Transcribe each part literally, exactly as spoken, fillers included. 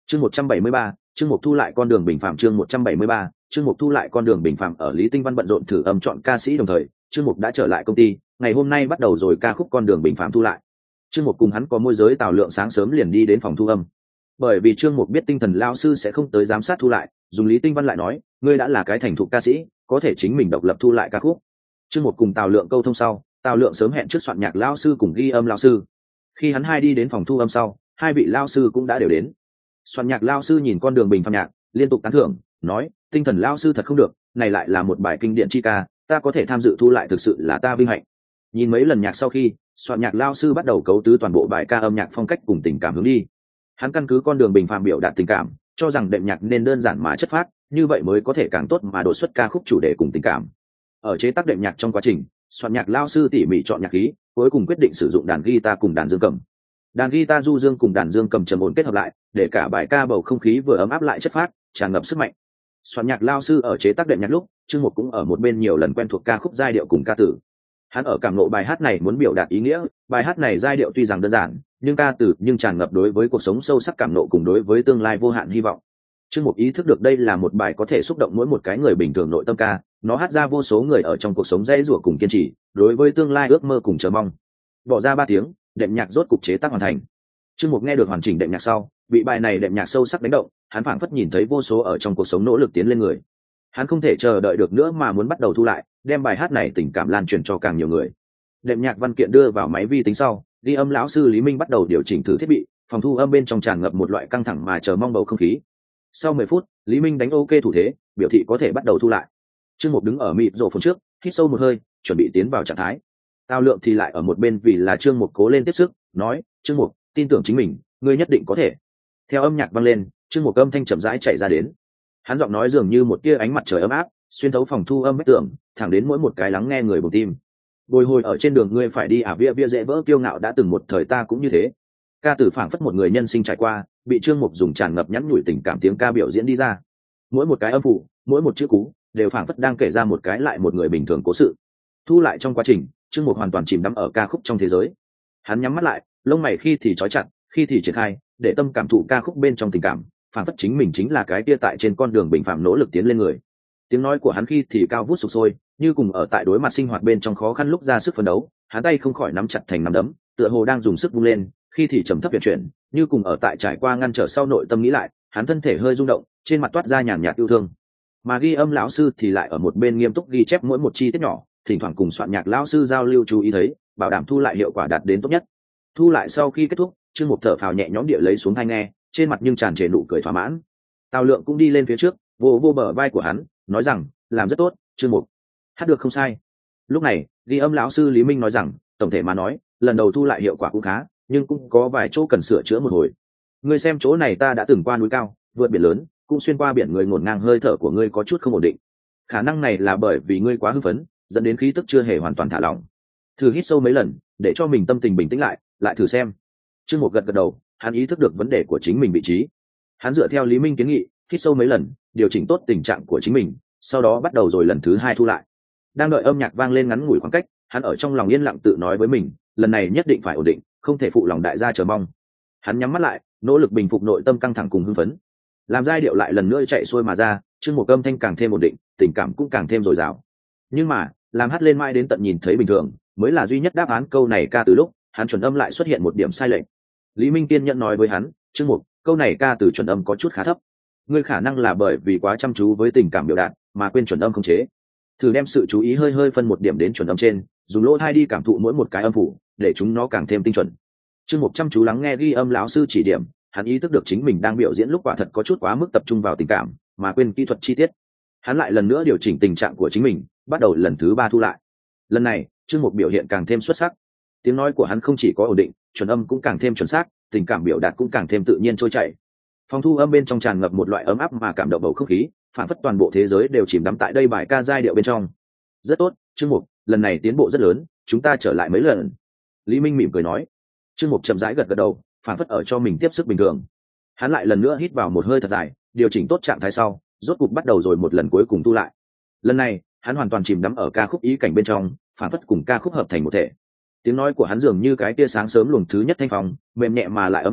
chương một trăm bảy mươi ba, chương mục thu lại con đường bình phạm. chương một trăm bảy mươi ba, chương mục thu lại con đường bình phạm. Ở Lý Tinh Văn bận rộn thử âm chọn ca sĩ đồng thời, chương mục đã trở lại công ty, ngày hôm nay bắt đầu rồi ca khúc con đường bình phạm thu lại. Chương mục cùng hắn có môi giới Tào Lượng sáng sớm liền đi đến phòng thu âm, bởi vì chương mục biết tinh thần lao sư sẽ không tới giám sát thu lại, dùng Lý Tinh Văn lại nói, ngươi đã là cái thành thục ca sĩ, có thể chính mình độc lập thu lại ca khúc. Chương mục cùng Tào Lượng câu thông sau, Tào Lượng sớm hẹn trước soạn nhạc lao sư cùng ghi âm lao sư. Khi hắn hai đi đến phòng thu âm sau, hai vị lao sư cũng đã đều đến. Soạn nhạc lao sư nhìn con đường bình phạm nhạc, liên tục tán thưởng, nói, tinh thần lao sư thật không được, này lại là một bài kinh điển chi ca, ta có thể tham dự thu lại thực sự là ta vinh hạnh. Nhìn mấy lần nhạc sau khi, soạn nhạc lao sư bắt đầu cấu tứ toàn bộ bài ca âm nhạc phong cách cùng tình cảm hướng đi. Hắn căn cứ con đường bình phạm biểu đạt tình cảm, cho rằng đệm nhạc nên đơn giản mà chất phác, như vậy mới có thể càng tốt mà đột xuất ca khúc chủ đề cùng tình cảm. Ở chế tác đệm nhạc trong quá trình, soạn nhạc lao sư tỉ mỉ chọn nhạc khí, cuối cùng quyết định sử dụng đàn guitar cùng đàn dương cầm. Đàn guitar du dương cùng đàn dương cầm trầm ổn kết hợp lại, để cả bài ca bầu không khí vừa ấm áp lại chất phác, tràn ngập sức mạnh. Soạn nhạc lao sư ở chế tác đệm nhạc lúc, chương mục cũng ở một bên nhiều lần quen thuộc ca khúc giai điệu cùng ca từ. Hắn ở cảm ngộ bài hát này muốn biểu đạt ý nghĩa, bài hát này giai điệu tuy rằng đơn giản, nhưng ca từ nhưng tràn ngập đối với cuộc sống sâu sắc cảm ngộ cùng đối với tương lai vô hạn hy vọng. Chương mục ý thức được đây là một bài có thể xúc động mỗi một cái người bình thường nội tâm ca, nó hát ra vô số người ở trong cuộc sống dễ dùa cùng kiên trì, đối với tương lai ước mơ cùng chờ mong. Bỏ ra ba tiếng, đệm nhạc rốt cục chế tác hoàn thành. Chương mục nghe được hoàn chỉnh đệm nhạc sau, bị bài này đệm nhạc sâu sắc đánh động, hắn phảng phất nhìn thấy vô số ở trong cuộc sống nỗ lực tiến lên người. Hắn không thể chờ đợi được nữa mà muốn bắt đầu thu lại, đem bài hát này tình cảm lan truyền cho càng nhiều người. Đệm nhạc văn kiện đưa vào máy vi tính sau, ghi âm lão sư Lý Minh bắt đầu điều chỉnh thử thiết bị, phòng thu âm bên trong tràn ngập một loại căng thẳng mà chờ mong bầu không khí. Sau mười phút, Lý Minh đánh ok thủ thế, biểu thị có thể bắt đầu thu lại. Chương mục đứng ở mịt rổ phồn trước, hít sâu một hơi, chuẩn bị tiến vào trạng thái. Tào Lượng thì lại ở một bên vì là Chương mục cố lên tiếp sức, nói, Chương mục, tin tưởng chính mình, ngươi nhất định có thể. Theo âm nhạc vang lên, Chương mục âm thanh chậm rãi chạy ra đến. Hắn giọng nói dường như một tia ánh mặt trời ấm áp, xuyên thấu phòng thu âm vách tường, thẳng đến mỗi một cái lắng nghe người bùng tim. Bồi hồi ở trên đường ngươi phải đi à, vía vía dễ vỡ kiêu ngạo đã từng một thời ta cũng như thế. Ca từ phảng phất một người nhân sinh trải qua, bị Chương mục dùng tràn ngập nhắn nhủi tình cảm tiếng ca biểu diễn đi ra. Mỗi một cái âm phụ, mỗi một chữ cú, đều phảng phất đang kể ra một cái lại một người bình thường cố sự. Thu lại trong quá trình, Chương mục hoàn toàn chìm đắm ở ca khúc trong thế giới. Hắn nhắm mắt lại, lông mày khi thì trói chặt, khi thì triển khai, để tâm cảm thụ ca khúc bên trong tình cảm, phảng phất chính mình chính là cái kia tại trên con đường bình phạm nỗ lực tiến lên người. Tiếng nói của hắn khi thì cao vút sục sôi, như cùng ở tại đối mặt sinh hoạt bên trong khó khăn lúc ra sức phấn đấu, hắn tay không khỏi nắm chặt thành nắm đấm, tựa hồ đang dùng sức vung lên, khi thì trầm thấp chuyển chuyển, như cùng ở tại trải qua ngăn trở sau nội tâm nghĩ lại, hắn thân thể hơi rung động, trên mặt toát ra nhàn nhạt yêu thương. Mà ghi âm lão sư thì lại ở một bên nghiêm túc ghi chép mỗi một chi tiết nhỏ, thỉnh thoảng cùng soạn nhạc lão sư giao lưu chú ý thấy, bảo đảm thu lại hiệu quả đạt đến tốt nhất. Thu lại sau khi kết thúc, Chương mục thở phào nhẹ nhõm địa lấy xuống tai nghe, trên mặt nhưng tràn trề nụ cười thỏa mãn. Tào Lượng cũng đi lên phía trước, vô vô bờ vai của hắn, nói rằng, làm rất tốt, Chương mục, hát được không sai. Lúc này, ghi âm lão sư Lý Minh nói rằng, tổng thể mà nói, lần đầu thu lại hiệu quả cũng khá, nhưng cũng có vài chỗ cần sửa chữa một hồi. Ngươi xem chỗ này ta đã từng qua núi cao, vượt biển lớn, cũng xuyên qua biển người, ngổn ngang hơi thở của ngươi có chút không ổn định. Khả năng này là bởi vì ngươi quá hưng phấn, dẫn đến khí tức chưa hề hoàn toàn thả lỏng. Thử hít sâu mấy lần, để cho mình tâm tình bình tĩnh lại, lại thử xem. Chương mục gật gật đầu, hắn ý thức được vấn đề của chính mình vị trí. Hắn dựa theo Lý Minh kiến nghị, hít sâu mấy lần, điều chỉnh tốt tình trạng của chính mình, sau đó bắt đầu rồi lần thứ hai thu lại. Đang đợi âm nhạc vang lên ngắn ngủi khoảng cách, hắn ở trong lòng yên lặng tự nói với mình, lần này nhất định phải ổn định, không thể phụ lòng đại gia chờ mong. Hắn nhắm mắt lại, nỗ lực bình phục nội tâm căng thẳng cùng hưng phấn. Làm giai điệu lại lần nữa chạy xuôi mà ra, Chương mục âm thanh càng thêm ổn định, tình cảm cũng càng thêm dồi dào. Nhưng mà, làm hát lên mãi đến tận nhìn thấy bình thường, mới là duy nhất đáp án câu này ca từ lúc, hắn chuẩn âm lại xuất hiện một điểm sai lệch. Lý Minh kiên nhẫn nói với hắn, Chương mục, câu này ca từ chuẩn âm có chút khá thấp. Ngươi khả năng là bởi vì quá chăm chú với tình cảm biểu đạt, mà quên chuẩn âm không chế. Thử đem sự chú ý hơi hơi phân một điểm đến chuẩn âm trên, dùng lỗ tai đi cảm thụ mỗi một cái âm phủ, để chúng nó càng thêm tinh chuẩn. Chương mục chăm chú lắng nghe ghi âm lão sư chỉ điểm, hắn ý thức được chính mình đang biểu diễn lúc quả thật có chút quá mức tập trung vào tình cảm, mà quên kỹ thuật chi tiết. Hắn lại lần nữa điều chỉnh tình trạng của chính mình, bắt đầu lần thứ ba thu lại. Lần này, Chương mục biểu hiện càng thêm xuất sắc. Tiếng nói của hắn không chỉ có ổn định, chuẩn âm cũng càng thêm chuẩn xác, tình cảm biểu đạt cũng càng thêm tự nhiên trôi chảy. Phòng thu âm bên trong tràn ngập một loại ấm áp mà cảm động bầu không khí, phản phất toàn bộ thế giới đều chìm đắm tại đây bài ca giai điệu bên trong. Rất tốt, Chương mục, lần này tiến bộ rất lớn, chúng ta trở lại mấy lần. Lý Minh mỉm cười nói. Chương mục chậm rãi gật gật đầu, phản phất ở cho mình tiếp sức bình thường. Hắn lại lần nữa hít vào một hơi thật dài, điều chỉnh tốt trạng thái sau, rốt cục bắt đầu rồi một lần cuối cùng thu lại. Lần này, hắn hoàn toàn chìm đắm ở ca khúc ý cảnh bên trong, phản phất cùng ca khúc hợp thành một thể. Tiếng nói của hắn dường như cái tia sáng sớm luồng thứ nhất thanh phong, mềm nhẹ mà lại ấm áp,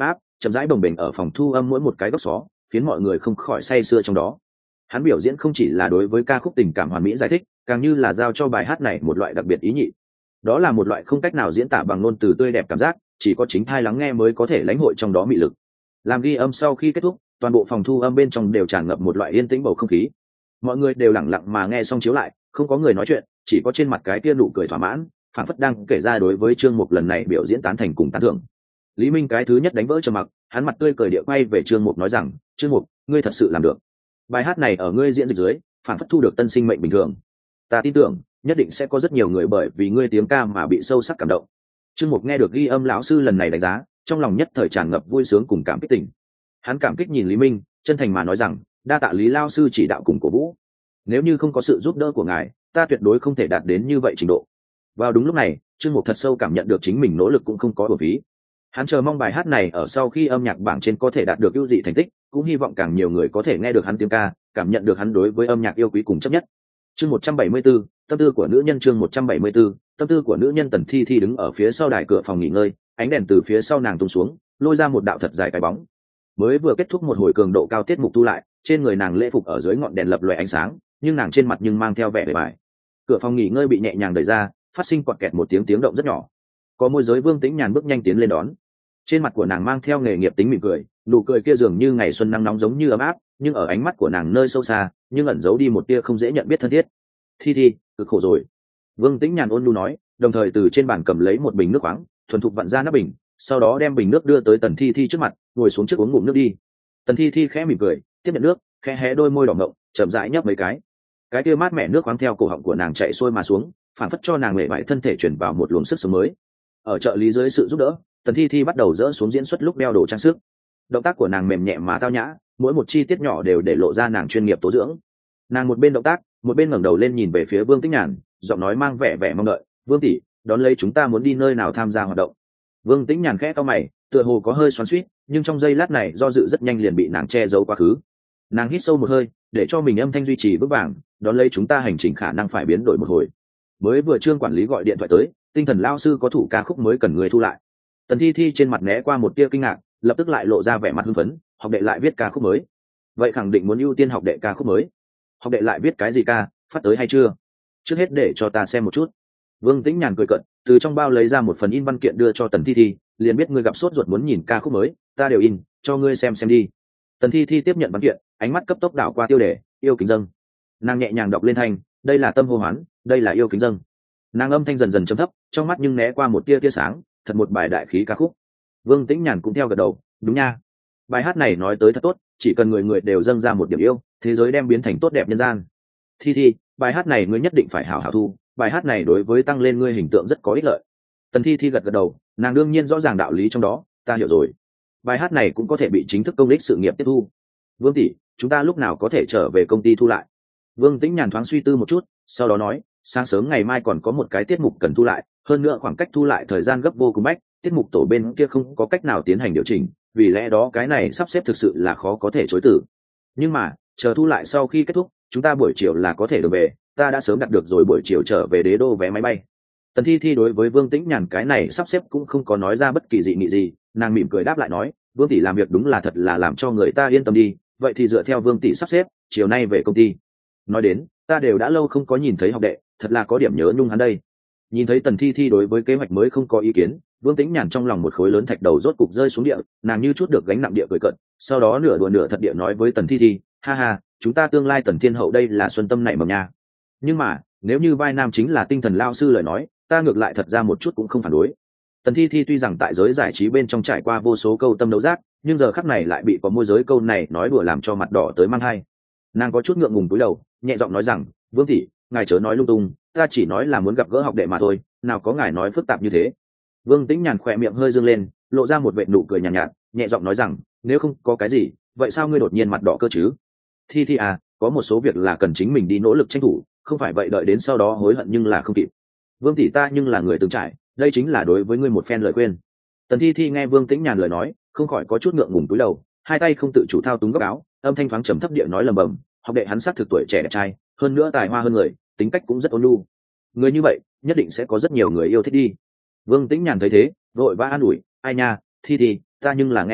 chậm rãi bồng bềnh ở phòng thu âm mỗi một cái góc xó, khiến mọi người không khỏi say sưa trong đó. Hắn biểu diễn không chỉ là đối với ca khúc tình cảm hoàn mỹ giải thích, càng như là giao cho bài hát này một loại đặc biệt ý nhị. Đó là một loại không cách nào diễn tả bằng ngôn từ tươi đẹp cảm giác, chỉ có chính thai lắng nghe mới có thể lãnh hội trong đó mị lực. Làm ghi âm sau khi kết thúc, toàn bộ phòng thu âm bên trong đều tràn ngập một loại yên tĩnh bầu không khí. Mọi người đều lặng lặng mà nghe xong chiếu lại, không có người nói chuyện, chỉ có trên mặt cái kia nụ cười thỏa mãn, phản phất đang kể ra đối với Trương Mục lần này biểu diễn tán thành cùng tán thưởng. Lý Minh cái thứ nhất đánh vỡ trầm mặc, hắn mặt tươi cười địa quay về Trương Mục nói rằng, Trương Mục, ngươi thật sự làm được. Bài hát này ở ngươi diễn dịch dưới, phản phất thu được tân sinh mệnh bình thường. Ta tin tưởng, nhất định sẽ có rất nhiều người bởi vì ngươi tiếng ca mà bị sâu sắc cảm động. Trương Mục nghe được ghi âm lão sư lần này đánh giá, trong lòng nhất thời tràn ngập vui sướng cùng cảm kích tình. Hắn cảm kích nhìn Lý Minh, chân thành mà nói rằng, đa tạ Lý lão sư chỉ đạo cùng cổ vũ. Nếu như không có sự giúp đỡ của ngài, ta tuyệt đối không thể đạt đến như vậy trình độ. Vào đúng lúc này, Trương Mục thật sâu cảm nhận được chính mình nỗ lực cũng không có uổng phí. Hắn chờ mong bài hát này ở sau khi âm nhạc bảng trên có thể đạt được ưu dị thành tích, cũng hy vọng càng nhiều người có thể nghe được hắn tiếng ca, cảm nhận được hắn đối với âm nhạc yêu quý cùng chấp nhất. Chương một trăm bảy mươi tư, tâm tư của nữ nhân. Chương một trăm bảy mươi tư, tâm tư của nữ nhân. Tần Thi Thi đứng ở phía sau đài cửa phòng nghỉ ngơi, ánh đèn từ phía sau nàng tung xuống, lôi ra một đạo thật dài cái bóng. Mới vừa kết thúc một hồi cường độ cao tiết mục tu lại, trên người nàng lễ phục ở dưới ngọn đèn lập lòe ánh sáng, nhưng nàng trên mặt nhưng mang theo vẻ bề bài. Cửa phòng nghỉ ngơi bị nhẹ nhàng đẩy ra, phát sinh quạt kẹt một tiếng tiếng động rất nhỏ. Có môi giới Vương Tĩnh Nhàn bước nhanh tiến lên đón. Trên mặt của nàng mang theo nghề nghiệp tính mỉm cười, nụ cười kia dường như ngày xuân nắng nóng giống như ấm áp, nhưng ở ánh mắt của nàng nơi sâu xa, nhưng ẩn giấu đi một tia không dễ nhận biết thân thiết. Thi Thi, cực khổ rồi. Vương Tĩnh Nhàn ôn nhu nói, đồng thời từ trên bàn cầm lấy một bình nước khoáng, thuần thục vặn ra nắp bình, sau đó đem bình nước đưa tới Tần Thi Thi trước mặt, ngồi xuống trước uống ngụm nước đi. Tần Thi Thi khẽ mỉm cười, tiếp nhận nước, khẽ hé đôi môi đỏ mọng, chậm rãi nhấp mấy cái. Cái kia mát mẻ nước khoáng theo cổ họng của nàng chạy xuôi mà xuống, phản phất cho nàng mệt mỏi thân thể chuyển vào một luồng sức sống mới. Ở trợ lý dưới sự giúp đỡ, Tần Thi Thi bắt đầu dỡ xuống diễn xuất lúc đeo đồ trang sức. Động tác của nàng mềm nhẹ mà tao nhã, mỗi một chi tiết nhỏ đều để lộ ra nàng chuyên nghiệp tố dưỡng. Nàng một bên động tác, một bên ngẩng đầu lên nhìn về phía Vương Tĩnh Nhàn, giọng nói mang vẻ vẻ mong đợi, "Vương tỷ, đón lấy chúng ta muốn đi nơi nào tham gia hoạt động?" Vương Tĩnh Nhàn khẽ cau mày, tựa hồ có hơi xoắn xuýt, nhưng trong giây lát này do dự rất nhanh liền bị nàng che giấu quá khứ. Nàng hít sâu một hơi, để cho mình âm thanh duy trì vững vàng, "Đón lấy chúng ta hành trình khả năng phải biến đổi một hồi. Mới vừa Trương quản lý gọi điện thoại tới, Tinh thần lao sư có thủ ca khúc mới cần người thu lại." Tần Thi Thi trên mặt né qua một tia kinh ngạc, lập tức lại lộ ra vẻ mặt hưng phấn, "Học đệ lại viết ca khúc mới? Vậy khẳng định muốn ưu tiên học đệ ca khúc mới. Học đệ lại viết cái gì ca, phát tới hay chưa? Trước hết để cho ta xem một chút." Vương Tĩnh Nhàn cười cợt, từ trong bao lấy ra một phần in văn kiện đưa cho Tần Thi Thi, "Liền biết ngươi gặp sốt ruột muốn nhìn ca khúc mới, ta đều in, cho ngươi xem xem đi." Tần Thi Thi tiếp nhận văn kiện, ánh mắt cấp tốc đảo qua tiêu đề, "Yêu kính dâng." Nàng nhẹ nhàng đọc lên thanh, "Đây là tâm hô hoán, đây là yêu kính dâng." Nàng âm thanh dần dần trầm thấp, trong mắt nhưng né qua một tia tia sáng, thật một bài đại khí ca khúc. Vương Tĩnh Nhàn cũng theo gật đầu, "Đúng nha. Bài hát này nói tới thật tốt, chỉ cần người người đều dâng ra một điểm yêu, thế giới đem biến thành tốt đẹp nhân gian. Thi Thi, bài hát này ngươi nhất định phải hảo hảo thu, bài hát này đối với tăng lên ngươi hình tượng rất có ích lợi." Tần Thi Thi gật gật đầu, nàng đương nhiên rõ ràng đạo lý trong đó, "Ta hiểu rồi. Bài hát này cũng có thể bị chính thức công đích sự nghiệp tiếp thu. Vương tỷ, chúng ta lúc nào có thể trở về công ty thu lại?" Vương Tĩnh Nhàn thoáng suy tư một chút, sau đó nói, "Sáng sớm ngày mai còn có một cái tiết mục cần thu lại, hơn nữa khoảng cách thu lại thời gian gấp vô cùng bách, tiết mục tổ bên kia không có cách nào tiến hành điều chỉnh, vì lẽ đó cái này sắp xếp thực sự là khó có thể chối từ. Nhưng mà, chờ thu lại sau khi kết thúc, chúng ta buổi chiều là có thể được về, ta đã sớm đặt được rồi buổi chiều trở về Đế Đô vé máy bay." Tần Thi Thi đối với Vương Tĩnh Nhàn cái này sắp xếp cũng không có nói ra bất kỳ dị nghị gì, nàng mỉm cười đáp lại nói, "Vương tỷ làm việc đúng là thật là làm cho người ta yên tâm đi, vậy thì dựa theo Vương tỷ sắp xếp, chiều nay về công ty. Nói đến, ta đều đã lâu không có nhìn thấy học đệ, thật là có điểm nhớ nhung hắn đây." Nhìn thấy Tần Thi Thi đối với kế hoạch mới không có ý kiến, Vương Tĩnh Nhàn trong lòng một khối lớn thạch đầu rốt cục rơi xuống địa, nàng như chút được gánh nặng địa cười cợt, sau đó nửa đùa nửa thật địa nói với Tần Thi Thi, "Ha ha, chúng ta tương lai Tần Thiên Hậu đây là xuân tâm nảy mầm nha. Nhưng mà, nếu như vai nam chính là tinh thần lao sư lời nói, ta ngược lại thật ra một chút cũng không phản đối." Tần Thi Thi tuy rằng tại giới giải trí bên trong trải qua vô số câu tâm đấu giác, nhưng giờ khắc này lại bị có môi giới câu này nói đùa làm cho mặt đỏ tới mang hai. Nàng có chút ngượng ngùng cúi đầu, nhẹ giọng nói rằng, "Vương tỷ, ngài chớ nói lung tung, ta chỉ nói là muốn gặp gỡ học đệ mà thôi, nào có ngài nói phức tạp như thế." Vương Tĩnh Nhàn khỏe miệng hơi dương lên, lộ ra một vệt nụ cười nhàn nhạt, nhạt, nhẹ giọng nói rằng, "Nếu không có cái gì, vậy sao ngươi đột nhiên mặt đỏ cơ chứ? Thi Thi à, có một số việc là cần chính mình đi nỗ lực tranh thủ, không phải vậy đợi đến sau đó hối hận nhưng là không kịp. Vương tỷ ta nhưng là người từng trải, đây chính là đối với ngươi một phen lời khuyên." Tần Thi Thi nghe Vương Tĩnh Nhàn lời nói, không khỏi có chút ngượng ngùng cúi đầu, hai tay không tự chủ thao túng góc áo, âm thanh thoáng trầm thấp địa nói lầm bầm, "Học đệ hắn sắc thực tuổi trẻ đẹp trai, hơn nữa tài hoa hơn người, tính cách cũng rất ôn nhu. Người như vậy, nhất định sẽ có rất nhiều người yêu thích đi." Vương Tĩnh Nhàn thấy thế, vội vã an ủi, "Ai nha, Thi Thi, ta nhưng là nghe qua,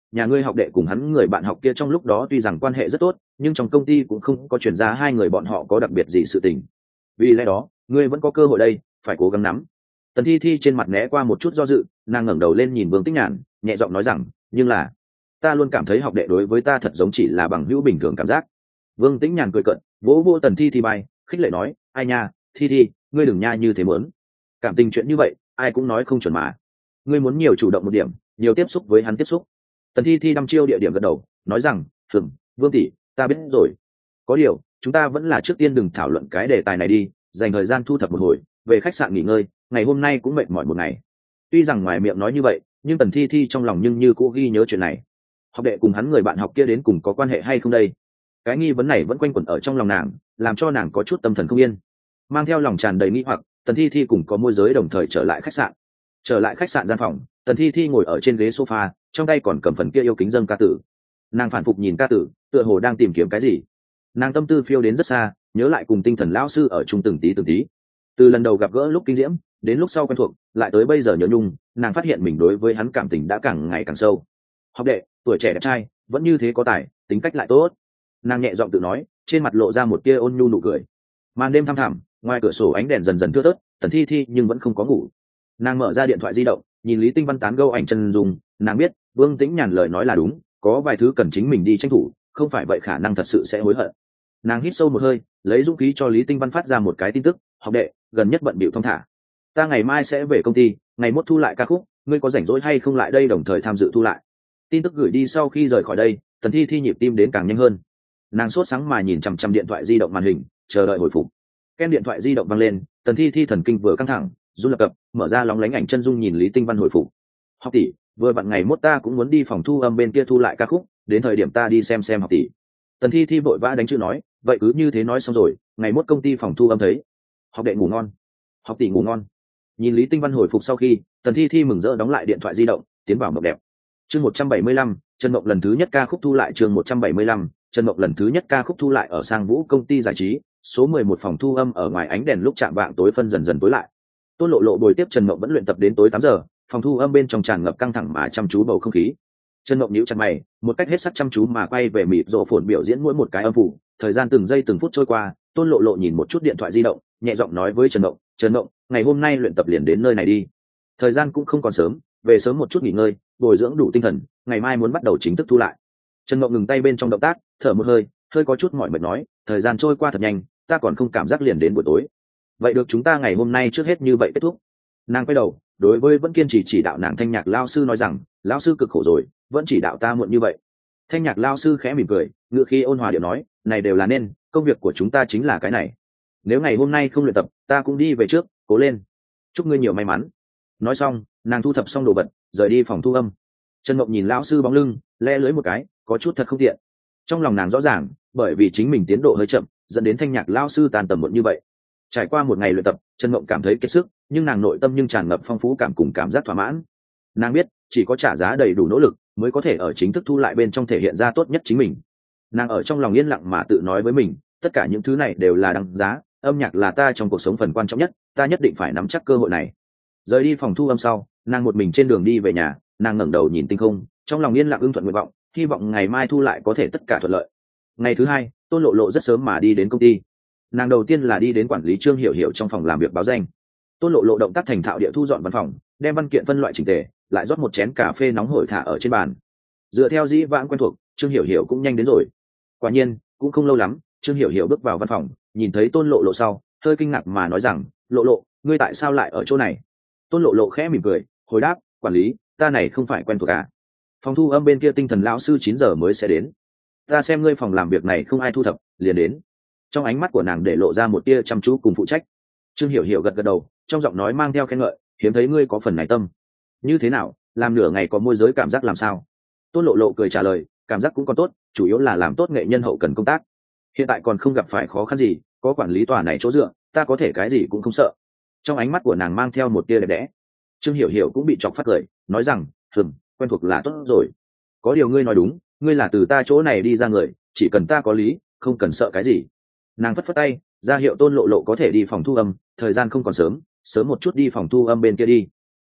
nhà ngươi học đệ cùng hắn người bạn học kia trong lúc đó tuy rằng quan hệ rất tốt, nhưng trong công ty cũng không có chuyển ra hai người bọn họ có đặc biệt gì sự tình. Vì lẽ đó ngươi vẫn có cơ hội đây, phải cố gắng nắm. Tần Thi Thi trên mặt né qua một chút do dự, nàng ngẩng đầu lên nhìn Vương Tĩnh Nhàn, nhẹ giọng nói rằng, nhưng là ta luôn cảm thấy học đệ đối với ta thật giống chỉ là bằng hữu bình thường cảm giác. Vương Tĩnh Nhàn cười cợt, vỗ vỗ Tần Thi Thi bay, khích lệ nói, ai nha, Thi Thi, ngươi đừng nha như thế muốn. Cảm tình chuyện như vậy, ai cũng nói không chuẩn mà. Ngươi muốn nhiều chủ động một điểm, nhiều tiếp xúc với hắn tiếp xúc. Tần Thi Thi đăm chiêu địa điểm gật đầu, nói rằng, "Ừm, Vương tỷ, ta biết rồi. Có điều, chúng ta vẫn là trước tiên đừng thảo luận cái đề tài này đi, dành thời gian thu thập một hồi, về khách sạn nghỉ ngơi, ngày hôm nay cũng mệt mỏi một ngày." Tuy rằng ngoài miệng nói như vậy, nhưng Tần Thi Thi trong lòng nhưng như cũ ghi nhớ chuyện này. Học đệ cùng hắn người bạn học kia đến cùng có quan hệ hay không đây? Cái nghi vấn này vẫn quanh quẩn ở trong lòng nàng, làm cho nàng có chút tâm thần không yên. Mang theo lòng tràn đầy nghi hoặc, Tần Thi Thi cùng có môi giới đồng thời trở lại khách sạn. Trở lại khách sạn gian phòng, Tần Thi Thi ngồi ở trên ghế sofa, trong tay còn cầm phần kia yêu kính dâng ca tử. Nàng phản phục nhìn ca tử, tựa hồ đang tìm kiếm cái gì. Nàng tâm tư phiêu đến rất xa, nhớ lại cùng tinh thần lão sư ở chung từng tí từng tí. Từ lần đầu gặp gỡ lúc kinh diễm, đến lúc sau quen thuộc, lại tới bây giờ nhớ nhung, nàng phát hiện mình đối với hắn cảm tình đã càng ngày càng sâu. Học đệ, tuổi trẻ đẹp trai, vẫn như thế có tài, tính cách lại tốt. Nàng nhẹ giọng tự nói, trên mặt lộ ra một tia ôn nhu nụ cười. Màn đêm thăm thẳm, ngoài cửa sổ ánh đèn dần dần thưa thớt, Tần Thi Thi nhưng vẫn không có ngủ. Nàng mở ra điện thoại di động, nhìn Lý Tinh Văn tán gẫu ảnh chân dung, nàng biết Vương Tĩnh Nhàn lời nói là đúng, có vài thứ cần chính mình đi tranh thủ, không phải vậy khả năng thật sự sẽ hối hận. Nàng hít sâu một hơi, lấy dũng khí cho Lý Tinh Văn phát ra một cái tin tức, học đệ, gần nhất bận bịu thong thả, ta ngày mai sẽ về công ty, ngày mốt thu lại ca khúc, ngươi có rảnh rỗi hay không lại đây đồng thời tham dự thu lại. Tin tức gửi đi sau khi rời khỏi đây, Tần Thi Thi nhịp tim đến càng nhanh hơn. Nàng sốt sáng mà nhìn chằm chằm điện thoại di động màn hình, chờ đợi hồi phục. Ken điện thoại di động vang lên, Tần Thi Thi thần kinh vừa căng thẳng, run lập cập, mở ra lóng lánh ảnh chân dung nhìn Lý Tinh Văn hồi phục. Học tỷ, vừa vặn ngày mốt ta cũng muốn đi phòng thu âm bên kia thu lại ca khúc, đến thời điểm ta đi xem xem học tỷ. Tần Thi Thi vội vã đánh chữ nói, vậy cứ như thế nói xong rồi, ngày mốt công ty phòng thu âm thấy. Học đệ ngủ ngon. Học tỷ ngủ ngon. Nhìn Lý Tinh Văn hồi phục sau khi, Tần Thi Thi mừng rỡ đóng lại điện thoại di động, tiến vào mộng đẹp. Chương một trăm bảy mươi lăm, Trần Mộng lần thứ nhất ca khúc thu lại. Chương một trăm bảy mươi lăm, Trần Mộng lần thứ nhất ca khúc thu lại ở Sang Vũ công ty giải trí, số mười một phòng thu âm ở ngoài ánh đèn lúc chạm vạng tối phân dần dần tối lại. Tôn Lộ Lộ bồi tiếp Trần Mộng vẫn luyện tập đến tối tám giờ, phòng thu âm bên trong tràn ngập căng thẳng mà chăm chú bầu không khí. Trần Mộng nhíu chặt mày, một cách hết sức chăm chú mà quay về mịt rộ phồn biểu diễn mỗi một cái âm phủ. Thời gian từng giây từng phút trôi qua, Tôn Lộ Lộ nhìn một chút điện thoại di động, nhẹ giọng nói với Trần Mộng, "Trần Mộng, ngày hôm nay luyện tập liền đến nơi này đi. Thời gian cũng không còn sớm, về sớm một chút nghỉ ngơi, bồi dưỡng đủ tinh thần, ngày mai muốn bắt đầu chính thức thu lại." Trần Mộng ngừng tay bên trong động tác, thở một hơi, hơi có chút mỏi mệt nói, "Thời gian trôi qua thật nhanh, ta còn không cảm giác liền đến buổi tối. Vậy được, chúng ta ngày hôm nay trước hết như vậy kết thúc." Nàng quay đầu, đối với vẫn kiên trì chỉ đạo nàng Thanh Nhạc lao sư nói rằng, "Lão sư cực khổ rồi, vẫn chỉ đạo ta muộn như vậy." Thanh Nhạc lao sư khẽ mỉm cười, ngựa khi ôn hòa điệu nói, "Này đều là nên, công việc của chúng ta chính là cái này. Nếu ngày hôm nay không luyện tập, ta cũng đi về trước, cố lên. Chúc ngươi nhiều may mắn." Nói xong, nàng thu thập xong đồ vật, rời đi phòng thu âm. Trần Mộng nhìn lão sư bóng lưng, le lưới một cái, có chút thật không tiện. Trong lòng nàng rõ ràng, bởi vì chính mình tiến độ hơi chậm, dẫn đến Thanh Nhạc lão sư tàn tầm muộn như vậy. Trải qua một ngày luyện tập, Trần Mộng cảm thấy kiệt sức, nhưng nàng nội tâm nhưng tràn ngập phong phú cảm cùng cảm giác thỏa mãn. Nàng biết, chỉ có trả giá đầy đủ nỗ lực, mới có thể ở chính thức thu lại bên trong thể hiện ra tốt nhất chính mình. Nàng ở trong lòng yên lặng mà tự nói với mình, tất cả những thứ này đều là đáng giá, âm nhạc là ta trong cuộc sống phần quan trọng nhất, ta nhất định phải nắm chắc cơ hội này. Rời đi phòng thu âm sau, nàng một mình trên đường đi về nhà, nàng ngẩng đầu nhìn tinh không, trong lòng yên lặng ưng thuận nguyện vọng, hy vọng ngày mai thu lại có thể tất cả thuận lợi. Ngày thứ hai, Tôn Lộ Lộ rất sớm mà đi đến công ty. Nàng đầu tiên là đi đến quản lý Trương Hiểu Hiểu trong phòng làm việc báo danh. Tôn Lộ Lộ động tác thành thạo địa thu dọn văn phòng, đem văn kiện phân loại chỉnh tề, lại rót một chén cà phê nóng hổi thả ở trên bàn. Dựa theo dĩ vãng quen thuộc, Trương Hiểu Hiểu cũng nhanh đến rồi. Quả nhiên, cũng không lâu lắm, Trương Hiểu Hiểu bước vào văn phòng, nhìn thấy Tôn Lộ Lộ sau, hơi kinh ngạc mà nói rằng, "Lộ Lộ, ngươi tại sao lại ở chỗ này?" Tôn Lộ Lộ khẽ mỉm cười, hồi đáp, "Quản lý, ta này không phải quen thuộc à? Phòng thu âm bên kia tinh thần lão sư chín giờ mới sẽ đến. Ta xem ngươi phòng làm việc này không ai thu thập, liền đến." Trong ánh mắt của nàng để lộ ra một tia chăm chú cùng phụ trách. Trương Hiểu Hiểu gật gật đầu, trong giọng nói mang theo khen ngợi, "Hiếm thấy ngươi có phần này tâm. Như thế nào, làm nửa ngày có môi giới cảm giác làm sao?" Tôn Lộ Lộ cười trả lời, "Cảm giác cũng còn tốt, chủ yếu là làm tốt nghệ nhân hậu cần công tác. Hiện tại còn không gặp phải khó khăn gì, có quản lý tòa này chỗ dựa, ta có thể cái gì cũng không sợ." Trong ánh mắt của nàng mang theo một tia đẹp đẽ. Trương Hiểu Hiểu cũng bị chọc phát cười, nói rằng, "Hừm, quen thuộc là tốt rồi. Có điều ngươi nói đúng, ngươi là từ ta chỗ này đi ra người, chỉ cần ta có lý, không cần sợ cái gì." Nàng phất phất tay, ra hiệu Tôn Lộ Lộ có thể đi phòng thu âm, thời gian không còn sớm, sớm một chút đi phòng thu âm bên kia đi.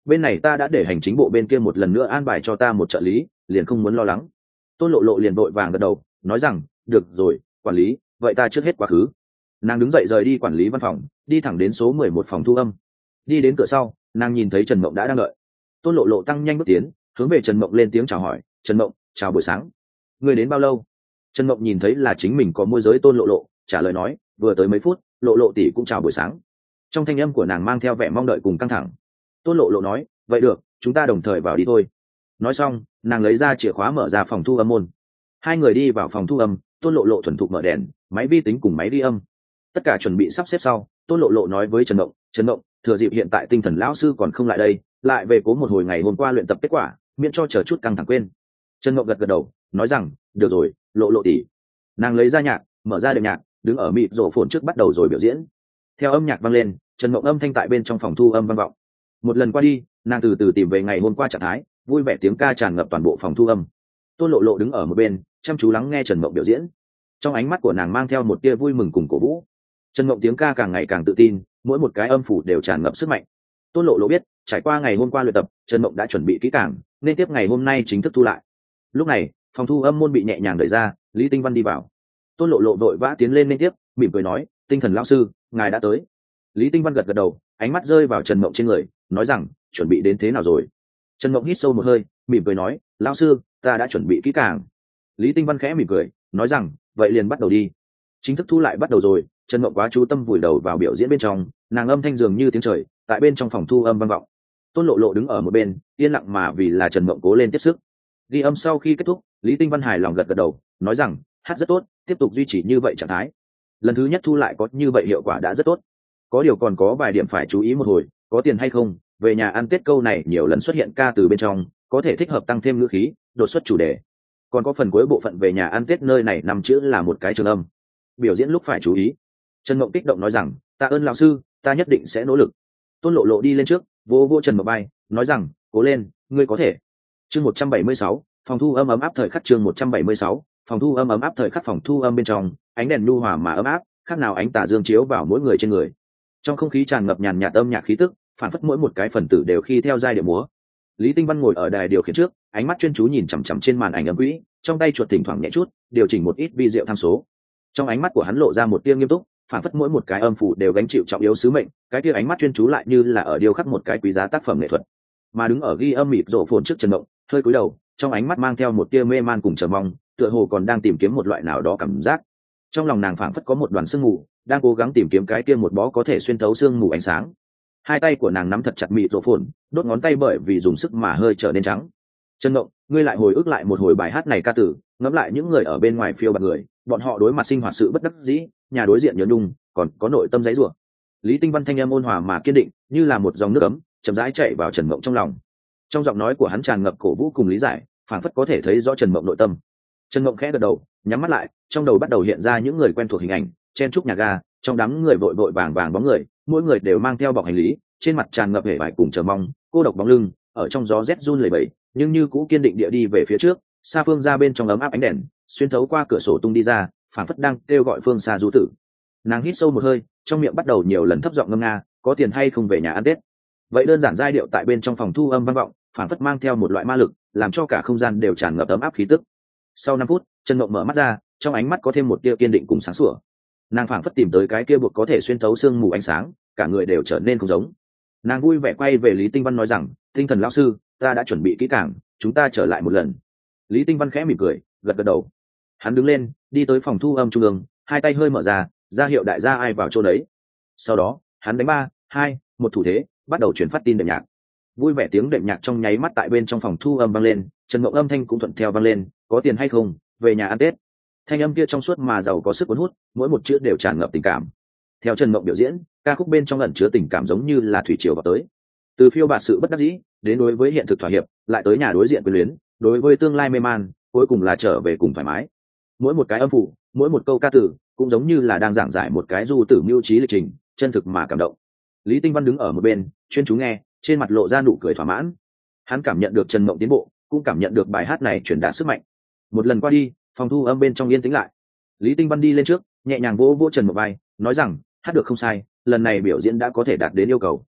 bên này ta đã để hành chính bộ bên kia một lần nữa an bài cho ta một trợ lý, liền không muốn lo lắng. Tôn Lộ Lộ liền vội vàng gật đầu, nói rằng được rồi quản lý, vậy ta trước hết quá khứ. Nàng đứng dậy rời đi quản lý văn phòng, đi thẳng đến số mười một phòng thu âm. Đi đến cửa sau, nàng nhìn thấy Trần Mộng đã đang đợi. Tôn Lộ Lộ tăng nhanh bước tiến, hướng về Trần Mộng lên tiếng chào hỏi. Trần Mộng, chào buổi sáng. Người đến bao lâu? Trần Mộng nhìn thấy là chính mình có môi giới Tôn Lộ Lộ, trả lời nói, vừa tới mấy phút. Lộ Lộ tỷ cũng chào buổi sáng. Trong thanh âm của nàng mang theo vẻ mong đợi cùng căng thẳng. Tôn Lộ Lộ nói, vậy được, chúng ta đồng thời vào đi thôi. Nói xong, nàng lấy ra chìa khóa mở ra phòng thu âm môn. Hai người đi vào phòng thu âm. Tôn Lộ Lộ thuần thục mở đèn, máy vi tính cùng máy ghi âm, tất cả chuẩn bị sắp xếp sau. Tôn Lộ Lộ nói với Trần Mộng, Trần Mộng, thừa dịp hiện tại tinh thần lão sư còn không lại đây, lại về cố một hồi ngày hôm qua luyện tập kết quả, miễn cho chờ chút căng thẳng quên. Trần Mộng gật gật đầu, nói rằng được rồi, Lộ Lộ tỷ. Nàng lấy ra nhạc, mở ra đệm nhạc, đứng ở mịt rổ phồn trước bắt đầu rồi biểu diễn. Theo âm nhạc vang lên, Trần Mộng âm thanh tại bên trong phòng thu âm vang vọng. Một lần qua đi, nàng từ từ tìm về ngày hôm qua trạng thái, vui vẻ tiếng ca tràn ngập toàn bộ phòng thu âm. Tôn Lộ Lộ đứng ở một bên, chăm chú lắng nghe Trần Mộng biểu diễn. Trong ánh mắt của nàng mang theo một tia vui mừng cùng cổ vũ. Trần Mộng tiếng ca càng ngày càng tự tin, mỗi một cái âm phủ đều tràn ngập sức mạnh. Tôn Lộ Lộ biết, trải qua ngày hôm qua luyện tập, Trần Mộng đã chuẩn bị kỹ càng, nên tiếp ngày hôm nay chính thức thu lại. Lúc này, phòng thu âm môn bị nhẹ nhàng đẩy ra, Lý Tinh Văn đi vào. Tôn Lộ Lộ vội vã tiến lên nên tiếp, mỉm cười nói, tinh thần lão sư, ngài đã tới. Lý Tinh Văn gật gật đầu, ánh mắt rơi vào Trần Mộng trên người, nói rằng, chuẩn bị đến thế nào rồi? Trần Mộng hít sâu một hơi, mỉm cười nói, lão sư, ta đã chuẩn bị kỹ càng. Lý Tinh Văn khẽ mỉm cười, nói rằng, vậy liền bắt đầu đi. Chính thức thu lại bắt đầu rồi. Trần Mộng quá chú tâm vùi đầu vào biểu diễn bên trong, nàng âm thanh dường như tiếng trời tại bên trong phòng thu âm vang vọng. Tôn Lộ Lộ đứng ở một bên, yên lặng mà vì là Trần Mộng cố lên tiếp sức. Ghi âm sau khi kết thúc, Lý Tinh Văn hài lòng gật gật đầu, nói rằng, hát rất tốt, tiếp tục duy trì như vậy trạng thái. Lần thứ nhất thu lại có như vậy hiệu quả đã rất tốt. Có điều còn có vài điểm phải chú ý một hồi, có tiền hay không, về nhà ăn Tết câu này nhiều lần xuất hiện ca từ bên trong, có thể thích hợp tăng thêm ngữ khí, đột xuất chủ đề. Còn có phần cuối bộ phận về nhà ăn Tết nơi này nằm chữ là một cái trường âm. Biểu diễn lúc phải chú ý. Trần Mộng kích động nói rằng, tạ ơn lão sư, ta nhất định sẽ nỗ lực. Tôn Lộ Lộ đi lên trước, vô vô Trần Mộng bay, nói rằng, cố lên, ngươi có thể. Chương một trăm bảy mươi sáu, phòng thu âm ấm áp thời khắc chương một trăm bảy mươi sáu, phòng thu âm ấm áp thời khắc phòng thu âm bên trong, ánh đèn nhu hòa mà ấm áp, khác nào ánh tà dương chiếu vào mỗi người trên người. Trong không khí tràn ngập nhàn nhạt âm nhạc khí tức, phản phất mỗi một cái phần tử đều khi theo giai điệu múa. Lý Tinh Văn ngồi ở đài điều khiển trước, ánh mắt chuyên chú nhìn chằm chằm trên màn ảnh âm quỹ, trong tay chuột thỉnh thoảng nhẹ chút, điều chỉnh một ít vi diệu tham số. Trong ánh mắt của hắn lộ ra một tia nghiêm túc, phản phất mỗi một cái âm phủ đều gánh chịu trọng yếu sứ mệnh, cái tia ánh mắt chuyên chú lại như là ở điêu khắc một cái quý giá tác phẩm nghệ thuật. Mà đứng ở ghi âm mịt rộ phồn trước Trần Mộng, hơi cúi đầu, trong ánh mắt mang theo một tia mê man cùng chờ mong, tựa hồ còn đang tìm kiếm một loại nào đó cảm giác. Trong lòng nàng phảng phất có một đoàn sương mù, đang cố gắng tìm kiếm cái tia một bó có thể xuyên thấu sương mù ánh sáng. Hai tay của nàng nắm thật chặt mịt rộ phồn, đốt ngón tay bởi vì dùng sức mà hơi trở nên trắng. Trần Mộng, ngươi lại hồi ức lại một hồi bài hát này ca từ, ngẫm lại những người ở bên ngoài phiêu bạt người, bọn họ đối mặt sinh hoạt sự bất đắc dĩ, nhà đối diện nhớ nhung, còn có nội tâm giấy rủa. Lý Tinh Văn thanh âm ôn hòa mà kiên định, như là một dòng nước ấm, chậm rãi chảy vào Trần Mộng trong lòng. Trong giọng nói của hắn tràn ngập cổ vũ cùng lý giải, phảng phất có thể thấy rõ Trần Mộng nội tâm. Trần Mộng khẽ gật đầu, nhắm mắt lại, trong đầu bắt đầu hiện ra những người quen thuộc hình ảnh, chen trúc nhà ga, trong đám người vội vội vàng vàng bóng người, mỗi người đều mang theo bọc hành lý, trên mặt tràn ngập vẻ vải cùng chờ mong, cô độc bóng lưng, ở trong gió rét run lẩy bẩy, nhưng như cũ kiên định địa đi về phía trước. Xa phương ra bên trong ấm áp ánh đèn, xuyên thấu qua cửa sổ tung đi ra, phảng phất đang kêu gọi phương xa du tử. Nàng hít sâu một hơi, trong miệng bắt đầu nhiều lần thấp giọng ngâm nga, có tiền hay không về nhà ăn Tết. Vậy đơn giản giai điệu tại bên trong phòng thu âm vang vọng, phảng phất mang theo một loại ma lực, làm cho cả không gian đều tràn ngập ấm áp khí tức. Sau năm phút, Trần Mộng mở mắt ra, trong ánh mắt có thêm một tia kiên định cùng sáng sủa. Nàng phảng phất tìm tới cái kia buộc có thể xuyên thấu sương mù ánh sáng, cả người đều trở nên không giống. Nàng vui vẻ quay về Lý Tinh Văn nói rằng, tinh thần lão sư, ta đã chuẩn bị kỹ càng, chúng ta trở lại một lần. Lý Tinh Văn khẽ mỉm cười, gật gật đầu. Hắn đứng lên, đi tới phòng thu âm trung ương, hai tay hơi mở ra, ra hiệu đại gia ai vào chỗ đấy. Sau đó, hắn đánh ba, hai, một thủ thế, bắt đầu chuyển phát tin đệm nhạc. Vui vẻ tiếng đệm nhạc trong nháy mắt tại bên trong phòng thu âm vang lên, Trần Mộng âm thanh cũng thuận theo vang lên, có tiền hay không, về nhà ăn Tết. Thanh âm kia trong suốt mà giàu có sức cuốn hút, mỗi một chữ đều tràn ngập tình cảm. Theo Trần Mộng biểu diễn, ca khúc bên trong ẩn chứa tình cảm giống như là thủy triều vào tới. Từ phiêu bạt sự bất đắc dĩ, đến đối với hiện thực thỏa hiệp, lại tới nhà đối diện quyền luyến, đối với tương lai mê man, cuối cùng là trở về cùng thoải mái. Mỗi một cái âm phủ, mỗi một câu ca từ, cũng giống như là đang giảng giải một cái du tử mưu trí lịch trình, chân thực mà cảm động. Lý Tinh Văn đứng ở một bên, chuyên chú nghe, trên mặt lộ ra nụ cười thỏa mãn. Hắn cảm nhận được Trần Mộng tiến bộ, cũng cảm nhận được bài hát này truyền đạt sức mạnh. Một lần qua đi, phòng thu âm bên trong yên tĩnh lại. Lý Tinh Văn đi lên trước, nhẹ nhàng vỗ vỗ Trần Mộng vai, nói rằng, hát được không sai, lần này biểu diễn đã có thể đạt đến yêu cầu.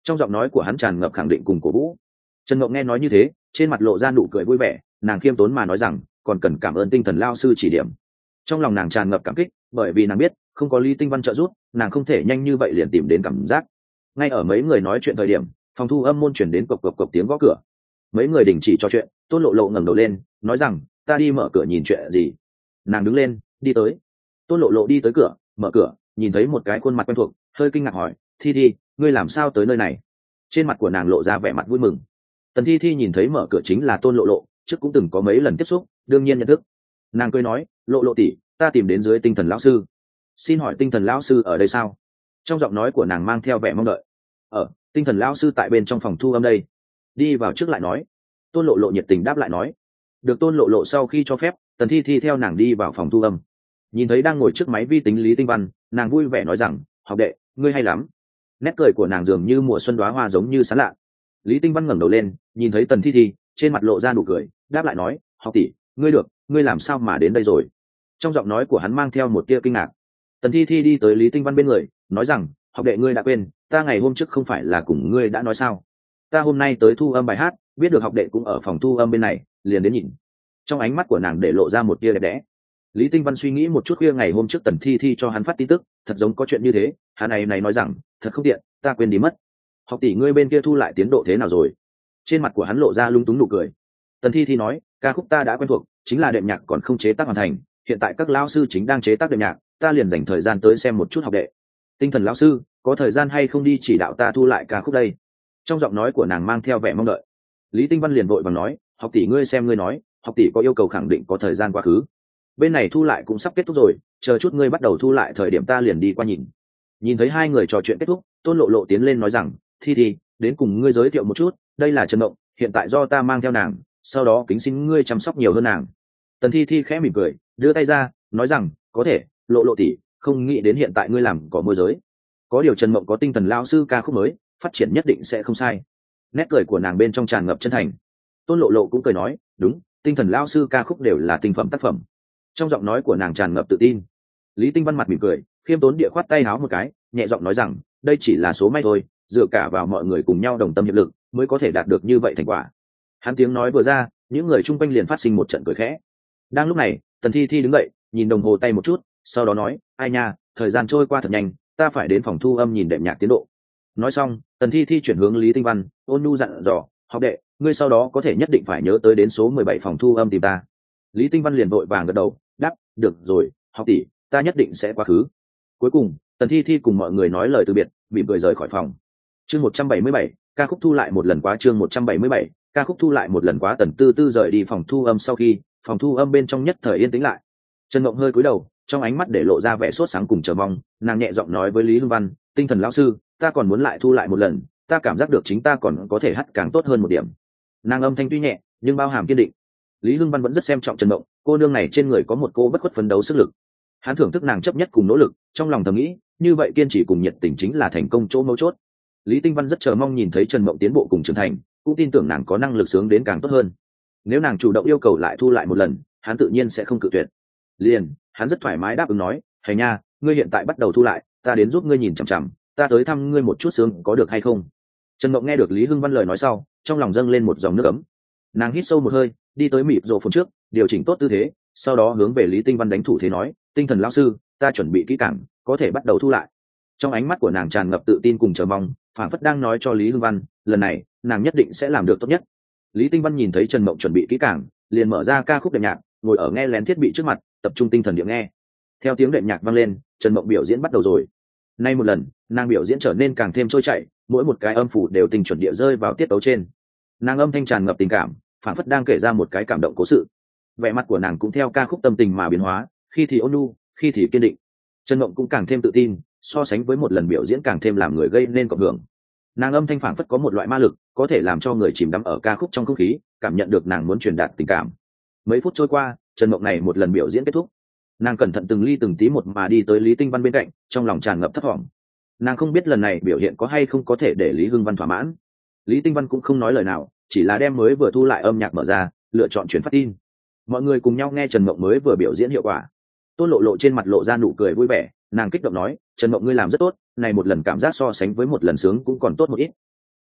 trong giọng nói của hắn tràn ngập khẳng định cùng cổ vũ. Trần Mộng nghe nói như thế, trên mặt lộ ra nụ cười vui vẻ, nàng khiêm tốn mà nói rằng còn cần cảm ơn tinh thần lao sư chỉ điểm. Trong lòng nàng tràn ngập cảm kích, bởi vì nàng biết không có Lý Tinh Văn trợ giúp, nàng không thể nhanh như vậy liền tìm đến cảm giác. Ngay ở mấy người nói chuyện thời điểm, phòng thu âm môn chuyển đến cộc cộc cộc tiếng gõ cửa. Mấy người đình chỉ trò chuyện, Tôn Lộ Lộ ngẩng đầu lên nói rằng ta đi mở cửa nhìn chuyện gì. Nàng đứng lên đi tới. Tôn Lộ Lộ đi tới cửa, mở cửa, nhìn thấy một cái khuôn mặt quen thuộc, hơi kinh ngạc hỏi Thi Thi, ngươi làm sao tới nơi này? Trên mặt của nàng lộ ra vẻ mặt vui mừng. Tần Thi Thi nhìn thấy mở cửa chính là Tôn Lộ Lộ, trước cũng từng có mấy lần tiếp xúc, đương nhiên nhận thức. Nàng cười nói Lộ Lộ tỷ, ta tìm đến dưới tinh thần lão sư. Xin hỏi tinh thần lão sư ở đây sao? Trong giọng nói của nàng mang theo vẻ mong đợi. Ở, tinh thần lão sư tại bên trong phòng thu âm đây. Đi vào trước lại nói. Tôn Lộ Lộ nhiệt tình đáp lại nói. Được Tôn Lộ Lộ sau khi cho phép, Tần Thi Thi theo nàng đi vào phòng thu âm. Nhìn thấy đang ngồi trước máy vi tính Lý Tinh Văn, nàng vui vẻ nói rằng học đệ, ngươi hay lắm. Nét cười của nàng dường như mùa xuân đóa hoa giống như sáng lạ. Lý Tinh Văn ngẩng đầu lên, nhìn thấy Tần Thi Thi, trên mặt lộ ra nụ cười, đáp lại nói học tỷ, ngươi được, ngươi làm sao mà đến đây rồi? Trong giọng nói của hắn mang theo một tia kinh ngạc. Tần Thi Thi đi tới Lý Tinh Văn bên người, nói rằng học đệ ngươi đã quên, ta ngày hôm trước không phải là cùng ngươi đã nói sao? Ta hôm nay tới thu âm bài hát, biết được học đệ cũng ở phòng thu âm bên này, liền đến nhìn. Trong ánh mắt của nàng để lộ ra một tia đẹp đẽ. Lý Tinh Văn suy nghĩ một chút khuya ngày hôm trước Tần Thi Thi cho hắn phát tin tức, thật giống có chuyện như thế, hắn này này nói rằng thật không tiện, ta quên đi mất. Học tỷ ngươi bên kia thu lại tiến độ thế nào rồi? Trên mặt của hắn lộ ra lung túng nụ cười. Tần Thi Thi nói, ca khúc ta đã quen thuộc, chính là đệm nhạc còn không chế tác hoàn thành, hiện tại các lão sư chính đang chế tác đệm nhạc, ta liền dành thời gian tới xem một chút học đệ. Tinh thần lão sư, có thời gian hay không đi chỉ đạo ta thu lại ca khúc đây? Trong giọng nói của nàng mang theo vẻ mong đợi. Lý Tinh Văn liền vội vàng nói, học tỷ ngươi xem ngươi nói, học tỷ có yêu cầu khẳng định có thời gian quá khứ. Bên này thu lại cũng sắp kết thúc rồi, chờ chút ngươi bắt đầu thu lại thời điểm ta liền đi qua nhìn. Nhìn thấy hai người trò chuyện kết thúc, Tôn Lộ Lộ tiến lên nói rằng Thi Thi, đến cùng ngươi giới thiệu một chút, đây là Trần Mộng, hiện tại do ta mang theo nàng, sau đó kính xin ngươi chăm sóc nhiều hơn nàng. Tần Thi Thi khẽ mỉm cười, đưa tay ra nói rằng có thể, Lộ Lộ tỷ, không nghĩ đến hiện tại ngươi làm có môi giới, có điều Trần Mộng có tinh thần lao sư ca khúc mới, phát triển nhất định sẽ không sai. Nét cười của nàng bên trong tràn ngập chân thành. Tôn Lộ Lộ cũng cười nói đúng, tinh thần lao sư ca khúc đều là tinh phẩm tác phẩm. Trong giọng nói của nàng tràn ngập tự tin. Lý Tinh Văn mặt mỉm cười, khiêm tốn địa khoát tay háo một cái, nhẹ giọng nói rằng đây chỉ là số may thôi, dựa cả vào mọi người cùng nhau đồng tâm hiệp lực mới có thể đạt được như vậy thành quả. Hắn tiếng nói vừa ra, những người chung quanh liền phát sinh một trận cười khẽ. Đang lúc này, Tần Thi Thi đứng dậy, nhìn đồng hồ tay một chút, sau đó nói ai nha, thời gian trôi qua thật nhanh, ta phải đến phòng thu âm nhìn đệm nhạc tiến độ. Nói xong, Tần Thi Thi chuyển hướng Lý Tinh Văn, ôn nhu dặn dò học đệ, ngươi sau đó có thể nhất định phải nhớ tới đến số mười bảy phòng thu âm tìm ta. Lý Tinh Văn liền vội vàng gật đầu, đáp được rồi học tỷ, ta nhất định sẽ quá khứ. Cuối cùng Tần Thi Thi cùng mọi người nói lời từ biệt, bị cười rời khỏi phòng. Chương một trăm bảy mươi bảy, ca khúc thu lại một lần quá. Chương một trăm bảy mươi bảy, ca khúc thu lại một lần quá. Tần Tư Tư rời đi phòng thu âm sau khi, phòng thu âm bên trong nhất thời yên tĩnh lại. Trần Mộng hơi cúi đầu, trong ánh mắt để lộ ra vẻ sốt sáng cùng chờ mong, nàng nhẹ giọng nói với Lý Hưng Văn, tinh thần lão sư, ta còn muốn lại thu lại một lần, ta cảm giác được chính ta còn có thể hát càng tốt hơn một điểm. Nàng âm thanh tuy nhẹ nhưng bao hàm kiên định. Lý Hưng Văn vẫn rất xem trọng Trần Mộng, cô nương này trên người có một cô bất khuất phấn đấu sức lực. Hắn thưởng thức nàng chấp nhất cùng nỗ lực, trong lòng thầm nghĩ, như vậy kiên trì cùng nhiệt tình chính là thành công chỗ mấu chốt. Lý Tinh Văn rất chờ mong nhìn thấy Trần Mộng tiến bộ cùng trưởng thành, cũng tin tưởng nàng có năng lực sướng đến càng tốt hơn. Nếu nàng chủ động yêu cầu lại thu lại một lần, hắn tự nhiên sẽ không cự tuyệt. Liền, hắn rất thoải mái đáp ứng nói, "Hành nha, ngươi hiện tại bắt đầu thu lại, ta đến giúp ngươi nhìn chằm chằm, ta tới thăm ngươi một chút sướng có được hay không?" Trần Mộng nghe được Lý Hưng Văn lời nói sau, trong lòng dâng lên một dòng nước ấm. Nàng hít sâu một hơi, đi tới mịt rộ phồn trước, điều chỉnh tốt tư thế, sau đó hướng về Lý Tinh Văn đánh thủ thế nói, "Tinh thần lão sư, ta chuẩn bị kỹ càng, có thể bắt đầu thu lại." Trong ánh mắt của nàng tràn ngập tự tin cùng chờ mong, phảng phất đang nói cho Lý Hưng Văn, lần này nàng nhất định sẽ làm được tốt nhất. Lý Tinh Văn nhìn thấy Trần Mộng chuẩn bị kỹ càng, liền mở ra ca khúc đệm nhạc, ngồi ở nghe lén thiết bị trước mặt, tập trung tinh thần địa nghe. Theo tiếng đệm nhạc vang lên, Trần Mộng biểu diễn bắt đầu rồi. Nay một lần, nàng biểu diễn trở nên càng thêm trôi chảy, mỗi một cái âm phủ đều tình chuẩn địa rơi vào tiết tấu trên. Nàng âm thanh tràn ngập tình cảm, phảng phất đang kể ra một cái cảm động cố sự. Vẻ mặt của nàng cũng theo ca khúc tâm tình mà biến hóa, khi thì ôn nhu, khi thì kiên định. Trần Mộng cũng càng thêm tự tin, so sánh với một lần biểu diễn càng thêm làm người gây nên cộng hưởng. Nàng âm thanh phảng phất có một loại ma lực, có thể làm cho người chìm đắm ở ca khúc trong không khí, cảm nhận được nàng muốn truyền đạt tình cảm. Mấy phút trôi qua, Trần Mộng này một lần biểu diễn kết thúc. Nàng cẩn thận từng ly từng tí một mà đi tới Lý Tinh Văn bên cạnh, trong lòng tràn ngập thất vọng. Nàng không biết lần này biểu hiện có hay không có thể để Lý Hưng Văn thỏa mãn. Lý Tinh Văn cũng không nói lời nào, chỉ là đem mới vừa thu lại âm nhạc mở ra, lựa chọn truyền phát tin. Mọi người cùng nhau nghe Trần Mộng mới vừa biểu diễn hiệu quả. Tôn Lộ Lộ trên mặt lộ ra nụ cười vui vẻ, nàng kích động nói, "Trần Mộng ngươi làm rất tốt, này một lần cảm giác so sánh với một lần sướng cũng còn tốt một ít."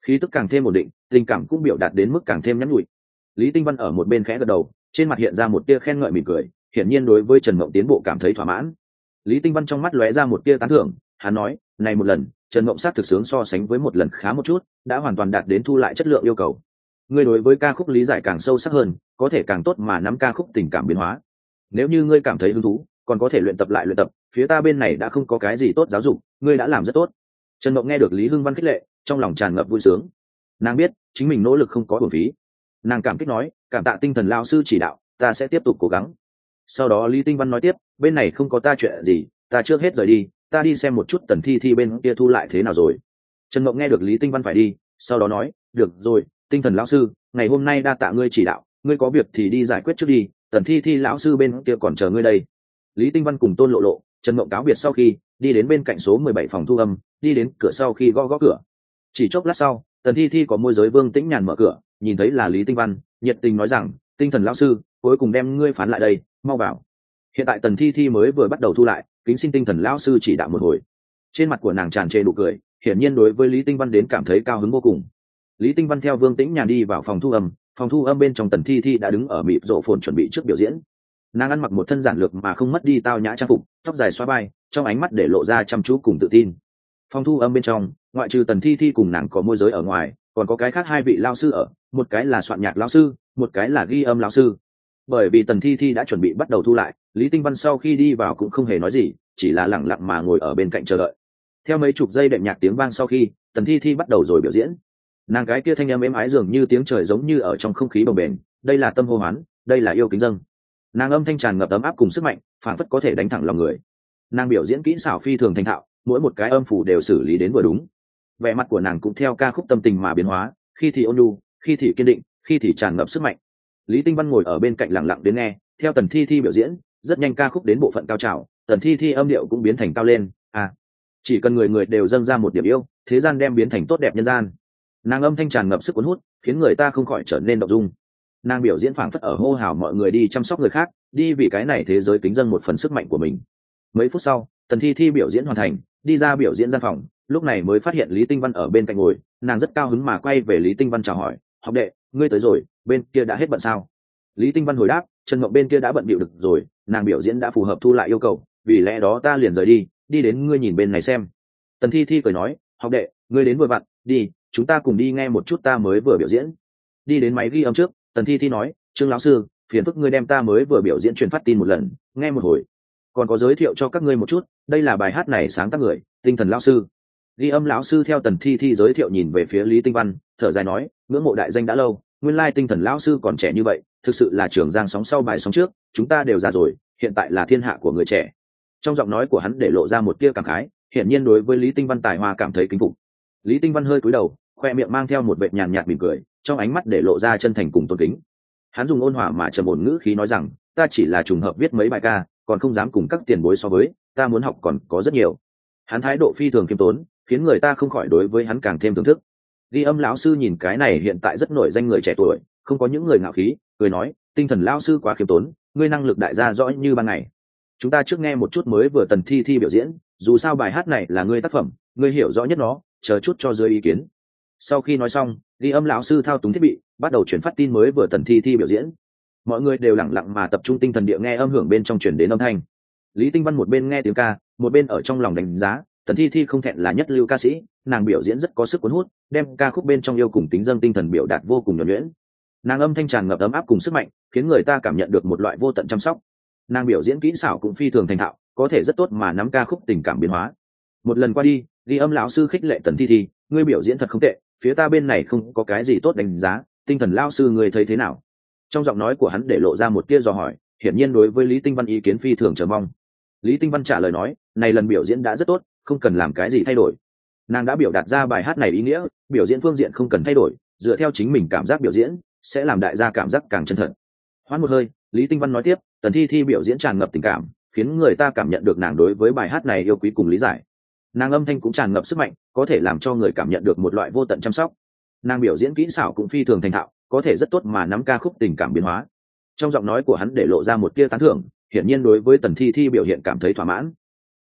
khí tức càng thêm ổn định, tình cảm cũng biểu đạt đến mức càng thêm nhắn nhủi. Lý Tinh Văn ở một bên khẽ gật đầu, trên mặt hiện ra một tia khen ngợi mỉm cười, hiển nhiên đối với Trần Mộng tiến bộ cảm thấy thỏa mãn. Lý Tinh Văn trong mắt lóe ra một tia tán thưởng, hắn nói, này một lần, Trần Mộng sát thực sướng so sánh với một lần khá một chút, đã hoàn toàn đạt đến thu lại chất lượng yêu cầu. Ngươi đối với ca khúc lý giải càng sâu sắc hơn, có thể càng tốt mà nắm ca khúc tình cảm biến hóa. Nếu như ngươi cảm thấy hứng thú, còn có thể luyện tập lại luyện tập, phía ta bên này đã không có cái gì tốt giáo dục, ngươi đã làm rất tốt. Trần Mộng nghe được Lý Hưng Văn khích lệ, trong lòng tràn ngập vui sướng. Nàng biết, chính mình nỗ lực không có uổng phí. Nàng cảm kích nói, cảm tạ tinh thần lão sư chỉ đạo, ta sẽ tiếp tục cố gắng. Sau đó Lý Tinh Văn nói tiếp, bên này không có ta chuyện gì, ta trước hết rời đi, ta đi xem một chút Tần Thi Thi bên kia thu lại thế nào rồi. Trần Mộng nghe được Lý Tinh Văn phải đi, sau đó nói, được rồi, tinh thần lão sư, ngày hôm nay đa tạ ngươi chỉ đạo, ngươi có việc thì đi giải quyết trước đi, Tần Thi Thi lão sư bên kia còn chờ ngươi đây. Lý Tinh Văn cùng Tôn Lộ Lộ, Trần Mộng cáo biệt sau khi đi đến bên cạnh số mười bảy phòng thu âm, đi đến cửa sau khi gõ gõ cửa. Chỉ chốc lát sau, Tần Thi Thi có môi giới Vương Tĩnh Nhàn mở cửa, nhìn thấy là Lý Tinh Văn, nhiệt tình nói rằng, tinh thần lão sư, cuối cùng đem ngươi phán lại đây, mau vào. Hiện tại Tần Thi Thi mới vừa bắt đầu thu lại, kính xin tinh thần lão sư chỉ đạo một hồi. Trên mặt của nàng tràn trề nụ cười, hiển nhiên đối với Lý Tinh Văn đến cảm thấy cao hứng vô cùng. Lý Tinh Văn theo Vương Tĩnh Nhàn đi vào phòng thu âm, phòng thu âm bên trong Tần Thi Thi đã đứng ở mịt rộ phồn chuẩn bị trước biểu diễn. Nàng ăn mặc một thân giản lược mà không mất đi tao nhã trang phục, tóc dài xóa vai, trong ánh mắt để lộ ra chăm chú cùng tự tin. Phòng thu âm bên trong, ngoại trừ Tần Thi Thi cùng nàng có môi giới ở ngoài, còn có cái khác hai vị lao sư ở, một cái là soạn nhạc lao sư, một cái là ghi âm lao sư. Bởi vì Tần Thi Thi đã chuẩn bị bắt đầu thu lại, Lý Tinh Văn sau khi đi vào cũng không hề nói gì, chỉ là lẳng lặng mà ngồi ở bên cạnh chờ đợi. Theo mấy chục giây đệm nhạc tiếng vang sau khi, Tần Thi Thi bắt đầu rồi biểu diễn. Nàng cái kia thanh âm êm ái dường như tiếng trời giống như ở trong không khí bồng bềnh, đây là tâm hô hoán, đây là yêu kính dâng. Nàng âm thanh tràn ngập ấm áp cùng sức mạnh, phản phất có thể đánh thẳng lòng người. Nàng biểu diễn kỹ xảo phi thường thành thạo, mỗi một cái âm phủ đều xử lý đến vừa đúng. Vẻ mặt của nàng cũng theo ca khúc tâm tình mà biến hóa, khi thì ôn nhu, khi thì kiên định, khi thì tràn ngập sức mạnh. Lý Tinh Văn ngồi ở bên cạnh lặng lặng đến nghe, theo Tần Thi Thi biểu diễn, rất nhanh ca khúc đến bộ phận cao trào, Tần Thi Thi âm điệu cũng biến thành cao lên, à, chỉ cần người người đều dâng ra một điểm yêu, thế gian đem biến thành tốt đẹp nhân gian. Nàng âm thanh tràn ngập sức cuốn hút, khiến người ta không khỏi trở nên động dung. Nàng biểu diễn phảng phất ở hô hào mọi người đi chăm sóc người khác, đi vì cái này thế giới kính dâng một phần sức mạnh của mình. Mấy phút sau, Tần Thi Thi biểu diễn hoàn thành, đi ra biểu diễn gian phòng, lúc này mới phát hiện Lý Tinh Văn ở bên cạnh ngồi, nàng rất cao hứng mà quay về Lý Tinh Văn chào hỏi, học đệ, ngươi tới rồi, bên kia đã hết bận sao? Lý Tinh Văn hồi đáp, Trần Mộng bên kia đã bận bịu được rồi, nàng biểu diễn đã phù hợp thu lại yêu cầu, vì lẽ đó ta liền rời đi, đi đến ngươi nhìn bên này xem. Tần Thi Thi cười nói, học đệ, ngươi đến vừa vặn, đi, chúng ta cùng đi nghe một chút ta mới vừa biểu diễn. Đi đến máy ghi âm trước, Tần Thi Thi nói, Trương lão sư, phiền phức ngươi đem ta mới vừa biểu diễn truyền phát tin một lần, nghe một hồi. Còn có giới thiệu cho các ngươi một chút, đây là bài hát này sáng tác người, tinh thần lão sư. Ghi âm lão sư theo Tần Thi Thi giới thiệu nhìn về phía Lý Tinh Văn, thở dài nói, ngưỡng mộ đại danh đã lâu, nguyên lai tinh thần lão sư còn trẻ như vậy, thực sự là trường giang sóng sau bài sóng trước, chúng ta đều già rồi, hiện tại là thiên hạ của người trẻ. Trong giọng nói của hắn để lộ ra một tia cảm khái, hiển nhiên đối với Lý Tinh Văn tài hoa cảm thấy kính phục. Lý Tinh Văn hơi cúi đầu, khoe miệng mang theo một vệt nhàn nhạt mỉm cười, trong ánh mắt để lộ ra chân thành cùng tôn kính. Hắn dùng ôn hòa mà trầm ổn ngữ khí nói rằng, ta chỉ là trùng hợp viết mấy bài ca, còn không dám cùng các tiền bối so với, ta muốn học còn có rất nhiều. Hắn thái độ phi thường khiêm tốn, khiến người ta không khỏi đối với hắn càng thêm thưởng thức. Ghi âm lão sư nhìn cái này hiện tại rất nổi danh người trẻ tuổi, không có những người ngạo khí, cười nói, tinh thần lão sư quá khiêm tốn, ngươi năng lực đại gia rõ như ban ngày. Chúng ta trước nghe một chút mới vừa Tần Thi Thi biểu diễn, dù sao bài hát này là ngươi tác phẩm, ngươi hiểu rõ nhất nó, chờ chút cho dưới ý kiến. Sau khi nói xong, ghi âm lão sư thao túng thiết bị, bắt đầu chuyển phát tin mới vừa Tần Thi Thi biểu diễn. Mọi người đều lặng lặng mà tập trung tinh thần địa nghe âm hưởng bên trong chuyển đến âm thanh. Lý Tinh Văn một bên nghe tiếng ca, một bên ở trong lòng đánh giá, Tần Thi Thi không thẹn là nhất lưu ca sĩ, nàng biểu diễn rất có sức cuốn hút, đem ca khúc bên trong yêu cùng tính dâng tinh thần biểu đạt vô cùng nhuần nhuyễn. Nàng âm thanh tràn ngập ấm áp cùng sức mạnh, khiến người ta cảm nhận được một loại vô tận chăm sóc. Nàng biểu diễn kỹ xảo cũng phi thường thành thạo, có thể rất tốt mà nắm ca khúc tình cảm biến hóa. Một lần qua đi, ghi âm lão sư khích lệ Tần Thi Thi, ngươi biểu diễn thật không tệ, phía ta bên này không có cái gì tốt đánh giá, tinh thần lão sư ngươi thấy thế nào? Trong giọng nói của hắn để lộ ra một tia dò hỏi, hiển nhiên đối với Lý Tinh Văn ý kiến phi thường chờ mong. Lý Tinh Văn trả lời nói, này lần biểu diễn đã rất tốt, không cần làm cái gì thay đổi. Nàng đã biểu đạt ra bài hát này ý nghĩa, biểu diễn phương diện không cần thay đổi, dựa theo chính mình cảm giác biểu diễn, sẽ làm đại gia cảm giác càng chân thật. Hoán một hơi, Lý Tinh Văn nói tiếp, Tần Thi Thi biểu diễn tràn ngập tình cảm, khiến người ta cảm nhận được nàng đối với bài hát này yêu quý cùng lý giải. Nàng âm thanh cũng tràn ngập sức mạnh, có thể làm cho người cảm nhận được một loại vô tận chăm sóc. Nàng biểu diễn kỹ xảo cũng phi thường thành thạo, có thể rất tốt mà nắm ca khúc tình cảm biến hóa. Trong giọng nói của hắn để lộ ra một tia tán thưởng, hiển nhiên đối với Tần Thi Thi biểu hiện cảm thấy thỏa mãn.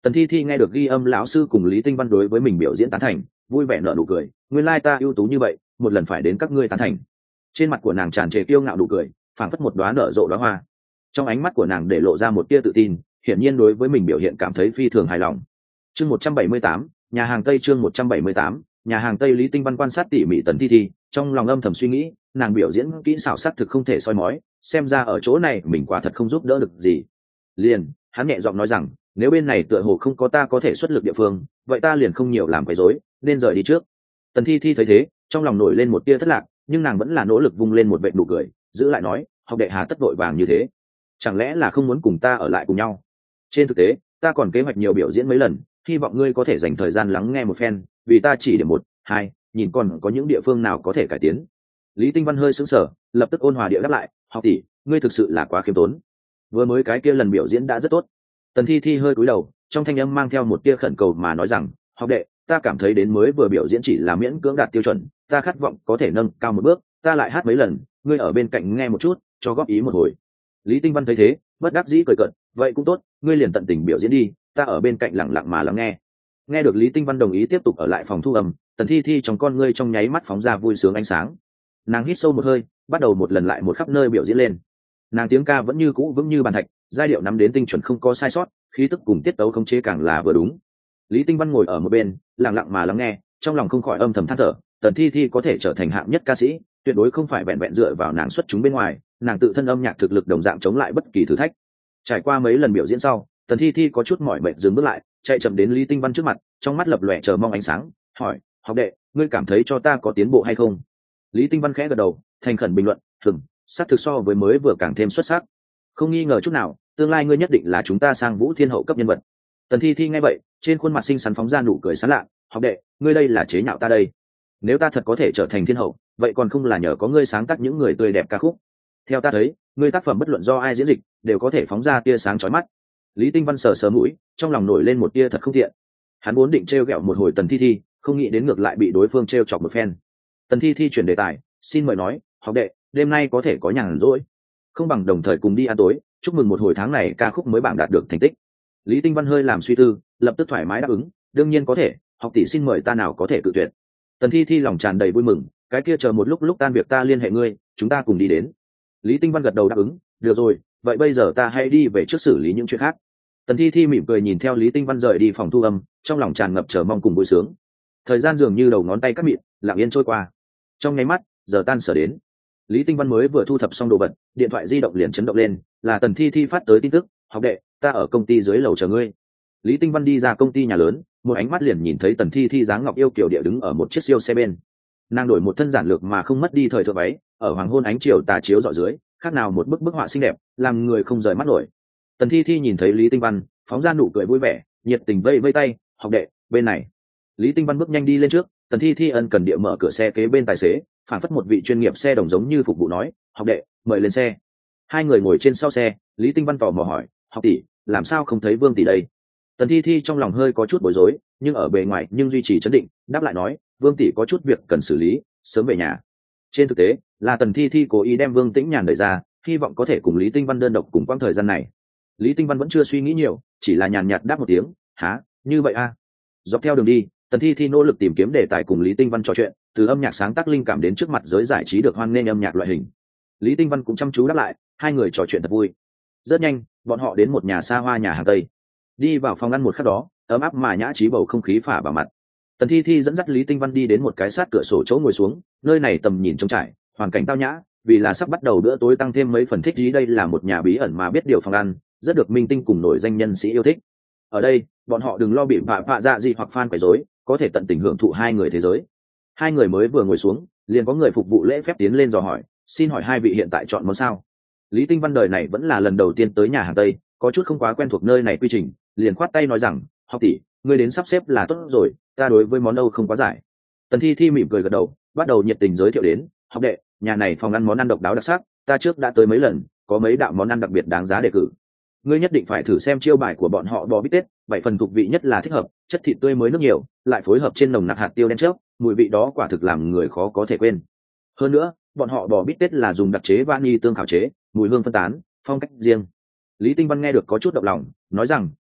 Tần Thi Thi nghe được ghi âm lão sư cùng Lý Tinh Văn đối với mình biểu diễn tán thành, vui vẻ nở nụ cười, nguyên lai ta ưu tú như vậy, một lần phải đến các ngươi tán thành. Trên mặt của nàng tràn trề kiêu ngạo nụ cười, phảng phất một đóa nở rộ đóa hoa. Trong ánh mắt của nàng để lộ ra một tia tự tin, hiển nhiên đối với mình biểu hiện cảm thấy phi thường hài lòng. Chương một trăm bảy mươi tám, nhà hàng Tây chương một trăm bảy mươi tám, nhà hàng Tây. Lý Tinh Văn quan sát tỉ mỉ Tần Thi Thi, trong lòng âm thầm suy nghĩ, nàng biểu diễn kỹ xảo sắc thực không thể soi mói, xem ra ở chỗ này mình quả thật không giúp đỡ được gì. Liền, hắn nhẹ giọng nói rằng, nếu bên này tựa hồ không có ta có thể xuất lực địa phương, vậy ta liền không nhiều làm quấy rối, nên rời đi trước. Tần Thi Thi thấy thế, trong lòng nổi lên một tia thất lạc, nhưng nàng vẫn là nỗ lực vung lên một vệt nụ cười, giữ lại nói, học đệ hà tất vội vàng như thế, chẳng lẽ là không muốn cùng ta ở lại cùng nhau? Trên thực tế, ta còn kế hoạch nhiều biểu diễn mấy lần, hy vọng ngươi có thể dành thời gian lắng nghe một phen, vì ta chỉ điểm một, hai, nhìn còn có những địa phương nào có thể cải tiến. Lý Tinh Văn hơi sững sờ, lập tức ôn hòa địa đáp lại, học tỷ, ngươi thực sự là quá khiêm tốn. Vừa mới cái kia lần biểu diễn đã rất tốt. Tần Thi Thi hơi cúi đầu, trong thanh âm mang theo một tia khẩn cầu mà nói rằng, học đệ, ta cảm thấy đến mới vừa biểu diễn chỉ là miễn cưỡng đạt tiêu chuẩn, ta khát vọng có thể nâng cao một bước, ta lại hát mấy lần, ngươi ở bên cạnh nghe một chút, cho góp ý một hồi. Lý Tinh Văn thấy thế, bất đắc dĩ cười cợt, vậy cũng tốt, ngươi liền tận tình biểu diễn đi, ta ở bên cạnh lặng lặng mà lắng nghe. Nghe được Lý Tinh Văn đồng ý tiếp tục ở lại phòng thu âm, Tần Thi Thi trong con ngươi trong nháy mắt phóng ra vui sướng ánh sáng. Nàng hít sâu một hơi, bắt đầu một lần lại một khắp nơi biểu diễn lên. Nàng tiếng ca vẫn như cũ vững như bàn thạch, giai điệu nắm đến tinh chuẩn không có sai sót, khí tức cùng tiết tấu khống chế càng là vừa đúng. Lý Tinh Văn ngồi ở một bên, lặng lặng mà lắng nghe, trong lòng không khỏi âm thầm than thở, Tần Thi Thi có thể trở thành hạng nhất ca sĩ, tuyệt đối không phải vẹn vẹn dựa vào nàng xuất chúng bên ngoài, nàng tự thân âm nhạc thực lực đồng dạng chống lại bất kỳ thử thách. Trải qua mấy lần biểu diễn sau, Tần Thi Thi có chút mỏi mệt dừng bước lại, chạy chậm đến Lý Tinh Văn trước mặt, trong mắt lập lòe chờ mong ánh sáng, hỏi, học đệ, ngươi cảm thấy cho ta có tiến bộ hay không? Lý Tinh Văn khẽ gật đầu, thành khẩn bình luận, "Ừm, sát thực so với mới vừa càng thêm xuất sắc. Không nghi ngờ chút nào, tương lai ngươi nhất định là chúng ta sang Vũ Thiên hậu cấp nhân vật." Tần Thi Thi nghe vậy, trên khuôn mặt xinh xắn phóng ra nụ cười sán lạ, "Học đệ, ngươi đây là chế nhạo ta đây. Nếu ta thật có thể trở thành thiên hậu, vậy còn không là nhờ có ngươi sáng tác những người tươi đẹp ca khúc. Theo ta thấy, ngươi tác phẩm bất luận do ai diễn dịch, đều có thể phóng ra tia sáng chói mắt." Lý Tinh Văn sờ sờ mũi, trong lòng nổi lên một tia thật không tiện. Hắn vốn định trêu ghẹo một hồi Tần Thi Thi, không nghĩ đến ngược lại bị đối phương trêu chọc một phen. Tần Thi Thi chuyển đề tài, "Xin mời nói, học đệ, đêm nay có thể có nhàn rỗi, không bằng đồng thời cùng đi ăn tối, chúc mừng một hồi tháng này ca khúc mới bảng đạt được thành tích." Lý Tinh Văn hơi làm suy tư, lập tức thoải mái đáp ứng, "Đương nhiên có thể, học tỷ xin mời ta nào có thể cự tuyệt." Tần Thi Thi lòng tràn đầy vui mừng, "Cái kia chờ một lúc lúc tan việc ta liên hệ ngươi, chúng ta cùng đi đến." Lý Tinh Văn gật đầu đáp ứng, "Được rồi, vậy bây giờ ta hãy đi về trước xử lý những chuyện khác." Tần Thi Thi mỉm cười nhìn theo Lý Tinh Văn rời đi phòng thu âm, trong lòng tràn ngập chờ mong cùng vui sướng. Thời gian dường như đầu ngón tay cắt mịn, lặng yên trôi qua. Trong nháy mắt, giờ tan sở đến. Lý Tinh Văn mới vừa thu thập xong đồ vật, điện thoại di động liền chấn động lên, là Tần Thi Thi phát tới tin tức, "Học đệ, ta ở công ty dưới lầu chờ ngươi." Lý Tinh Văn đi ra công ty nhà lớn, một ánh mắt liền nhìn thấy Tần Thi Thi dáng ngọc yêu kiều địa đứng ở một chiếc siêu xe bên. Nàng đổi một thân giản lược mà không mất đi thời thượng váy, ở hoàng hôn ánh chiều tà chiếu rọi dưới, khác nào một bức bức họa xinh đẹp, làm người không rời mắt nổi. Tần Thi Thi nhìn thấy Lý Tinh Văn, phóng ra nụ cười vui vẻ, nhiệt tình vây vây tay, "Học đệ, bên này." Lý Tinh Văn bước nhanh đi lên trước, Tần Thi Thi ân cần địa mở cửa xe kế bên tài xế, phản phất một vị chuyên nghiệp xe đồng giống như phục vụ nói, "Học đệ, mời lên xe." Hai người ngồi trên sau xe, Lý Tinh Văn tò mò hỏi, "Học tỷ, làm sao không thấy Vương tỷ đây?" Tần Thi Thi trong lòng hơi có chút bối rối, nhưng ở bề ngoài nhưng duy trì trấn định, đáp lại nói, "Vương tỷ có chút việc cần xử lý, sớm về nhà." Trên thực tế, là Tần Thi Thi cố ý đem Vương Tĩnh Nhàn đẩy ra, hy vọng có thể cùng Lý Tinh Văn đơn độc cùng quãng thời gian này. Lý Tinh Văn vẫn chưa suy nghĩ nhiều, chỉ là nhàn nhạt đáp một tiếng, "Hả, như vậy a?" À? Dọc theo đường đi, Tần Thi Thi nỗ lực tìm kiếm đề tài cùng Lý Tinh Văn trò chuyện, từ âm nhạc sáng tác linh cảm đến trước mặt giới giải trí được hoan nghênh âm nhạc loại hình. Lý Tinh Văn cũng chăm chú đáp lại, hai người trò chuyện thật vui. Rất nhanh, bọn họ đến một nhà xa hoa nhà hàng Tây. Đi vào phòng ăn một khắc đó, ấm áp mà nhã trí bầu không khí phả vào mặt. Tần Thi Thi dẫn dắt Lý Tinh Văn đi đến một cái sát cửa sổ chỗ ngồi xuống, nơi này tầm nhìn trống trải, hoàn cảnh tao nhã, vì là sắp bắt đầu bữa tối tăng thêm mấy phần thích ý. Đây là một nhà bí ẩn mà biết điều phòng ăn, rất được minh tinh cùng nổi danh nhân sĩ yêu thích. Ở đây, bọn họ đừng lo bị vạ vạ dạ gì hoặc fan quấy rối, có thể tận tình hưởng thụ hai người thế giới. Hai người mới vừa ngồi xuống, liền có người phục vụ lễ phép tiến lên dò hỏi, "Xin hỏi hai vị hiện tại chọn món sao?" Lý Tinh Văn đời này vẫn là lần đầu tiên tới nhà hàng Tây, có chút không quá quen thuộc nơi này quy trình, liền khoát tay nói rằng, "Học tỷ, ngươi đến sắp xếp là tốt rồi, ta đối với món Âu không quá giải." Tần Thi Thi mỉm cười gật đầu, bắt đầu nhiệt tình giới thiệu đến, "Học đệ, nhà này phòng ăn món ăn độc đáo đặc sắc, ta trước đã tới mấy lần, có mấy đạo món ăn đặc biệt đáng giá đề cử. Ngươi nhất định phải thử xem chiêu bài của bọn họ bò bít tết, bảy phần thuộc vị nhất là thích hợp, chất thịt tươi mới nước nhiều, lại phối hợp trên nồng nặc hạt tiêu đen chớp, mùi vị đó quả thực làm người khó có thể quên. Hơn nữa, bọn họ bò bít tết là dùng đặc chế vani tương khảo chế, mùi hương phân tán, phong cách riêng." Lý Tinh Văn nghe được có chút động lòng, nói rằng,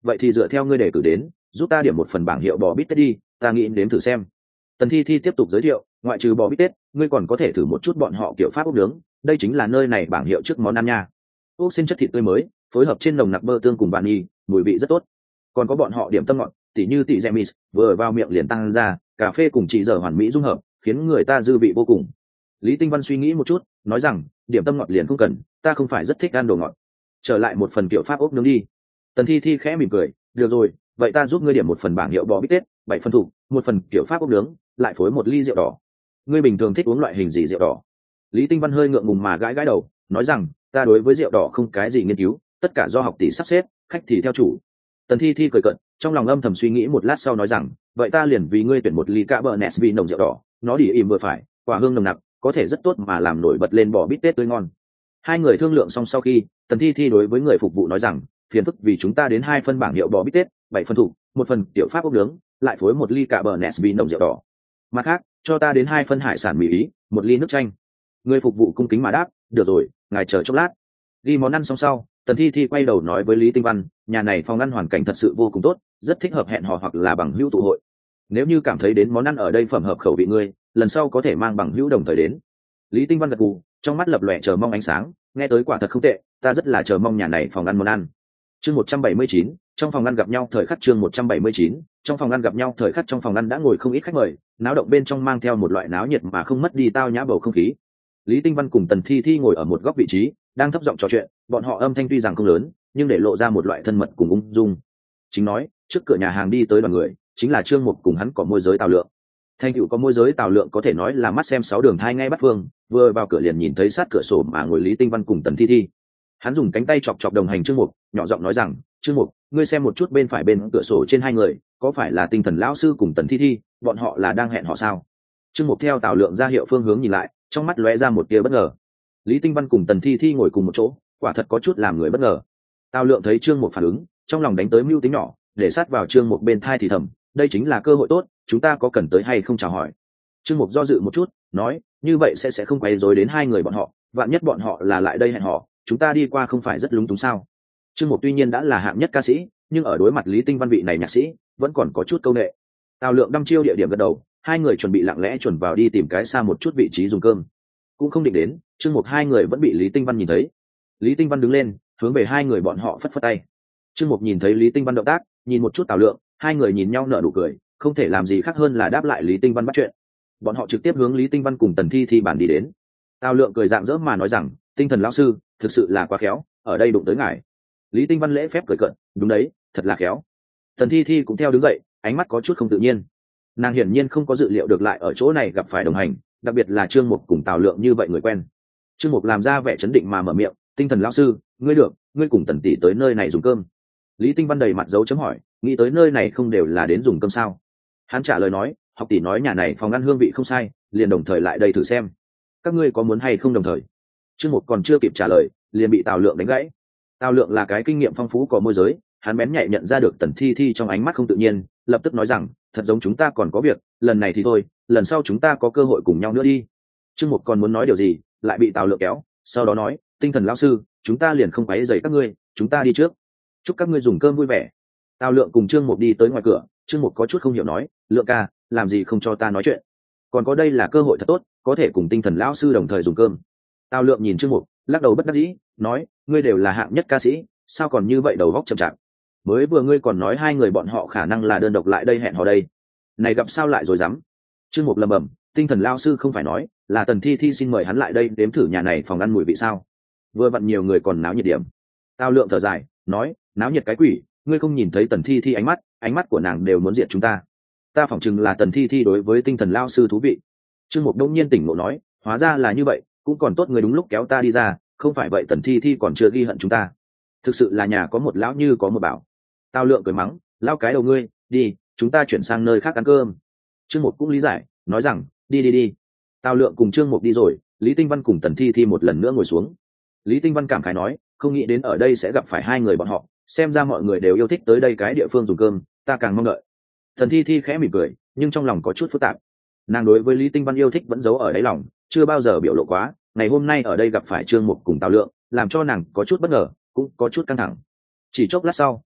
vậy thì dựa theo ngươi đề cử đến, giúp ta điểm một phần bảng hiệu bò bít tết đi, ta nghĩ đến thử xem. Tần Thi Thi tiếp tục giới thiệu, ngoại trừ bò bít tết, ngươi còn có thể thử một chút bọn họ kiểu pháp ốc nướng, đây chính là nơi này bảng hiệu trước món ăn nha. Ốc xin chất thịt tươi mới, phối hợp trên nồng nặc bơ tương cùng vani, mùi vị rất tốt. Còn có bọn họ điểm tâm ngọt, tỉ như tỉ gemis, vừa vào miệng liền tăng ra, cà phê cùng chỉ giờ hoàn mỹ dung hợp, khiến người ta dư vị vô cùng. Lý Tinh Văn suy nghĩ một chút, nói rằng, điểm tâm ngọt liền không cần, ta không phải rất thích ăn đồ ngọt. Trở lại một phần kiểu pháp ốc nướng đi. Tần Thi Thi khẽ mỉm cười, được rồi, vậy ta giúp ngươi điểm một phần bảng hiệu bò bít tết, bảy phần thủ, một phần kiểu pháp ốc nướng, lại phối một ly rượu đỏ. Ngươi bình thường thích uống loại hình gì rượu đỏ? Lý Tinh Văn hơi ngượng ngùng mà gãi gãi đầu, nói rằng, ta đối với rượu đỏ không cái gì nghiên cứu, tất cả do học tỷ sắp xếp, khách thì theo chủ. Tần Thi Thi cười cợt, trong lòng âm thầm suy nghĩ một lát sau nói rằng, vậy ta liền vì ngươi tuyển một ly Cabernet vì nồng rượu đỏ, nó đi im vừa phải, quả hương nồng nặc, có thể rất tốt mà làm nổi bật lên bò bít tết tươi ngon. Hai người thương lượng xong sau khi, Tần Thi Thi đối với người phục vụ nói rằng, phiền phức vì chúng ta đến hai phân bảng hiệu bò bít tết, bảy phần thủ, một phần tiểu pháp ốc nướng, lại phối một ly Cabernet vì nồng rượu đỏ. Mặt khác, cho ta đến hai phân hải sản mì ý, một ly nước chanh. Người phục vụ cung kính mà đáp, được rồi, ngài chờ chốc lát. Ghi món ăn xong sau, Tần Thi Thi quay đầu nói với Lý Tinh Văn, nhà này phòng ăn hoàn cảnh thật sự vô cùng tốt, rất thích hợp hẹn hò hoặc là bằng hữu tụ hội. Nếu như cảm thấy đến món ăn ở đây phẩm hợp khẩu vị ngươi, lần sau có thể mang bằng hữu đồng thời đến. Lý Tinh Văn gật gù, trong mắt lập lòe chờ mong ánh sáng, nghe tới quả thật không tệ, ta rất là chờ mong nhà này phòng ăn món ăn. Chương một trăm bảy mươi chín, trong phòng ăn gặp nhau thời khắc chương một trăm bảy mươi chín, trong phòng ăn gặp nhau thời khắc trong phòng ăn đã ngồi không ít khách mời, náo động bên trong mang theo một loại náo nhiệt mà không mất đi tao nhã bầu không khí. Lý Tinh Văn cùng Tần Thi Thi ngồi ở một góc vị trí, đang thấp giọng trò chuyện, bọn họ âm thanh tuy rằng không lớn, nhưng để lộ ra một loại thân mật cùng ung dung. Chính nói, trước cửa nhà hàng đi tới đoàn người, chính là Trương Mục cùng hắn có môi giới Tào Lượng. Thanh cựu có môi giới Tào Lượng có thể nói là mắt xem sáu đường thai ngay bắt phương, vừa vào cửa liền nhìn thấy sát cửa sổ mà ngồi Lý Tinh Văn cùng Tần Thi Thi. Hắn dùng cánh tay chọc chọc đồng hành Trương Mục, nhỏ giọng nói rằng, Trương Mục, ngươi xem một chút bên phải bên cửa sổ trên hai người, có phải là Tinh Thần lão sư cùng Tần Thi Thi, bọn họ là đang hẹn họ sao? Trương Mục theo Tào Lượng ra hiệu phương hướng nhìn lại, trong mắt lóe ra một tia bất ngờ. Lý Tinh Văn cùng Tần Thi Thi ngồi cùng một chỗ, quả thật có chút làm người bất ngờ. Tào Lượng thấy Trương Mục phản ứng, trong lòng đánh tới mưu tính nhỏ, để sát vào Trương Mục bên thai thì thầm, đây chính là cơ hội tốt, chúng ta có cần tới hay không chào hỏi. Trương Mục do dự một chút, nói, như vậy sẽ sẽ không quấy rối đến hai người bọn họ, vạn nhất bọn họ là lại đây hẹn họ, chúng ta đi qua không phải rất lúng túng sao? Trương Mục tuy nhiên đã là hạng nhất ca sĩ, nhưng ở đối mặt Lý Tinh Văn vị này nhạc sĩ, vẫn còn có chút câu nệ. Tào Lượng đăm chiêu địa điểm gật đầu, hai người chuẩn bị lặng lẽ chuẩn vào đi tìm cái xa một chút vị trí dùng cơm. Cũng không định đến, Trương Mục hai người vẫn bị Lý Tinh Văn nhìn thấy. Lý Tinh Văn đứng lên, hướng về hai người bọn họ phất phất tay. Trương Mục nhìn thấy Lý Tinh Văn động tác, nhìn một chút Tào Lượng, hai người nhìn nhau nở nụ cười, không thể làm gì khác hơn là đáp lại Lý Tinh Văn bắt chuyện. Bọn họ trực tiếp hướng Lý Tinh Văn cùng Tần Thi Thi bàn đi đến. Tào Lượng cười rạng rỡ mà nói rằng, Tinh Thần lão sư, thực sự là quá khéo, ở đây đụng tới ngài. Lý Tinh Văn lễ phép cười cợt, đúng đấy, thật là khéo. Tần Thi Thi cũng theo đứng dậy, ánh mắt có chút không tự nhiên. Nàng hiển nhiên không có dự liệu được lại ở chỗ này gặp phải đồng hành, đặc biệt là Trương Mục cùng Tào Lượng như vậy người quen. Trương Mục làm ra vẻ chấn định mà mở miệng, Tinh Thần lão sư, ngươi được, ngươi cùng Tần tỷ tới nơi này dùng cơm. Lý Tinh Văn đầy mặt dấu chấm hỏi, nghĩ tới nơi này không đều là đến dùng cơm sao? Hắn trả lời nói, học tỷ nói nhà này phòng ăn hương vị không sai, liền đồng thời lại đây thử xem. Các ngươi có muốn hay không đồng thời? Trương Mục còn chưa kịp trả lời, liền bị Tào Lượng đánh gãy. Tào Lượng là cái kinh nghiệm phong phú có môi giới, hắn bén nhạy nhận ra được Tần Thi Thi trong ánh mắt không tự nhiên, lập tức nói rằng, thật giống chúng ta còn có việc, lần này thì thôi, lần sau chúng ta có cơ hội cùng nhau nữa đi. Trương Mục còn muốn nói điều gì, lại bị Tào Lượng kéo, sau đó nói, Tinh Thần lão sư, chúng ta liền không quấy rầy các ngươi, chúng ta đi trước. Chúc các ngươi dùng cơm vui vẻ. Tào Lượng cùng Trương Mục đi tới ngoài cửa, Trương Mục có chút không hiểu nói, Lượng ca, làm gì không cho ta nói chuyện? Còn có đây là cơ hội thật tốt, có thể cùng Tinh Thần lão sư đồng thời dùng cơm. Tào Lượng nhìn Trương Mục, lắc đầu bất đắc dĩ, nói, ngươi đều là hạng nhất ca sĩ, sao còn như vậy đầu góc chậm chạp? Mới vừa ngươi còn nói hai người bọn họ khả năng là đơn độc lại đây hẹn hò đây, này gặp sao lại rồi dám? Trương Mục lầm bầm, Tinh Thần lão sư không phải nói là Tần Thi Thi xin mời hắn lại đây đếm thử nhà này phòng ăn mùi vị sao? Vừa vặn nhiều người còn náo nhiệt điểm. Tào Lượng thở dài, nói, náo nhiệt cái quỷ, ngươi không nhìn thấy Tần Thi Thi ánh mắt, ánh mắt của nàng đều muốn diệt chúng ta. Ta phỏng chừng là Tần Thi Thi đối với Tinh Thần lão sư thú vị. Trương Mục đông nhiên tỉnh ngộ nói, hóa ra là như vậy, cũng còn tốt người đúng lúc kéo ta đi ra, không phải vậy Tần Thi Thi còn chưa ghi hận chúng ta. Thực sự là nhà có một lão như có một bảo. Tào Lượng cười mắng, lao cái đầu ngươi, đi, chúng ta chuyển sang nơi khác ăn cơm. Trương Mục cũng lý giải, nói rằng, đi đi đi. Tào Lượng cùng Trương Mục đi rồi, Lý Tinh Văn cùng Tần Thi Thi một lần nữa ngồi xuống. Lý Tinh Văn cảm khái nói, không nghĩ đến ở đây sẽ gặp phải hai người bọn họ, xem ra mọi người đều yêu thích tới đây cái địa phương dùng cơm, ta càng mong đợi. Tần Thi Thi khẽ mỉm cười, nhưng trong lòng có chút phức tạp. Nàng đối với Lý Tinh Văn yêu thích vẫn giấu ở đáy lòng, chưa bao giờ biểu lộ quá, ngày hôm nay ở đây gặp phải Trương Mục cùng Tào Lượng, làm cho nàng có chút bất ngờ, cũng có chút căng thẳng. Chỉ chốc lát sau,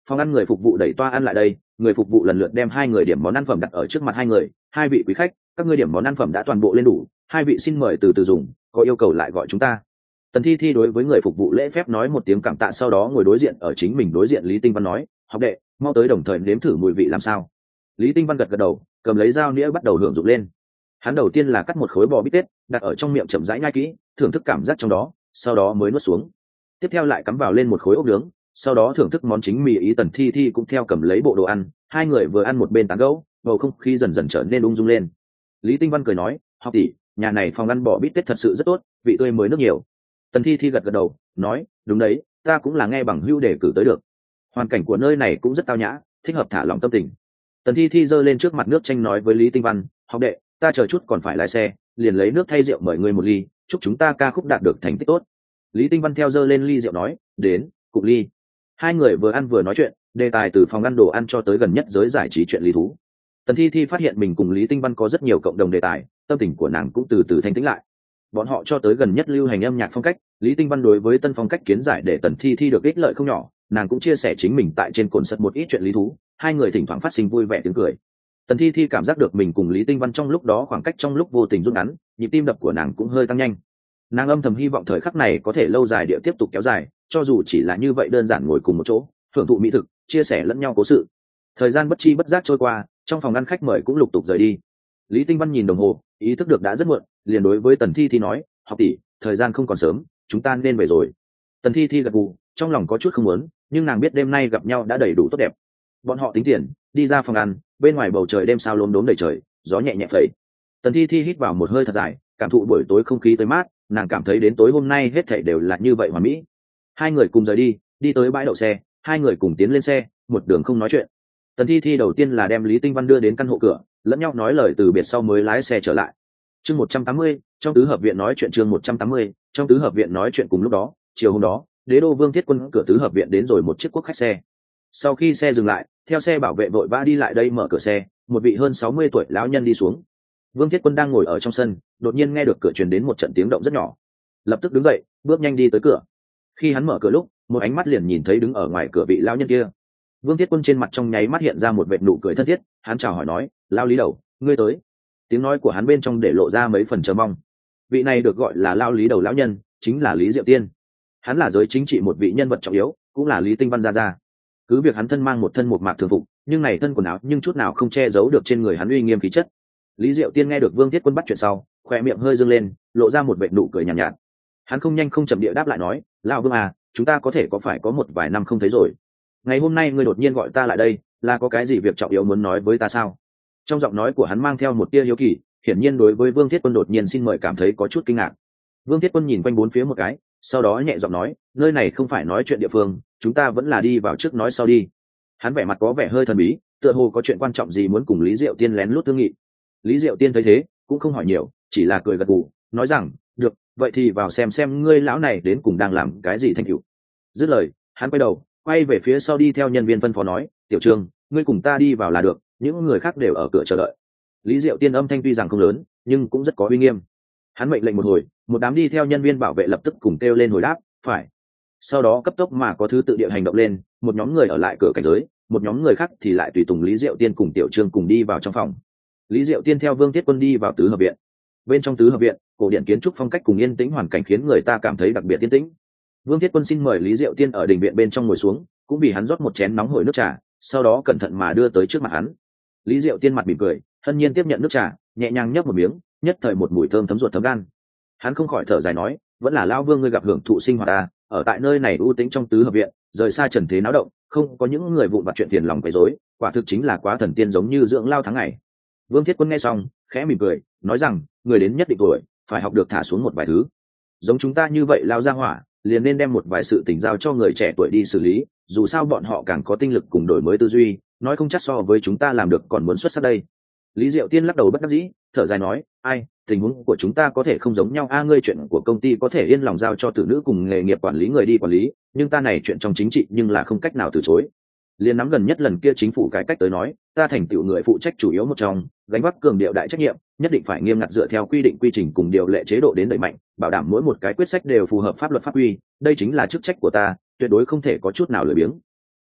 Phòng ăn người phục vụ đẩy toa ăn lại đây, người phục vụ lần lượt đem hai người điểm món ăn phẩm đặt ở trước mặt hai người. Hai vị quý khách, các ngươi điểm món ăn phẩm đã toàn bộ lên đủ, hai vị xin mời từ từ dùng, có yêu cầu lại gọi chúng ta. Tần Thi Thi đối với người phục vụ lễ phép nói một tiếng cảm tạ, sau đó ngồi đối diện ở chính mình đối diện Lý Tinh Văn nói, học đệ, mau tới đồng thời nếm thử mùi vị làm sao. Lý Tinh Văn gật gật đầu, cầm lấy dao nĩa bắt đầu hưởng dụng lên. Hắn đầu tiên là cắt một khối bò bít tết, đặt ở trong miệng chậm rãi nhai kỹ, thưởng thức cảm giác trong đó, sau đó mới nuốt xuống. Tiếp theo lại cắm vào lên một khối ốc nướng, sau đó thưởng thức món chính mì ý. Tần Thi Thi cũng theo cầm lấy bộ đồ ăn, hai người vừa ăn một bên tán gẫu, bầu không khí dần dần trở nên ung dung lên. Lý Tinh Văn cười nói, học tỷ, nhà này phòng ăn bò bít tết thật sự rất tốt, vị tươi mới nước nhiều. Tần Thi Thi gật gật đầu, nói, đúng đấy, ta cũng là nghe bằng hữu đề cử tới được. Hoàn cảnh của nơi này cũng rất tao nhã, thích hợp thả lỏng tâm tình. Tần Thi Thi giơ lên trước mặt nước chanh nói với Lý Tinh Văn, học đệ, ta chờ chút còn phải lái xe, liền lấy nước thay rượu mời ngươi một ly, chúc chúng ta ca khúc đạt được thành tích tốt. Lý Tinh Văn theo giơ lên ly rượu nói, đến, cụng ly. Hai người vừa ăn vừa nói chuyện, đề tài từ phòng ăn đồ ăn cho tới gần nhất giới giải trí chuyện lý thú. Tần Thi Thi phát hiện mình cùng Lý Tinh Văn có rất nhiều cộng đồng đề tài, tâm tình của nàng cũng từ từ thanh tĩnh lại. Bọn họ cho tới gần nhất lưu hành âm nhạc phong cách, Lý Tinh Văn đối với tân phong cách kiến giải để Tần Thi Thi được ích lợi không nhỏ, nàng cũng chia sẻ chính mình tại trên cồn sật một ít chuyện lý thú, hai người thỉnh thoảng phát sinh vui vẻ tiếng cười. Tần Thi Thi cảm giác được mình cùng Lý Tinh Văn trong lúc đó khoảng cách trong lúc vô tình rút ngắn, nhịp tim đập của nàng cũng hơi tăng nhanh. Nàng âm thầm hy vọng thời khắc này có thể lâu dài địa tiếp tục kéo dài, cho dù chỉ là như vậy đơn giản ngồi cùng một chỗ, hưởng thụ mỹ thực, chia sẻ lẫn nhau cố sự. Thời gian bất chi bất giác trôi qua, trong phòng ăn khách mời cũng lục tục rời đi. Lý Tinh Văn nhìn đồng hồ, ý thức được đã rất muộn, liền đối với Tần Thi Thi nói, học tỷ, thời gian không còn sớm, chúng ta nên về rồi. Tần Thi Thi gật gù, trong lòng có chút không muốn, nhưng nàng biết đêm nay gặp nhau đã đầy đủ tốt đẹp. Bọn họ tính tiền, đi ra phòng ăn, bên ngoài bầu trời đêm sao lốm đốm đầy trời, gió nhẹ nhẹ phẩy. Tần Thi Thi hít vào một hơi thật dài, cảm thụ buổi tối không khí tới mát, nàng cảm thấy đến tối hôm nay hết thảy đều là như vậy hoàn mỹ. Hai người cùng rời đi, đi tới bãi đậu xe, hai người cùng tiến lên xe, một đường không nói chuyện. Tần Thi Thi đầu tiên là đem Lý Tinh Văn đưa đến căn hộ cửa, lẫn nhau nói lời từ biệt sau mới lái xe trở lại. Chương một trăm tám mươi, trong tứ hợp viện nói chuyện. Chương một trăm tám mươi, trong tứ hợp viện nói chuyện. Cùng lúc đó, chiều hôm đó, Đế đô Vương Thiết Quân cửa tứ hợp viện đến rồi một chiếc quốc khách xe. Sau khi xe dừng lại, theo xe bảo vệ vội vã đi lại đây mở cửa xe, một vị hơn sáu mươi tuổi lão nhân đi xuống. Vương Thiết Quân đang ngồi ở trong sân, đột nhiên nghe được cửa truyền đến một trận tiếng động rất nhỏ. Lập tức đứng dậy, bước nhanh đi tới cửa. Khi hắn mở cửa lúc, một ánh mắt liền nhìn thấy đứng ở ngoài cửa vị lão nhân kia. Vương Thiết Quân trên mặt trong nháy mắt hiện ra một vệt nụ cười thân thiết, hắn chào hỏi nói, lão Lý Đầu, ngươi tới. Tiếng nói của hắn bên trong để lộ ra mấy phần chờ mong. Vị này được gọi là lão Lý Đầu lão nhân, chính là Lý Diệu Tiên. Hắn là giới chính trị một vị nhân vật trọng yếu, cũng là Lý Tinh Văn gia gia. Cứ việc hắn thân mang một thân một mạc thường phục, nhưng này thân quần áo nhưng chút nào không che giấu được trên người hắn uy nghiêm khí chất. Lý Diệu Tiên nghe được Vương Thiết Quân bắt chuyện sau, khóe miệng hơi dương lên, lộ ra một vệt nụ cười nhàn nhạt, nhạt. Hắn không nhanh không chậm địa đáp lại nói, lão Vương à, chúng ta có thể có phải có một vài năm không thấy rồi. Ngày hôm nay ngươi đột nhiên gọi ta lại đây, là có cái gì việc trọng yếu muốn nói với ta sao? Trong giọng nói của hắn mang theo một tia hiếu kỳ, hiển nhiên đối với Vương Thiết Quân đột nhiên xin mời cảm thấy có chút kinh ngạc. Vương Thiết Quân nhìn quanh bốn phía một cái, sau đó nhẹ giọng nói, nơi này không phải nói chuyện địa phương, chúng ta vẫn là đi vào trước nói sau đi. Hắn vẻ mặt có vẻ hơi thần bí, tựa hồ có chuyện quan trọng gì muốn cùng Lý Diệu Tiên lén lút thương nghị. Lý Diệu Tiên thấy thế, cũng không hỏi nhiều, chỉ là cười gật gù, nói rằng, được, vậy thì vào xem xem ngươi lão này đến cùng đang làm cái gì thanh cửu. Dứt lời, hắn quay đầu, quay về phía sau đi theo nhân viên phân phó nói, tiểu Trương, ngươi cùng ta đi vào là được, những người khác đều ở cửa chờ đợi. Lý Diệu Tiên âm thanh tuy rằng không lớn, nhưng cũng rất có uy nghiêm. Hắn mệnh lệnh một hồi, một đám đi theo nhân viên bảo vệ lập tức cùng kêu lên hồi đáp, phải. Sau đó cấp tốc mà có thứ tự địa hành động lên, một nhóm người ở lại cửa cảnh giới, một nhóm người khác thì lại tùy tùng Lý Diệu Tiên cùng tiểu Trương cùng đi vào trong phòng. Lý Diệu Tiên theo Vương Thiết Quân đi vào tứ hợp viện. Bên trong tứ hợp viện, cổ điển kiến trúc phong cách cùng yên tĩnh hoàn cảnh khiến người ta cảm thấy đặc biệt yên tĩnh. Vương Thiết Quân xin mời Lý Diệu Tiên ở đình viện bên trong ngồi xuống, cũng vì hắn rót một chén nóng hổi nước trà, sau đó cẩn thận mà đưa tới trước mặt hắn. Lý Diệu Tiên mặt mỉm cười, hân nhiên tiếp nhận nước trà, nhẹ nhàng nhấp một miếng, nhất thời một mùi thơm thấm ruột thấm gan. Hắn không khỏi thở dài nói, vẫn là lão Vương ngươi gặp hưởng thụ sinh hoạt ta, ở tại nơi này ưu tĩnh trong tứ hợp viện, rời xa trần thế náo động, không có những người vụn vặt chuyện phiền lòng quấy rối, quả thực chính là quá thần tiên giống như dưỡng lao tháng ngày. Vương Thiết Quân nghe xong, khẽ mỉm cười, nói rằng, người đến nhất định tuổi, phải học được thả xuống một vài thứ. Giống chúng ta như vậy lao ra hỏa, liền nên đem một vài sự tình giao cho người trẻ tuổi đi xử lý, dù sao bọn họ càng có tinh lực cùng đổi mới tư duy, nói không chắc so với chúng ta làm được còn muốn xuất sắc đây. Lý Diệu Tiên lắc đầu bất đắc dĩ, thở dài nói, ai, tình huống của chúng ta có thể không giống nhau a, ngươi chuyện của công ty có thể yên lòng giao cho tử nữ cùng nghề nghiệp quản lý người đi quản lý, nhưng ta này chuyện trong chính trị nhưng là không cách nào từ chối. Liên nắm gần nhất lần kia chính phủ cải cách tới nói, ta thành tựu người phụ trách chủ yếu một trong, gánh vác cường điệu đại trách nhiệm, nhất định phải nghiêm ngặt dựa theo quy định quy trình cùng điều lệ chế độ đến đẩy mạnh, bảo đảm mỗi một cái quyết sách đều phù hợp pháp luật pháp quy, đây chính là chức trách của ta, tuyệt đối không thể có chút nào lười biếng.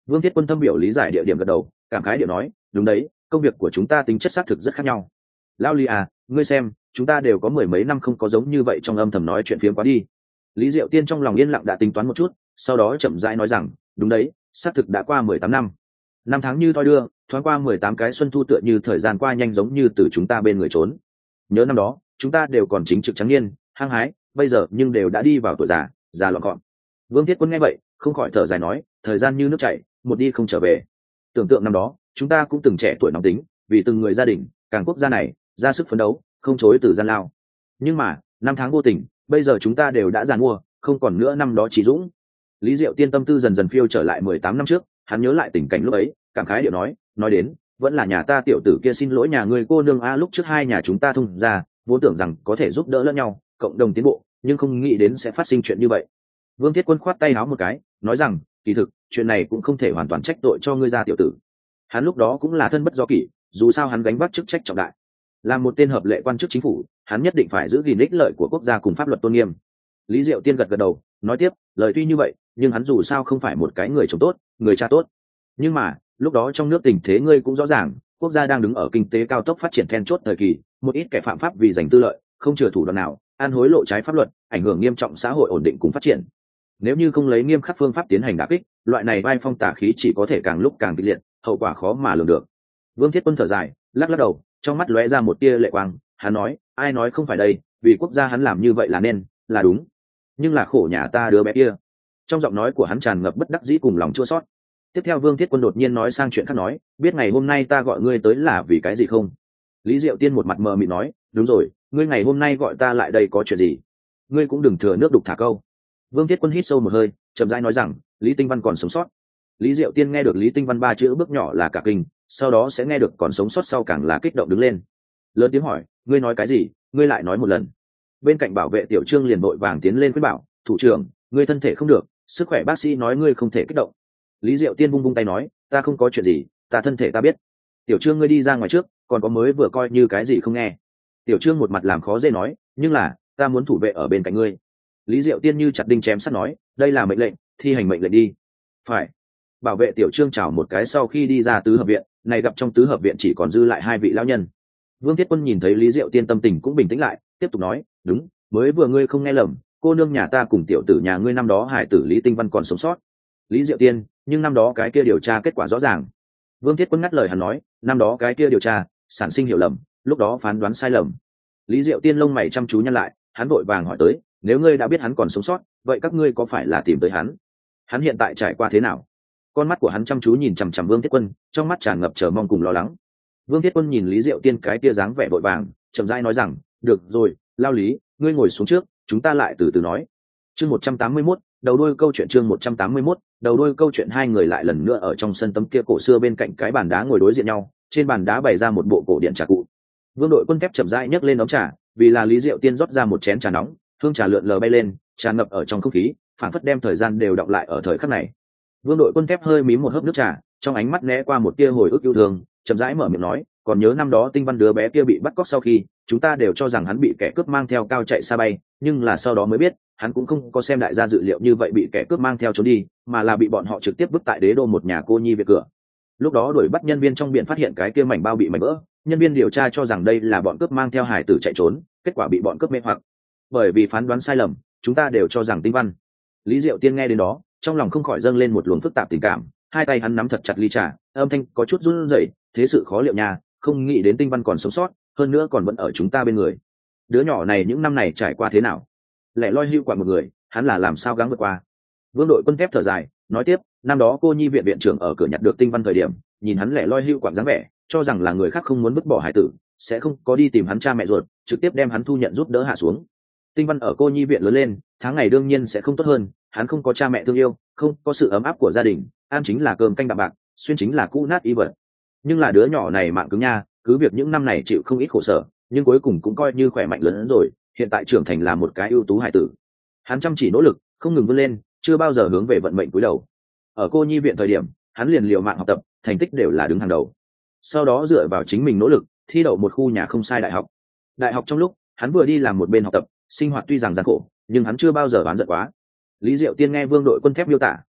Vương Thiết Quân thâm biểu lý giải địa điểm gật đầu, cảm khái điệu nói, đúng đấy, công việc của chúng ta tính chất xác thực rất khác nhau. Lao Lý à, ngươi xem, chúng ta đều có mười mấy năm không có giống như vậy trong âm thầm nói chuyện phiếm quá đi. Lý Diệu Tiên trong lòng yên lặng đã tính toán một chút, sau đó chậm rãi nói rằng, đúng đấy, xác thực đã qua mười tám năm. Năm tháng như thoi đưa, thoáng qua mười tám cái xuân thu tựa như thời gian qua nhanh giống như từ chúng ta bên người trốn. Nhớ năm đó, chúng ta đều còn chính trực trắng niên, hăng hái, bây giờ nhưng đều đã đi vào tuổi già, già lọn gọn. Vương Thiết Quân nghe vậy, không khỏi thở dài nói, thời gian như nước chảy, một đi không trở về. Tưởng tượng năm đó, chúng ta cũng từng trẻ tuổi nóng tính, vì từng người gia đình, càng quốc gia này, ra sức phấn đấu, không chối từ gian lao. Nhưng mà, năm tháng vô tình, bây giờ chúng ta đều đã già mua, không còn nữa năm đó chỉ dũng. Lý Diệu Tiên tâm tư dần dần phiêu trở lại mười tám năm trước, hắn nhớ lại tình cảnh lúc ấy, cảm khái điệu nói, nói đến, vẫn là nhà ta tiểu tử kia xin lỗi nhà ngươi cô nương a, lúc trước hai nhà chúng ta thông ra, vốn tưởng rằng có thể giúp đỡ lẫn nhau, cộng đồng tiến bộ, nhưng không nghĩ đến sẽ phát sinh chuyện như vậy. Vương Thiết Quân khoát tay áo một cái, nói rằng, kỳ thực, chuyện này cũng không thể hoàn toàn trách tội cho ngươi gia tiểu tử. Hắn lúc đó cũng là thân bất do kỷ, dù sao hắn gánh vác chức trách trọng đại. Là một tên hợp lệ quan chức chính phủ, hắn nhất định phải giữ gìn ích lợi của quốc gia cùng pháp luật tôn nghiêm. Lý Diệu Tiên gật gật đầu, nói tiếp, lời tuy như vậy, nhưng hắn dù sao không phải một cái người chồng tốt, người cha tốt. Nhưng mà, lúc đó trong nước tình thế ngươi cũng rõ ràng, quốc gia đang đứng ở kinh tế cao tốc phát triển then chốt thời kỳ, một ít kẻ phạm pháp vì giành tư lợi, không chừa thủ đoạn nào, ăn hối lộ trái pháp luật, ảnh hưởng nghiêm trọng xã hội ổn định cùng phát triển. Nếu như không lấy nghiêm khắc phương pháp tiến hành đả kích, loại này vai phong tà khí chỉ có thể càng lúc càng kịch liệt, hậu quả khó mà lường được. Vương Thiết Quân thở dài, lắc lắc đầu, trong mắt lóe ra một tia lệ quang, hắn nói, ai nói không phải đây, vì quốc gia hắn làm như vậy là nên, là đúng. Nhưng là khổ nhà ta đứa bé kia. Trong giọng nói của hắn tràn ngập bất đắc dĩ cùng lòng chua xót. Tiếp theo Vương Thiết Quân đột nhiên nói sang chuyện khác, nói, biết ngày hôm nay ta gọi ngươi tới là vì cái gì không? Lý Diệu Tiên một mặt mờ mịt nói, đúng rồi, ngươi ngày hôm nay gọi ta lại đây có chuyện gì? Ngươi cũng đừng thừa nước đục thả câu. Vương Thiết Quân hít sâu một hơi, chậm rãi nói rằng, Lý Tinh Văn còn sống sót. Lý Diệu Tiên nghe được Lý Tinh Văn ba chữ bước nhỏ là cả kinh, sau đó sẽ nghe được còn sống sót sau càng là kích động đứng lên. Lớn tiếng hỏi, ngươi nói cái gì? Ngươi lại nói một lần. Bên cạnh bảo vệ Tiểu Trương liền vội vàng tiến lên khuyên bảo, thủ trưởng, ngươi thân thể không được, sức khỏe bác sĩ nói ngươi không thể kích động. Lý Diệu Tiên vung vung tay nói, ta không có chuyện gì, ta thân thể ta biết. Tiểu Trương ngươi đi ra ngoài trước, còn có mới vừa coi như cái gì không nghe. Tiểu Trương một mặt làm khó dễ nói, nhưng là, ta muốn thủ vệ ở bên cạnh ngươi. Lý Diệu Tiên như chặt đinh chém sắt nói, đây là mệnh lệnh, thi hành mệnh lệnh đi. Phải. Bảo vệ Tiểu Trương chào một cái sau khi đi ra tứ hợp viện, này gặp trong tứ hợp viện chỉ còn dư lại hai vị lão nhân. Vương Thiết Quân nhìn thấy Lý Diệu Tiên tâm tình cũng bình tĩnh lại, tiếp tục nói, đúng, mới vừa ngươi không nghe lầm, cô nương nhà ta cùng tiểu tử nhà ngươi năm đó hải tử Lý Tinh Văn còn sống sót. Lý Diệu Tiên, nhưng năm đó cái kia điều tra kết quả rõ ràng. Vương Thiết Quân ngắt lời hắn nói, năm đó cái kia điều tra sản sinh hiểu lầm, lúc đó phán đoán sai lầm. Lý Diệu Tiên lông mày chăm chú nhăn lại, hắn vội vàng hỏi tới, nếu ngươi đã biết hắn còn sống sót, vậy các ngươi có phải là tìm tới hắn? Hắn hiện tại trải qua thế nào? Con mắt của hắn chăm chú nhìn chằm chằm Vương Thiết Quân, trong mắt tràn ngập chờ mong cùng lo lắng. Vương Thiết Quân nhìn Lý Diệu Tiên cái tia dáng vẻ vội vàng, chậm rãi nói rằng, được rồi, Lao Lý, ngươi ngồi xuống trước, chúng ta lại từ từ nói. Chương một trăm tám mươi mốt, đầu đuôi câu chuyện chương một trăm tám mươi mốt, đầu đuôi câu chuyện. Hai người lại lần nữa ở trong sân tấm kia cổ xưa bên cạnh cái bàn đá ngồi đối diện nhau, trên bàn đá bày ra một bộ cổ điện trà cụ. Vương Đội Quân thép chậm rãi nhấc lên ấm trà, vì là Lý Diệu Tiên rót ra một chén trà nóng, hương trà lượn lờ bay lên, tràn ngập ở trong không khí, phảng phất đem thời gian đều đọng lại ở thời khắc này. Vương Đội Quân thép hơi mím một hớp nước trà, trong ánh mắt né qua một tia hồi ức yêu thương, chậm rãi mở miệng nói, còn nhớ năm đó Tinh Văn đứa bé kia bị bắt cóc sau khi, chúng ta đều cho rằng hắn bị kẻ cướp mang theo cao chạy xa bay, nhưng là sau đó mới biết, hắn cũng không có xem đại gia dự liệu như vậy bị kẻ cướp mang theo trốn đi, mà là bị bọn họ trực tiếp vứt tại đế đô một nhà cô nhi về cửa. Lúc đó đuổi bắt nhân viên trong biển phát hiện cái kia mảnh bao bị mảnh vỡ, nhân viên điều tra cho rằng đây là bọn cướp mang theo hải tử chạy trốn, kết quả bị bọn cướp mê hoặc. Bởi vì phán đoán sai lầm, chúng ta đều cho rằng Tinh Văn. Lý Diệu Tiên nghe đến đó, trong lòng không khỏi dâng lên một luồng phức tạp tình cảm, hai tay hắn nắm thật chặt ly trà, âm thanh có chút run rẩy, thế sự khó liệu nha, không nghĩ đến Tinh Văn còn sống sót, hơn nữa còn vẫn ở chúng ta bên người. Đứa nhỏ này những năm này trải qua thế nào? Lẻ loi hưu quạnh một người, hắn là làm sao gắng vượt qua? Vương Đội Quân thép thở dài, nói tiếp, năm đó cô nhi viện viện trưởng ở cửa nhặt được Tinh Văn thời điểm, nhìn hắn lẻ loi hưu quạnh dáng vẻ, cho rằng là người khác không muốn vứt bỏ hải tử, sẽ không có đi tìm hắn cha mẹ ruột, trực tiếp đem hắn thu nhận giúp đỡ hạ xuống. Tinh Văn ở cô nhi viện lớn lên, tháng ngày đương nhiên sẽ không tốt hơn, hắn không có cha mẹ thương yêu, không có sự ấm áp của gia đình, ăn chính là cơm canh đạm bạc, xuyên chính là cũ nát y vật. Nhưng là đứa nhỏ này mạng cứng nha, cứ việc những năm này chịu không ít khổ sở, nhưng cuối cùng cũng coi như khỏe mạnh lớn hơn rồi, hiện tại trưởng thành là một cái ưu tú hải tử. Hắn chăm chỉ nỗ lực, không ngừng vươn lên, chưa bao giờ hướng về vận mệnh cúi đầu. Ở cô nhi viện thời điểm, hắn liền liều mạng học tập, thành tích đều là đứng hàng đầu. Sau đó dựa vào chính mình nỗ lực, thi đậu một khu nhà không sai đại học. Đại học trong lúc, hắn vừa đi làm một bên học tập, sinh hoạt tuy rằng gian khổ, nhưng hắn chưa bao giờ oán giận quá. Lý Diệu Tiên nghe Vương Đội Quân thép miêu tả,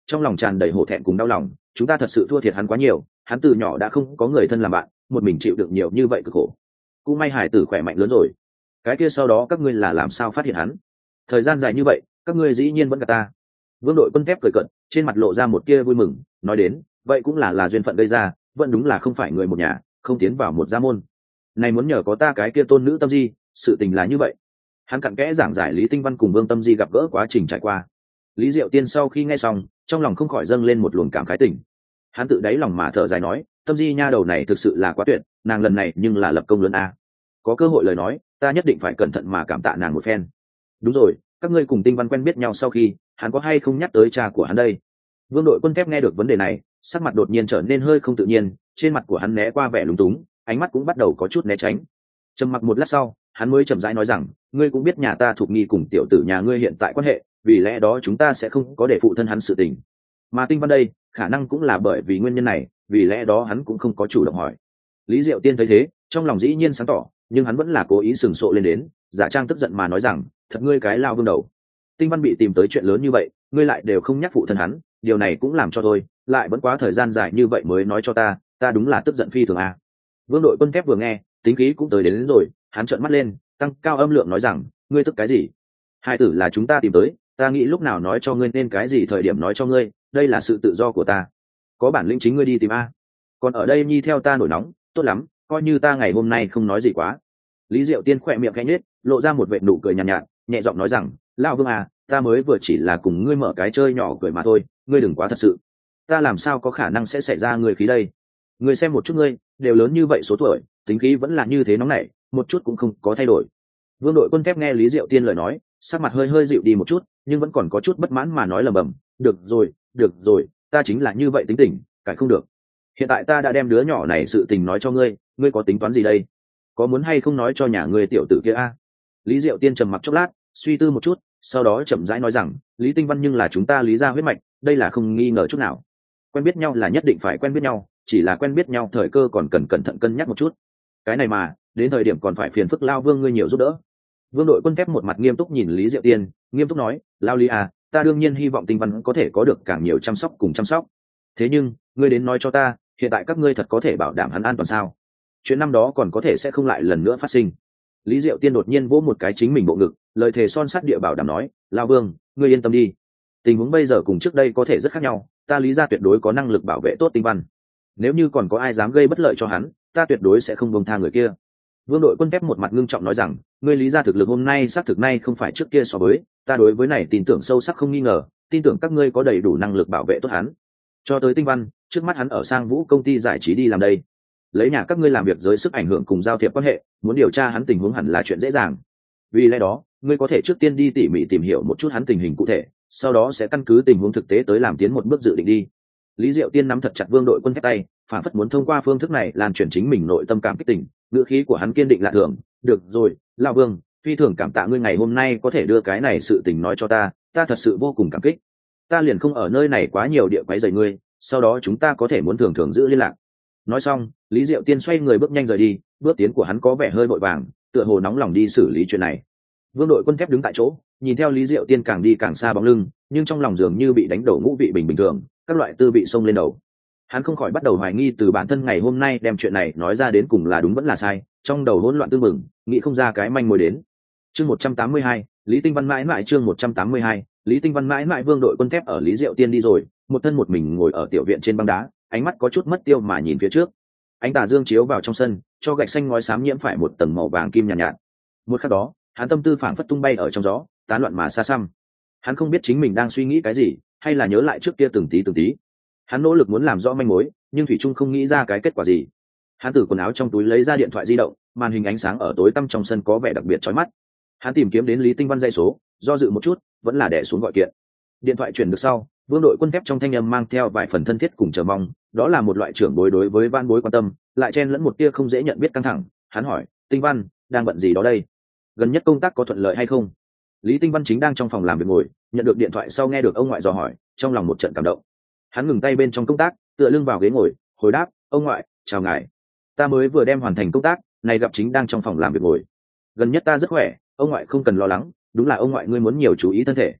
trong lòng tràn đầy hổ thẹn cùng đau lòng. Chúng ta thật sự thua thiệt hắn quá nhiều, hắn từ nhỏ đã không có người thân làm bạn, một mình chịu đựng nhiều như vậy cực khổ. Cũng may hải tử khỏe mạnh lớn rồi. Cái kia sau đó các ngươi là làm sao phát hiện hắn? Thời gian dài như vậy các ngươi dĩ nhiên vẫn gặp ta. Vương Đội Quân thép cười cợt, trên mặt lộ ra một tia vui mừng, nói đến, vậy cũng là là duyên phận gây ra, vẫn đúng là không phải người một nhà, không tiến vào một gia môn. Này muốn nhờ có ta cái kia tôn nữ Tâm Di, sự tình là như vậy. Hắn cặn kẽ giảng giải Lý Tinh Văn cùng Vương Tâm Di gặp gỡ quá trình trải qua. Lý Diệu Tiên sau khi nghe xong, trong lòng không khỏi dâng lên một luồng cảm khái tình. Hắn tự đáy lòng mà thở dài nói, Tâm Di nha đầu này thực sự là quá tuyệt, nàng lần này nhưng là lập công lớn a. Có cơ hội lời nói, ta nhất định phải cẩn thận mà cảm tạ nàng một phen. Đúng rồi, các ngươi cùng Tinh Văn quen biết nhau sau khi, hắn có hay không nhắc tới cha của hắn đây? Vương Đội Quân thép nghe được vấn đề này, sắc mặt đột nhiên trở nên hơi không tự nhiên, trên mặt của hắn né qua vẻ lúng túng, ánh mắt cũng bắt đầu có chút né tránh. Trầm mặc một lát sau, hắn mới chậm rãi nói rằng, ngươi cũng biết nhà ta Thục Nghi cùng tiểu tử nhà ngươi hiện tại quan hệ, vì lẽ đó chúng ta sẽ không có để phụ thân hắn sự tình. Mà Tinh Văn đây, khả năng cũng là bởi vì nguyên nhân này, vì lẽ đó hắn cũng không có chủ động hỏi. Lý Diệu Tiên thấy thế, trong lòng dĩ nhiên sáng tỏ, nhưng hắn vẫn là cố ý sừng sộ lên đến, giả trang tức giận mà nói rằng, thật ngươi cái lao vương đầu. Tinh Văn bị tìm tới chuyện lớn như vậy, ngươi lại đều không nhắc phụ thân hắn, điều này cũng làm cho tôi, lại vẫn quá thời gian dài như vậy mới nói cho ta, ta đúng là tức giận phi thường à. Vương Đội Quân thép vừa nghe, tính khí cũng tới đến, đến rồi, hắn trợn mắt lên, tăng cao âm lượng nói rằng, ngươi tức cái gì? Hai tử là chúng ta tìm tới, ta nghĩ lúc nào nói cho ngươi nên cái gì thời điểm nói cho ngươi, đây là sự tự do của ta. Có bản lĩnh chính ngươi đi tìm a. Còn ở đây nhi theo ta nổi nóng, tốt lắm, coi như ta ngày hôm nay không nói gì quá. Lý Diệu Tiên khỏe miệng khẽ nhếch, lộ ra một vệt nụ cười nhàn nhạt, nhạt, nhẹ giọng nói rằng, lão Vương à, ta mới vừa chỉ là cùng ngươi mở cái chơi nhỏ cười mà thôi, ngươi đừng quá thật sự. Ta làm sao có khả năng sẽ xảy ra người khí đây? Ngươi xem một chút ngươi, đều lớn như vậy số tuổi, tính khí vẫn là như thế nóng nảy, một chút cũng không có thay đổi. Vương Đội Quân thép nghe Lý Diệu Tiên lời nói, sắc mặt hơi hơi dịu đi một chút, nhưng vẫn còn có chút bất mãn mà nói lầm bầm, được rồi, được rồi, ta chính là như vậy tính tình, cải không được. Hiện tại ta đã đem đứa nhỏ này sự tình nói cho ngươi, ngươi có tính toán gì đây? Có muốn hay không nói cho nhà ngươi tiểu tử kia a? Lý Diệu Tiên trầm mặc chốc lát, suy tư một chút, sau đó chậm rãi nói rằng, Lý Tinh Văn nhưng là chúng ta Lý gia huyết mạch, đây là không nghi ngờ chút nào. Quen biết nhau là nhất định phải quen biết nhau, chỉ là quen biết nhau thời cơ còn cần cẩn thận cân nhắc một chút. Cái này mà, đến thời điểm còn phải phiền phức lao Vương ngươi nhiều giúp đỡ. Vương Đội Quân thép một mặt nghiêm túc nhìn Lý Diệu Tiên, nghiêm túc nói, lao Lý à, ta đương nhiên hy vọng Tinh Văn có thể có được càng nhiều chăm sóc cùng chăm sóc. Thế nhưng, ngươi đến nói cho ta, hiện tại các ngươi thật có thể bảo đảm hắn an toàn sao? Chuyện năm đó còn có thể sẽ không lại lần nữa phát sinh. Lý Diệu Tiên đột nhiên vỗ một cái chính mình bộ ngực, lời thề son sắt địa bảo đảm nói, lao Vương, ngươi yên tâm đi. Tình huống bây giờ cùng trước đây có thể rất khác nhau, ta Lý gia tuyệt đối có năng lực bảo vệ tốt Tinh Văn. Nếu như còn có ai dám gây bất lợi cho hắn, ta tuyệt đối sẽ không buông tha người kia. Vương Đội Quân thép một mặt ngưng trọng nói rằng, ngươi Lý gia thực lực hôm nay xác thực nay không phải trước kia so với, ta đối với này tin tưởng sâu sắc không nghi ngờ, tin tưởng các ngươi có đầy đủ năng lực bảo vệ tốt hắn. Cho tới Tinh Văn, trước mắt hắn ở Sang Vũ công ty giải trí đi làm đây. Lấy nhà các ngươi làm việc giới sức ảnh hưởng cùng giao thiệp quan hệ, muốn điều tra hắn tình huống hẳn là chuyện dễ dàng. Vì lẽ đó, ngươi có thể trước tiên đi tỉ mỉ tìm hiểu một chút hắn tình hình cụ thể, sau đó sẽ căn cứ tình huống thực tế tới làm tiến một bước dự định đi. Lý Diệu Tiên nắm thật chặt Vương Đội Quân thép tay, phản phất muốn thông qua phương thức này lan truyền chính mình nội tâm cảm kích tình, ngữ khí của hắn kiên định lạ thường. Được rồi, lão Vương, phi thường cảm tạ ngươi ngày hôm nay có thể đưa cái này sự tình nói cho ta, ta thật sự vô cùng cảm kích. Ta liền không ở nơi này quá nhiều địa quấy rầy ngươi, sau đó chúng ta có thể muốn thường thường giữ liên lạc. Nói xong, Lý Diệu Tiên xoay người bước nhanh rời đi, bước tiến của hắn có vẻ hơi vội vàng, tựa hồ nóng lòng đi xử lý chuyện này. Vương Đội Quân thép đứng tại chỗ, nhìn theo Lý Diệu Tiên càng đi càng xa bóng lưng, nhưng trong lòng dường như bị đánh đổ ngũ vị bình bình thường, các loại tư vị xông lên đầu. Hắn không khỏi bắt đầu hoài nghi từ bản thân ngày hôm nay đem chuyện này nói ra đến cùng là đúng vẫn là sai, trong đầu hỗn loạn tương mừng, nghĩ không ra cái manh mối đến. Chương một trăm tám mươi hai, Lý Tinh Văn mãi mãi chương một trăm tám mươi hai, Lý Tinh Văn mãi mãi Vương Đội Quân thép ở Lý Diệu Tiên đi rồi, một thân một mình ngồi ở tiểu viện trên băng đá, ánh mắt có chút mất tiêu mà nhìn phía trước. Ánh tà dương chiếu vào trong sân, cho gạch xanh ngói xám nhiễm phải một tầng màu vàng kim nhàn nhạt, nhạt. Một khắc đó, hắn tâm tư phảng phất tung bay ở trong gió, tán loạn mà xa xăm. Hắn không biết chính mình đang suy nghĩ cái gì, hay là nhớ lại trước kia từng tí từng tí. Hắn nỗ lực muốn làm rõ manh mối, nhưng thủy trung không nghĩ ra cái kết quả gì. Hắn từ quần áo trong túi lấy ra điện thoại di động, màn hình ánh sáng ở tối tăm trong sân có vẻ đặc biệt chói mắt. Hắn tìm kiếm đến Lý Tinh Văn dây số, do dự một chút, vẫn là đè xuống gọi kiện. Điện thoại chuyển được sau, Vương Đội Quân thép trong thanh âm mang theo vài phần thân thiết cùng chờ mong, đó là một loại trưởng bối đối với van bối quan tâm, lại chen lẫn một tia không dễ nhận biết căng thẳng. Hắn hỏi, Tinh Văn, đang bận gì đó đây? Gần nhất công tác có thuận lợi hay không? Lý Tinh Văn chính đang trong phòng làm việc ngồi, nhận được điện thoại sau nghe được ông ngoại dò hỏi, trong lòng một trận cảm động. Hắn ngừng tay bên trong công tác, tựa lưng vào ghế ngồi, hồi đáp, ông ngoại, chào ngài. Ta mới vừa đem hoàn thành công tác, này gặp chính đang trong phòng làm việc ngồi. Gần nhất ta rất khỏe, ông ngoại không cần lo lắng, đúng là ông ngoại ngươi muốn nhiều chú ý thân thể.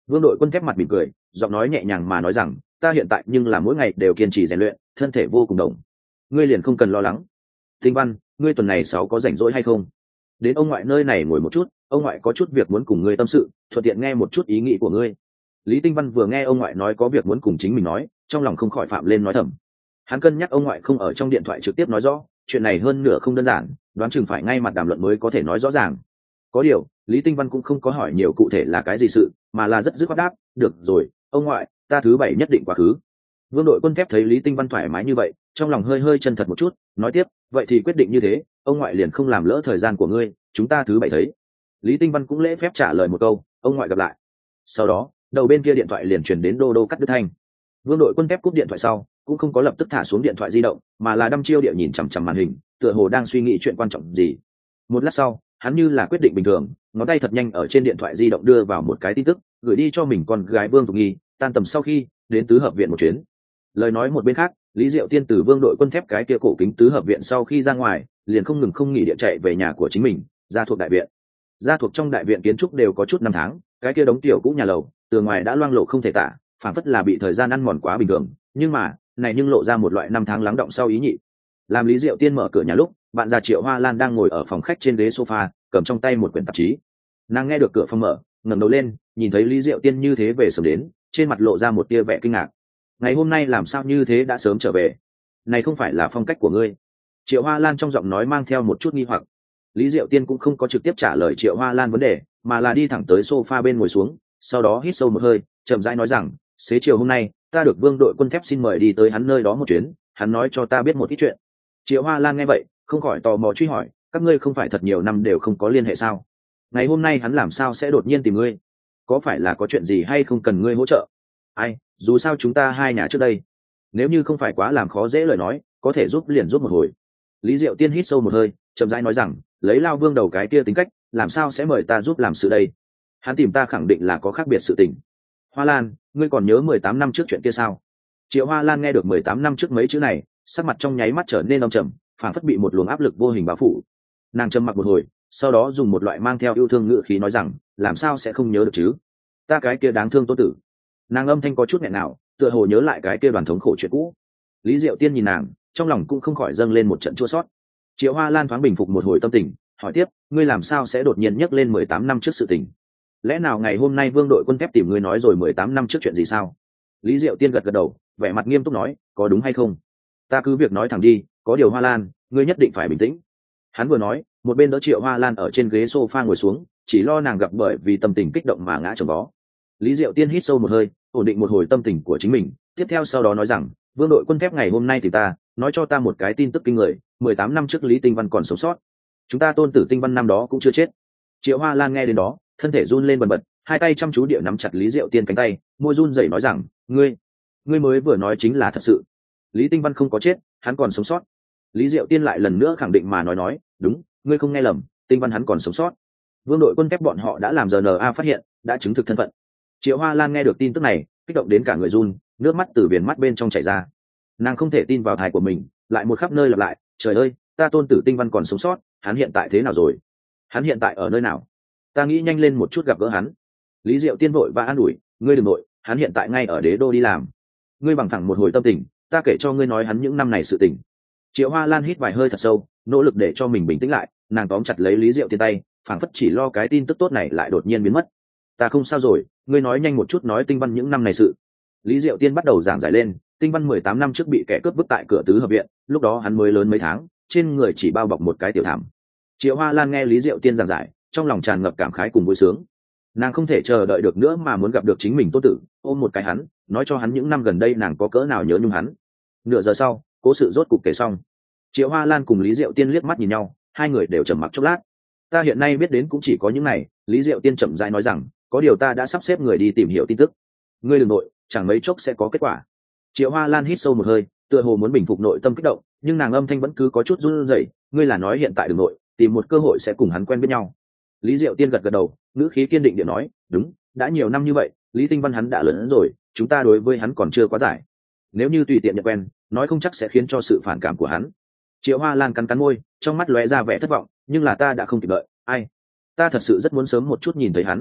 Vương Đội Quân thép mặt mỉm cười, giọng nói nhẹ nhàng mà nói rằng, ta hiện tại nhưng là mỗi ngày đều kiên trì rèn luyện, thân thể vô cùng đồng. Ngươi liền không cần lo lắng. Tinh Văn, ngươi tuần này sáu có rảnh rỗi hay không? Đến ông ngoại nơi này ngồi một chút, ông ngoại có chút việc muốn cùng ngươi tâm sự, thuận tiện nghe một chút ý nghĩ của ngươi. Lý Tinh Văn vừa nghe ông ngoại nói có việc muốn cùng chính mình nói, trong lòng không khỏi phạm lên nói thầm. Hắn cân nhắc ông ngoại không ở trong điện thoại trực tiếp nói rõ, chuyện này hơn nửa không đơn giản, đoán chừng phải ngay mặt đàm luận mới có thể nói rõ ràng. Có điều, Lý Tinh Văn cũng không có hỏi nhiều cụ thể là cái gì sự, mà là rất dứt khoát đáp, được rồi, ông ngoại, ta thứ bảy nhất định quá khứ. Vương Đội Quân thép thấy Lý Tinh Văn thoải mái như vậy, trong lòng hơi hơi chân thật một chút, nói tiếp, vậy thì quyết định như thế, ông ngoại liền không làm lỡ thời gian của ngươi, chúng ta thứ bảy thấy. Lý Tinh Văn cũng lễ phép trả lời một câu, ông ngoại gặp lại. Sau đó, đầu bên kia điện thoại liền truyền đến đô đô cắt đứt thanh. Vương Đội Quân thép cúp điện thoại sau, cũng không có lập tức thả xuống điện thoại di động, mà là đăm chiêu địa nhìn chằm chằm màn hình, tựa hồ đang suy nghĩ chuyện quan trọng gì. Một lát sau, hắn như là quyết định bình thường, ngón tay thật nhanh ở trên điện thoại di động đưa vào một cái tin tức, gửi đi cho mình con gái Vương Tục Nghi, tan tầm sau khi đến tứ hợp viện một chuyến. Lời nói một bên khác, Lý Diệu Tiên từ Vương Đội Quân thép cái kia cổ kính tứ hợp viện sau khi ra ngoài, liền không ngừng không nghỉ địa chạy về nhà của chính mình, ra thuộc đại viện. Ra thuộc trong đại viện kiến trúc đều có chút năm tháng, cái kia đống tiểu cũ nhà lầu, từ ngoài đã loang lộ không thể tả, phản phất là bị thời gian ăn mòn quá bình thường, nhưng mà, này nhưng lộ ra một loại năm tháng lắng động sau ý nhị. Làm Lý Diệu Tiên mở cửa nhà lúc, bạn già Triệu Hoa Lan đang ngồi ở phòng khách trên ghế sofa, cầm trong tay một quyển tạp chí. Nàng nghe được cửa phòng mở, ngẩng đầu lên, nhìn thấy Lý Diệu Tiên như thế về sớm đến, trên mặt lộ ra một tia vẻ kinh ngạc. Ngày hôm nay làm sao như thế đã sớm trở về? Này không phải là phong cách của ngươi. Triệu Hoa Lan trong giọng nói mang theo một chút nghi hoặc. Lý Diệu Tiên cũng không có trực tiếp trả lời Triệu Hoa Lan vấn đề, mà là đi thẳng tới sofa bên ngồi xuống, sau đó hít sâu một hơi, chậm rãi nói rằng, xế chiều hôm nay, ta được Vương Đội Quân thép xin mời đi tới hắn nơi đó một chuyến, hắn nói cho ta biết một ít chuyện. Triệu Hoa Lan nghe vậy, không khỏi tò mò truy hỏi, các ngươi không phải thật nhiều năm đều không có liên hệ sao? Ngày hôm nay hắn làm sao sẽ đột nhiên tìm ngươi? Có phải là có chuyện gì hay không cần ngươi hỗ trợ? Ai, dù sao chúng ta hai nhà trước đây, nếu như không phải quá làm khó dễ lời nói, có thể giúp liền giúp một hồi. Lý Diệu Tiên hít sâu một hơi, chậm rãi nói rằng, lấy Lao Vương đầu cái kia tính cách, làm sao sẽ mời ta giúp làm sự đây? Hắn tìm ta khẳng định là có khác biệt sự tình. Hoa Lan, ngươi còn nhớ mười tám năm trước chuyện kia sao? Triệu Hoa Lan nghe được mười tám năm trước mấy chữ này, sắc mặt trong nháy mắt trở nên âm trầm, phảng phất bị một luồng áp lực vô hình bao phủ. Nàng trầm mặc một hồi, sau đó dùng một loại mang theo yêu thương ngữ khí nói rằng, làm sao sẽ không nhớ được chứ? Ta cái kia đáng thương Tô Tử. Nàng âm thanh có chút nghẹn nào, tựa hồ nhớ lại cái kia đoàn thống khổ chuyện cũ. Lý Diệu Tiên nhìn nàng, trong lòng cũng không khỏi dâng lên một trận chua xót. Triệu Hoa Lan thoáng bình phục một hồi tâm tình, hỏi tiếp, ngươi làm sao sẽ đột nhiên nhắc lên mười tám năm trước sự tình? Lẽ nào ngày hôm nay Vương Đội Quân thép tìm ngươi nói rồi mười tám năm trước chuyện gì sao? Lý Diệu Tiên gật gật đầu, vẻ mặt nghiêm túc nói, có đúng hay không? Ta cứ việc nói thẳng đi, có điều Hoa Lan, ngươi nhất định phải bình tĩnh. Hắn vừa nói, một bên đỡ Triệu Hoa Lan ở trên ghế sofa ngồi xuống, chỉ lo nàng gặp bởi vì tâm tình kích động mà ngã chồng vó. Lý Diệu Tiên hít sâu một hơi, ổn định một hồi tâm tình của chính mình, tiếp theo sau đó nói rằng, Vương Đội Quân thép ngày hôm nay thì ta, nói cho ta một cái tin tức kinh người, mười tám năm trước Lý Tinh Văn còn sống sót. Chúng ta tôn tử Tinh Văn năm đó cũng chưa chết. Triệu Hoa Lan nghe đến đó, thân thể run lên bần bật, hai tay chăm chú địa nắm chặt Lý Diệu Tiên cánh tay, môi run rẩy nói rằng, ngươi, ngươi mới vừa nói chính là thật sự. Lý Tinh Văn không có chết, hắn còn sống sót. Lý Diệu Tiên lại lần nữa khẳng định mà nói nói, đúng, ngươi không nghe lầm, Tinh Văn hắn còn sống sót. Vương Đội Quân thép bọn họ đã làm rờ en a phát hiện, đã chứng thực thân phận. Triệu Hoa Lan nghe được tin tức này, kích động đến cả người run, nước mắt từ viền mắt bên trong chảy ra. Nàng không thể tin vào tai của mình, lại một khắp nơi lặp lại, trời ơi, ta tôn tử Tinh Văn còn sống sót, hắn hiện tại thế nào rồi? Hắn hiện tại ở nơi nào? Ta nghĩ nhanh lên một chút gặp gỡ hắn. Lý Diệu Tiên vội và an ủi, ngươi đừng nội, hắn hiện tại ngay ở đế đô đi làm. Ngươi bằng thẳng một hồi tâm tình, ta kể cho ngươi nói hắn những năm này sự tình. Triệu Hoa Lan hít vài hơi thật sâu, nỗ lực để cho mình bình tĩnh lại, nàng tóm chặt lấy Lý Diệu Tiên tay, phảng phất chỉ lo cái tin tức tốt này lại đột nhiên biến mất. Ta không sao rồi, ngươi nói nhanh một chút nói Tinh Văn những năm này sự. Lý Diệu Tiên bắt đầu giảng giải lên, Tinh Văn mười tám năm trước bị kẻ cướp vứt tại cửa tứ hợp viện, lúc đó hắn mới lớn mấy tháng, trên người chỉ bao bọc một cái tiểu thảm. Triệu Hoa Lan nghe Lý Diệu Tiên giảng giải, trong lòng tràn ngập cảm khái cùng vui sướng. Nàng không thể chờ đợi được nữa mà muốn gặp được chính mình tôn tử, ôm một cái hắn, nói cho hắn những năm gần đây nàng có cỡ nào nhớ nhung hắn. Nửa giờ sau, cố sự rốt cục kể xong. Triệu Hoa Lan cùng Lý Diệu Tiên liếc mắt nhìn nhau, hai người đều trầm mặc chốc lát. Ta hiện nay biết đến cũng chỉ có những này, Lý Diệu Tiên chậm rãi nói rằng, có điều ta đã sắp xếp người đi tìm hiểu tin tức. Ngươi đừng nội, chẳng mấy chốc sẽ có kết quả. Triệu Hoa Lan hít sâu một hơi, tựa hồ muốn bình phục nội tâm kích động, nhưng nàng âm thanh vẫn cứ có chút run rẩy, ngươi là nói hiện tại đừng nội, tìm một cơ hội sẽ cùng hắn quen biết nhau. Lý Diệu Tiên gật gật đầu, ngữ khí kiên định điện nói, đúng, đã nhiều năm như vậy, Lý Tinh Văn hắn đã lớn rồi, chúng ta đối với hắn còn chưa quá giải. Nếu như tùy tiện nhận quen, nói không chắc sẽ khiến cho sự phản cảm của hắn. Triệu Hoa Lan cắn cắn môi, trong mắt lóe ra vẻ thất vọng, nhưng là ta đã không kịp đợi, ai, ta thật sự rất muốn sớm một chút nhìn thấy hắn.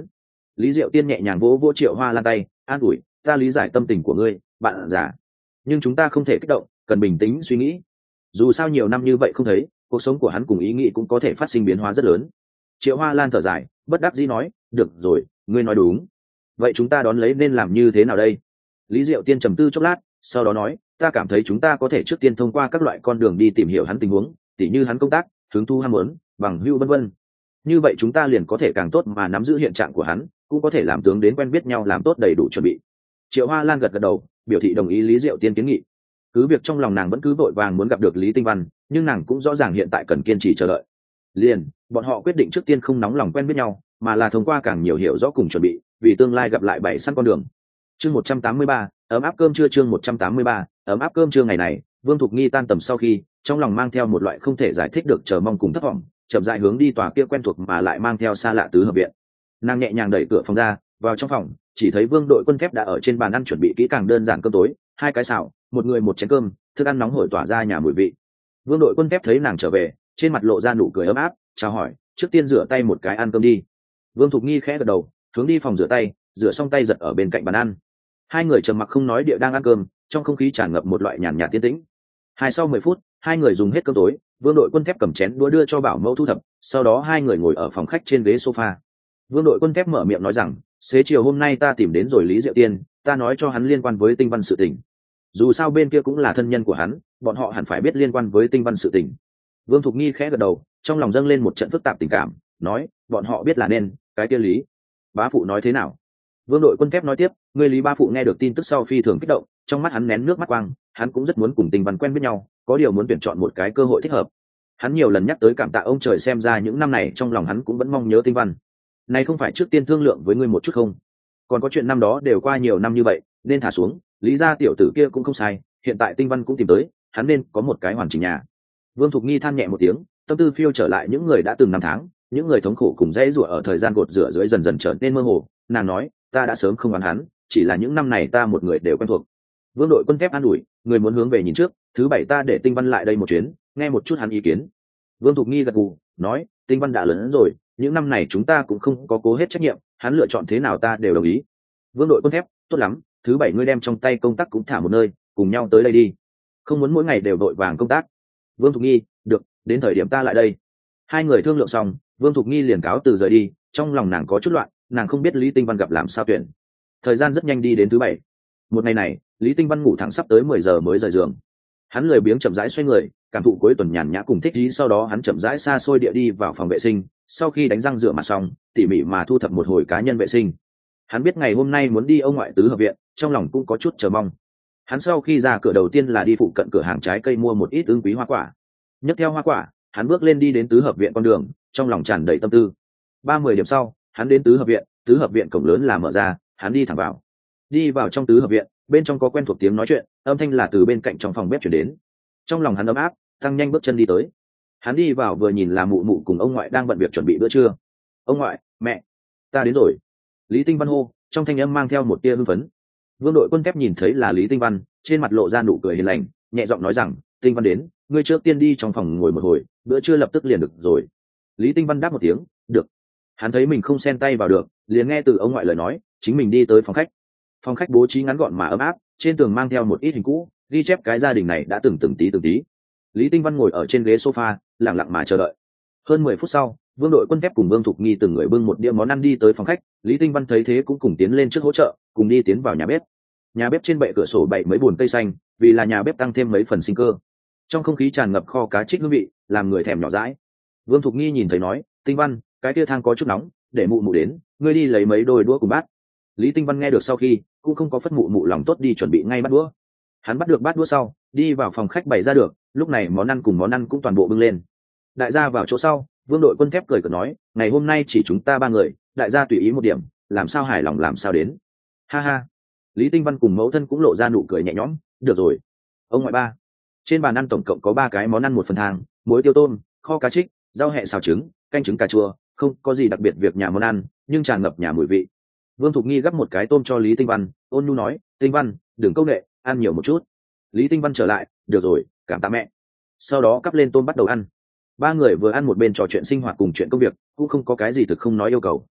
Lý Diệu Tiên nhẹ nhàng vỗ vỗ Triệu Hoa Lan tay, an ủi, ta lý giải tâm tình của ngươi, bạn già, nhưng chúng ta không thể kích động, cần bình tĩnh suy nghĩ. Dù sao nhiều năm như vậy không thấy, cuộc sống của hắn cùng ý nghĩ cũng có thể phát sinh biến hóa rất lớn. Triệu Hoa Lan thở dài, bất đắc dĩ nói, được rồi, ngươi nói đúng. Vậy chúng ta đón lấy nên làm như thế nào đây? Lý Diệu Tiên trầm tư chốc lát, sau đó nói, ta cảm thấy chúng ta có thể trước tiên thông qua các loại con đường đi tìm hiểu hắn tình huống, tỉ như hắn công tác, hướng thu ham muốn, bằng hưu vân vân. Như vậy chúng ta liền có thể càng tốt mà nắm giữ hiện trạng của hắn, cũng có thể làm tướng đến quen biết nhau, làm tốt đầy đủ chuẩn bị. Triệu Hoa Lan gật gật đầu, biểu thị đồng ý Lý Diệu Tiên kiến nghị. Cứ việc trong lòng nàng vẫn cứ vội vàng muốn gặp được Lý Tinh Văn, nhưng nàng cũng rõ ràng hiện tại cần kiên trì chờ đợi. Liền, bọn họ quyết định trước tiên không nóng lòng quen biết nhau, mà là thông qua càng nhiều hiểu rõ cùng chuẩn bị, vì tương lai gặp lại bảy săn con đường. Chương một trăm tám mươi ba, ấm áp cơm trưa. Chương một trăm tám mươi ba, ấm áp cơm trưa. Ngày này, Vương Thục Nghi tan tầm sau khi, trong lòng mang theo một loại không thể giải thích được chờ mong cùng thất vọng, chậm rãi hướng đi tòa kia quen thuộc mà lại mang theo xa lạ tứ hợp viện. Nàng nhẹ nhàng đẩy cửa phòng ra, vào trong phòng, chỉ thấy Vương Đội Quân Thép đã ở trên bàn ăn chuẩn bị kỹ càng đơn giản cơm tối, hai cái xào, một người một chén cơm, thức ăn nóng hổi tỏa ra nhà mùi vị. Vương Đội Quân Thép thấy nàng trở về, trên mặt lộ ra nụ cười ấm áp, chào hỏi, trước tiên rửa tay một cái ăn cơm đi. Vương Thục Nghi khẽ gật đầu, hướng đi phòng rửa tay, rửa xong tay giật ở bên cạnh bàn ăn. Hai người trầm mặc không nói địa đang ăn cơm, trong không khí tràn ngập một loại nhàn nhạt tiến tĩnh. Hai sau mười phút, hai người dùng hết cơm tối, Vương Đội Quân Thép cầm chén đũa đưa cho bảo mẫu thu thập, sau đó hai người ngồi ở phòng khách trên ghế sofa. Vương Đội Quân Thép mở miệng nói rằng, xế chiều hôm nay ta tìm đến rồi Lý Diệu Tiên, ta nói cho hắn liên quan với Tinh Văn sự tình. Dù sao bên kia cũng là thân nhân của hắn, bọn họ hẳn phải biết liên quan với Tinh Văn sự tình. Vương Thục Nghi khẽ gật đầu, trong lòng dâng lên một trận phức tạp tình cảm, nói, bọn họ biết là nên, cái kia Lý bá phụ nói thế nào? Vương Đội Quân Thép nói tiếp, người Lý bá phụ nghe được tin tức sau phi thường kích động, trong mắt hắn nén nước mắt quang, hắn cũng rất muốn cùng Tinh Văn quen biết nhau, có điều muốn tuyển chọn một cái cơ hội thích hợp. Hắn nhiều lần nhắc tới cảm tạ ông trời, xem ra những năm này trong lòng hắn cũng vẫn mong nhớ Tinh Văn. Này không phải trước tiên thương lượng với ngươi một chút không? Còn có chuyện năm đó đều qua nhiều năm như vậy, nên thả xuống, Lý gia tiểu tử kia cũng không sai, hiện tại Tinh Văn cũng tìm tới, hắn nên có một cái hoàn chỉnh nhà. Vương Thục Nghi than nhẹ một tiếng, tâm tư phiêu trở lại những người đã từng năm tháng, những người thống khổ cùng dãy rủa ở thời gian gột rửa dưới dần dần trở nên mơ hồ. Nàng nói, ta đã sớm không oán hắn, chỉ là những năm này ta một người đều quen thuộc. Vương Đội Quân Thép an ủi, người muốn hướng về nhìn trước, thứ bảy ta để Tinh Văn lại đây một chuyến, nghe một chút hắn ý kiến. Vương Thục Nghi gật gù, nói, Tinh Văn đã lớn hơn rồi, những năm này chúng ta cũng không có cố hết trách nhiệm, hắn lựa chọn thế nào ta đều đồng ý. Vương Đội Quân Thép, tốt lắm, thứ bảy ngươi đem trong tay công tác cũng thả một nơi, cùng nhau tới đây đi, không muốn mỗi ngày đều đội vàng công tác. Vương Thục Nghi, được, đến thời điểm ta lại đây. Hai người thương lượng xong, Vương Thục Nghi liền cáo từ rời đi, trong lòng nàng có chút loạn, nàng không biết Lý Tinh Văn gặp làm sao tuyển. Thời gian rất nhanh đi đến thứ bảy. Một ngày này, Lý Tinh Văn ngủ thẳng sắp tới mười giờ mới rời giường. Hắn lười biếng chậm rãi xoay người, cảm thụ cuối tuần nhàn nhã cùng thích ý, sau đó hắn chậm rãi xa xôi địa đi vào phòng vệ sinh, sau khi đánh răng rửa mặt xong, tỉ mỉ mà thu thập một hồi cá nhân vệ sinh. Hắn biết ngày hôm nay muốn đi ông ngoại tứ hợp viện, trong lòng cũng có chút chờ mong. Hắn sau khi ra cửa đầu tiên là đi phụ cận cửa hàng trái cây mua một ít ưng quý hoa quả. Nhấc theo hoa quả, hắn bước lên đi đến tứ hợp viện con đường, trong lòng tràn đầy tâm tư. Ba mươi điểm sau, hắn đến tứ hợp viện, tứ hợp viện cổng lớn là mở ra, hắn đi thẳng vào. Đi vào trong tứ hợp viện, bên trong có quen thuộc tiếng nói chuyện, âm thanh là từ bên cạnh trong phòng bếp truyền đến. Trong lòng hắn ấm áp, tăng nhanh bước chân đi tới. Hắn đi vào vừa nhìn là mụ mụ cùng ông ngoại đang bận việc chuẩn bị bữa trưa. Ông ngoại, mẹ, ta đến rồi. Lý Tinh Văn hô, trong thanh âm mang theo một tia hưng phấn. Vương Đội Quân Thép nhìn thấy là Lý Tinh Văn, trên mặt lộ ra nụ cười hiền lành, nhẹ giọng nói rằng, Tinh Văn đến, ngươi trước tiên đi trong phòng ngồi một hồi, bữa trưa lập tức liền được rồi. Lý Tinh Văn đáp một tiếng, được. Hắn thấy mình không xen tay vào được, liền nghe từ ông ngoại lời nói, chính mình đi tới phòng khách. Phòng khách bố trí ngắn gọn mà ấm áp, trên tường mang theo một ít hình cũ, ghi chép cái gia đình này đã từng từng tí từng tí. Lý Tinh Văn ngồi ở trên ghế sofa, lặng lặng mà chờ đợi. Hơn mười phút sau, Vương Đội Quân Thép cùng Vương Thục Nghi từng người bưng một đĩa món ăn đi tới phòng khách. Lý Tinh Văn thấy thế cũng cùng tiến lên trước hỗ trợ, cùng đi tiến vào nhà bếp. Nhà bếp trên bệ cửa sổ bày mấy bồn cây xanh, vì là nhà bếp tăng thêm mấy phần sinh cơ. Trong không khí tràn ngập kho cá trích hương vị, làm người thèm nhỏ dãi. Vương Thục Nghi nhìn thấy nói, Tinh Văn, cái tia thang có chút nóng, để mụ mụ đến, ngươi đi lấy mấy đôi đũa cùng bát. Lý Tinh Văn nghe được sau khi, cũng không có phất mụ mụ lòng tốt đi chuẩn bị ngay bát đũa. Hắn bắt được bát đũa sau, đi vào phòng khách bày ra được, lúc này món ăn cùng món ăn cũng toàn bộ bưng lên. Đại gia vào chỗ sau, Vương Đội Quân Thép cười cợt nói, ngày hôm nay chỉ chúng ta ba người, đại gia tùy ý một điểm, làm sao hài lòng làm sao đến. Ha ha. Lý Tinh Văn cùng mẫu thân cũng lộ ra nụ cười nhẹ nhõm, được rồi. Ông ngoại ba. Trên bàn ăn tổng cộng có ba cái món ăn một phần thang, muối tiêu tôm, kho cá trích, rau hẹ xào trứng, canh trứng cà chua, không có gì đặc biệt việc nhà món ăn, nhưng tràn ngập nhà mùi vị. Vương Thục Nghi gắp một cái tôm cho Lý Tinh Văn, ôn nhu nói, Tinh Văn, đừng câu nệ, ăn nhiều một chút. Lý Tinh Văn trở lại, được rồi, cảm tạ mẹ. Sau đó cắp lên tôm bắt đầu ăn. Ba người vừa ăn một bên trò chuyện sinh hoạt cùng chuyện công việc, cũng không có cái gì thực không nói yêu cầu.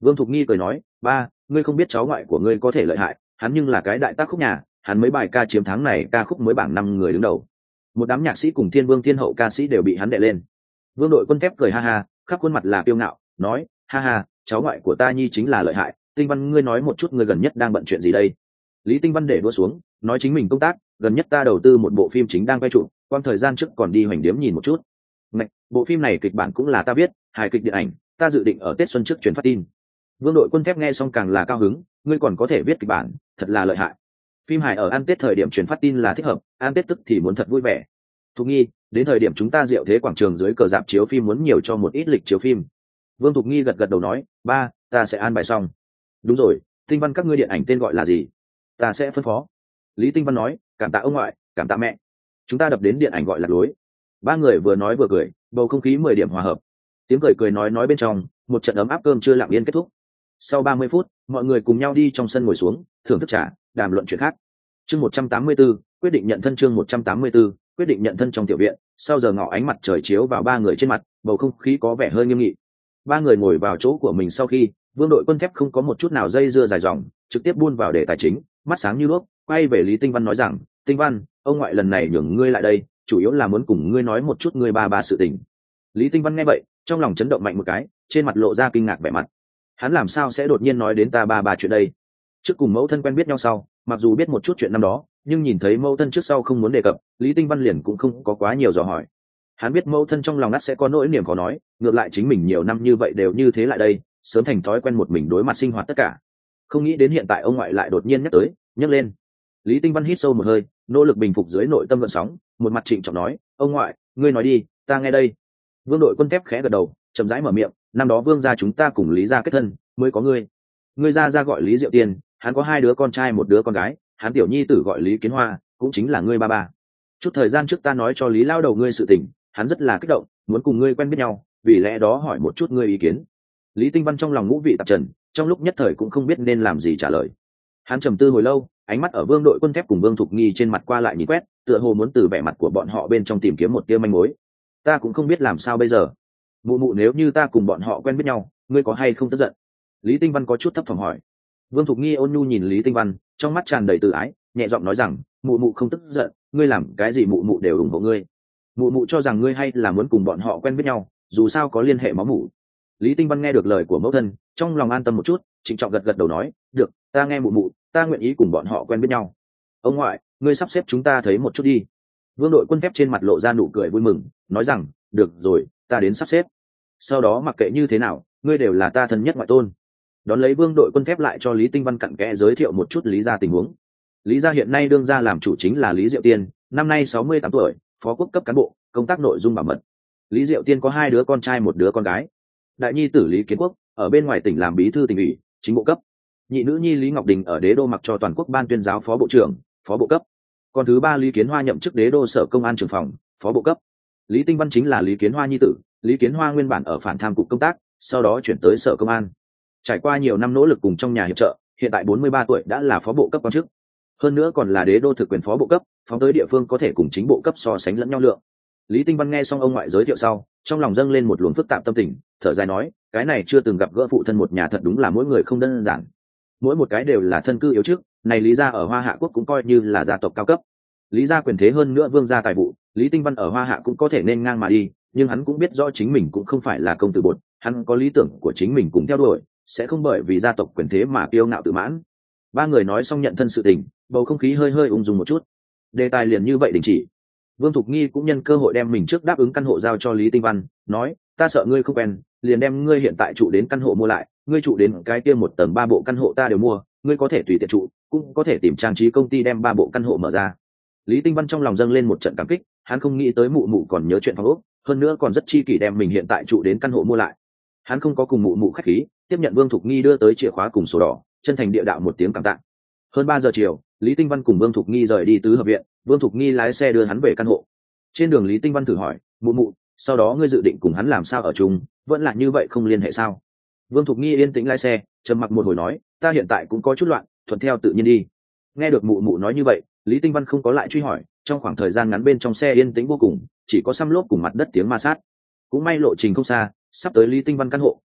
Vương Thục Nghi cười nói, ba, ngươi không biết cháu ngoại của ngươi có thể lợi hại, hắn nhưng là cái đại tác khúc nhà, hắn mấy bài ca chiếm tháng này ca khúc mới bảng năm người đứng đầu. Một đám nhạc sĩ cùng thiên vương thiên hậu ca sĩ đều bị hắn đệ lên. Vương Đội Quân Thép cười ha ha, khắp khuôn mặt là kiêu ngạo, nói, ha ha, cháu ngoại của ta nhi chính là lợi hại. Tinh Văn, ngươi nói một chút ngươi gần nhất đang bận chuyện gì đây? Lý Tinh Văn để đua xuống, nói chính mình công tác, gần nhất ta đầu tư một bộ phim chính đang quay trụ, quang thời gian trước còn đi hoành điếm nhìn một chút. Ngạch, bộ phim này kịch bản cũng là ta viết, hài kịch điện ảnh, ta dự định ở Tết xuân trước truyền phát tin. Vương Đội Quân Thép nghe xong càng là cao hứng, ngươi còn có thể viết kịch bản, thật là lợi hại. Phim hài ở ăn Tết thời điểm truyền phát tin là thích hợp, ăn Tết tức thì muốn thật vui vẻ. Thục Nghi, đến thời điểm chúng ta diệu thế quảng trường dưới cờ dạp chiếu phim muốn nhiều cho một ít lịch chiếu phim. Vương Thục Nghi gật gật đầu nói, ba, ta sẽ an bài xong. Đúng rồi, Tinh Văn, các ngươi điện ảnh tên gọi là gì? Ta sẽ phân phó. Lý Tinh Văn nói, cảm tạ ông ngoại, cảm tạ mẹ. Chúng ta đập đến điện ảnh gọi là lối. Ba người vừa nói vừa cười, bầu không khí mười điểm hòa hợp. Tiếng cười cười nói nói bên trong, một trận ấm áp cơm chưa lặng yên kết thúc. Sau ba mươi phút, mọi người cùng nhau đi trong sân ngồi xuống, thưởng thức trà, đàm luận chuyện khác. Chương một trăm tám mươi tư, quyết định nhận thân. Chương một trăm tám mươi tư, quyết định nhận thân. Trong tiểu viện, sau giờ ngọ ánh mặt trời chiếu vào ba người trên mặt, bầu không khí có vẻ hơi nghiêm nghị. Ba người ngồi vào chỗ của mình sau khi, Vương Đội Quân Thép không có một chút nào dây dưa dài dòng, trực tiếp buôn vào đề tài chính, mắt sáng như đuốc, quay về Lý Tinh Văn nói rằng, Tinh Văn, ông ngoại lần này nhường ngươi lại đây, chủ yếu là muốn cùng ngươi nói một chút ngươi ba ba sự tình. Lý Tinh Văn nghe vậy, trong lòng chấn động mạnh một cái, trên mặt lộ ra kinh ngạc vẻ mặt. Hắn làm sao sẽ đột nhiên nói đến ta ba ba chuyện đây? Trước cùng mẫu thân quen biết nhau sau, mặc dù biết một chút chuyện năm đó, nhưng nhìn thấy mẫu thân trước sau không muốn đề cập, Lý Tinh Văn liền cũng không có quá nhiều dò hỏi. Hắn biết mẫu thân trong lòng ắt sẽ có nỗi niềm khó nói, ngược lại chính mình nhiều năm như vậy đều như thế lại đây, sớm thành thói quen một mình đối mặt sinh hoạt tất cả. Không nghĩ đến hiện tại ông ngoại lại đột nhiên nhắc tới, nhắc lên. Lý Tinh Văn hít sâu một hơi, nỗ lực bình phục dưới nội tâm gợn sóng, một mặt trịnh trọng nói, ông ngoại, ngươi nói đi, ta nghe đây. Vương Đội Quân Thép khẽ gật đầu, chậm rãi mở miệng, năm đó Vương gia chúng ta cùng Lý gia kết thân, mới có ngươi. Ngươi gia gia gọi Lý Diệu Tiên, hắn có hai đứa con trai một đứa con gái, hắn tiểu nhi tử gọi Lý Kiến Hoa, cũng chính là ngươi ba ba. Chút thời gian trước ta nói cho Lý lao đầu ngươi sự tình, hắn rất là kích động, muốn cùng ngươi quen biết nhau, vì lẽ đó hỏi một chút ngươi ý kiến. Lý Tinh Văn trong lòng ngũ vị tạp trần, trong lúc nhất thời cũng không biết nên làm gì trả lời. Hắn trầm tư hồi lâu, ánh mắt ở Vương Đội Quân Thép cùng Vương Thục Nghi trên mặt qua lại nhìn quét, tựa hồ muốn từ vẻ mặt của bọn họ bên trong tìm kiếm một tia manh mối. Ta cũng không biết làm sao bây giờ. Mụ mụ, nếu như ta cùng bọn họ quen biết nhau, ngươi có hay không tức giận? Lý Tinh Văn có chút thấp thỏm hỏi. Vương Thục Nghi ôn nhu nhìn Lý Tinh Văn, trong mắt tràn đầy tự ái, nhẹ giọng nói rằng, mụ mụ không tức giận, ngươi làm cái gì mụ mụ đều ủng hộ ngươi. Mụ mụ cho rằng ngươi hay là muốn cùng bọn họ quen biết nhau, dù sao có liên hệ máu mủ. Lý Tinh Văn nghe được lời của mẫu thân, trong lòng an tâm một chút, trịnh trọng gật gật đầu nói, được, ta nghe mụ mụ, ta nguyện ý cùng bọn họ quen biết nhau. Ông ngoại, ngươi sắp xếp chúng ta thấy một chút đi. Vương Đội Quân Thép trên mặt lộ ra nụ cười vui mừng, nói rằng, được rồi, ta đến sắp xếp. Sau đó mặc kệ như thế nào, ngươi đều là ta thân nhất ngoại tôn. Đón lấy Vương Đội Quân Thép lại cho Lý Tinh Văn cặn kẽ giới thiệu một chút Lý gia tình huống. Lý gia hiện nay đương gia làm chủ chính là Lý Diệu Tiên, năm nay sáu mươi tám tuổi, phó quốc cấp cán bộ, công tác nội dung bảo mật. Lý Diệu Tiên có hai đứa con trai một đứa con gái. Đại nhi tử Lý Kiến Quốc ở bên ngoài tỉnh làm bí thư tỉnh ủy, chính bộ cấp. Nhị nữ nhi Lý Ngọc Đình ở đế đô mặc cho toàn quốc ban tuyên giáo phó bộ trưởng, phó bộ cấp. Còn thứ ba Lý Kiến Hoa nhậm chức đế đô sở công an trưởng phòng, phó bộ cấp. Lý Tinh Văn chính là Lý Kiến Hoa nhi tử, Lý Kiến Hoa nguyên bản ở phản tham cục công tác, sau đó chuyển tới sở công an. Trải qua nhiều năm nỗ lực cùng trong nhà hiệp trợ, hiện tại bốn mươi ba tuổi đã là phó bộ cấp quan chức. Hơn nữa còn là đế đô thực quyền phó bộ cấp, phóng tới địa phương có thể cùng chính bộ cấp so sánh lẫn nhau lượng. Lý Tinh Văn nghe xong ông ngoại giới thiệu sau, trong lòng dâng lên một luồng phức tạp tâm tình, thở dài nói, cái này chưa từng gặp gỡ phụ thân một nhà thật đúng là mỗi người không đơn giản. Mỗi một cái đều là thân cư yếu chức, này Lý gia ở Hoa Hạ quốc cũng coi như là gia tộc cao cấp. Lý gia quyền thế hơn nữa vương gia tài vụ, Lý Tinh Văn ở Hoa Hạ cũng có thể nên ngang mà đi, nhưng hắn cũng biết rõ chính mình cũng không phải là công tử bột, hắn có lý tưởng của chính mình cũng theo đuổi, sẽ không bởi vì gia tộc quyền thế mà kiêu ngạo tự mãn. Ba người nói xong nhận thân sự tình, bầu không khí hơi hơi ung dung một chút. Đề tài liền như vậy đình chỉ. Vương Thục Nghi cũng nhân cơ hội đem mình trước đáp ứng căn hộ giao cho Lý Tinh Văn, nói, ta sợ ngươi không quen, liền đem ngươi hiện tại trụ đến căn hộ mua lại, ngươi trụ đến cái kia một tầng ba bộ căn hộ ta đều mua, ngươi có thể tùy tiện trụ, cũng có thể tìm trang trí công ty đem ba bộ căn hộ mở ra. Lý Tinh Văn trong lòng dâng lên một trận cảm kích, hắn không nghĩ tới mụ mụ còn nhớ chuyện phòng ốc, hơn nữa còn rất chi kỷ đem mình hiện tại trụ đến căn hộ mua lại. Hắn không có cùng mụ mụ khách khí, tiếp nhận Vương Thục Nghi đưa tới chìa khóa cùng sổ đỏ, chân thành địa đạo một tiếng cảm tạ. Hơn ba giờ chiều, Lý Tinh Văn cùng Vương Thục Nghi rời đi tứ hợp viện, Vương Thục Nghi lái xe đưa hắn về căn hộ. Trên đường Lý Tinh Văn thử hỏi, mụ mụ, sau đó ngươi dự định cùng hắn làm sao ở chung, vẫn là như vậy không liên hệ sao? Vương Thục Nghi yên tĩnh lái xe, trầm mặc một hồi nói, ta hiện tại cũng có chút loạn, thuận theo tự nhiên đi. Nghe được mụ mụ nói như vậy, Lý Tinh Văn không có lại truy hỏi, trong khoảng thời gian ngắn bên trong xe yên tĩnh vô cùng, chỉ có xăm lốp cùng mặt đất tiếng ma sát. Cũng may lộ trình không xa, sắp tới Lý Tinh Văn căn hộ,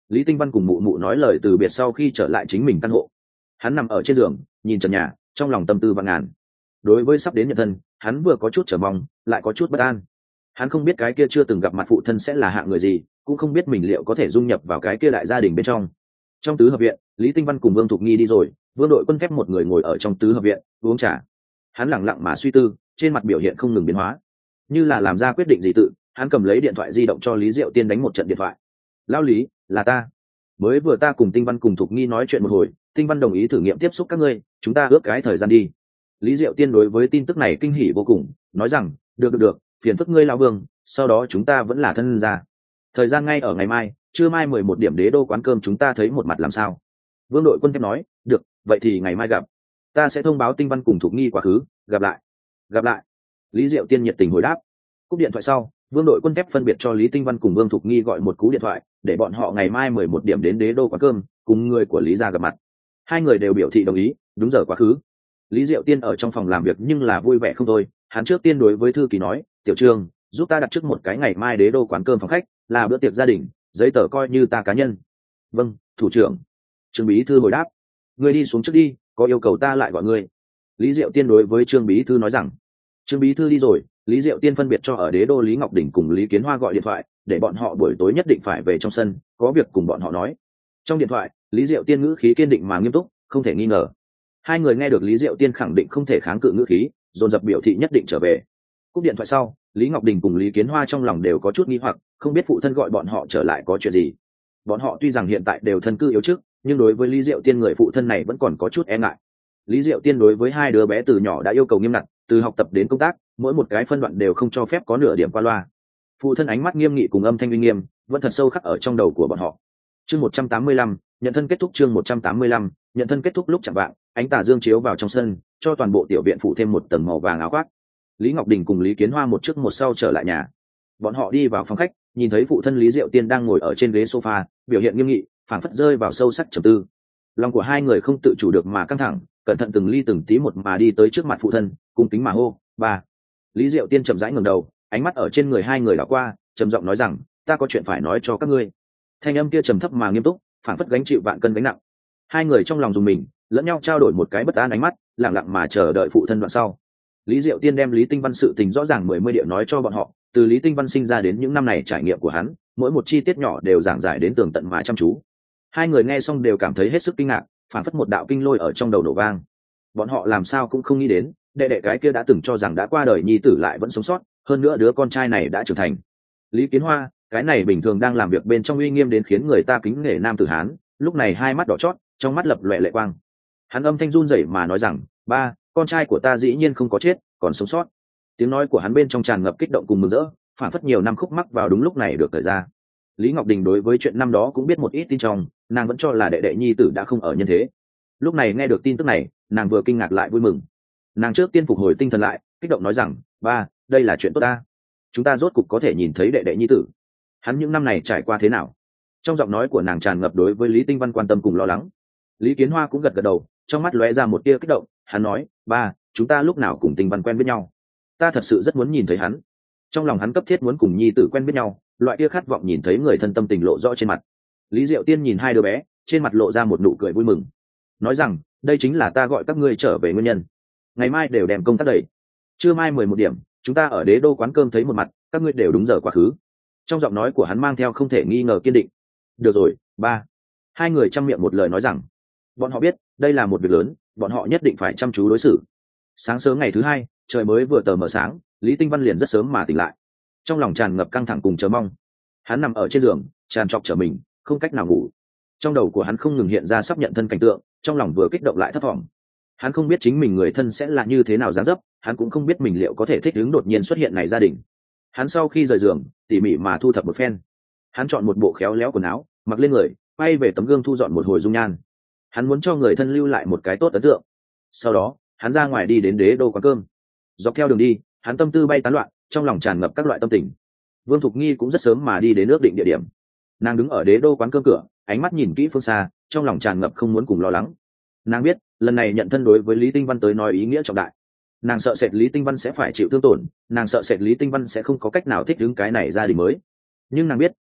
Lý Tinh Văn cùng mụ mụ nói lời từ biệt sau khi trở lại chính mình căn hộ. Hắn nằm ở trên giường nhìn trần nhà, trong lòng tâm tư vạn ngàn. Đối với sắp đến nhận thân, hắn vừa có chút chờ mong, lại có chút bất an. Hắn không biết cái kia chưa từng gặp mặt phụ thân sẽ là hạng người gì, cũng không biết mình liệu có thể dung nhập vào cái kia đại gia đình bên trong. Trong tứ hợp viện, Lý Tinh Văn cùng Vương Thục Nghi đi rồi, Vương Đội Quân phép một người ngồi ở trong tứ hợp viện uống trà. Hắn lặng lặng mà suy tư, trên mặt biểu hiện không ngừng biến hóa, như là làm ra quyết định gì tự. Hắn cầm lấy điện thoại di động cho Lý Diệu Tiên đánh một trận điện thoại. Lão Lý, là ta. Mới vừa ta cùng Tinh Văn cùng Thục Nghi nói chuyện một hồi, Tinh Văn đồng ý thử nghiệm tiếp xúc các ngươi, chúng ta ước cái thời gian đi. Lý Diệu Tiên đối với tin tức này kinh hỉ vô cùng, nói rằng được được được, phiền phức ngươi lão Vương, sau đó chúng ta vẫn là thân gia. Thời gian ngay ở ngày mai, trưa mai mười một điểm đế đô quán cơm chúng ta thấy một mặt làm sao? Vương Đội Quân phép nói, được, vậy thì ngày mai gặp. Ta sẽ thông báo Tinh Văn cùng Thục Nghi quá khứ, gặp lại. Gặp lại. Lý Diệu Tiên nhiệt tình hồi đáp. Cúp điện thoại sau, Vương Đội Quân phép phân biệt cho Lý Tinh Văn cùng Vương Thục Nghi gọi một cú điện thoại, để bọn họ ngày mai mười một điểm đến đế đô quán cơm, cùng người của Lý gia gặp mặt. Hai người đều biểu thị đồng ý, đúng giờ quá khứ. Lý Diệu Tiên ở trong phòng làm việc nhưng là vui vẻ không thôi, hắn trước tiên đối với thư ký nói, "Tiểu Trương, giúp ta đặt trước một cái ngày mai đế đô quán cơm phòng khách, là bữa tiệc gia đình, giấy tờ coi như ta cá nhân." "Vâng, thủ trưởng." Trương bí thư hồi đáp. "Ngươi đi xuống trước đi, có yêu cầu ta lại gọi ngươi." Lý Diệu Tiên đối với Trương bí thư nói rằng. Trương bí thư đi rồi, Lý Diệu Tiên phân biệt cho ở đế đô Lý Ngọc Đỉnh cùng Lý Kiến Hoa gọi điện thoại, để bọn họ buổi tối nhất định phải về trong sân, có việc cùng bọn họ nói. Trong điện thoại, Lý Diệu Tiên ngữ khí kiên định mà nghiêm túc, không thể nghi ngờ. Hai người nghe được Lý Diệu Tiên khẳng định không thể kháng cự ngữ khí, dồn dập biểu thị nhất định trở về. Cúp điện thoại sau, Lý Ngọc Đình cùng Lý Kiến Hoa trong lòng đều có chút nghi hoặc, không biết phụ thân gọi bọn họ trở lại có chuyện gì. Bọn họ tuy rằng hiện tại đều thân cư yếu chức, nhưng đối với Lý Diệu Tiên người phụ thân này vẫn còn có chút e ngại. Lý Diệu Tiên đối với hai đứa bé từ nhỏ đã yêu cầu nghiêm ngặt, từ học tập đến công tác, mỗi một cái phân đoạn đều không cho phép có nửa điểm qua loa. Phụ thân ánh mắt nghiêm nghị cùng âm thanh uy nghiêm, vẫn thật sâu khắc ở trong đầu của bọn họ. Chương một trăm tám mươi lăm, nhận thân kết thúc. Chương một trăm tám mươi lăm, nhận thân kết thúc. Lúc chạng vạng, ánh tà dương chiếu vào trong sân, cho toàn bộ tiểu viện phủ thêm một tầng màu vàng áo khoác. Lý Ngọc Đình cùng Lý Kiến Hoa một trước một sau trở lại nhà. Bọn họ đi vào phòng khách, nhìn thấy phụ thân Lý Diệu Tiên đang ngồi ở trên ghế sofa, biểu hiện nghiêm nghị, phảng phất rơi vào sâu sắc trầm tư. Lòng của hai người không tự chủ được mà căng thẳng, cẩn thận từng ly từng tí một mà đi tới trước mặt phụ thân, cung kính mà hô, "Ba." Lý Diệu Tiên chậm rãi ngẩng đầu, ánh mắt ở trên người hai người đảo qua, trầm giọng nói rằng, "Ta có chuyện phải nói cho các ngươi." Thanh âm kia trầm thấp mà nghiêm túc, phảng phất gánh chịu vạn cân gánh nặng. Hai người trong lòng dùng mình, lẫn nhau trao đổi một cái bất an ánh mắt, lặng lặng mà chờ đợi phụ thân đoạn sau. Lý Diệu Tiên đem Lý Tinh Văn sự tình rõ ràng mười mươi điệu nói cho bọn họ, từ Lý Tinh Văn sinh ra đến những năm này trải nghiệm của hắn, mỗi một chi tiết nhỏ đều giảng giải đến tường tận mà chăm chú. Hai người nghe xong đều cảm thấy hết sức kinh ngạc, phảng phất một đạo kinh lôi ở trong đầu nổ vang. Bọn họ làm sao cũng không nghĩ đến, đệ đệ cái kia đã từng cho rằng đã qua đời nhi tử lại vẫn sống sót, hơn nữa đứa con trai này đã trưởng thành. Lý Kiến Hoa, cái này bình thường đang làm việc bên trong uy nghiêm đến khiến người ta kính nể nam tử hán, lúc này hai mắt đỏ chót, trong mắt lập lòe lệ quang. Hắn âm thanh run rẩy mà nói rằng, "Ba, con trai của ta dĩ nhiên không có chết, còn sống sót." Tiếng nói của hắn bên trong tràn ngập kích động cùng mừng rỡ, phản phất nhiều năm khúc mắc vào đúng lúc này được thời ra. Lý Ngọc Đình đối với chuyện năm đó cũng biết một ít tin trong, nàng vẫn cho là đệ đệ nhi tử đã không ở nhân thế. Lúc này nghe được tin tức này, nàng vừa kinh ngạc lại vui mừng. Nàng trước tiên phục hồi tinh thần lại, kích động nói rằng, "Ba, đây là chuyện tốt ta. Chúng ta rốt cục có thể nhìn thấy đệ đệ nhi tử. Hắn những năm này trải qua thế nào?" Trong giọng nói của nàng tràn ngập đối với Lý Tinh Văn quan tâm cùng lo lắng. Lý Kiến Hoa cũng gật gật đầu, trong mắt lóe ra một tia kích động, hắn nói, "Ba, chúng ta lúc nào cùng Tinh Văn quen biết nhau? Ta thật sự rất muốn nhìn thấy hắn." Trong lòng hắn cấp thiết muốn cùng nhi tử quen biết nhau, loại kia khát vọng nhìn thấy người thân tâm tình lộ rõ trên mặt. Lý Diệu Tiên nhìn hai đứa bé, trên mặt lộ ra một nụ cười vui mừng, nói rằng, "Đây chính là ta gọi các ngươi trở về nguyên nhân. Ngày mai đều đem công tác đẩy. Trưa mai mười một điểm, chúng ta ở đế đô quán cơm thấy một mặt, các ngươi đều đúng giờ quá khứ." Trong giọng nói của hắn mang theo không thể nghi ngờ kiên định. "Được rồi, ba." Hai người chăm miệng một lời nói rằng, bọn họ biết đây là một việc lớn, bọn họ nhất định phải chăm chú đối xử. Sáng sớm ngày thứ hai, trời mới vừa tờ mờ sáng, Lý Tinh Văn liền rất sớm mà tỉnh lại, trong lòng tràn ngập căng thẳng cùng chờ mong. Hắn nằm ở trên giường, tràn trọc trở mình, không cách nào ngủ. Trong đầu của hắn không ngừng hiện ra sắp nhận thân cảnh tượng, trong lòng vừa kích động lại thấp thỏm. Hắn không biết chính mình người thân sẽ là như thế nào dáng dấp, hắn cũng không biết mình liệu có thể thích ứng đột nhiên xuất hiện này gia đình. Hắn sau khi rời giường, tỉ mỉ mà thu thập một phen. Hắn chọn một bộ khéo léo quần áo, mặc lên người, quay về tấm gương thu dọn một hồi dung nhan. Hắn muốn cho người thân lưu lại một cái tốt ấn tượng. Sau đó, hắn ra ngoài đi đến đế đô quán cơm. Dọc theo đường đi, hắn tâm tư bay tán loạn, trong lòng tràn ngập các loại tâm tình. Vương Thục Nghi cũng rất sớm mà đi đến ước định địa điểm. Nàng đứng ở đế đô quán cơm cửa, ánh mắt nhìn kỹ phương xa, trong lòng tràn ngập không muốn cùng lo lắng. Nàng biết, lần này nhận thân đối với Lý Tinh Văn tới nói ý nghĩa trọng đại. Nàng sợ sệt Lý Tinh Văn sẽ phải chịu thương tổn, nàng sợ sệt Lý Tinh Văn sẽ không có cách nào thích ứng cái này gia đình mới. Nhưng nàng biết,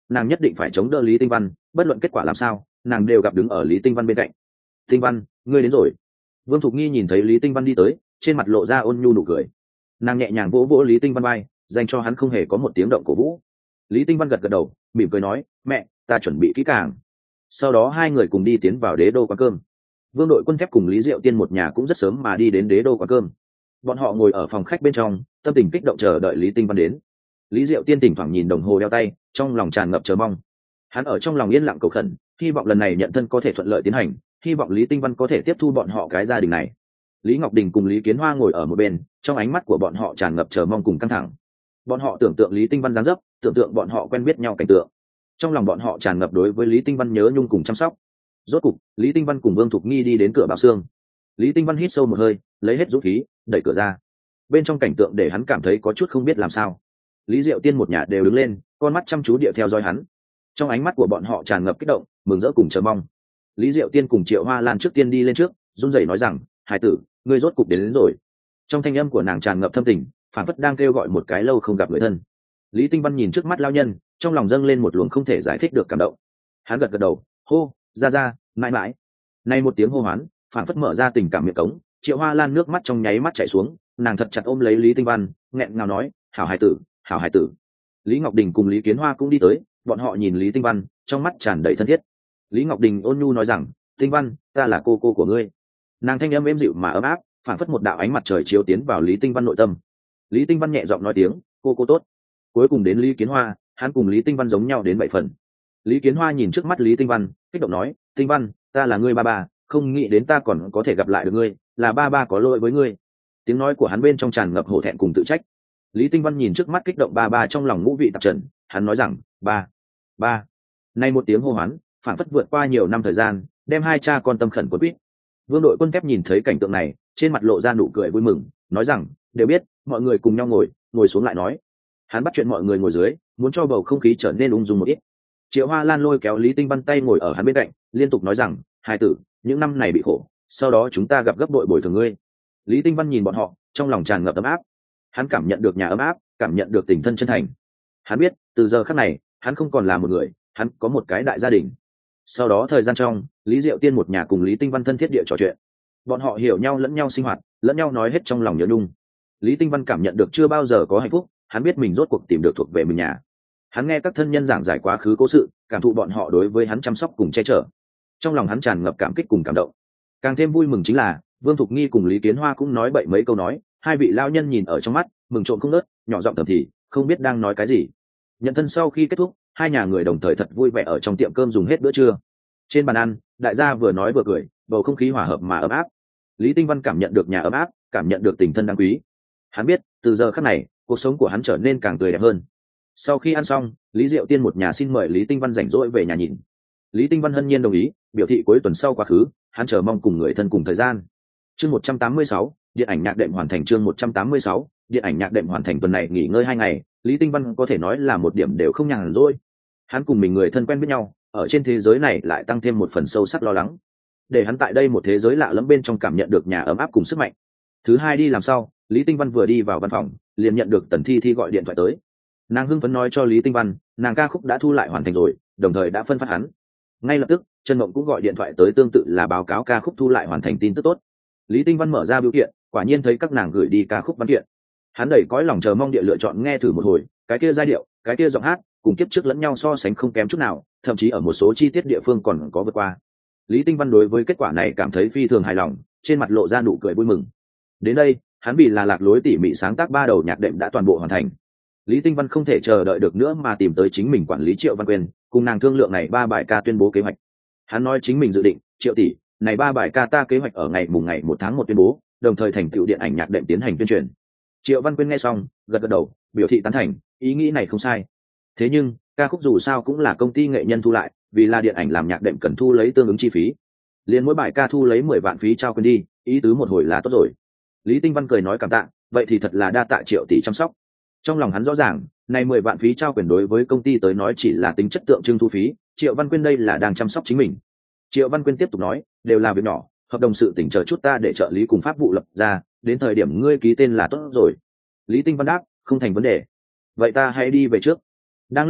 nàng nhất định phải chống đỡ Lý Tinh Văn, bất luận kết quả làm sao nàng đều gặp đứng ở Lý Tinh Văn bên cạnh. Tinh Văn, ngươi đến rồi. Vương Thục Nghi nhìn thấy Lý Tinh Văn đi tới, trên mặt lộ ra ôn nhu nụ cười. Nàng nhẹ nhàng vỗ vỗ Lý Tinh Văn vai, dành cho hắn không hề có một tiếng động cổ vũ. Lý Tinh Văn gật gật đầu, mỉm cười nói, mẹ, ta chuẩn bị kỹ càng. Sau đó hai người cùng đi tiến vào đế đô quán cơm. Vương Đội Quân Thép cùng Lý Diệu Tiên một nhà cũng rất sớm mà đi đến đế đô quán cơm. Bọn họ ngồi ở phòng khách bên trong, tâm tình kích động chờ đợi Lý Tinh Văn đến. Lý Diệu Tiên thỉnh thoảng nhìn đồng hồ đeo tay, trong lòng tràn ngập chờ mong. Hắn ở trong lòng yên lặng cầu khẩn, hy vọng lần này nhận thân có thể thuận lợi tiến hành, hy vọng Lý Tinh Văn có thể tiếp thu bọn họ cái gia đình này. Lý Ngọc Đình cùng Lý Kiến Hoa ngồi ở một bên, trong ánh mắt của bọn họ tràn ngập chờ mong cùng căng thẳng. Bọn họ tưởng tượng Lý Tinh Văn dáng dấp, tưởng tượng bọn họ quen biết nhau cảnh tượng. Trong lòng bọn họ tràn ngập đối với Lý Tinh Văn nhớ nhung cùng chăm sóc. Rốt cục, Lý Tinh Văn cùng Vương Thục Nghi đi đến cửa Bảo Sương. Lý Tinh Văn hít sâu một hơi, lấy hết dũng khí, đẩy cửa ra. Bên trong cảnh tượng để hắn cảm thấy có chút không biết làm sao. Lý Diệu Tiên một nhà đều đứng lên, con mắt chăm chú địa theo dõi hắn. Trong ánh mắt của bọn họ tràn ngập kích động, mừng rỡ cùng chờ mong. Lý Diệu Tiên cùng Triệu Hoa Lan trước tiên đi lên trước, run rẩy nói rằng, hải tử, ngươi rốt cục đến, đến rồi. Trong thanh âm của nàng tràn ngập thâm tình, phảng phất đang kêu gọi một cái lâu không gặp người thân. Lý Tinh Văn nhìn trước mắt lao nhân, trong lòng dâng lên một luồng không thể giải thích được cảm động. Hắn gật gật đầu, hô, ra ra, mãi mãi. Nay một tiếng hô hoán, phảng phất mở ra tình cảm miệng cống. Triệu Hoa Lan nước mắt trong nháy mắt chảy xuống, nàng thật chặt ôm lấy Lý Tinh Văn, nghẹn ngào nói, hảo hải tử, hảo hải tử. Lý Ngọc Đình cùng Lý Kiến Hoa cũng đi tới, bọn họ nhìn Lý Tinh Văn, trong mắt tràn đầy thân thiết. Lý Ngọc Đình ôn nhu nói rằng, Tinh Văn, ta là cô cô của ngươi. Nàng thanh âm êm dịu mà ấm áp, phảng phất một đạo ánh mặt trời chiếu tiến vào Lý Tinh Văn nội tâm. Lý Tinh Văn nhẹ giọng nói tiếng, cô cô tốt. Cuối cùng đến Lý Kiến Hoa, hắn cùng Lý Tinh Văn giống nhau đến bảy phần. Lý Kiến Hoa nhìn trước mắt Lý Tinh Văn, kích động nói, Tinh Văn, ta là ngươi ba ba, không nghĩ đến ta còn có thể gặp lại được ngươi, là ba ba có lỗi với ngươi. Tiếng nói của hắn bên trong tràn ngập hổ thẹn cùng tự trách. Lý Tinh Văn nhìn trước mắt kích động ba ba trong lòng ngũ vị tạp trần, hắn nói rằng, ba, ba. Nay một tiếng hô hoán, phản phất vượt qua nhiều năm thời gian, đem hai cha con tâm khẩn cuốn quýt. Vương Đội Quân Thép nhìn thấy cảnh tượng này, trên mặt lộ ra nụ cười vui mừng, nói rằng, đều biết, mọi người cùng nhau ngồi, ngồi xuống lại nói. Hắn bắt chuyện mọi người ngồi dưới, muốn cho bầu không khí trở nên ung dung một ít. Triệu Hoa Lan lôi kéo Lý Tinh Văn tay ngồi ở hắn bên cạnh, liên tục nói rằng, hai tử, những năm này bị khổ, sau đó chúng ta gặp gấp bội bồi thường ngươi. Lý Tinh Văn nhìn bọn họ, trong lòng tràn ngập ấm áp. Hắn cảm nhận được nhà ấm áp, cảm nhận được tình thân chân thành. Hắn biết, từ giờ khắc này, hắn không còn là một người, hắn có một cái đại gia đình. Sau đó thời gian trong, Lý Diệu Tiên một nhà cùng Lý Tinh Văn thân thiết địa trò chuyện. Bọn họ hiểu nhau lẫn nhau sinh hoạt, lẫn nhau nói hết trong lòng nhớ nhung. Lý Tinh Văn cảm nhận được chưa bao giờ có hạnh phúc, hắn biết mình rốt cuộc tìm được thuộc về mình nhà. Hắn nghe các thân nhân giảng giải quá khứ cố sự, cảm thụ bọn họ đối với hắn chăm sóc cùng che chở. Trong lòng hắn tràn ngập cảm kích cùng cảm động. Càng thêm vui mừng chính là, Vương Thục Nghi cùng Lý Kiến Hoa cũng nói bậy mấy câu nói, hai vị lao nhân nhìn ở trong mắt, mừng trộm không nớt, nhỏ giọng thầm thì, không biết đang nói cái gì. Nhận thân sau khi kết thúc, hai nhà người đồng thời thật vui vẻ ở trong tiệm cơm dùng hết bữa trưa. Trên bàn ăn, đại gia vừa nói vừa cười, bầu không khí hòa hợp mà ấm áp. Lý Tinh Văn cảm nhận được nhà ấm áp, cảm nhận được tình thân đáng quý. Hắn biết, từ giờ khắc này, cuộc sống của hắn trở nên càng tươi đẹp hơn. Sau khi ăn xong, Lý Diệu Tiên một nhà xin mời Lý Tinh Văn rảnh rỗi về nhà nhìn. Lý Tinh Văn hân nhiên đồng ý, biểu thị cuối tuần sau quá khứ, hắn chờ mong cùng người thân cùng thời gian. Chương một trăm tám mươi sáu, điện ảnh nhạc đệm hoàn thành. Chương một trăm tám mươi sáu, điện ảnh nhạc đệm hoàn thành. Tuần này nghỉ ngơi hai ngày, Lý Tinh Văn có thể nói là một điểm đều không nhàn rỗi. Hắn cùng mình người thân quen biết nhau, ở trên thế giới này lại tăng thêm một phần sâu sắc lo lắng, để hắn tại đây một thế giới lạ lẫm bên trong cảm nhận được nhà ấm áp cùng sức mạnh. Thứ hai đi làm sau, Lý Tinh Văn vừa đi vào văn phòng, liền nhận được Tần Thi Thi gọi điện thoại tới. Nàng hưng phấn nói cho Lý Tinh Văn, nàng ca khúc đã thu lại hoàn thành rồi, đồng thời đã phân phát hắn. Ngay lập tức, Trần Mộng cũng gọi điện thoại tới, tương tự là báo cáo ca khúc thu lại hoàn thành tin tức tốt. Lý Tinh Văn mở ra bưu kiện, quả nhiên thấy các nàng gửi đi ca khúc văn kiện. Hắn đầy cõi lòng chờ mong địa lựa chọn nghe thử một hồi, cái kia giai điệu, cái kia giọng hát, cùng kiếp trước lẫn nhau so sánh không kém chút nào, thậm chí ở một số chi tiết địa phương còn có vượt qua. Lý Tinh Văn đối với kết quả này cảm thấy phi thường hài lòng, trên mặt lộ ra nụ cười vui mừng. Đến đây, hắn vì là lạc lối tỉ mỉ sáng tác ba đầu nhạc đệm đã toàn bộ hoàn thành. Lý Tinh Văn không thể chờ đợi được nữa mà tìm tới chính mình quản lý Triệu Văn Quyên, cùng nàng thương lượng này ba bài ca tuyên bố kế hoạch. Hắn nói chính mình dự định, Triệu tỷ, này ba bài ca ta kế hoạch ở ngày mùng ngày một tháng một tuyên bố, đồng thời thành tựu điện ảnh nhạc đệm tiến hành tuyên truyền. Triệu Văn Quyên nghe xong, gật gật đầu, biểu thị tán thành, ý nghĩ này không sai. Thế nhưng, ca khúc dù sao cũng là công ty nghệ nhân thu lại, vì là điện ảnh làm nhạc đệm cần thu lấy tương ứng chi phí. Liên mỗi bài ca thu lấy mười vạn phí trao quyền đi, ý tứ một hồi là tốt rồi. Lý Tinh Văn cười nói cảm tạ, vậy thì thật là đa tạ Triệu tỷ chăm sóc. Trong lòng hắn rõ ràng, này mười vạn phí trao quyền đối với công ty tới nói chỉ là tính chất tượng trưng thu phí, Triệu Văn Quyên đây là đang chăm sóc chính mình. Triệu Văn Quyên tiếp tục nói, đều là việc nhỏ, hợp đồng sự tỉnh chờ chút ta để trợ lý cùng pháp vụ lập ra, đến thời điểm ngươi ký tên là tốt rồi. Lý Tinh Văn đáp, không thành vấn đề. Vậy ta hãy đi về trước. Đang lúc này,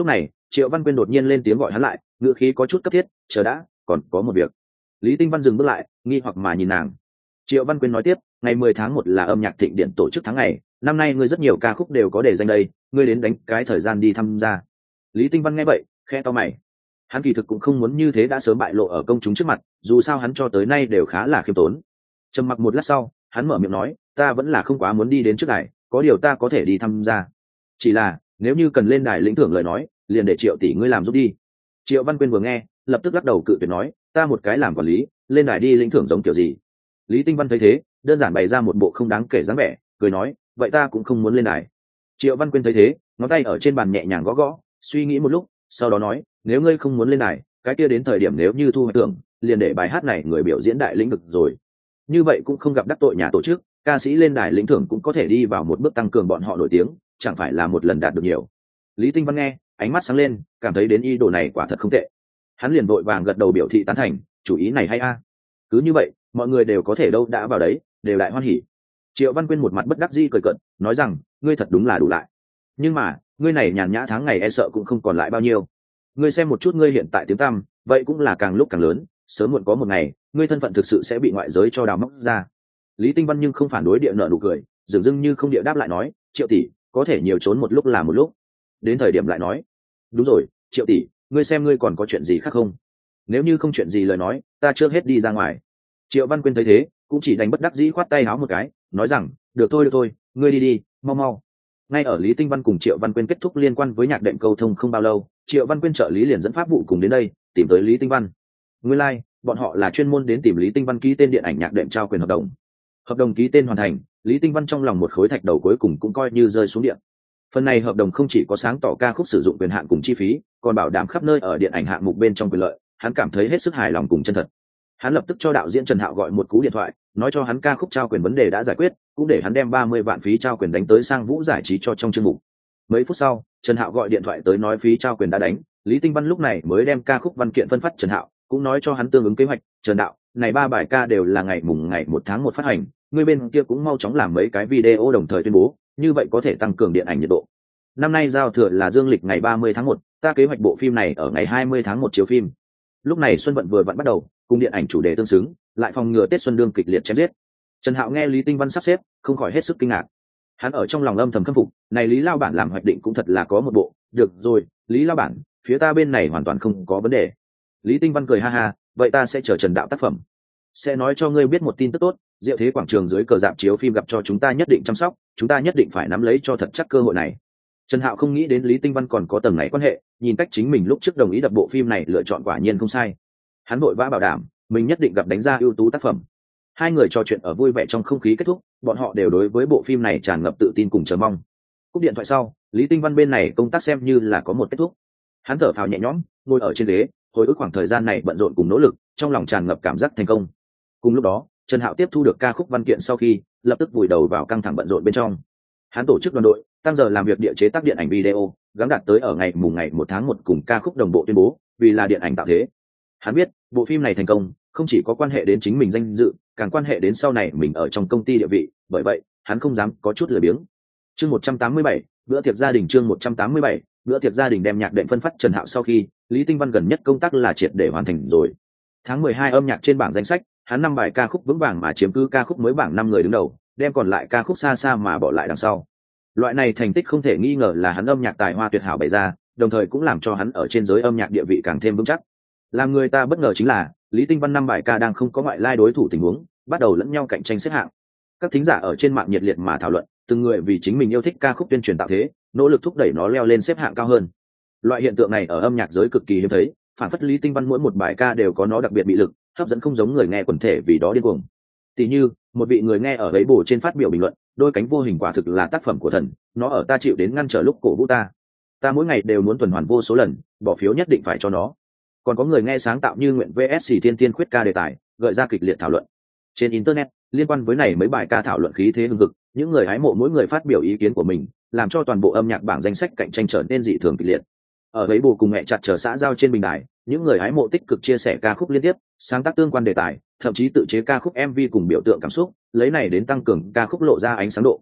Triệu Văn Quyên đột nhiên lên tiếng gọi hắn lại, ngữ khí có chút cấp thiết, chờ đã, còn có một việc. Lý Tinh Văn dừng bước lại, nghi hoặc mà nhìn nàng. Triệu Văn Quyên nói tiếp, ngày mười tháng một là âm nhạc thịnh điện tổ chức tháng ngày, năm nay ngươi rất nhiều ca khúc đều có để danh đây, ngươi đến đánh cái thời gian đi tham gia. Lý Tinh Văn nghe vậy, khẽ to mày. Hắn kỳ thực cũng không muốn như thế đã sớm bại lộ ở công chúng trước mặt, dù sao hắn cho tới nay đều khá là khiêm tốn. Trầm mặc một lát sau, hắn mở miệng nói, ta vẫn là không quá muốn đi đến trước đài, có điều ta có thể đi tham gia. Chỉ là, nếu như cần lên đài lĩnh thưởng lời nói, liền để Triệu tỷ ngươi làm giúp đi. Triệu Văn Quyên vừa nghe, lập tức lắc đầu cự tuyệt nói, ta một cái làm quản lý, lên đài đi lĩnh thưởng giống kiểu gì. Lý Tinh Văn thấy thế, đơn giản bày ra một bộ không đáng kể dáng vẻ, cười nói, vậy ta cũng không muốn lên đài. Triệu Văn Quyên thấy thế, ngón tay ở trên bàn nhẹ nhàng gõ gõ, suy nghĩ một lúc, sau đó nói, nếu ngươi không muốn lên đài, cái kia đến thời điểm nếu như thu hoạch thưởng, liền để bài hát này người biểu diễn đại lĩnh vực rồi. Như vậy cũng không gặp đắc tội nhà tổ chức, ca sĩ lên đài lĩnh thưởng cũng có thể đi vào một bước tăng cường bọn họ nổi tiếng, chẳng phải là một lần đạt được nhiều. Lý Tinh Văn nghe, ánh mắt sáng lên, cảm thấy đến ý đồ này quả thật không tệ. Hắn liền vội vàng gật đầu biểu thị tán thành, chủ ý này hay a. Cứ như vậy, mọi người đều có thể đâu đã vào đấy, đều lại hoan hỉ. Triệu Văn Quyên một mặt bất đắc dĩ cười cợt, nói rằng, ngươi thật đúng là đủ lại. Nhưng mà, ngươi này nhàn nhã tháng ngày e sợ cũng không còn lại bao nhiêu. Ngươi xem một chút ngươi hiện tại tiếng tăm, vậy cũng là càng lúc càng lớn, sớm muộn có một ngày, ngươi thân phận thực sự sẽ bị ngoại giới cho đào móc ra. Lý Tinh Văn nhưng không phản đối địa nợ nụ cười, dường dưng như không địa đáp lại nói, Triệu tỷ, có thể nhiều trốn một lúc là một lúc. Đến thời điểm lại nói, đúng rồi, Triệu tỷ, ngươi xem ngươi còn có chuyện gì khác không? Nếu như không chuyện gì lời nói, ta trước hết đi ra ngoài. Triệu Văn Quyên thấy thế, cũng chỉ đành bất đắc dĩ khoát tay áo một cái, nói rằng, được thôi được thôi, ngươi đi đi, mau mau. Ngay ở Lý Tinh Văn cùng Triệu Văn Quyên kết thúc liên quan với nhạc đệm câu thông không bao lâu, Triệu Văn Quyên trợ lý liền dẫn pháp vụ cùng đến đây, tìm tới Lý Tinh Văn. Nguyên lai, like, bọn họ là chuyên môn đến tìm Lý Tinh Văn ký tên điện ảnh nhạc đệm trao quyền hợp đồng. Hợp đồng ký tên hoàn thành, Lý Tinh Văn trong lòng một khối thạch đầu cuối cùng cũng coi như rơi xuống điện. Phần này hợp đồng không chỉ có sáng tỏ ca khúc sử dụng quyền hạn cùng chi phí, còn bảo đảm khắp nơi ở điện ảnh hạng mục bên trong quyền lợi, hắn cảm thấy hết sức hài lòng cùng chân thật. Hắn lập tức cho đạo diễn Trần Hạo gọi một cú điện thoại, nói cho hắn ca khúc trao quyền vấn đề đã giải quyết, cũng để hắn đem ba mươi vạn phí trao quyền đánh tới sang Vũ giải trí cho trong chương mục. Mấy phút sau, Trần Hạo gọi điện thoại tới nói phí trao quyền đã đánh, Lý Tinh Văn lúc này mới đem ca khúc văn kiện phân phát Trần Hạo, cũng nói cho hắn tương ứng kế hoạch. Trần đạo, này ba bài ca đều là ngày mùng ngày một tháng một phát hành, người bên kia cũng mau chóng làm mấy cái video đồng thời tuyên bố, như vậy có thể tăng cường điện ảnh nhiệt độ. Năm nay giao thừa là dương lịch ngày ba mươi tháng một, ta kế hoạch bộ phim này ở ngày hai mươi tháng một chiếu phim. Lúc này xuân vận vừa vặn bắt đầu, cùng điện ảnh chủ đề tương xứng, lại phòng ngừa Tết xuân đương kịch liệt chém giết. Trần Hạo nghe Lý Tinh Văn sắp xếp, không khỏi hết sức kinh ngạc. Hắn ở trong lòng âm thầm khâm phục, này Lý lao bản làm hoạch định cũng thật là có một bộ. Được rồi, Lý lao bản, phía ta bên này hoàn toàn không có vấn đề. Lý Tinh Văn cười ha ha, vậy ta sẽ chờ Trần đạo tác phẩm, sẽ nói cho ngươi biết một tin tức tốt. Diệu Thế quảng trường dưới cờ rạp chiếu phim gặp cho chúng ta nhất định chăm sóc, chúng ta nhất định phải nắm lấy cho thật chắc cơ hội này. Trần Hạo không nghĩ đến Lý Tinh Văn còn có tầng này quan hệ, nhìn cách chính mình lúc trước đồng ý đập bộ phim này lựa chọn quả nhiên không sai. Hắn vội vã bảo đảm, mình nhất định gặp đánh ra ưu tú tác phẩm. Hai người trò chuyện ở vui vẻ trong không khí kết thúc, bọn họ đều đối với bộ phim này tràn ngập tự tin cùng chờ mong. Cúp điện thoại sau, Lý Tinh Văn bên này công tác xem như là có một kết thúc. Hắn thở phào nhẹ nhõm, ngồi ở trên ghế, hồi ức khoảng thời gian này bận rộn cùng nỗ lực, trong lòng tràn ngập cảm giác thành công. Cùng lúc đó, Trần Hạo tiếp thu được ca khúc văn kiện sau khi, lập tức vùi đầu vào căng thẳng bận rộn bên trong. Hắn tổ chức đoàn đội, tăng giờ làm việc địa chế tác điện ảnh video, gắng đạt tới ở ngày mùng ngày một tháng một cùng ca khúc đồng bộ tuyên bố, vì là điện ảnh tạo thế. Hắn biết, bộ phim này thành công, không chỉ có quan hệ đến chính mình danh dự, càng quan hệ đến sau này mình ở trong công ty địa vị, bởi vậy, hắn không dám có chút lười biếng. Chương một trăm tám mươi bảy, bữa tiệc gia đình chương một trăm tám mươi bảy, bữa tiệc gia đình đem nhạc đệm phân phát Trần Hạo sau khi, Lý Tinh Văn gần nhất công tác là triệt để hoàn thành rồi. Tháng mười hai âm nhạc trên bảng danh sách, hắn năm bài ca khúc vững vàng mà chiếm cứ ca khúc mới bảng năm người đứng đầu, đem còn lại ca khúc xa xa mà bỏ lại đằng sau. Loại này thành tích không thể nghi ngờ là hắn âm nhạc tài hoa tuyệt hảo bày ra, đồng thời cũng làm cho hắn ở trên giới âm nhạc địa vị càng thêm vững chắc. Làm người ta bất ngờ chính là, Lý Tinh Văn năm bài ca đang không có ngoại lai đối thủ tình huống, bắt đầu lẫn nhau cạnh tranh xếp hạng. Các thính giả ở trên mạng nhiệt liệt mà thảo luận, từng người vì chính mình yêu thích ca khúc tuyên truyền tạo thế, nỗ lực thúc đẩy nó leo lên xếp hạng cao hơn. Loại hiện tượng này ở âm nhạc giới cực kỳ hiếm thấy, phản phất Lý Tinh Văn mỗi một bài ca đều có nó đặc biệt bị lực, hấp dẫn không giống người nghe quần thể vì đó điên cuồng. Tỷ như, một vị người nghe ở ấy bổ trên phát biểu bình luận, đôi cánh vô hình quả thực là tác phẩm của thần, nó ở ta chịu đến ngăn trở lúc cổ vũ ta. Ta mỗi ngày đều muốn tuần hoàn vô số lần, bỏ phiếu nhất định phải cho nó. Còn có người nghe sáng tạo như nguyện vê ét xê thiên tiên khuyết ca đề tài, gợi ra kịch liệt thảo luận. Trên internet, liên quan với này mấy bài ca thảo luận khí thế hưng hực, những người hái mộ mỗi người phát biểu ý kiến của mình, làm cho toàn bộ âm nhạc bảng danh sách cạnh tranh trở nên dị thường kịch liệt. Ở ấy bù cùng mẹ chặt chờ xã giao trên bình đài, những người hái mộ tích cực chia sẻ ca khúc liên tiếp, sáng tác tương quan đề tài, thậm chí tự chế ca khúc em vê cùng biểu tượng cảm xúc, lấy này đến tăng cường ca khúc lộ ra ánh sáng độ.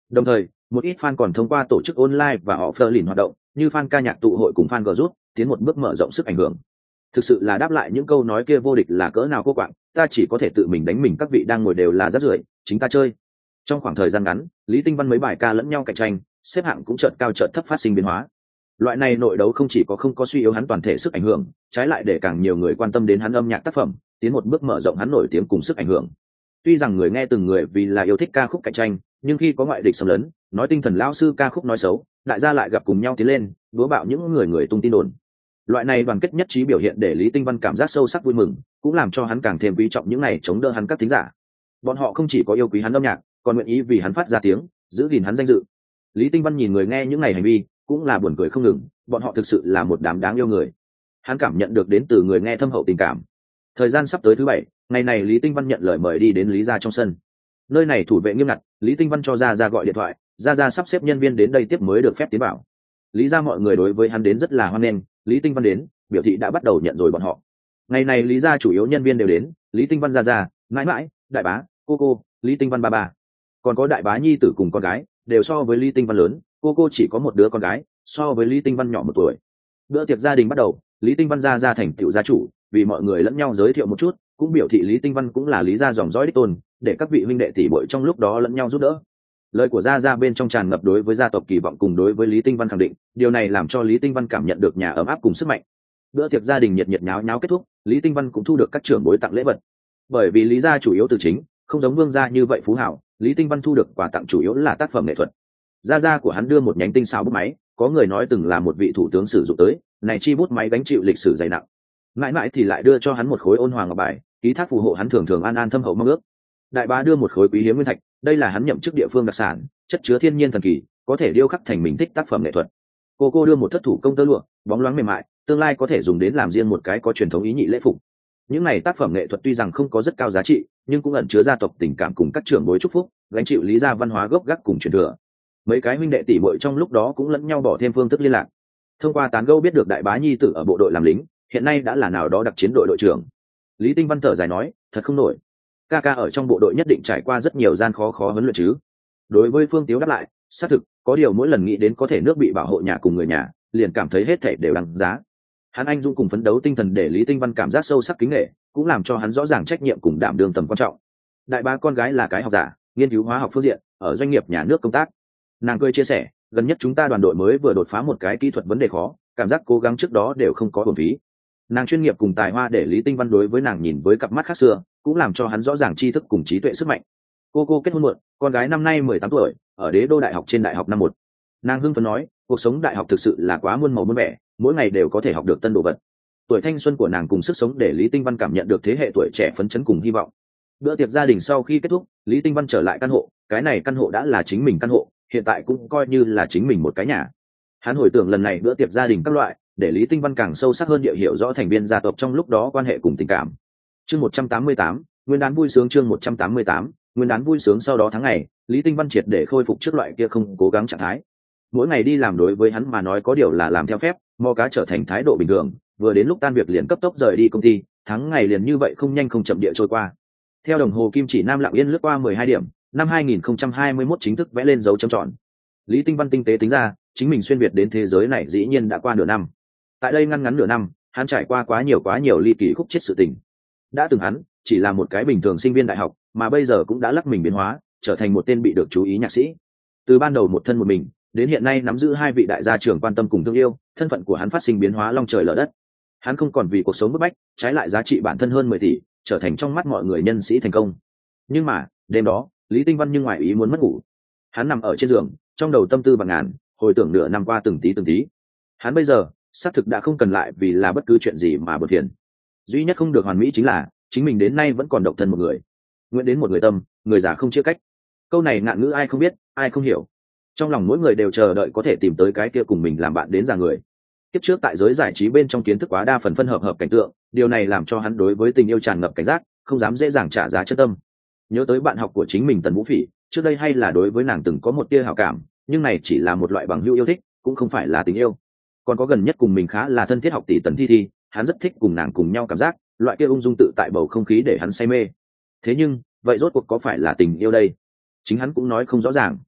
Đồng thời, một ít fan còn thông qua tổ chức online và offline hoạt động, như fan ca nhạc tụ hội cùng fan group, tiến một bước mở rộng sức ảnh hưởng. Thực sự là đáp lại những câu nói kia vô địch là cỡ nào cô quạng, ta chỉ có thể tự mình đánh mình, các vị đang ngồi đều là rác rưởi, chính ta chơi. Trong khoảng thời gian ngắn, Lý Tinh Văn mấy bài ca lẫn nhau cạnh tranh, xếp hạng cũng chợt cao chợt thấp phát sinh biến hóa. Loại này nội đấu không chỉ có không có suy yếu hắn toàn thể sức ảnh hưởng, trái lại để càng nhiều người quan tâm đến hắn âm nhạc tác phẩm, tiến một bước mở rộng hắn nổi tiếng cùng sức ảnh hưởng. Tuy rằng người nghe từng người vì là yêu thích ca khúc cạnh tranh, nhưng khi có ngoại địch xâm lấn, nói tinh thần lão sư ca khúc nói xấu, đại gia lại gặp cùng nhau tiến lên, đúa bạo những người người tung tin đồn. Loại này đoàn kết nhất trí biểu hiện để Lý Tinh Văn cảm giác sâu sắc vui mừng, cũng làm cho hắn càng thêm quý trọng những này chống đỡ hắn các thính giả. Bọn họ không chỉ có yêu quý hắn âm nhạc, còn nguyện ý vì hắn phát ra tiếng, giữ gìn hắn danh dự. Lý Tinh Văn nhìn người nghe những ngày hành vi, cũng là buồn cười không ngừng, bọn họ thực sự là một đám đáng yêu người. Hắn cảm nhận được đến từ người nghe thâm hậu tình cảm. Thời gian sắp tới thứ bảy, ngày này Lý Tinh Văn nhận lời mời đi đến Lý gia trong sân. Nơi này thủ vệ nghiêm ngặt, Lý Tinh Văn cho ra ra gọi điện thoại, ra ra sắp xếp nhân viên đến đây tiếp mới được phép tiến vào. Lý gia mọi người đối với hắn đến rất là hoan nghênh, Lý Tinh Văn đến, biểu thị đã bắt đầu nhận rồi bọn họ. Ngày này Lý gia chủ yếu nhân viên đều đến, Lý Tinh Văn ra ra, mãi mãi, đại bá, cô cô, Lý Tinh Văn ba ba, còn có đại bá nhi tử cùng con gái, đều so với Lý Tinh Văn lớn, cô cô chỉ có một đứa con gái, so với Lý Tinh Văn nhỏ một tuổi. Bữa tiệc gia đình bắt đầu, Lý Tinh Văn ra ra thành tựu gia chủ, vì mọi người lẫn nhau giới thiệu một chút, cũng biểu thị Lý Tinh Văn cũng là Lý gia dòng dõi đích tôn, để các vị huynh đệ tỷ muội trong lúc đó lẫn nhau giúp đỡ. Lời của gia gia bên trong tràn ngập đối với gia tộc kỳ vọng cùng đối với Lý Tinh Văn khẳng định, điều này làm cho Lý Tinh Văn cảm nhận được nhà ấm áp cùng sức mạnh. Bữa tiệc gia đình nhiệt nhiệt nháo nháo kết thúc, Lý Tinh Văn cũng thu được các trưởng bối tặng lễ vật. Bởi vì Lý gia chủ yếu từ chính, không giống Vương gia như vậy phú hảo, Lý Tinh Văn thu được quà tặng chủ yếu là tác phẩm nghệ thuật. Gia gia của hắn đưa một nhánh tinh xảo bút máy, có người nói từng là một vị thủ tướng sử dụng tới, này chi bút máy gánh chịu lịch sử dày nặng. Mãi mãi thì lại đưa cho hắn một khối ôn hoàng ngọc bài, ký thác phù hộ hắn thường thường an an thâm hậu mong ước. Đại bá đưa một khối quý hiếm nguyên thạch, đây là hắn nhậm chức địa phương đặc sản, chất chứa thiên nhiên thần kỳ, có thể điêu khắc thành mình thích tác phẩm nghệ thuật. Cô cô đưa một thất thủ công tơ lụa, bóng loáng mềm mại, tương lai có thể dùng đến làm riêng một cái có truyền thống ý nhị lễ phục. Những này tác phẩm nghệ thuật tuy rằng không có rất cao giá trị, nhưng cũng ẩn chứa gia tộc tình cảm cùng các trưởng bối chúc phúc, gánh chịu Lý gia văn hóa gốc gác cùng truyền thừa. Mấy cái huynh đệ tỷ muội trong lúc đó cũng lẫn nhau bỏ thêm phương thức liên lạc. Thông qua tán gẫu biết được đại bá nhi tử ở bộ đội làm lính, hiện nay đã là nào đó đặc chiến đội đội trưởng. Lý Tinh Văn thở dài nói, thật không nổi, ca ca ở trong bộ đội nhất định trải qua rất nhiều gian khó khó huấn luyện chứ. Đối với Phương Tiếu đáp lại, xác thực có điều mỗi lần nghĩ đến có thể nước bị bảo hộ nhà cùng người nhà, liền cảm thấy hết thảy đều đáng giá. Hắn anh dũng cùng phấn đấu tinh thần để Lý Tinh Văn cảm giác sâu sắc kính nể, cũng làm cho hắn rõ ràng trách nhiệm cùng đảm đương tầm quan trọng. Đại bá con gái là cái học giả, nghiên cứu hóa học phương diện, ở doanh nghiệp nhà nước công tác. Nàng cười chia sẻ, gần nhất chúng ta đoàn đội mới vừa đột phá một cái kỹ thuật vấn đề khó, cảm giác cố gắng trước đó đều không có uổng phí. Nàng chuyên nghiệp cùng tài hoa để Lý Tinh Văn đối với nàng nhìn với cặp mắt khác xưa, cũng làm cho hắn rõ ràng tri thức cùng trí tuệ sức mạnh. Cô cô kết hôn muộn, con gái năm nay mười tám tuổi, ở Đế Đô Đại học trên đại học năm một. Nàng hưng phấn nói, cuộc sống đại học thực sự là quá muôn màu muôn vẻ, mỗi ngày đều có thể học được tân đồ vật. Tuổi thanh xuân của nàng cùng sức sống để Lý Tinh Văn cảm nhận được thế hệ tuổi trẻ phấn chấn cùng hy vọng. Bữa tiệc gia đình sau khi kết thúc, Lý Tinh Văn trở lại căn hộ, cái này căn hộ đã là chính mình căn hộ, hiện tại cũng coi như là chính mình một cái nhà. Hắn hồi tưởng lần này bữa tiệc gia đình các loại, để Lý Tinh Văn càng sâu sắc hơn địa hiểu rõ thành viên gia tộc trong lúc đó quan hệ cùng tình cảm. Chương một trăm tám mươi tám, nguyên đán vui sướng. Chương một trăm tám mươi tám, nguyên đán vui sướng. Sau đó tháng ngày, Lý Tinh Văn triệt để khôi phục trước loại kia không cố gắng trạng thái. Mỗi ngày đi làm đối với hắn mà nói có điều là làm theo phép, mò cá trở thành thái độ bình thường, vừa đến lúc tan việc liền cấp tốc rời đi công ty, tháng ngày liền như vậy không nhanh không chậm địa trôi qua. Theo đồng hồ kim chỉ nam lặng yên lướt qua mười hai điểm, năm hai nghìn không trăm hai mươi mốt chính thức vẽ lên dấu chấm tròn. Lý Tinh Văn tinh tế tính ra, chính mình xuyên việt đến thế giới này dĩ nhiên đã qua nửa năm. Tại đây ngăn ngắn nửa năm, hắn trải qua quá nhiều quá nhiều ly kỳ khúc chết sự tình. Đã từng hắn chỉ là một cái bình thường sinh viên đại học, mà bây giờ cũng đã lắc mình biến hóa, trở thành một tên bị được chú ý nhạc sĩ. Từ ban đầu một thân một mình, đến hiện nay nắm giữ hai vị đại gia trưởng quan tâm cùng thương yêu, thân phận của hắn phát sinh biến hóa long trời lở đất. Hắn không còn vì cuộc sống bức bách, trái lại giá trị bản thân hơn mười tỷ, trở thành trong mắt mọi người nhân sĩ thành công. Nhưng mà, đêm đó, Lý Tinh Văn nhưng ngoài ý muốn mất ngủ. Hắn nằm ở trên giường, trong đầu tâm tư bàng ngàn, hồi tưởng nửa năm qua từng tí từng tí. Hắn bây giờ, xác thực đã không cần lại vì là bất cứ chuyện gì mà bực phiền. Duy nhất không được hoàn mỹ chính là, chính mình đến nay vẫn còn độc thân một người. Nguyện đến một người tâm, người già không chia cách. Câu này ngạn ngữ ai không biết, ai không hiểu. Trong lòng mỗi người đều chờ đợi có thể tìm tới cái kia cùng mình làm bạn đến già người. Kiếp trước tại giới giải trí bên trong kiến thức quá đa phần phân hợp hợp cảnh tượng, điều này làm cho hắn đối với tình yêu tràn ngập cảnh giác, không dám dễ dàng trả giá chân tâm. Nhớ tới bạn học của chính mình Tần Vũ Phỉ, trước đây hay là đối với nàng từng có một tia hảo cảm, nhưng này chỉ là một loại bằng hữu yêu thích, cũng không phải là tình yêu. Còn có gần nhất cùng mình khá là thân thiết học tỷ Tần Thi Thi, hắn rất thích cùng nàng cùng nhau cảm giác, loại kia ung dung tự tại bầu không khí để hắn say mê. Thế nhưng, vậy rốt cuộc có phải là tình yêu đây? Chính hắn cũng nói không rõ ràng.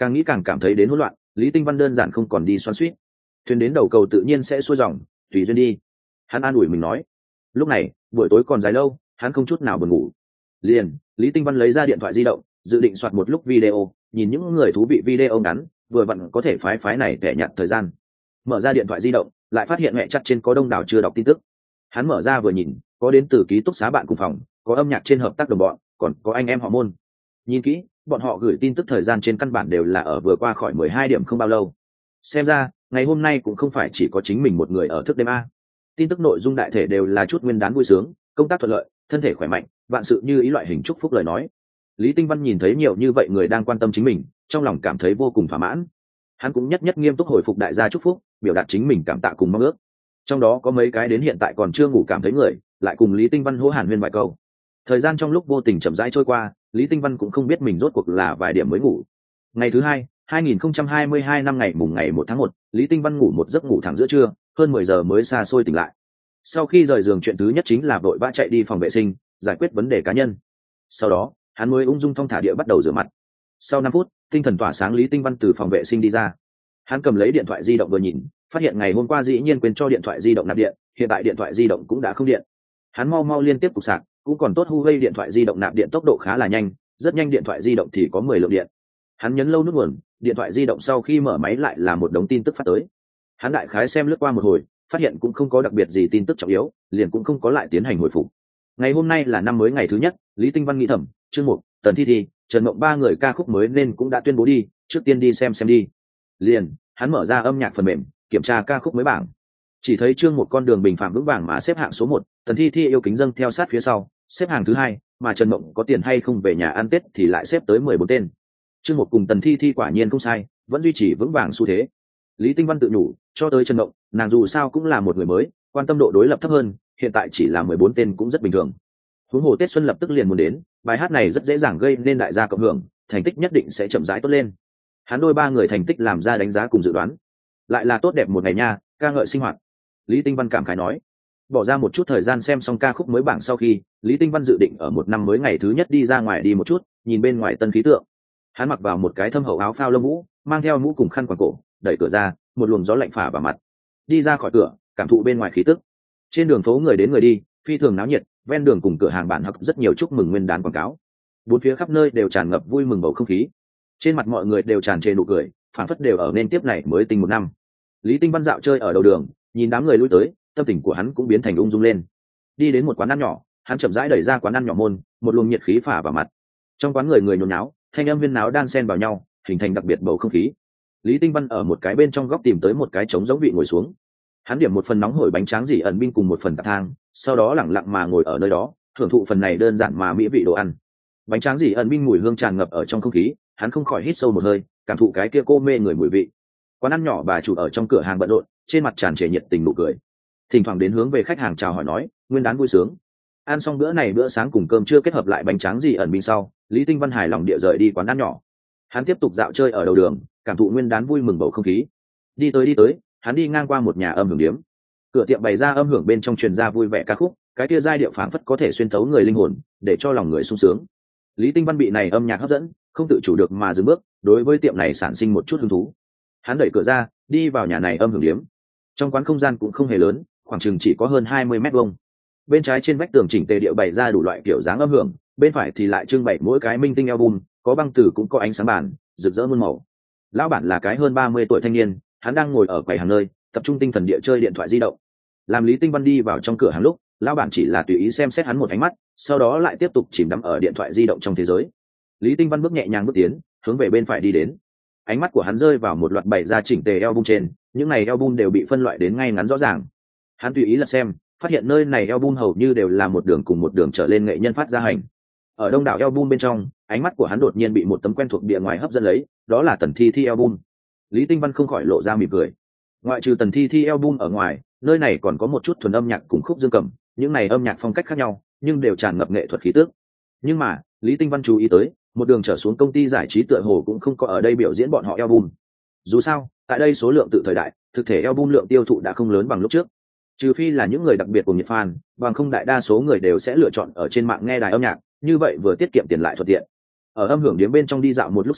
Càng nghĩ càng cảm thấy đến hỗn loạn, Lý Tinh Văn đơn giản không còn đi xoắn xuýt. Thuyền đến đầu cầu tự nhiên sẽ xuôi dòng, tùy duyên đi. Hắn an ủi mình nói. Lúc này, buổi tối còn dài lâu, hắn không chút nào buồn ngủ. Liền, Lý Tinh Văn lấy ra điện thoại di động, dự định soạt một lúc video, nhìn những người thú vị video ngắn, vừa vặn có thể phái phái này để nhặt thời gian. Mở ra điện thoại di động, lại phát hiện mẹ chặt trên có đông đảo chưa đọc tin tức. Hắn mở ra vừa nhìn, có đến từ ký túc xá bạn cùng phòng, có âm nhạc trên hợp tác đồng bọn, còn có anh em họ môn. Nhìn kỹ, bọn họ gửi tin tức thời gian trên căn bản đều là ở vừa qua khỏi mười hai điểm không bao lâu. Xem ra, ngày hôm nay cũng không phải chỉ có chính mình một người ở thức đêm a. Tin tức nội dung đại thể đều là chút nguyên đán vui sướng, công tác thuận lợi, thân thể khỏe mạnh, vạn sự như ý loại hình chúc phúc lời nói. Lý Tinh Văn nhìn thấy nhiều như vậy người đang quan tâm chính mình, trong lòng cảm thấy vô cùng thỏa mãn. Hắn cũng nhất nhất nghiêm túc hồi phục đại gia chúc phúc, biểu đạt chính mình cảm tạ cùng mong ước. Trong đó có mấy cái đến hiện tại còn chưa ngủ cảm thấy người, lại cùng Lý Tinh Văn hô hàn huyên vài câu. Thời gian trong lúc vô tình chậm rãi trôi qua, Lý Tinh Văn cũng không biết mình rốt cuộc là vài điểm mới ngủ. Ngày thứ hai, hai nghìn không trăm hai mươi hai năm ngày mùng ngày một tháng một, Lý Tinh Văn ngủ một giấc ngủ thẳng giữa trưa, hơn mười giờ mới xa xôi tỉnh lại. Sau khi rời giường chuyện thứ nhất chính là vội vã chạy đi phòng vệ sinh, giải quyết vấn đề cá nhân. Sau đó, hắn mới ung dung thong thả địa bắt đầu rửa mặt. Sau năm phút, tinh thần tỏa sáng Lý Tinh Văn từ phòng vệ sinh đi ra. Hắn cầm lấy điện thoại di động vừa nhìn, phát hiện ngày hôm qua dĩ nhiên quên cho điện thoại di động nạp điện, hiện tại điện thoại di động cũng đã không điện. Hắn mau mau liên tiếp cục sạc, cũng còn tốt Huawei điện thoại di động nạp điện tốc độ khá là nhanh, rất nhanh điện thoại di động thì có mười lượng điện. Hắn nhấn lâu nút nguồn, điện thoại di động sau khi mở máy lại là một đống tin tức phát tới. Hắn đại khái xem lướt qua một hồi, phát hiện cũng không có đặc biệt gì tin tức trọng yếu, liền cũng không có lại tiến hành hồi phục. Ngày hôm nay là năm mới ngày thứ nhất, Lý Tinh Văn nghĩ thầm, chương mục, Tần Thi Thi, Trần Mộng ba người ca khúc mới nên cũng đã tuyên bố đi, trước tiên đi xem xem đi. Liền, hắn mở ra âm nhạc phần mềm, kiểm tra ca khúc mới bảng. Chỉ thấy chương một con đường bình phạm vững vàng mà xếp hạng số một, Tần Thi Thi yêu kính dâng theo sát phía sau, xếp hàng thứ hai, mà Trần Mộng có tiền hay không về nhà ăn Tết thì lại xếp tới mười bốn tên. Chương một cùng Tần Thi Thi quả nhiên không sai, vẫn duy trì vững vàng xu thế. Lý Tinh Văn tự nhủ, cho tới Trần Mộng, nàng dù sao cũng là một người mới, quan tâm độ đối lập thấp hơn, hiện tại chỉ là mười bốn tên cũng rất bình thường. Huống hồ Tết xuân lập tức liền muốn đến, bài hát này rất dễ dàng gây nên đại gia cộng hưởng, thành tích nhất định sẽ chậm rãi tốt lên. Hắn đôi ba người thành tích làm ra đánh giá cùng dự đoán, lại là tốt đẹp một ngày nha, ca ngợi sinh hoạt. Lý Tinh Văn cảm khái nói. Bỏ ra một chút thời gian xem xong ca khúc mới bảng sau khi, Lý Tinh Văn dự định ở một năm mới ngày thứ nhất đi ra ngoài đi một chút, nhìn bên ngoài tân khí tượng. Hắn mặc vào một cái thâm hậu áo phao lông vũ, mang theo mũ cùng khăn quàng cổ, đẩy cửa ra, một luồng gió lạnh phả vào mặt. Đi ra khỏi cửa, cảm thụ bên ngoài khí tức. Trên đường phố người đến người đi, phi thường náo nhiệt, ven đường cùng cửa hàng bản hắc rất nhiều chúc mừng nguyên đán quảng cáo. Bốn phía khắp nơi đều tràn ngập vui mừng bầu không khí. Trên mặt mọi người đều tràn trề nụ cười, phảng phất đều ở nên tiếp này mới tinh một năm. Lý Tinh Văn dạo chơi ở đầu đường, nhìn đám người lui tới, tâm tình của hắn cũng biến thành ung dung lên. Đi đến một quán ăn nhỏ, hắn chậm rãi đẩy ra quán ăn nhỏ môn, một luồng nhiệt khí phả vào mặt. Trong quán người người nhốn náo, thanh âm huyên náo đan xen vào nhau, hình thành đặc biệt bầu không khí. Lý Tinh Văn ở một cái bên trong góc tìm tới một cái trống giống vị ngồi xuống. Hắn điểm một phần nóng hổi bánh tráng dỉ ẩn binh cùng một phần tạp thang, sau đó lẳng lặng mà ngồi ở nơi đó, thưởng thụ phần này đơn giản mà mỹ vị đồ ăn. Bánh tráng dỉ ẩn binh mùi hương tràn ngập ở trong không khí, hắn không khỏi hít sâu một hơi, cảm thụ cái kia cô mê người mùi vị. Quán ăn nhỏ bà chủ ở trong cửa hàng bận rộn, trên mặt tràn trề nhiệt tình nụ cười, thỉnh thoảng đến hướng về khách hàng chào hỏi nói nguyên đán vui sướng. Ăn xong bữa này bữa sáng cùng cơm trưa kết hợp lại bánh tráng dỉ ẩn binh sau, Lý Tinh Văn hài lòng địa rời đi quán ăn nhỏ. Hắn tiếp tục dạo chơi ở đầu đường, cảm thụ nguyên đán vui mừng bầu không khí. Đi tới đi tới, hắn đi ngang qua một nhà âm hưởng điếm. Cửa tiệm bày ra âm hưởng bên trong truyền ra vui vẻ ca khúc, cái kia giai điệu phảng phất có thể xuyên thấu người linh hồn, để cho lòng người sung sướng. Lý Tinh Văn bị này âm nhạc hấp dẫn, không tự chủ được mà dừng bước, đối với tiệm này sản sinh một chút hứng thú. Hắn đẩy cửa ra, đi vào nhà này âm hưởng điếm. Trong quán không gian cũng không hề lớn, khoảng chừng chỉ có hơn hai mươi mét vuông. Bên trái trên vách tường chỉnh tề điệu bày ra đủ loại kiểu dáng âm hưởng, bên phải thì lại trưng bày mỗi cái minh tinh album, có băng từ cũng có ánh sáng bàn, rực rỡ muôn màu. Lão bản là cái hơn ba mươi tuổi thanh niên, hắn đang ngồi ở quầy hàng nơi, tập trung tinh thần địa chơi điện thoại di động. Làm Lý Tinh Văn đi vào trong cửa hàng lúc, lão bản chỉ là tùy ý xem xét hắn một ánh mắt, sau đó lại tiếp tục chìm đắm ở điện thoại di động trong thế giới. Lý Tinh Văn bước nhẹ nhàng bước tiến, hướng về bên phải đi đến. Ánh mắt của hắn rơi vào một loạt bày ra chỉnh tề album trên, những này album đều bị phân loại đến ngay ngắn rõ ràng. Hắn tùy ý lật xem, phát hiện nơi này album hầu như đều là một đường cùng một đường trở lên nghệ nhân phát ra hành. Ở đông đảo album bên trong, ánh mắt của hắn đột nhiên bị một tấm quen thuộc địa ngoài hấp dẫn lấy, đó là Tần Thi Thi album. Lý Tinh Văn không khỏi lộ ra mỉm cười. Ngoại trừ Tần Thi Thi album ở ngoài, nơi này còn có một chút thuần âm nhạc cùng khúc dương cầm, những này âm nhạc phong cách khác nhau, nhưng đều tràn ngập nghệ thuật khí tức. Nhưng mà, Lý Tinh Văn chú ý tới, một đường trở xuống công ty giải trí tựa hồ cũng không có ở đây biểu diễn bọn họ album. Dù sao, tại đây số lượng tự thời đại, thực thể album lượng tiêu thụ đã không lớn bằng lúc trước. Trừ phi là những người đặc biệt của nhiệt fan, bằng không đại đa số người đều sẽ lựa chọn ở trên mạng nghe đài âm nhạc, như vậy vừa tiết kiệm tiền lại thuận tiện. Ở âm hưởng điếm bên trong đi dạo một lúc sau,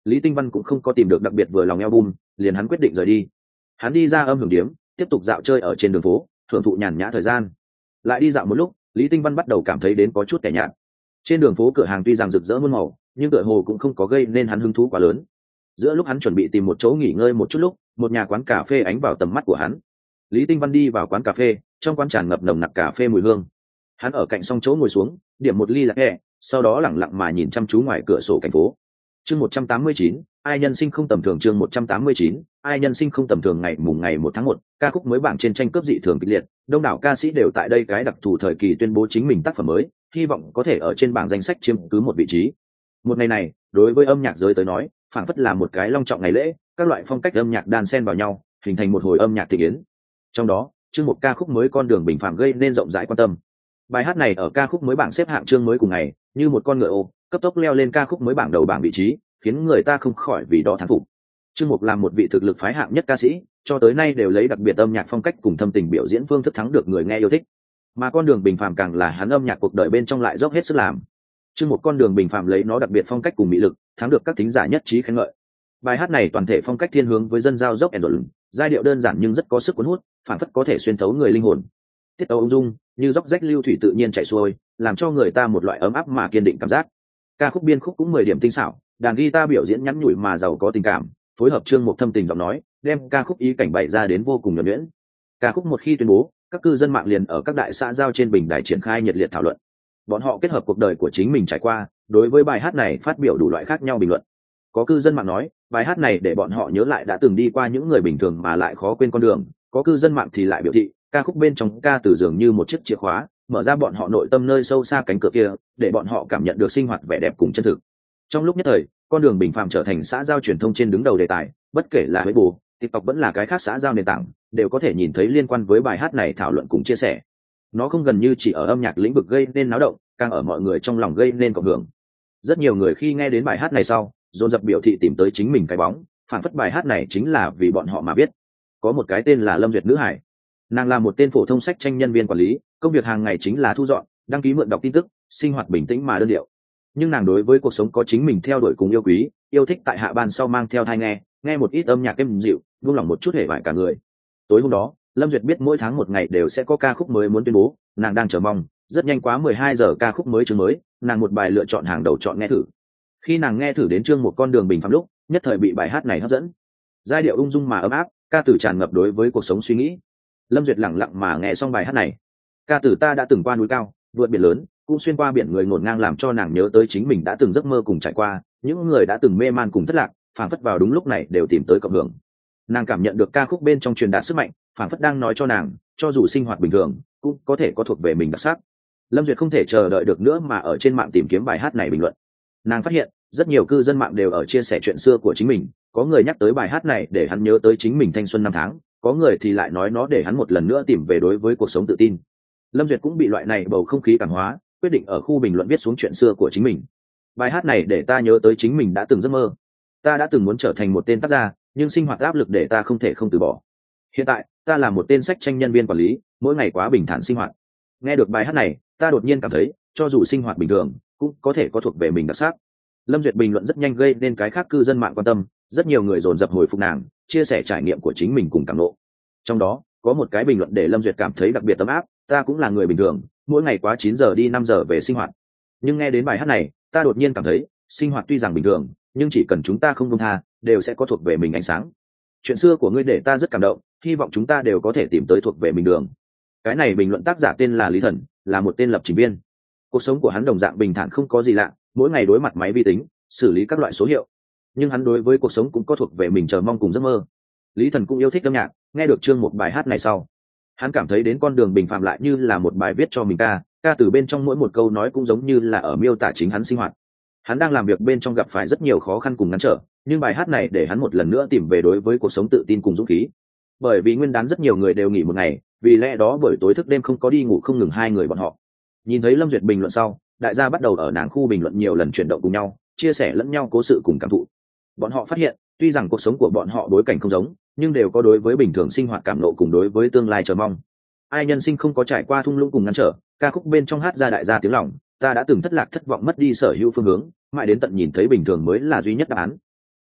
Lý Tinh Văn cũng không có tìm được đặc biệt vừa lòng album, liền hắn quyết định rời đi. Hắn đi ra âm hưởng điếm, tiếp tục dạo chơi ở trên đường phố, hưởng thụ nhàn nhã thời gian. Lại đi dạo một lúc, Lý Tinh Văn bắt đầu cảm thấy đến có chút tẻ nhạt. Trên đường phố cửa hàng tuy rằng rực rỡ muôn màu, nhưng tựa hồ cũng không có gây nên hắn hứng thú quá lớn. Giữa lúc hắn chuẩn bị tìm một chỗ nghỉ ngơi một chút lúc, một nhà quán cà phê ánh vào tầm mắt của hắn. Lý Tinh Văn đi vào quán cà phê, trong quán tràn ngập nồng nặc cà phê mùi hương. Hắn ở cạnh song chỗ ngồi xuống, điểm một ly latte, sau đó lẳng lặng mà nhìn chăm chú ngoài cửa sổ thành phố. Chương một trăm tám mươi chín, ai nhân sinh không tầm thường. Chương một trăm tám mươi chín, ai nhân sinh không tầm thường. Ngày mùng ngày một tháng một, ca khúc mới bảng trên tranh cướp dị thường kịch liệt, đông đảo ca sĩ đều tại đây cái đặc thù thời kỳ tuyên bố chính mình tác phẩm mới, hy vọng có thể ở trên bảng danh sách chiếm cứ một vị trí. Một ngày này, đối với âm nhạc giới tới nói, phảng phất là một cái long trọng ngày lễ, các loại phong cách âm nhạc đan xen vào nhau, hình thành một hồi âm nhạc thị yến. Trong đó, chương một ca khúc mới Con đường bình phàm gây nên rộng rãi quan tâm. Bài hát này ở ca khúc mới bảng xếp hạng chương mới cùng ngày, như một con ngựa ô, cấp tốc leo lên ca khúc mới bảng đầu bảng vị trí, khiến người ta không khỏi vì đó thán phục. Chương Mục làm một vị thực lực phái hạng nhất ca sĩ, cho tới nay đều lấy đặc biệt âm nhạc phong cách cùng thâm tình biểu diễn phương thức thắng được người nghe yêu thích. Mà Con đường bình phàm càng là hắn âm nhạc cuộc đời bên trong lại dốc hết sức làm. Chương Mục Con đường bình phàm lấy nó đặc biệt phong cách cùng mỹ lực, thắng được các thính giả nhất trí khen ngợi. Bài hát này toàn thể phong cách thiên hướng với dân giao dốc and giai điệu đơn giản nhưng rất có sức cuốn hút, phản phất có thể xuyên thấu người linh hồn. Tiết tấu ung dung, như dốc rách lưu thủy tự nhiên chảy xuôi, làm cho người ta một loại ấm áp mà kiên định cảm giác. Ca khúc biên khúc cũng mười điểm tinh xảo, đàn guitar biểu diễn nhắn nhủi mà giàu có tình cảm, phối hợp chương một thâm tình giọng nói, đem ca khúc ý cảnh bày ra đến vô cùng nhuần nhuyễn. Ca khúc một khi tuyên bố, các cư dân mạng liền ở các đại xã giao trên bình đài triển khai nhiệt liệt thảo luận. Bọn họ kết hợp cuộc đời của chính mình trải qua, đối với bài hát này phát biểu đủ loại khác nhau bình luận. Có cư dân mạng nói, bài hát này để bọn họ nhớ lại đã từng đi qua những người bình thường mà lại khó quên con đường. Có cư dân mạng thì lại biểu thị, ca khúc bên trong ca từ dường như một chiếc chìa khóa, mở ra bọn họ nội tâm nơi sâu xa cánh cửa kia, để bọn họ cảm nhận được sinh hoạt vẻ đẹp cùng chân thực. Trong lúc nhất thời, con đường bình phàm trở thành xã giao truyền thông trên đứng đầu đề tài, bất kể là Weibo, TikTok vẫn là cái khác xã giao nền tảng, đều có thể nhìn thấy liên quan với bài hát này thảo luận cùng chia sẻ. Nó không gần như chỉ ở âm nhạc lĩnh vực gây nên náo động, càng ở mọi người trong lòng gây nên cộng hưởng. Rất nhiều người khi nghe đến bài hát này sau, dồn dập biểu thị tìm tới chính mình cái bóng, phản phất bài hát này chính là vì bọn họ mà biết. Có một cái tên là Lâm Duyệt nữ hải, nàng là một tên phổ thông sách tranh nhân viên quản lý, công việc hàng ngày chính là thu dọn, đăng ký mượn đọc tin tức, sinh hoạt bình tĩnh mà đơn điệu. Nhưng nàng đối với cuộc sống có chính mình theo đuổi cùng yêu quý, yêu thích tại hạ ban sau mang theo thai nghe, nghe một ít âm nhạc êm dịu, buông lòng một chút hề vải cả người. Tối hôm đó, Lâm Duyệt biết mỗi tháng một ngày đều sẽ có ca khúc mới muốn tuyên bố, nàng đang chờ mong. Rất nhanh quá mười hai giờ ca khúc mới chương mới, nàng một bài lựa chọn hàng đầu chọn nghe thử. Khi nàng nghe thử đến chương một con đường bình phàm lúc, nhất thời bị bài hát này hấp dẫn. Giai điệu ung dung mà ấm áp, ca từ tràn ngập đối với cuộc sống suy nghĩ. Lâm Duyệt lặng lặng mà nghe xong bài hát này. Ca từ ta đã từng qua núi cao, vượt biển lớn, cũng xuyên qua biển người ngổn ngang, làm cho nàng nhớ tới chính mình đã từng giấc mơ cùng trải qua, những người đã từng mê man cùng thất lạc, phảng phất vào đúng lúc này đều tìm tới cộng hưởng. Nàng cảm nhận được ca khúc bên trong truyền đạt sức mạnh, phảng phất đang nói cho nàng, cho dù sinh hoạt bình thường, cũng có thể có thuộc về mình đặc sắc. Lâm Duyệt không thể chờ đợi được nữa mà ở trên mạng tìm kiếm bài hát này bình luận. Nàng phát hiện, rất nhiều cư dân mạng đều ở chia sẻ chuyện xưa của chính mình, có người nhắc tới bài hát này để hắn nhớ tới chính mình thanh xuân năm tháng, có người thì lại nói nó để hắn một lần nữa tìm về đối với cuộc sống tự tin. Lâm Duyệt cũng bị loại này bầu không khí cảm hóa, quyết định ở khu bình luận viết xuống chuyện xưa của chính mình. Bài hát này để ta nhớ tới chính mình đã từng giấc mơ. Ta đã từng muốn trở thành một tên tác gia, nhưng sinh hoạt áp lực để ta không thể không từ bỏ. Hiện tại, ta là một tên sách tranh nhân viên quản lý, mỗi ngày quá bình thản sinh hoạt. Nghe được bài hát này, ta đột nhiên cảm thấy, cho dù sinh hoạt bình thường, cũng có thể có thuộc về mình đặc sắc. Lâm Duyệt bình luận rất nhanh gây nên cái khác cư dân mạng quan tâm, rất nhiều người dồn dập hồi phục nàng, chia sẻ trải nghiệm của chính mình cùng cảm ngộ. Trong đó, có một cái bình luận để Lâm Duyệt cảm thấy đặc biệt ấm áp, ta cũng là người bình thường, mỗi ngày quá chín giờ đi năm giờ về sinh hoạt. Nhưng nghe đến bài hát này, ta đột nhiên cảm thấy, sinh hoạt tuy rằng bình thường, nhưng chỉ cần chúng ta không buông tha, đều sẽ có thuộc về mình ánh sáng. Chuyện xưa của ngươi để ta rất cảm động, hy vọng chúng ta đều có thể tìm tới thuộc về mình đường. Cái này bình luận tác giả tên là Lý Thần, là một tên lập trình viên. Cuộc sống của hắn đồng dạng bình thản không có gì lạ, mỗi ngày đối mặt máy vi tính, xử lý các loại số hiệu. Nhưng hắn đối với cuộc sống cũng có thuộc về mình chờ mong cùng giấc mơ. Lý Thần cũng yêu thích âm nhạc, nghe được chương một bài hát này sau, hắn cảm thấy đến con đường bình phàm lại như là một bài viết cho mình ca, ca từ bên trong mỗi một câu nói cũng giống như là ở miêu tả chính hắn sinh hoạt. Hắn đang làm việc bên trong gặp phải rất nhiều khó khăn cùng ngăn trở, nhưng bài hát này để hắn một lần nữa tìm về đối với cuộc sống tự tin cùng dũng khí. Bởi vì nguyên đán rất nhiều người đều nghỉ một ngày, vì lẽ đó buổi tối thức đêm không có đi ngủ không ngừng hai người bọn họ. Nhìn thấy Lâm Duyệt bình luận sau, đại gia bắt đầu ở nàng khu bình luận nhiều lần chuyển động cùng nhau, chia sẻ lẫn nhau cố sự cùng cảm thụ. Bọn họ phát hiện, tuy rằng cuộc sống của bọn họ bối cảnh không giống, nhưng đều có đối với bình thường sinh hoạt cảm nộ cùng đối với tương lai chờ mong. Ai nhân sinh không có trải qua thung lũng cùng ngăn trở, ca khúc bên trong hát ra đại gia tiếng lòng, ta đã từng thất lạc thất vọng mất đi sở hữu phương hướng, mãi đến tận nhìn thấy bình thường mới là duy nhất đáp án.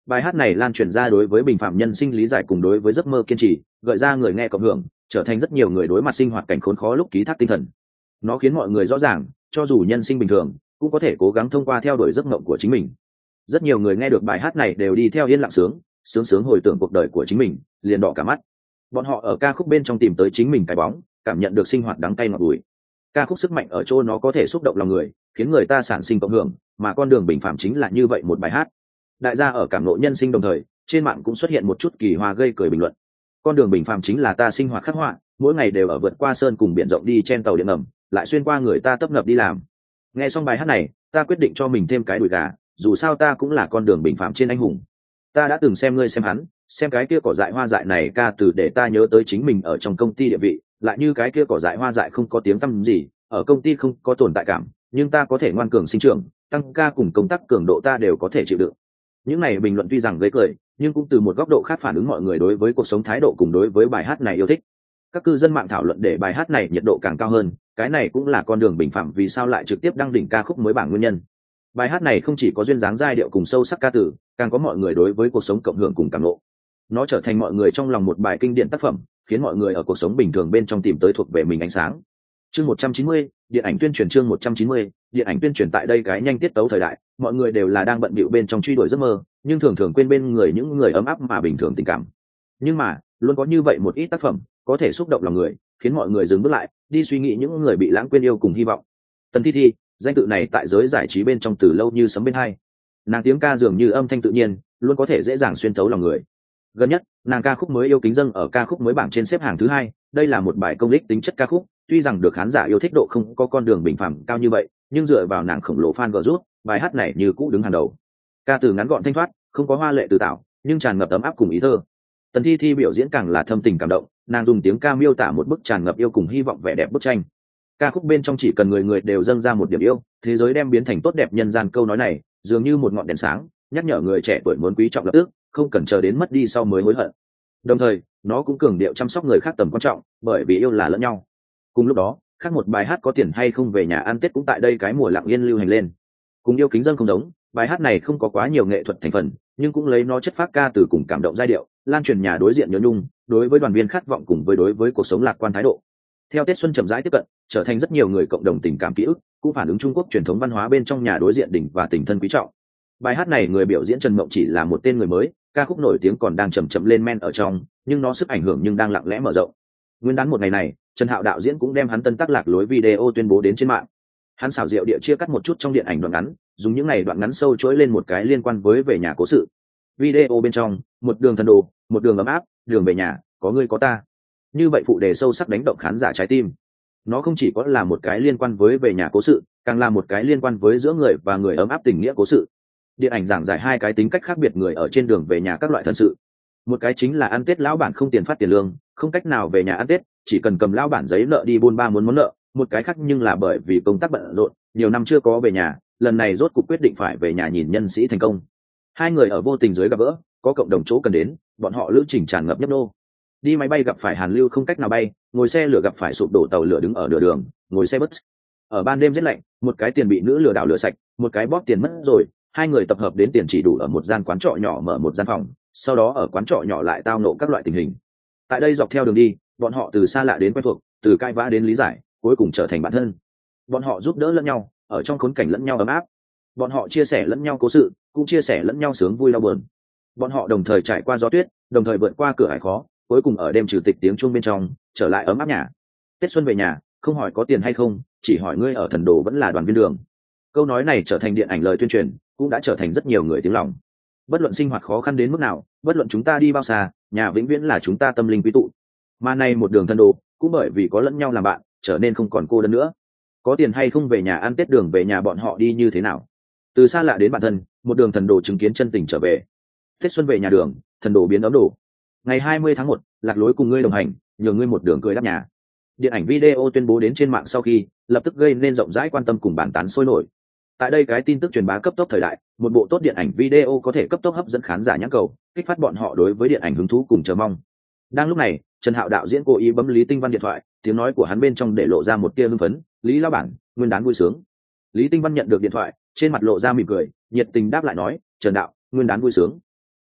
Bài hát này lan truyền ra đối với bình phạm nhân sinh lý giải cùng đối với giấc mơ kiên trì, gợi ra người nghe cộng hưởng, trở thành rất nhiều người đối mặt sinh hoạt cảnh khốn khó lúc ký thác tinh thần. Nó khiến mọi người rõ ràng, cho dù nhân sinh bình thường, cũng có thể cố gắng thông qua theo đuổi giấc mộng của chính mình. Rất nhiều người nghe được bài hát này đều đi theo yên lặng sướng, sướng sướng hồi tưởng cuộc đời của chính mình, liền đỏ cả mắt. Bọn họ ở ca khúc bên trong tìm tới chính mình cái bóng, cảm nhận được sinh hoạt đắng cay ngọt bùi. Ca khúc sức mạnh ở chỗ nó có thể xúc động lòng người, khiến người ta sản sinh cộng hưởng, mà con đường bình phạm chính là như vậy một bài hát. Đại gia ở cảm ngộ nhân sinh đồng thời, trên mạng cũng xuất hiện một chút kỳ hoa gây cười bình luận. Con đường bình phạm chính là ta sinh hoạt khắc họa, mỗi ngày đều ở vượt qua sơn cùng biển rộng đi trên tàu điện ngầm, lại xuyên qua người ta tấp nập đi làm. Nghe xong bài hát này, ta quyết định cho mình thêm cái đùi gà, dù sao ta cũng là con đường bình phạm trên anh hùng. Ta đã từng xem ngươi xem hắn, xem cái kia cỏ dại hoa dại này ca từ để ta nhớ tới chính mình ở trong công ty địa vị, lại như cái kia cỏ dại hoa dại không có tiếng tăm gì, ở công ty không có tồn tại cảm, nhưng ta có thể ngoan cường sinh trưởng, tăng ca cùng công tác cường độ ta đều có thể chịu đựng. Những này bình luận tuy rằng gây cười, nhưng cũng từ một góc độ khác phản ứng mọi người đối với cuộc sống thái độ cùng đối với bài hát này yêu thích. Các cư dân mạng thảo luận để bài hát này nhiệt độ càng cao hơn, cái này cũng là con đường bình phạm vì sao lại trực tiếp đăng đỉnh ca khúc mới bảng nguyên nhân. Bài hát này không chỉ có duyên dáng giai điệu cùng sâu sắc ca từ, càng có mọi người đối với cuộc sống cộng hưởng cùng cảm ngộ. Nó trở thành mọi người trong lòng một bài kinh điển tác phẩm, khiến mọi người ở cuộc sống bình thường bên trong tìm tới thuộc về mình ánh sáng. Chương một trăm chín mươi, điện ảnh tuyên truyền chương một trăm chín mươi, điện ảnh tuyên truyền tại đây cái nhanh tiết tấu thời đại, mọi người đều là đang bận bịu bên trong truy đuổi giấc mơ, nhưng thường thường quên bên người những người ấm áp mà bình thường tình cảm. Nhưng mà, luôn có như vậy một ít tác phẩm, có thể xúc động lòng người, khiến mọi người dừng bước lại, đi suy nghĩ những người bị lãng quên yêu cùng hy vọng. Tần Thi Thi, danh tự này tại giới giải trí bên trong từ lâu như sấm bên hai. Nàng tiếng ca dường như âm thanh tự nhiên, luôn có thể dễ dàng xuyên thấu lòng người. Gần nhất, nàng ca khúc mới Yêu Kính Dâng ở ca khúc mới bảng trên xếp hạng thứ hai, đây là một bài công lích tính chất ca khúc, tuy rằng được khán giả yêu thích độ không có con đường bình phẳng cao như vậy, nhưng dựa vào nàng khổng lồ fan gờ rút, bài hát này như cũ đứng hàng đầu. Ca từ ngắn gọn thanh thoát, không có hoa lệ từ tạo, nhưng tràn ngập ấm áp cùng ý thơ. Tần Thi Thi biểu diễn càng là thâm tình cảm động, nàng dùng tiếng ca miêu tả một bức tràn ngập yêu cùng hy vọng vẻ đẹp bức tranh. Ca khúc bên trong chỉ cần người người đều dâng ra một điểm yêu, thế giới đem biến thành tốt đẹp nhân gian, câu nói này dường như một ngọn đèn sáng, nhắc nhở người trẻ tuổi muốn quý trọng lập tức, không cần chờ đến mất đi sau mới hối hận. Đồng thời, nó cũng cường điệu chăm sóc người khác tầm quan trọng, bởi vì yêu là lẫn nhau. Cùng lúc đó, khác một bài hát có tiền hay không về nhà ăn Tết cũng tại đây cái mùa lặng yên lưu hành lên. Cùng Yêu Kính Dâng không giống, bài hát này không có quá nhiều nghệ thuật thành phần, nhưng cũng lấy nó chất phác ca từ cùng cảm động giai điệu, lan truyền nhà đối diện nhớ nhung, đối với đoàn viên khát vọng cùng với đối với cuộc sống lạc quan thái độ. Theo Tết xuân chậm rãi tiếp cận, trở thành rất nhiều người cộng đồng tình cảm ký ức, cũng phản ứng Trung Quốc truyền thống văn hóa bên trong nhà đối diện đỉnh và tình thân quý trọng. Bài hát này người biểu diễn Trần Mộng chỉ là một tên người mới, ca khúc nổi tiếng còn đang chậm chậm lên men ở trong, nhưng nó sức ảnh hưởng nhưng đang lặng lẽ mở rộng. Nguyên đán một ngày này, Trần Hạo đạo diễn cũng đem hắn tân tác lạc lối video tuyên bố đến trên mạng. Hắn xảo diệu địa chia cắt một chút trong điện ảnh đoạn ngắn, dùng những này đoạn ngắn sâu chuỗi lên một cái liên quan với về nhà cố sự. Video bên trong, một đường thần đồ, một đường ấm áp, đường về nhà, có ngươi có ta. Như vậy phụ đề sâu sắc đánh động khán giả trái tim. Nó không chỉ có là một cái liên quan với về nhà cố sự, càng là một cái liên quan với giữa người và người ấm áp tình nghĩa cố sự. Điện ảnh giảng giải hai cái tính cách khác biệt người ở trên đường về nhà các loại thân sự. Một cái chính là ăn Tết lão bản không tiền phát tiền lương, không cách nào về nhà ăn Tết, chỉ cần cầm lão bản giấy nợ đi buôn ba muốn món nợ. Một cái khác nhưng là bởi vì công tác bận rộn, nhiều năm chưa có về nhà, lần này rốt cuộc quyết định phải về nhà nhìn nhân sĩ thành công. Hai người ở vô tình dưới gặp gỡ, có cộng đồng chỗ cần đến, bọn họ lữ trình tràn ngập nhấp nô. Đi máy bay gặp phải hàn lưu không cách nào bay, ngồi xe lửa gặp phải sụp đổ tàu lửa đứng ở nửa đường, ngồi xe bus. Ở ban đêm rất lạnh, một cái tiền bị nữ lừa đảo lừa sạch, một cái bóp tiền mất rồi, hai người tập hợp đến tiền chỉ đủ ở một gian quán trọ nhỏ mở một gian phòng, sau đó ở quán trọ nhỏ lại tao nộ các loại tình hình. Tại đây dọc theo đường đi, bọn họ từ xa lạ đến quen thuộc, từ cãi vã đến lý giải, cuối cùng trở thành bạn thân. Bọn họ giúp đỡ lẫn nhau, ở trong khốn cảnh lẫn nhau ấm áp. Bọn họ chia sẻ lẫn nhau cố sự, cũng chia sẻ lẫn nhau sướng vui đau buồn. Bọn họ đồng thời trải qua gió tuyết, đồng thời vượt qua cửa ải khó, cuối cùng ở đêm trừ tịch tiếng chuông bên trong, trở lại ấm áp nhà. Tết xuân về nhà, không hỏi có tiền hay không, chỉ hỏi ngươi ở thần đồ vẫn là đoàn viên đường. Câu nói này trở thành điện ảnh lời tuyên truyền, cũng đã trở thành rất nhiều người tiếng lòng. Bất luận sinh hoạt khó khăn đến mức nào, bất luận chúng ta đi bao xa, nhà vĩnh viễn là chúng ta tâm linh quý tụ. Mà nay một đường thần đồ, cũng bởi vì có lẫn nhau làm bạn, trở nên không còn cô đơn nữa. Có tiền hay không về nhà ăn Tết, đường về nhà bọn họ đi như thế nào? Từ xa lạ đến bạn thân, một đường thần đồ chứng kiến chân tình trở về. Tết xuân về nhà đường, thần đồ biến ấm đồ. Ngày hai mươi tháng một, lạc lối cùng ngươi đồng hành, nhường ngươi một đường cười đáp nhà. Điện ảnh video tuyên bố đến trên mạng sau khi, lập tức gây nên rộng rãi quan tâm cùng bàn tán sôi nổi. Tại đây cái tin tức truyền bá cấp tốc thời đại, một bộ tốt điện ảnh video có thể cấp tốc hấp dẫn khán giả nhãn cầu, kích phát bọn họ đối với điện ảnh hứng thú cùng chờ mong. Đang lúc này, Trần Hạo đạo diễn cố ý bấm Lý Tinh Văn điện thoại, tiếng nói của hắn bên trong để lộ ra một tia hưng phấn. Lý lão bản, nguyên đán vui sướng. Lý Tinh Văn nhận được điện thoại, trên mặt lộ ra mỉm cười, nhiệt tình đáp lại nói, Trần đạo, nguyên đán vui sướng.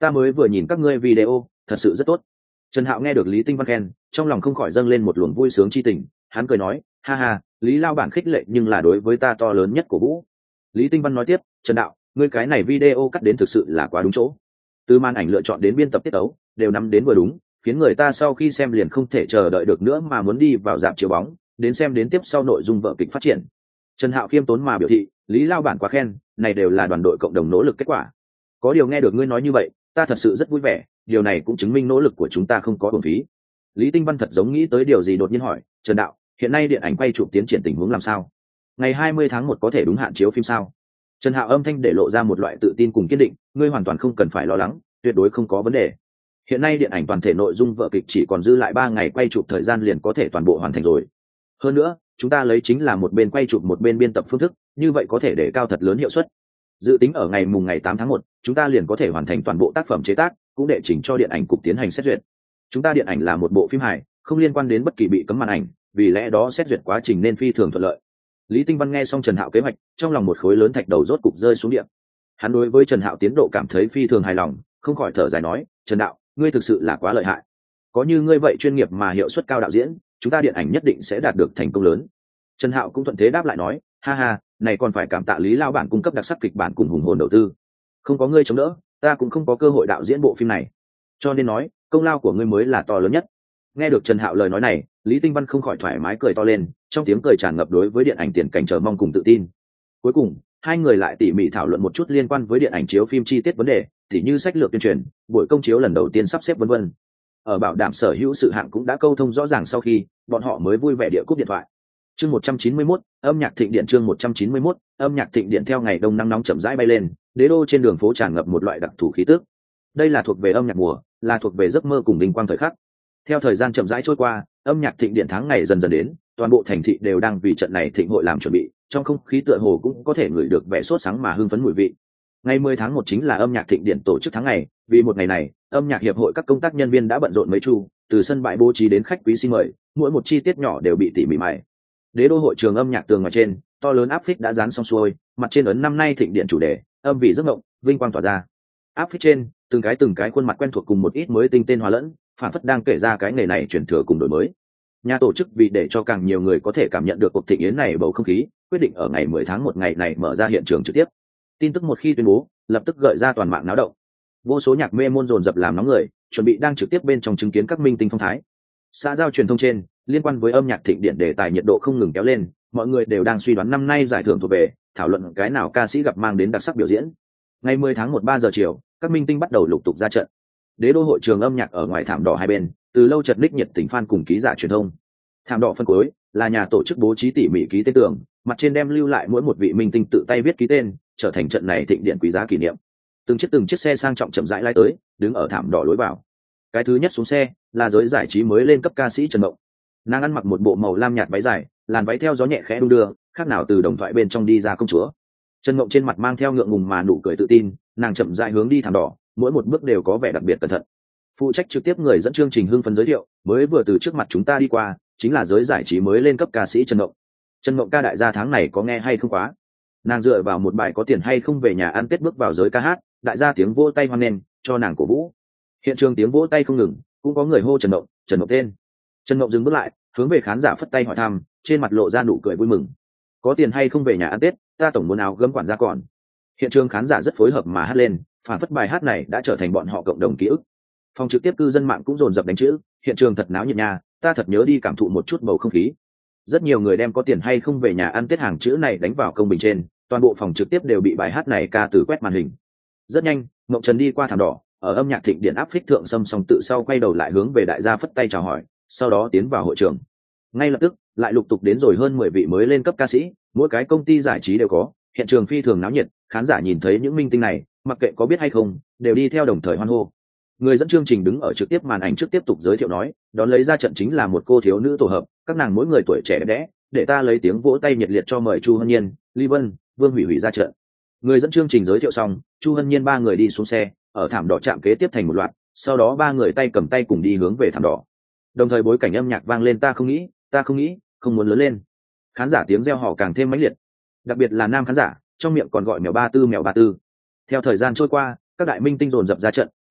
ta mới vừa nhìn các ngươi video, thật sự rất tốt. Trần Hạo nghe được Lý Tinh Văn khen, trong lòng không khỏi dâng lên một luồng vui sướng chi tình, hắn cười nói, ha ha, Lý lao bản khích lệ nhưng là đối với ta to lớn nhất của vũ. Lý Tinh Văn nói tiếp, Trần đạo, ngươi cái này video cắt đến thực sự là quá đúng chỗ. Từ màn ảnh lựa chọn đến biên tập tiết tấu, đều nắm đến vừa đúng, khiến người ta sau khi xem liền không thể chờ đợi được nữa mà muốn đi vào rạp chiếu bóng, đến xem đến tiếp sau nội dung vở kịch phát triển. Trần Hạo khiêm tốn mà biểu thị, Lý lao bản quá khen, này đều là đoàn đội cộng đồng nỗ lực kết quả. Có điều nghe được ngươi nói như vậy, ta thật sự rất vui vẻ, điều này cũng chứng minh nỗ lực của chúng ta không có uổng phí. Lý Tinh Văn thật giống nghĩ tới điều gì đột nhiên hỏi, Trần đạo, hiện nay điện ảnh quay chụp tiến triển tình huống làm sao? Ngày hai mươi tháng một có thể đúng hạn chiếu phim sao? Trần Hạo âm thanh để lộ ra một loại tự tin cùng kiên định, ngươi hoàn toàn không cần phải lo lắng, tuyệt đối không có vấn đề. Hiện nay điện ảnh toàn thể nội dung vở kịch chỉ còn dư lại ba ngày quay chụp thời gian liền có thể toàn bộ hoàn thành rồi. Hơn nữa, chúng ta lấy chính là một bên quay chụp một bên biên tập phương thức, như vậy có thể để cao thật lớn hiệu suất. Dự tính ở ngày mùng ngày tám tháng một, chúng ta liền có thể hoàn thành toàn bộ tác phẩm chế tác, cũng đệ trình cho điện ảnh cục tiến hành xét duyệt. Chúng ta điện ảnh là một bộ phim hài, không liên quan đến bất kỳ bị cấm màn ảnh, vì lẽ đó xét duyệt quá trình nên phi thường thuận lợi. Lý Tinh Văn nghe xong Trần Hạo kế hoạch, trong lòng một khối lớn thạch đầu rốt cục rơi xuống địa. Hắn đối với Trần Hạo tiến độ cảm thấy phi thường hài lòng, không khỏi thở dài nói, Trần đạo, ngươi thực sự là quá lợi hại. Có như ngươi vậy chuyên nghiệp mà hiệu suất cao đạo diễn, chúng ta điện ảnh nhất định sẽ đạt được thành công lớn. Trần Hạo cũng thuận thế đáp lại nói, ha ha, này còn phải cảm tạ Lý lao bản cung cấp đặc sắc kịch bản cùng hùng hồn đầu tư. Không có ngươi chống đỡ, ta cũng không có cơ hội đạo diễn bộ phim này. Cho nên nói, công lao của ngươi mới là to lớn nhất. Nghe được Trần Hạo lời nói này, Lý Tinh Văn không khỏi thoải mái cười to lên, trong tiếng cười tràn ngập đối với điện ảnh tiền cảnh chờ mong cùng tự tin. Cuối cùng, hai người lại tỉ mỉ thảo luận một chút liên quan với điện ảnh chiếu phim chi tiết vấn đề, tỉ như sách lược tuyên truyền, buổi công chiếu lần đầu tiên sắp xếp vân vân. Ở bảo đảm sở hữu sự hạng cũng đã câu thông rõ ràng sau khi, bọn họ mới vui vẻ địa cúp điện thoại. Chương một trăm chín mươi mốt, âm nhạc thịnh điện chương một trăm chín mươi mốt, âm nhạc thịnh điện theo ngày đông nắng nóng chậm rãi bay lên, đế đô trên đường phố tràn ngập một loại đặc thù khí tức. Đây là thuộc về âm nhạc mùa, là thuộc về giấc mơ cùng vinh quang thời khắc. Theo thời gian chậm rãi trôi qua, âm nhạc thịnh điện tháng ngày dần dần đến, toàn bộ thành thị đều đang vì trận này thịnh hội làm chuẩn bị, trong không khí tựa hồ cũng có thể ngửi được vẻ sốt sáng mà hưng phấn mùi vị. Ngày mười tháng một chính là âm nhạc thịnh điện tổ chức tháng ngày, vì một ngày này, âm nhạc hiệp hội các công tác nhân viên đã bận rộn mấy chu, từ sân bãi bố trí đến khách quý xin mời, mỗi một chi tiết nhỏ đều bị tỉ mỉ mài. Đế đô hội trường âm nhạc tường ngoài trên, to lớn áp phích đã dán xong xuôi, mặt trên ấn năm nay thịnh điện chủ đề, âm vị giấc mộng, vinh quang tỏa ra. Áp phích trên, từng cái từng cái khuôn mặt quen thuộc cùng một ít mới tinh tên hòa lẫn, phản phất đang kể ra cái nghề này chuyển thừa cùng đổi mới. Nhà tổ chức vì để cho càng nhiều người có thể cảm nhận được cuộc thịnh yến này bầu không khí, quyết định ở ngày mười tháng một ngày này mở ra hiện trường trực tiếp. Tin tức một khi tuyên bố, lập tức gợi ra toàn mạng náo động. Vô số nhạc mê môn dồn dập làm nóng người, chuẩn bị đang trực tiếp bên trong chứng kiến các minh tinh phong thái. Xã giao truyền thông trên, liên quan với âm nhạc thịnh điện đề tài nhiệt độ không ngừng kéo lên, mọi người đều đang suy đoán năm nay giải thưởng thuộc về, thảo luận cái nào ca sĩ gặp mang đến đặc sắc biểu diễn. Ngày mười tháng một ba giờ chiều, các minh tinh bắt đầu lục tục ra trận. Đế đô hội trường âm nhạc ở ngoài thảm đỏ hai bên, từ lâu chật ních nhiệt tình fan cùng ký giả truyền thông. Thảm đỏ phân cuối là nhà tổ chức bố trí tỉ mỉ ký tên tưởng, mặt trên đem lưu lại mỗi một vị minh tinh tự tay viết ký tên, trở thành trận này thịnh điện quý giá kỷ niệm. Từng chiếc từng chiếc xe sang trọng chậm rãi lái tới, đứng ở thảm đỏ lối vào. Cái thứ nhất xuống xe là giới giải trí mới lên cấp ca sĩ Trần Mộng. Nàng ăn mặc một bộ màu lam nhạt váy dài, làn váy theo gió nhẹ khẽ đung đưa, khác nào từ đồng thoại bên trong đi ra công chúa. Trần Mộng trên mặt mang theo ngượng ngùng mà nụ cười tự tin, nàng chậm rãi hướng đi thảm đỏ, mỗi một bước đều có vẻ đặc biệt cẩn thận. Phụ trách trực tiếp người dẫn chương trình hưng phấn giới thiệu, mới vừa từ trước mặt chúng ta đi qua, chính là giới giải trí mới lên cấp ca sĩ Trần Mộng. Trần Mộng ca đại gia tháng này có nghe hay không quá? Nàng dựa vào một bài có tiền hay không về nhà ăn Tết bước vào giới ca hát, đại gia tiếng vỗ tay hoan nghênh, cho nàng cổ vũ. Hiện trường tiếng vỗ tay không ngừng, cũng có người hô Trần Mộng, Trần Mộng tên. Trần Mộng dừng bước lại, hướng về khán giả phất tay hỏi thăm, trên mặt lộ ra nụ cười vui mừng. Có tiền hay không về nhà ăn Tết, ta tổng muốn áo gấm quản gia còn. Hiện trường khán giả rất phối hợp mà hát lên, phản phất bài hát này đã trở thành bọn họ cộng đồng ký ức. Phòng trực tiếp cư dân mạng cũng dồn dập đánh chữ, hiện trường thật náo nhiệt nha, ta thật nhớ đi cảm thụ một chút bầu không khí. Rất nhiều người đem có tiền hay không về nhà ăn Tết hàng chữ này đánh vào công bình trên, toàn bộ phòng trực tiếp đều bị bài hát này ca từ quét màn hình. Rất nhanh, Mộng Trần đi qua thảm đỏ, ở âm nhạc thịnh điện áp phích thượng xâm song tự sau quay đầu lại hướng về đại gia phất tay chào hỏi, sau đó tiến vào hội trường. Ngay lập tức, lại lục tục đến rồi hơn mười vị mới lên cấp ca sĩ, mỗi cái công ty giải trí đều có, hiện trường phi thường náo nhiệt, khán giả nhìn thấy những minh tinh này, mặc kệ có biết hay không, đều đi theo đồng thời hoan hô. Người dẫn chương trình đứng ở trực tiếp màn ảnh trước tiếp tục giới thiệu nói, đón lấy ra trận chính là một cô thiếu nữ tổ hợp, các nàng mỗi người tuổi trẻ đẹp đẽ, để ta lấy tiếng vỗ tay nhiệt liệt cho mời Chu Hân Nhiên, Ly Vân, Vương Hủy Hủy ra trận. Người dẫn chương trình giới thiệu xong, Chu Hân Nhiên ba người đi xuống xe, ở thảm đỏ chạm kế tiếp thành một loạt, sau đó ba người tay cầm tay cùng đi hướng về thảm đỏ. Đồng thời bối cảnh âm nhạc vang lên, ta không nghĩ, ta không nghĩ, không muốn lớn lên. Khán giả tiếng reo hò càng thêm mãnh liệt, đặc biệt là nam khán giả, trong miệng còn gọi mèo ba tư mèo ba tư. Theo thời gian trôi qua, các đại minh tinh dồn dập ra trận,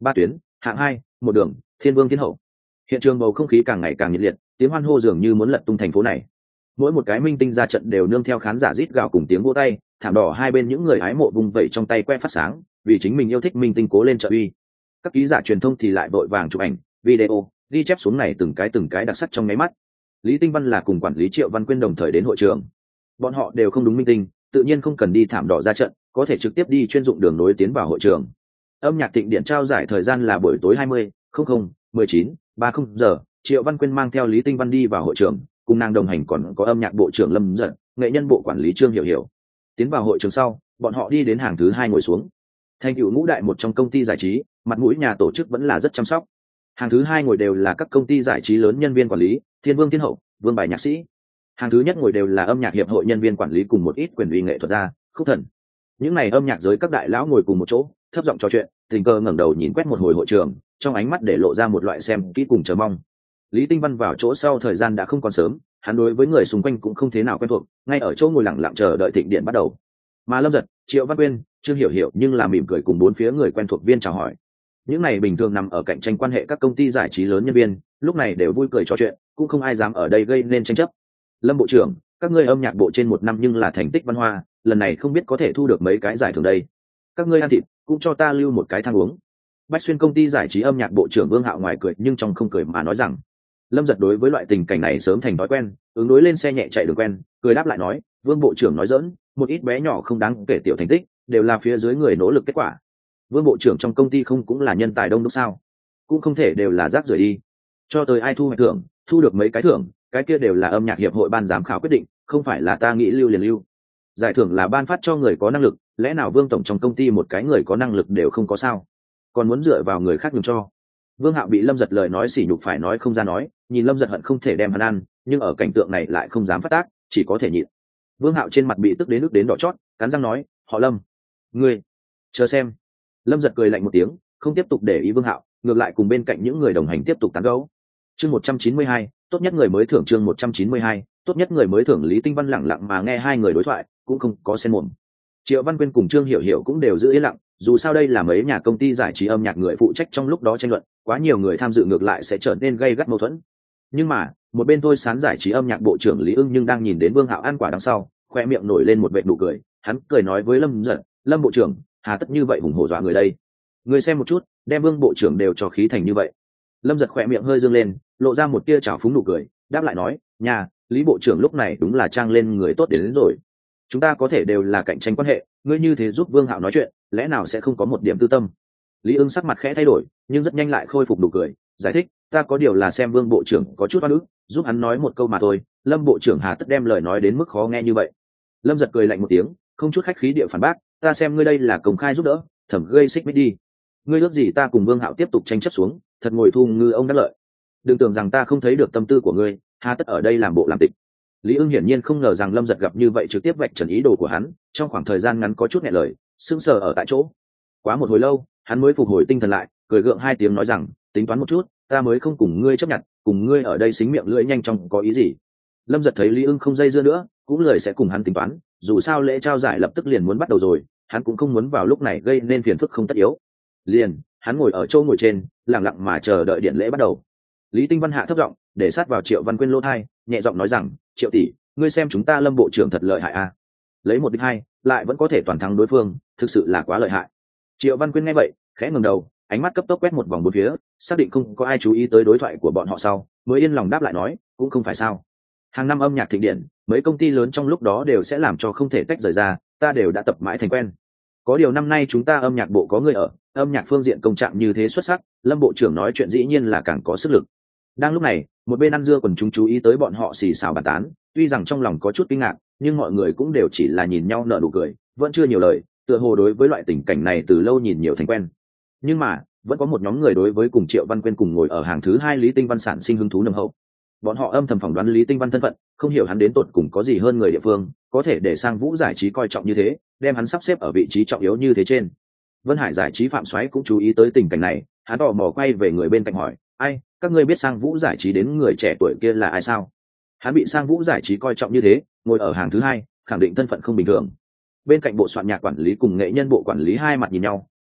ba tuyến, hạng hai, một đường, thiên vương thiên hậu. Hiện trường bầu không khí càng ngày càng nhiệt liệt, tiếng hoan hô dường như muốn lật tung thành phố này. Mỗi một cái minh tinh ra trận đều nương theo khán giả rít gào cùng tiếng vỗ tay, thảm đỏ hai bên những người hái mộ vùng vẫy trong tay que phát sáng, vì chính mình yêu thích minh tinh cố lên trợ uy. Các ký giả truyền thông thì lại vội vàng chụp ảnh, video, ghi chép xuống này từng cái từng cái đặc sắc trong nháy mắt. Lý Tinh Văn là cùng quản lý Triệu Văn Quyên đồng thời đến hội trường. Bọn họ đều không đúng minh tinh, tự nhiên không cần đi thảm đỏ ra trận, có thể trực tiếp đi chuyên dụng đường nối tiến vào hội trường. Âm nhạc thịnh điện trao giải thời gian là buổi tối hai mươi, mười chín, ba mươi giờ. Triệu Văn Quyên mang theo Lý Tinh Văn đi vào hội trường, cùng nàng đồng hành còn có âm nhạc bộ trưởng Lâm Dật, nghệ nhân bộ quản lý Trương Hiểu Hiểu. Tiến vào hội trường sau, bọn họ đi đến hàng thứ hai ngồi xuống. Thành tựu ngũ đại một trong công ty giải trí, mặt mũi nhà tổ chức vẫn là rất chăm sóc. Hàng thứ hai ngồi đều là các công ty giải trí lớn nhân viên quản lý, thiên vương thiên hậu, vương bài nhạc sĩ. Hàng thứ nhất ngồi đều là âm nhạc hiệp hội nhân viên quản lý cùng một ít quyền uy nghệ thuật gia, khúc thần. Những này âm nhạc giới các đại lão ngồi cùng một chỗ, thấp giọng trò chuyện, tình cờ ngẩng đầu nhìn quét một hồi hội trường, trong ánh mắt để lộ ra một loại xem kỹ cùng chờ mong. Lý Tinh Văn vào chỗ sau thời gian đã không còn sớm, hắn đối với người xung quanh cũng không thế nào quen thuộc, ngay ở chỗ ngồi lặng lặng chờ đợi thịnh điện bắt đầu. Mà Lâm Dật, Triệu Văn Quyên, Trương Hiểu Hiểu nhưng là mỉm cười cùng bốn phía người quen thuộc viên chào hỏi. Những này bình thường nằm ở cạnh tranh quan hệ các công ty giải trí lớn nhân viên, lúc này đều vui cười trò chuyện, cũng không ai dám ở đây gây nên tranh chấp. Lâm bộ trưởng, các ngươi âm nhạc bộ trên một năm nhưng là thành tích văn hoa, lần này không biết có thể thu được mấy cái giải thưởng đây. Các ngươi ăn thịt, cũng cho ta lưu một cái thang uống. Bách Xuyên công ty giải trí âm nhạc bộ trưởng Vương Hạo ngoài cười nhưng trong không cười mà nói rằng. Lâm Dật đối với loại tình cảnh này sớm thành thói quen, ứng đối lên xe nhẹ chạy đường quen, cười đáp lại nói, Vương bộ trưởng nói giỡn, một ít bé nhỏ không đáng kể tiểu thành tích, đều là phía dưới người nỗ lực kết quả. Vương bộ trưởng trong công ty không cũng là nhân tài đông đúc sao? Cũng không thể đều là rác rưởi đi. Cho tới ai thu hoạch thưởng, thu được mấy cái thưởng, cái kia đều là âm nhạc hiệp hội ban giám khảo quyết định, không phải là ta nghĩ lưu liền lưu. Giải thưởng là ban phát cho người có năng lực, lẽ nào Vương tổng trong công ty một cái người có năng lực đều không có sao? Còn muốn dựa vào người khác nhường cho? Vương Hạo bị Lâm Dật lời nói sỉ nhục phải nói không ra nói, nhìn Lâm Dật hận không thể đem hắn ăn, nhưng ở cảnh tượng này lại không dám phát tác, chỉ có thể nhịn. Vương Hạo trên mặt bị tức đến nước đến đỏ chót, cắn răng nói, họ Lâm, ngươi, chờ xem. Lâm Dật cười lạnh một tiếng, không tiếp tục để ý Vương Hạo, ngược lại cùng bên cạnh những người đồng hành tiếp tục tán gẫu. Chương một trăm chín mươi hai, tốt nhất người mới thưởng chương một trăm chín mươi hai, tốt nhất người mới thưởng Lý Tinh Văn lặng lặng mà nghe hai người đối thoại, cũng không có xen mồm. Triệu Văn Quyên cùng Trương Hiểu Hiểu cũng đều giữ yên lặng, dù sao đây là mấy nhà công ty giải trí âm nhạc người phụ trách trong lúc đó tranh luận, quá nhiều người tham dự ngược lại sẽ trở nên gây gắt mâu thuẫn. Nhưng mà, một bên Thôi Sán giải trí âm nhạc bộ trưởng Lý Ưng nhưng đang nhìn đến Vương Hạo ăn quả đằng sau, khoe miệng nổi lên một vệt nụ cười, hắn cười nói với Lâm Dật, Lâm bộ trưởng, hà tất như vậy hùng hổ dọa người đây. Người xem một chút, đem Vương bộ trưởng đều cho khí thành như vậy. Lâm Dật khoe miệng hơi dương lên, lộ ra một tia trào phúng nụ cười, đáp lại nói, nhà, Lý bộ trưởng lúc này đúng là trang lên người tốt đến, đến rồi. Chúng ta có thể đều là cạnh tranh quan hệ, ngươi như thế giúp Vương Hạo nói chuyện, lẽ nào sẽ không có một điểm tư tâm? Lý Ưng sắc mặt khẽ thay đổi, nhưng rất nhanh lại khôi phục nụ cười, giải thích, ta có điều là xem Vương bộ trưởng có chút oan ức, giúp hắn nói một câu mà thôi. Lâm bộ trưởng hà tất đem lời nói đến mức khó nghe như vậy? Lâm Dật cười lạnh một tiếng, không chút khách khí địa phản bác, ta xem ngươi đây là công khai giúp đỡ, thẩm gây xích mích đi. Ngươi ước gì ta cùng Vương Hạo tiếp tục tranh chấp xuống, thật ngồi thu ngư ông đắc lợi. Đừng tưởng rằng ta không thấy được tâm tư của ngươi, hà tất ở đây làm bộ làm tịch. Lý Ưng hiển nhiên không ngờ rằng Lâm Dật gặp như vậy trực tiếp vạch trần ý đồ của hắn, trong khoảng thời gian ngắn có chút nghẹn lời, sững sờ ở tại chỗ. Quá một hồi lâu, hắn mới phục hồi tinh thần lại, cười gượng hai tiếng nói rằng, tính toán một chút, ta mới không cùng ngươi chấp nhận, cùng ngươi ở đây xính miệng lưỡi nhanh chóng có ý gì? Lâm Dật thấy Lý Ưng không dây dưa nữa, cũng lời sẽ cùng hắn tính toán, dù sao lễ trao giải lập tức liền muốn bắt đầu rồi, hắn cũng không muốn vào lúc này gây nên phiền phức không tất yếu. Liền, hắn ngồi ở chỗ ngồi trên, lặng lặng mà chờ đợi điện lễ bắt đầu. Lý Tinh Văn hạ thấp giọng, để sát vào Triệu Văn Quyên lỗ tai, nhẹ giọng nói rằng, Triệu tỷ, ngươi xem chúng ta Lâm bộ trưởng thật lợi hại à? Lấy một địch hai, lại vẫn có thể toàn thắng đối phương, thực sự là quá lợi hại. Triệu Văn Quyên nghe vậy, khẽ ngẩng đầu, ánh mắt cấp tốc quét một vòng bốn phía, xác định không có ai chú ý tới đối thoại của bọn họ sau, mới yên lòng đáp lại nói, cũng không phải sao. Hàng năm âm nhạc thịnh điện, mấy công ty lớn trong lúc đó đều sẽ làm cho không thể tách rời ra, ta đều đã tập mãi thành quen. Có điều năm nay chúng ta âm nhạc bộ có người ở, âm nhạc phương diện công trạng như thế xuất sắc, Lâm bộ trưởng nói chuyện dĩ nhiên là càng có sức lực. Đang lúc này, một bên ăn dưa quần chúng chú ý tới bọn họ xì xào bàn tán, tuy rằng trong lòng có chút kinh ngạc, nhưng mọi người cũng đều chỉ là nhìn nhau nở nụ cười, vẫn chưa nhiều lời, tựa hồ đối với loại tình cảnh này từ lâu nhìn nhiều thành quen. Nhưng mà, vẫn có một nhóm người đối với cùng Triệu Văn Quyên cùng ngồi ở hàng thứ hai Lý Tinh Văn sản sinh hứng thú nồng hậu. Bọn họ âm thầm phỏng đoán Lý Tinh Văn thân phận, không hiểu hắn đến tột cùng có gì hơn người địa phương, có thể để Sang Vũ giải trí coi trọng như thế, đem hắn sắp xếp ở vị trí trọng yếu như thế trên. Vân Hải giải trí Phạm Soái cũng chú ý tới tình cảnh này, hắn tò mò quay về người bên cạnh hỏi, ai, các ngươi biết Sang Vũ giải trí đến người trẻ tuổi kia là ai sao? Hắn bị Sang Vũ giải trí coi trọng như thế, ngồi ở hàng thứ hai, khẳng định thân phận không bình thường. Bên cạnh bộ soạn nhạc quản lý cùng nghệ nhân bộ quản lý hai mặt nhìn nhau,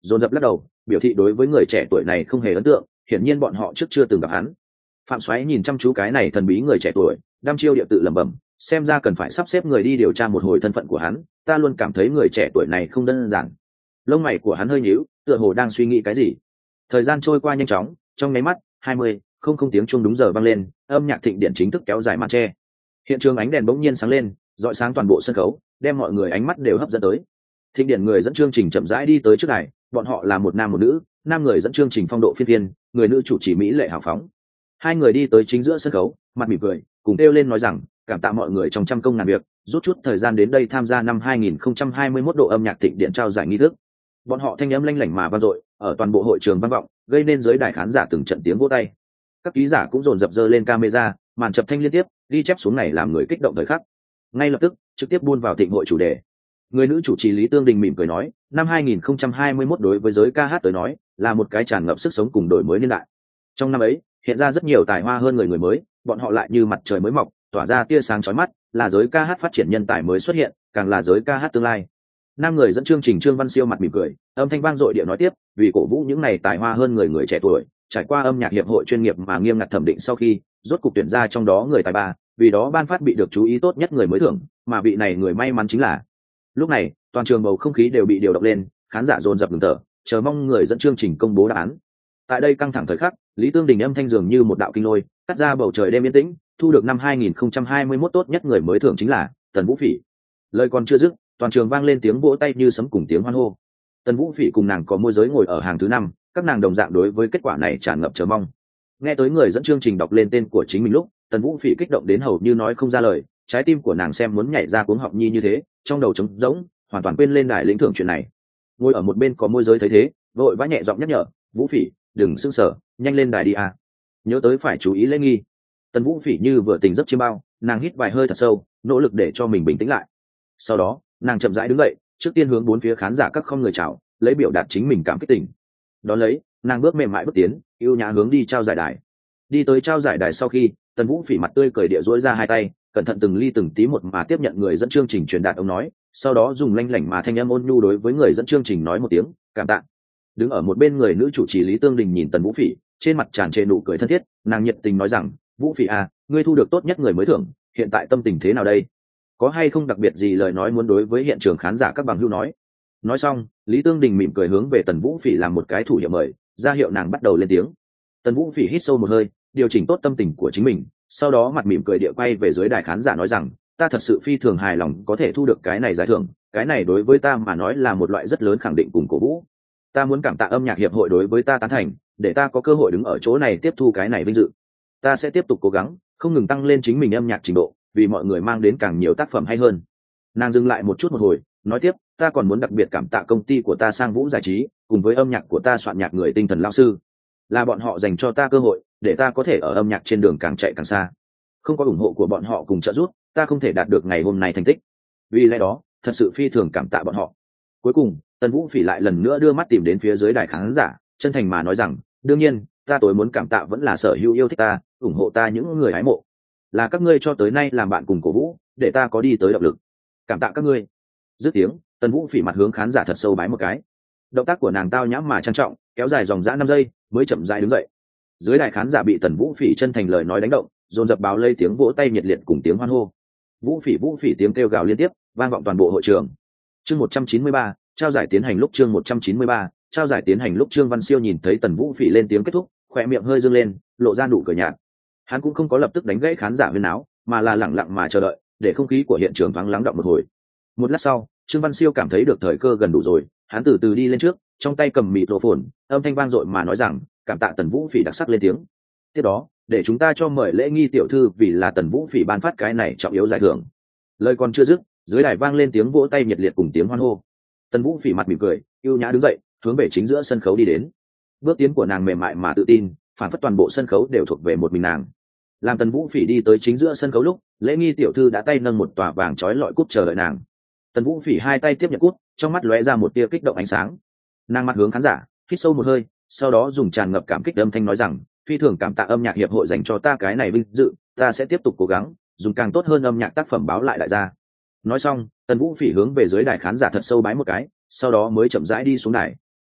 dồn dập lắc đầu biểu thị đối với người trẻ tuổi này không hề ấn tượng, hiển nhiên bọn họ trước chưa từng gặp hắn. Phạm Soái nhìn chăm chú cái này thần bí người trẻ tuổi, đăm chiêu địa tự lẩm bẩm, xem ra cần phải sắp xếp người đi điều tra một hồi thân phận của hắn, ta luôn cảm thấy người trẻ tuổi này không đơn giản. Lông mày của hắn hơi nhíu, tựa hồ đang suy nghĩ cái gì. Thời gian trôi qua nhanh chóng, trong nháy mắt hai mươi không không tiếng chuông đúng giờ vang lên, âm nhạc thịnh điện chính thức kéo dài màn che. Hiện trường ánh đèn bỗng nhiên sáng lên, rọi sáng toàn bộ sân khấu, đem mọi người ánh mắt đều hấp dẫn tới. Thịnh điện người dẫn chương trình chậm rãi đi tới trước đài, bọn họ là một nam một nữ, nam người dẫn chương trình phong độ phiên phiên, người nữ chủ trì mỹ lệ hào phóng. Hai người đi tới chính giữa sân khấu, mặt mỉm cười, cùng kêu lên nói rằng, cảm tạ mọi người trong trăm công ngàn việc, rút chút thời gian đến đây tham gia năm hai nghìn không trăm hai mươi mốt độ âm nhạc thịnh điện trao giải nghi thức. Bọn họ thanh âm lanh lảnh mà vang dội, ở toàn bộ hội trường vang vọng, gây nên giới đài khán giả từng trận tiếng vỗ tay. Các ký giả cũng dồn dập dơ lên camera, màn chập thanh liên tiếp, ghi chép xuống này làm người kích động thời khắc. Ngay lập tức, trực tiếp buôn vào thịnh hội chủ đề. Người nữ chủ trì Lý Tương Đình mỉm cười nói, năm hai nghìn không trăm hai mươi mốt đối với giới ca hát tới nói, là một cái tràn ngập sức sống cùng đổi mới niên đại. Trong năm ấy, hiện ra rất nhiều tài hoa hơn người người mới, bọn họ lại như mặt trời mới mọc, tỏa ra tia sáng chói mắt, là giới ca hát phát triển nhân tài mới xuất hiện, càng là giới ca hát tương lai. Nam người dẫn chương trình Trương Văn Siêu mặt mỉm cười, âm thanh vang dội địa nói tiếp, vì cổ vũ những này tài hoa hơn người người trẻ tuổi, trải qua âm nhạc hiệp hội chuyên nghiệp mà nghiêm ngặt thẩm định sau khi, rốt cục tuyển ra trong đó người tài ba, vì đó ban phát bị được chú ý tốt nhất người mới thưởng, mà vị này người may mắn chính là. Lúc này, toàn trường bầu không khí đều bị điều động lên, khán giả dồn dập ngừng thở, chờ mong người dẫn chương trình công bố đáp án. Tại đây căng thẳng thời khắc, Lý Tương Đình âm thanh dường như một đạo kinh lôi, cắt ra bầu trời đêm yên tĩnh, thu được năm hai nghìn không trăm hai mươi mốt tốt nhất người mới thưởng chính là Tần Vũ Phỉ. Lời còn chưa dứt, toàn trường vang lên tiếng vỗ tay như sấm cùng tiếng hoan hô. Tần Vũ Phỉ cùng nàng có môi giới ngồi ở hàng thứ năm, các nàng đồng dạng đối với kết quả này tràn ngập chờ mong. Nghe tới người dẫn chương trình đọc lên tên của chính mình lúc, Tần Vũ Phỉ kích động đến hầu như nói không ra lời, trái tim của nàng xem muốn nhảy ra cuống họng nhi như thế, trong đầu trống rỗng, hoàn toàn quên lên đài lĩnh thưởng chuyện này. Ngồi ở một bên có môi giới thấy thế, vội vã nhẹ giọng nhắc nhở, Vũ Phỉ, đừng sưng sở, nhanh lên đài đi à. Nhớ tới phải chú ý lễ nghi. Tần Vũ Phỉ như vừa tỉnh giấc chiêm bao, nàng hít vài hơi thật sâu, nỗ lực để cho mình bình tĩnh lại. Sau đó, nàng chậm rãi đứng dậy, trước tiên hướng bốn phía khán giả các không người chào, lấy biểu đạt chính mình cảm kích tình. Đón lấy, nàng bước mềm mại bước tiến, yêu nhã hướng đi trao giải đài. Đi tới trao giải đài sau khi, Tần Vũ Phỉ mặt tươi cười địa duỗi ra hai tay, cẩn thận từng ly từng tí một mà tiếp nhận người dẫn chương trình truyền đạt ông nói, sau đó dùng lanh lảnh mà thanh âm ôn nhu đối với người dẫn chương trình nói một tiếng cảm tạ. Đứng ở một bên người nữ chủ trì Lý Tương Đình nhìn Tần Vũ Phỉ, trên mặt tràn trề nụ cười thân thiết, nàng nhiệt tình nói rằng, Vũ Phỉ à, ngươi thu được tốt nhất người mới thưởng, hiện tại tâm tình thế nào đây? Có hay không đặc biệt gì lời nói muốn đối với hiện trường khán giả các bằng hữu nói? Nói xong, Lý Tương Đình mỉm cười hướng về Tần Vũ Phỉ làm một cái thủ hiệu mời, ra hiệu nàng bắt đầu lên tiếng. Tần Vũ Phỉ hít sâu một hơi, điều chỉnh tốt tâm tình của chính mình, sau đó mặt mỉm cười địa quay về dưới đài khán giả nói rằng, ta thật sự phi thường hài lòng có thể thu được cái này giải thưởng, cái này đối với ta mà nói là một loại rất lớn khẳng định cùng cổ vũ. Ta muốn cảm tạ âm nhạc hiệp hội đối với ta tán thành, để ta có cơ hội đứng ở chỗ này tiếp thu cái này vinh dự. Ta sẽ tiếp tục cố gắng, không ngừng tăng lên chính mình âm nhạc trình độ, vì mọi người mang đến càng nhiều tác phẩm hay hơn. Nàng dừng lại một chút một hồi, nói tiếp, ta còn muốn đặc biệt cảm tạ công ty của ta Sang Vũ Giải trí, cùng với âm nhạc của ta soạn nhạc người tinh thần lao sư. Là bọn họ dành cho ta cơ hội, để ta có thể ở âm nhạc trên đường càng chạy càng xa. Không có ủng hộ của bọn họ cùng trợ giúp, ta không thể đạt được ngày hôm nay thành tích. Vì lẽ đó, thật sự phi thường cảm tạ bọn họ. Cuối cùng, Tần Vũ Phỉ lại lần nữa đưa mắt tìm đến phía dưới đài khán giả, chân thành mà nói rằng, đương nhiên, ta tối muốn cảm tạ vẫn là sở hữu yêu thích ta, ủng hộ ta những người hái mộ. Là các ngươi cho tới nay làm bạn cùng cổ vũ, để ta có đi tới động lực. Cảm tạ các ngươi. Dứt tiếng, Tần Vũ Phỉ mặt hướng khán giả thật sâu bái một cái. Động tác của nàng tao nhãm mà trang trọng, kéo dài dòng dã năm giây, mới chậm rãi đứng dậy. Dưới đài khán giả bị Tần Vũ Phỉ chân thành lời nói đánh động, dồn dập báo lây tiếng vỗ tay nhiệt liệt cùng tiếng hoan hô. Vũ Phỉ Vũ Phỉ tiếng kêu gào liên tiếp, vang vọng toàn bộ hội trường. Chương một trăm chín mươi ba, trao giải tiến hành lúc chương một trăm chín mươi ba, trao giải tiến hành lúc Trương Văn Siêu nhìn thấy Tần Vũ Phỉ lên tiếng kết thúc, khóe miệng hơi dương lên, lộ ra nụ cười nhạt. Hắn cũng không có lập tức đánh gãy khán giả huyên náo, mà là lặng lặng mà chờ đợi, để không khí của hiện trường vắng lắng động một hồi. Một lát sau, Trương Văn Siêu cảm thấy được thời cơ gần đủ rồi, hắn từ từ đi lên trước, trong tay cầm microphone, âm thanh vang dội mà nói rằng, cảm tạ Tần Vũ Phỉ đặc sắc lên tiếng. Tiếp đó, để chúng ta cho mời lễ nghi tiểu thư vì là Tần Vũ Phỉ ban phát cái này trọng yếu giải thưởng. Lời còn chưa dứt, dưới đài vang lên tiếng vỗ tay nhiệt liệt cùng tiếng hoan hô. Tần Vũ Phỉ mặt mỉm cười, yêu nhã đứng dậy, hướng về chính giữa sân khấu đi đến. Bước tiến của nàng mềm mại mà tự tin, phản phất toàn bộ sân khấu đều thuộc về một mình nàng. Làm Tần Vũ Phỉ đi tới chính giữa sân khấu lúc, lễ nghi tiểu thư đã tay nâng một tòa vàng chói lọi cúp chờ đợi nàng. Tần Vũ Phỉ hai tay tiếp nhận cúp, trong mắt lóe ra một tia kích động ánh sáng. Nàng mặt hướng khán giả, hít sâu một hơi, sau đó dùng tràn ngập cảm kích âm thanh nói rằng, phi thường cảm tạ âm nhạc hiệp hội dành cho ta cái này vinh dự, ta sẽ tiếp tục cố gắng, dùng càng tốt hơn âm nhạc tác phẩm báo lại đại gia. Nói xong, Tần Vũ Phỉ hướng về dưới đài khán giả thật sâu bái một cái, sau đó mới chậm rãi đi xuống đài.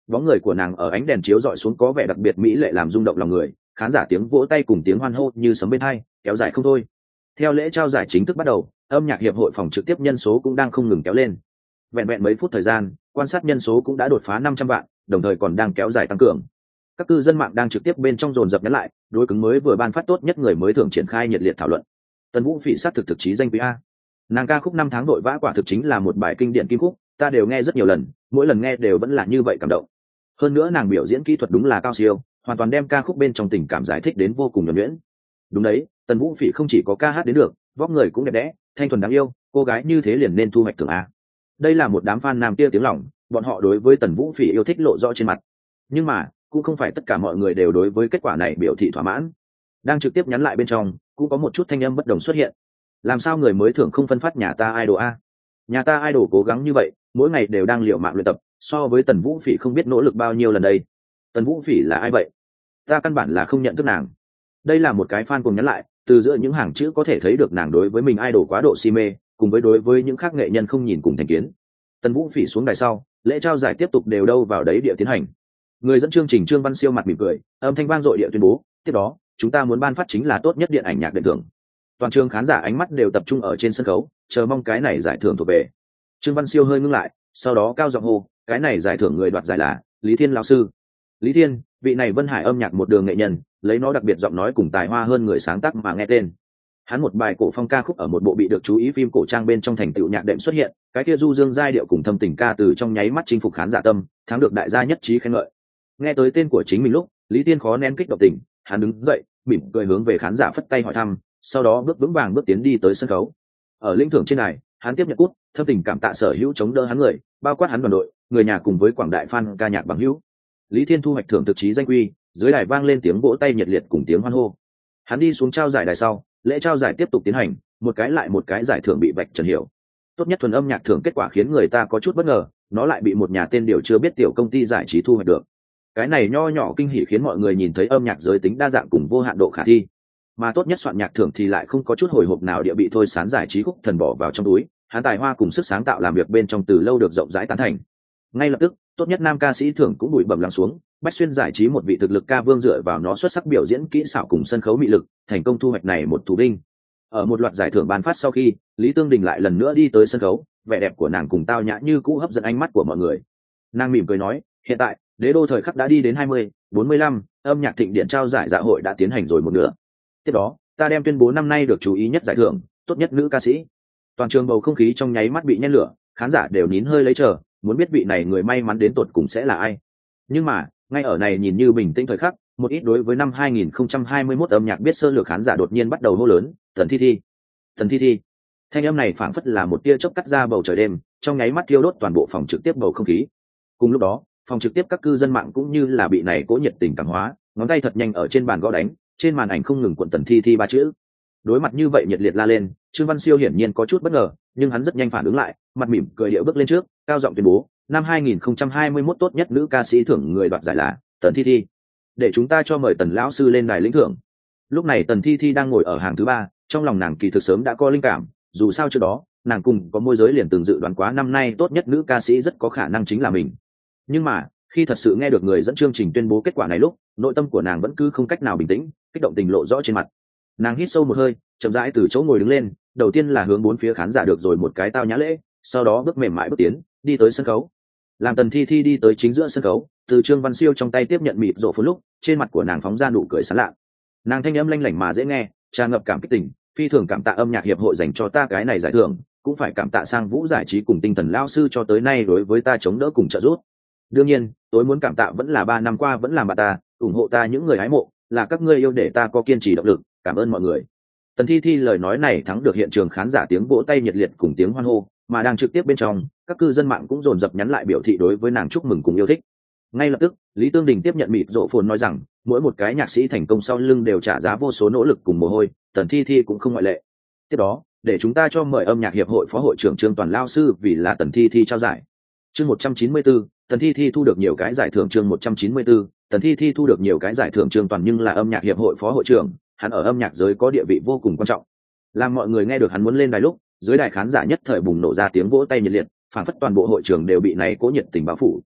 bóng người của nàng ở ánh đèn chiếu rọi xuống có vẻ đặc biệt mỹ lệ làm rung động lòng người, khán giả tiếng vỗ tay cùng tiếng hoan hô như sấm bên tai, kéo dài không thôi. Theo lễ trao giải chính thức bắt đầu, âm nhạc hiệp hội phòng trực tiếp nhân số cũng đang không ngừng kéo lên. Vẹn vẹn mấy phút thời gian, quan sát nhân số cũng đã đột phá năm trăm vạn, đồng thời còn đang kéo dài tăng cường. Các cư dân mạng đang trực tiếp bên trong dồn dập nhắn lại, đối cứng mới vừa ban phát tốt nhất người mới thưởng triển khai nhiệt liệt thảo luận. Tần Vũ Phỉ sát thực thực chí danh quý a. Nàng ca khúc năm tháng đội vã quả thực chính là một bài kinh điển kim khúc, ta đều nghe rất nhiều lần, mỗi lần nghe đều vẫn là như vậy cảm động. Hơn nữa nàng biểu diễn kỹ thuật đúng là cao siêu, hoàn toàn đem ca khúc bên trong tình cảm giải thích đến vô cùng nhuần nhuyễn. Đúng đấy, Tần Vũ Phỉ không chỉ có ca hát đến được, vóc người cũng đẹp đẽ, thanh thuần đáng yêu, cô gái như thế liền nên thu hoạch thưởng a. Đây là một đám fan nam tia tiếng lòng, bọn họ đối với Tần Vũ Phỉ yêu thích lộ rõ trên mặt. Nhưng mà, cũng không phải tất cả mọi người đều đối với kết quả này biểu thị thỏa mãn. Đang trực tiếp nhắn lại bên trong, cũng có một chút thanh âm bất đồng xuất hiện. Làm sao người mới thưởng không phân phát nhà ta idol a? Nhà ta idol cố gắng như vậy, mỗi ngày đều đang liều mạng luyện tập, so với Tần Vũ Phỉ không biết nỗ lực bao nhiêu lần đây. Tần Vũ Phỉ là ai vậy? Ta căn bản là không nhận thức nàng. Đây là một cái fan cùng nhắn lại, từ giữa những hàng chữ có thể thấy được nàng đối với mình idol quá độ si mê, cùng với đối với những khác nghệ nhân không nhìn cùng thành kiến. Tần Vũ Phỉ xuống đài sau, lễ trao giải tiếp tục đều đâu vào đấy địa tiến hành. Người dẫn chương trình Trương Văn Siêu mặt mỉm cười, âm thanh vang dội địa tuyên bố, tiếp đó, chúng ta muốn ban phát chính là tốt nhất điện ảnh nhạc đệm thưởng. Toàn trường khán giả ánh mắt đều tập trung ở trên sân khấu, chờ mong cái này giải thưởng thuộc về. Trương Văn Siêu hơi ngưng lại, sau đó cao giọng hô, cái này giải thưởng người đoạt giải là Lý Thiên lão sư. Lý Thiên, vị này Vân Hải âm nhạc một đường nghệ nhân, lấy nó đặc biệt giọng nói cùng tài hoa hơn người sáng tác mà nghe tên. Hắn một bài cổ phong ca khúc ở một bộ bị được chú ý phim cổ trang bên trong thành tựu nhạc đệm xuất hiện, cái kia du dương giai điệu cùng thâm tình ca từ trong nháy mắt chinh phục khán giả tâm, thắng được đại gia nhất trí khen ngợi. Nghe tới tên của chính mình lúc, Lý Thiên khó nén kích động tình, hắn đứng dậy, mỉm cười hướng về khán giả phất tay hỏi thăm, sau đó bước vững vàng bước tiến đi tới sân khấu. Ở lĩnh thưởng trên này, hắn tiếp nhận cút, thâm tình cảm tạ sở hữu chống đỡ hắn người, bao quát hắn đoàn đội, người nhà cùng với quảng đại fan ca nhạc bằng hữu. Lý Thiên thu hoạch thưởng thực chí danh quy, dưới đài vang lên tiếng vỗ tay nhiệt liệt cùng tiếng hoan hô. Hắn đi xuống trao giải đài sau, lễ trao giải tiếp tục tiến hành, một cái lại một cái giải thưởng bị vạch trần hiểu. Tốt nhất thuần âm nhạc thưởng kết quả khiến người ta có chút bất ngờ, nó lại bị một nhà tên điều chưa biết tiểu công ty giải trí thu hoạch được. Cái này nho nhỏ kinh hỉ khiến mọi người nhìn thấy âm nhạc giới tính đa dạng cùng vô hạn độ khả thi. Mà tốt nhất soạn nhạc thưởng thì lại không có chút hồi hộp nào địa bị thôi sán giải trí khúc thần bỏ vào trong túi, hắn tài hoa cùng sức sáng tạo làm việc bên trong từ lâu được rộng rãi tán thành. Ngay lập tức, tốt nhất nam ca sĩ thưởng cũng bụi bẩm lắng xuống, Bách Xuyên giải trí một vị thực lực ca vương dựa vào nó xuất sắc biểu diễn kỹ xảo cùng sân khấu mị lực, thành công thu hoạch này một thủ đinh. Ở một loạt giải thưởng ban phát sau khi, Lý Tương Đình lại lần nữa đi tới sân khấu, vẻ đẹp của nàng cùng tao nhã như cũ hấp dẫn ánh mắt của mọi người. Nàng mỉm cười nói, hiện tại, đế đô thời khắc đã đi đến hai mươi, bốn mươi lăm, âm nhạc thịnh điện trao giải dạ hội đã tiến hành rồi một nửa. Tiếp đó, ta đem tuyên bố năm nay được chú ý nhất giải thưởng, tốt nhất nữ ca sĩ. Toàn trường bầu không khí trong nháy mắt bị nhen lửa, khán giả đều nín hơi lấy chờ, muốn biết vị này người may mắn đến tột cùng sẽ là ai. Nhưng mà, ngay ở này nhìn như bình tĩnh thời khắc, một ít đối với năm hai nghìn không trăm hai mươi mốt âm nhạc biết sơ lược khán giả đột nhiên bắt đầu hô lớn, Tần Thi Thi, Tần Thi Thi. Thanh âm này phảng phất là một tia chớp cắt ra bầu trời đêm, trong nháy mắt thiêu đốt toàn bộ phòng trực tiếp bầu không khí. Cùng lúc đó, phòng trực tiếp các cư dân mạng cũng như là bị này cố nhiệt tình cảm hóa, ngón tay thật nhanh ở trên bàn gõ đánh, trên màn ảnh không ngừng cuộn Tần Thi Thi ba chữ. Đối mặt như vậy nhiệt liệt la lên, Trương Văn Siêu hiển nhiên có chút bất ngờ, nhưng hắn rất nhanh phản ứng lại, mặt mỉm cười điệu bước lên trước, cao giọng tuyên bố, năm hai nghìn không trăm hai mươi mốt tốt nhất nữ ca sĩ thưởng người đoạt giải là Tần Thi Thi. Để chúng ta cho mời Tần lão sư lên đài lĩnh thưởng. Lúc này Tần Thi Thi đang ngồi ở hàng thứ ba, trong lòng nàng kỳ thực sớm đã có linh cảm, dù sao trước đó, nàng cùng có môi giới liền từng dự đoán quá năm nay tốt nhất nữ ca sĩ rất có khả năng chính là mình. Nhưng mà, khi thật sự nghe được người dẫn chương trình tuyên bố kết quả này lúc, nội tâm của nàng vẫn cứ không cách nào bình tĩnh, kích động tình lộ rõ trên mặt. Nàng hít sâu một hơi, chậm rãi từ chỗ ngồi đứng lên, đầu tiên là hướng bốn phía khán giả được rồi một cái tao nhã lễ, sau đó bước mềm mại bước tiến, đi tới sân khấu. Làm Tần Thi Thi đi tới chính giữa sân khấu, từ Trương Văn Siêu trong tay tiếp nhận mịt rộ phun lúc, trên mặt của nàng phóng ra nụ cười sảng lạ. Nàng thanh âm lanh lảnh mà dễ nghe, tràn ngập cảm kích tình, phi thường cảm tạ âm nhạc hiệp hội dành cho ta cái này giải thưởng, cũng phải cảm tạ Sang Vũ giải trí cùng Tinh Thần lão sư cho tới nay đối với ta chống đỡ cùng trợ giúp. Đương nhiên, tôi muốn cảm tạ vẫn là ba năm qua vẫn làm bạn ta, ủng hộ ta những người hái mộ, là các ngươi yêu để ta có kiên trì động lực, cảm ơn mọi người. Tần Thi Thi lời nói này thắng được hiện trường khán giả tiếng vỗ tay nhiệt liệt cùng tiếng hoan hô, mà đang trực tiếp bên trong, các cư dân mạng cũng dồn dập nhắn lại biểu thị đối với nàng chúc mừng cùng yêu thích. Ngay lập tức, Lý Tương Đình tiếp nhận mịt rộ phồn nói rằng, mỗi một cái nhạc sĩ thành công sau lưng đều trả giá vô số nỗ lực cùng mồ hôi, Tần Thi Thi cũng không ngoại lệ. Tiếp đó, để chúng ta cho mời âm nhạc hiệp hội phó hội trưởng Trương Toàn lao sư vì là Tần Thi Thi trao giải. Chương một trăm chín mươi tư, Tần Thi Thi thu được nhiều cái giải thưởng. Chương một trăm chín mươi tư, Tần Thi Thi thu được nhiều cái giải thưởng. Trương Toàn nhưng là âm nhạc hiệp hội phó hội trưởng, hắn ở âm nhạc giới có địa vị vô cùng quan trọng. Làm mọi người nghe được hắn muốn lên đài lúc, dưới đài khán giả nhất thời bùng nổ ra tiếng vỗ tay nhiệt liệt, phảng phất toàn bộ hội trường đều bị này cố nhiệt tình bao phủ.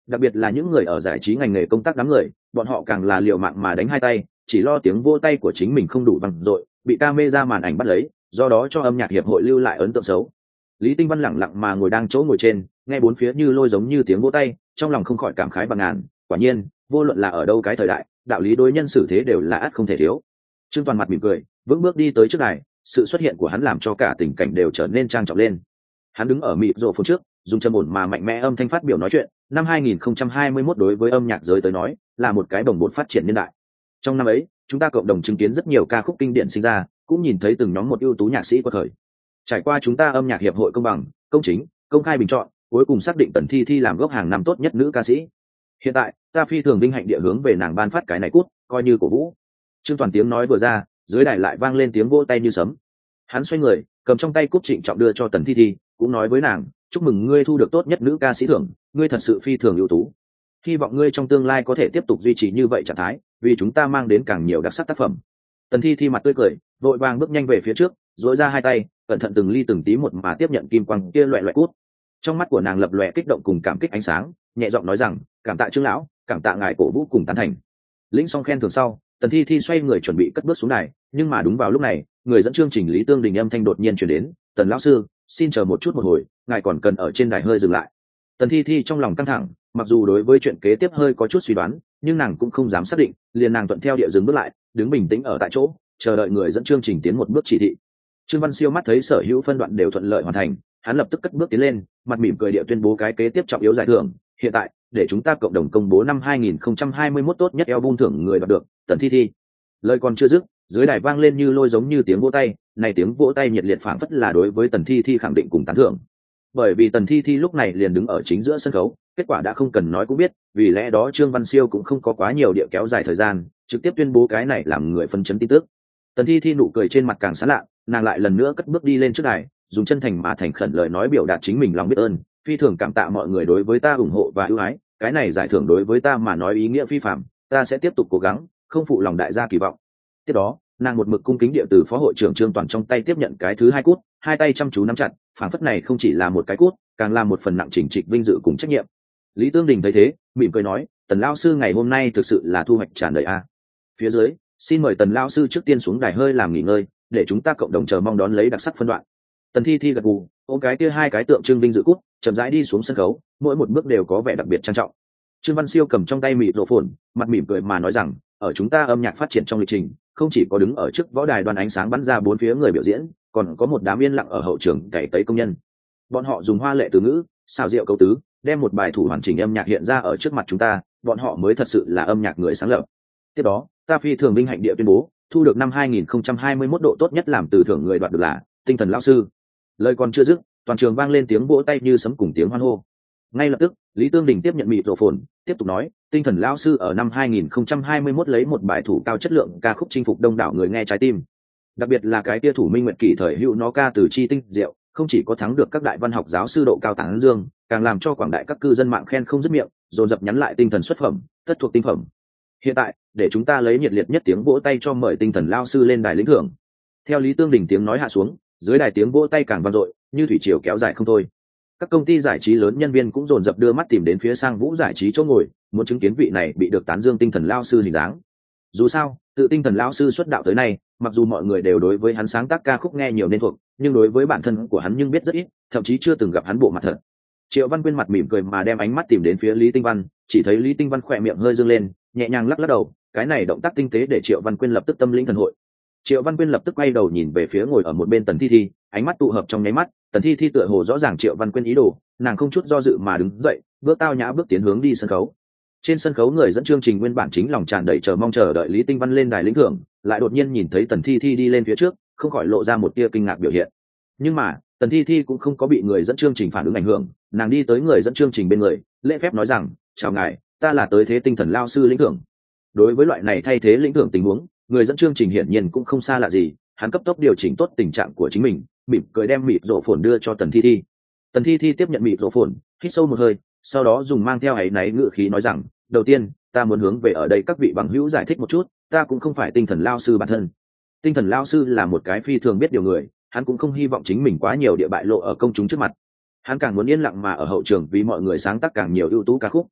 đặc biệt là những người ở giải trí ngành nghề công tác đám người, bọn họ càng là liều mạng mà đánh hai tay, chỉ lo tiếng vỗ tay của chính mình không đủ vang dội, bị camera màn ảnh bắt lấy, do đó cho âm nhạc hiệp hội lưu lại ấn tượng xấu. Lý Tinh Văn lẳng lặng mà ngồi đang chỗ ngồi trên, nghe bốn phía như lôi giống như tiếng vỗ tay, trong lòng không khỏi cảm khái bằng ngàn, quả nhiên, vô luận là ở đâu cái thời đại, đạo lý đối nhân xử thế đều là ắt không thể thiếu. Trương Toàn mặt mỉm cười, vững bước đi tới trước đài, sự xuất hiện của hắn làm cho cả tình cảnh đều trở nên trang trọng lên. Hắn đứng ở mịt rộ phồn trước, dùng trầm ổn mà mạnh mẽ âm thanh phát biểu nói chuyện. Năm hai nghìn không trăm hai mươi mốt đối với âm nhạc giới tới nói là một cái bồng bột phát triển niên đại. Trong năm ấy, chúng ta cộng đồng chứng kiến rất nhiều ca khúc kinh điển sinh ra, cũng nhìn thấy từng nhóm một ưu tú nhạc sĩ qua thời. Trải qua chúng ta âm nhạc hiệp hội công bằng, công chính, công khai bình chọn, cuối cùng xác định Tần Thi Thi làm gốc hàng năm tốt nhất nữ ca sĩ. Hiện tại, ta phi thường vinh hạnh địa hướng về nàng ban phát cái này cút, coi như cổ vũ. Trương Toàn tiếng nói vừa ra, dưới đài lại vang lên tiếng vỗ tay như sấm. Hắn xoay người, cầm trong tay cúp trịnh trọng đưa cho Tần Thi Thi, cũng nói với nàng, chúc mừng ngươi thu được tốt nhất nữ ca sĩ thưởng, ngươi thật sự phi thường ưu tú. Hy vọng ngươi trong tương lai có thể tiếp tục duy trì như vậy trạng thái, vì chúng ta mang đến càng nhiều đặc sắc tác phẩm. Tần Thi Thi mặt tươi cười, vội vàng bước nhanh về phía trước, duỗi ra hai tay, cẩn thận từng ly từng tí một mà tiếp nhận kim quang kia loẹt loẹt cút. Trong mắt của nàng lập lòe kích động cùng cảm kích ánh sáng, nhẹ giọng nói rằng, cảm tạ Trương lão, cảm tạ ngài cổ vũ cùng tán thành. Lĩnh xong khen thưởng sau, Tần Thi Thi xoay người chuẩn bị cất bước xuống đài, nhưng mà đúng vào lúc này, người dẫn chương trình Lý Tương Đình âm thanh đột nhiên truyền đến, "Tần lão sư, xin chờ một chút một hồi, ngài còn cần ở trên đài hơi dừng lại." Tần Thi Thi trong lòng căng thẳng, mặc dù đối với chuyện kế tiếp hơi có chút suy đoán, nhưng nàng cũng không dám xác định, liền nàng thuận theo địa dừng bước lại, đứng bình tĩnh ở tại chỗ, chờ đợi người dẫn chương trình tiến một bước chỉ thị. Trương Văn Siêu mắt thấy sở hữu phân đoạn đều thuận lợi hoàn thành, hắn lập tức cất bước tiến lên, mặt mỉm cười địa tuyên bố cái kế tiếp trọng yếu giải thưởng. "Hiện tại, để chúng ta cộng đồng công bố năm hai nghìn không trăm hai mươi mốt tốt nhất album thưởng người đoạt được, Tần Thi Thi." Lời còn chưa dứt, dưới đài vang lên như lôi giống như tiếng vỗ tay, này tiếng vỗ tay nhiệt liệt phảng phất là đối với Tần Thi Thi khẳng định cùng tán thưởng. Bởi vì Tần Thi Thi lúc này liền đứng ở chính giữa sân khấu, kết quả đã không cần nói cũng biết, vì lẽ đó Trương Văn Siêu cũng không có quá nhiều địa kéo dài thời gian, trực tiếp tuyên bố cái này làm người phân chấn tin tức. Tần Thi Thi nụ cười trên mặt càng sán lạ, nàng lại lần nữa cất bước đi lên trước đài, dùng chân thành mà thành khẩn lời nói biểu đạt chính mình lòng biết ơn, phi thường cảm tạ mọi người đối với ta ủng hộ và ưu ái, cái này giải thưởng đối với ta mà nói ý nghĩa phi phàm, ta sẽ tiếp tục cố gắng, không phụ lòng đại gia kỳ vọng. Tiếp đó, nàng một mực cung kính địa từ phó hội trưởng Trương Toàn trong tay tiếp nhận cái thứ hai cút, hai tay chăm chú nắm chặt, phảng phất này không chỉ là một cái cút, càng là một phần nặng chỉnh trịch vinh dự cùng trách nhiệm. Lý Tương Đình thấy thế, mỉm cười nói, "Tần lão sư ngày hôm nay thực sự là thu hoạch tràn đầy a." Phía dưới, xin mời Tần lão sư trước tiên xuống đài hơi làm nghỉ ngơi, để chúng ta cộng đồng chờ mong đón lấy đặc sắc phân đoạn. Tần Thi Thi gật gù, ôm cái kia hai cái tượng trưng vinh dự cút, chậm rãi đi xuống sân khấu, mỗi một bước đều có vẻ đặc biệt trang trọng. Trương Văn Siêu cầm trong tay mịt rộ phồn, mặt mỉm cười mà nói rằng, ở chúng ta âm nhạc phát triển trong lịch trình, không chỉ có đứng ở trước võ đài đoàn ánh sáng bắn ra bốn phía người biểu diễn, còn có một đám yên lặng ở hậu trường cày cấy công nhân. Bọn họ dùng hoa lệ từ ngữ, xào rượu câu tứ, đem một bài thủ hoàn chỉnh âm nhạc hiện ra ở trước mặt chúng ta, bọn họ mới thật sự là âm nhạc người sáng lập. Tiếp đó, ta phi thường vinh hạnh địa tuyên bố, thu được năm hai nghìn không trăm hai mươi mốt độ tốt nhất làm từ thưởng người đoạt được là Tinh Thần lão sư. Lời còn chưa dứt, toàn trường vang lên tiếng vỗ tay như sấm cùng tiếng hoan hô. Ngay lập tức, Lý Tương Đình tiếp nhận mịt rộ phồn, tiếp tục nói, Tinh Thần lão sư ở năm hai nghìn không trăm hai mươi mốt lấy một bài thủ cao chất lượng ca khúc chinh phục đông đảo người nghe trái tim. Đặc biệt là cái tia thủ Minh Nguyệt Kỳ thời hữu nó ca từ chi tinh diệu, không chỉ có thắng được các đại văn học giáo sư độ cao tán dương, càng làm cho quảng đại các cư dân mạng khen không dứt miệng, dồn dập nhắn lại tinh thần xuất phẩm, tất thuộc tinh phẩm. Hiện tại, để chúng ta lấy nhiệt liệt nhất tiếng vỗ tay cho mời Tinh Thần lão sư lên đài lĩnh thưởng. Theo Lý Tương Đình tiếng nói hạ xuống, dưới đài tiếng vỗ tay càng vang dội, như thủy triều kéo dài không thôi. Các công ty giải trí lớn nhân viên cũng dồn dập đưa mắt tìm đến phía sang Vũ giải trí chỗ ngồi, muốn chứng kiến vị này bị được tán dương Tinh Thần lão sư hình dáng. Dù sao, tự Tinh Thần lão sư xuất đạo tới nay, mặc dù mọi người đều đối với hắn sáng tác ca khúc nghe nhiều nên thuộc, nhưng đối với bản thân của hắn nhưng biết rất ít, thậm chí chưa từng gặp hắn bộ mặt thật. Triệu Văn Quyên mặt mỉm cười mà đem ánh mắt tìm đến phía Lý Tinh Văn, chỉ thấy Lý Tinh Văn khỏe miệng hơi dương lên, nhẹ nhàng lắc lắc đầu, cái này động tác tinh tế để Triệu Văn Quyên lập tức tâm linh thần hội. Triệu Văn Quyên lập tức quay đầu nhìn về phía ngồi ở một bên Tần Thi Thi, ánh mắt tụ hợp trong nháy mắt, Tần Thi Thi tựa hồ rõ ràng Triệu Văn Quyên ý đồ, nàng không chút do dự mà đứng dậy, bước tao nhã bước tiến hướng đi sân khấu. Trên sân khấu người dẫn chương trình nguyên bản chính lòng tràn đầy chờ mong chờ đợi Lý Tinh Văn lên đài lĩnh thưởng, lại đột nhiên nhìn thấy Tần Thi Thi đi lên phía trước, không khỏi lộ ra một tia kinh ngạc biểu hiện. Nhưng mà, Tần Thi Thi cũng không có bị người dẫn chương trình phản ứng ảnh hưởng, nàng đi tới người dẫn chương trình bên người, lễ phép nói rằng, "Chào ngài, ta là tới thế Tinh Thần lão sư lĩnh thưởng." Đối với loại này thay thế lĩnh thưởng tình huống, người dẫn chương trình hiển nhiên cũng không xa lạ gì, hắn cấp tốc điều chỉnh tốt tình trạng của chính mình, mỉm cười đem mịt rộ phồn đưa cho Tần Thi Thi. Tần Thi Thi tiếp nhận mịt rộ phồn, hít sâu một hơi, sau đó dùng mang theo áy náy ngữ khí nói rằng, "Đầu tiên, ta muốn hướng về ở đây các vị bằng hữu giải thích một chút, ta cũng không phải Tinh Thần lão sư bản thân. Tinh Thần lão sư là một cái phi thường biết điều người, hắn cũng không hy vọng chính mình quá nhiều địa bại lộ ở công chúng trước mặt. Hắn càng muốn yên lặng mà ở hậu trường vì mọi người sáng tác càng nhiều ưu tú ca khúc.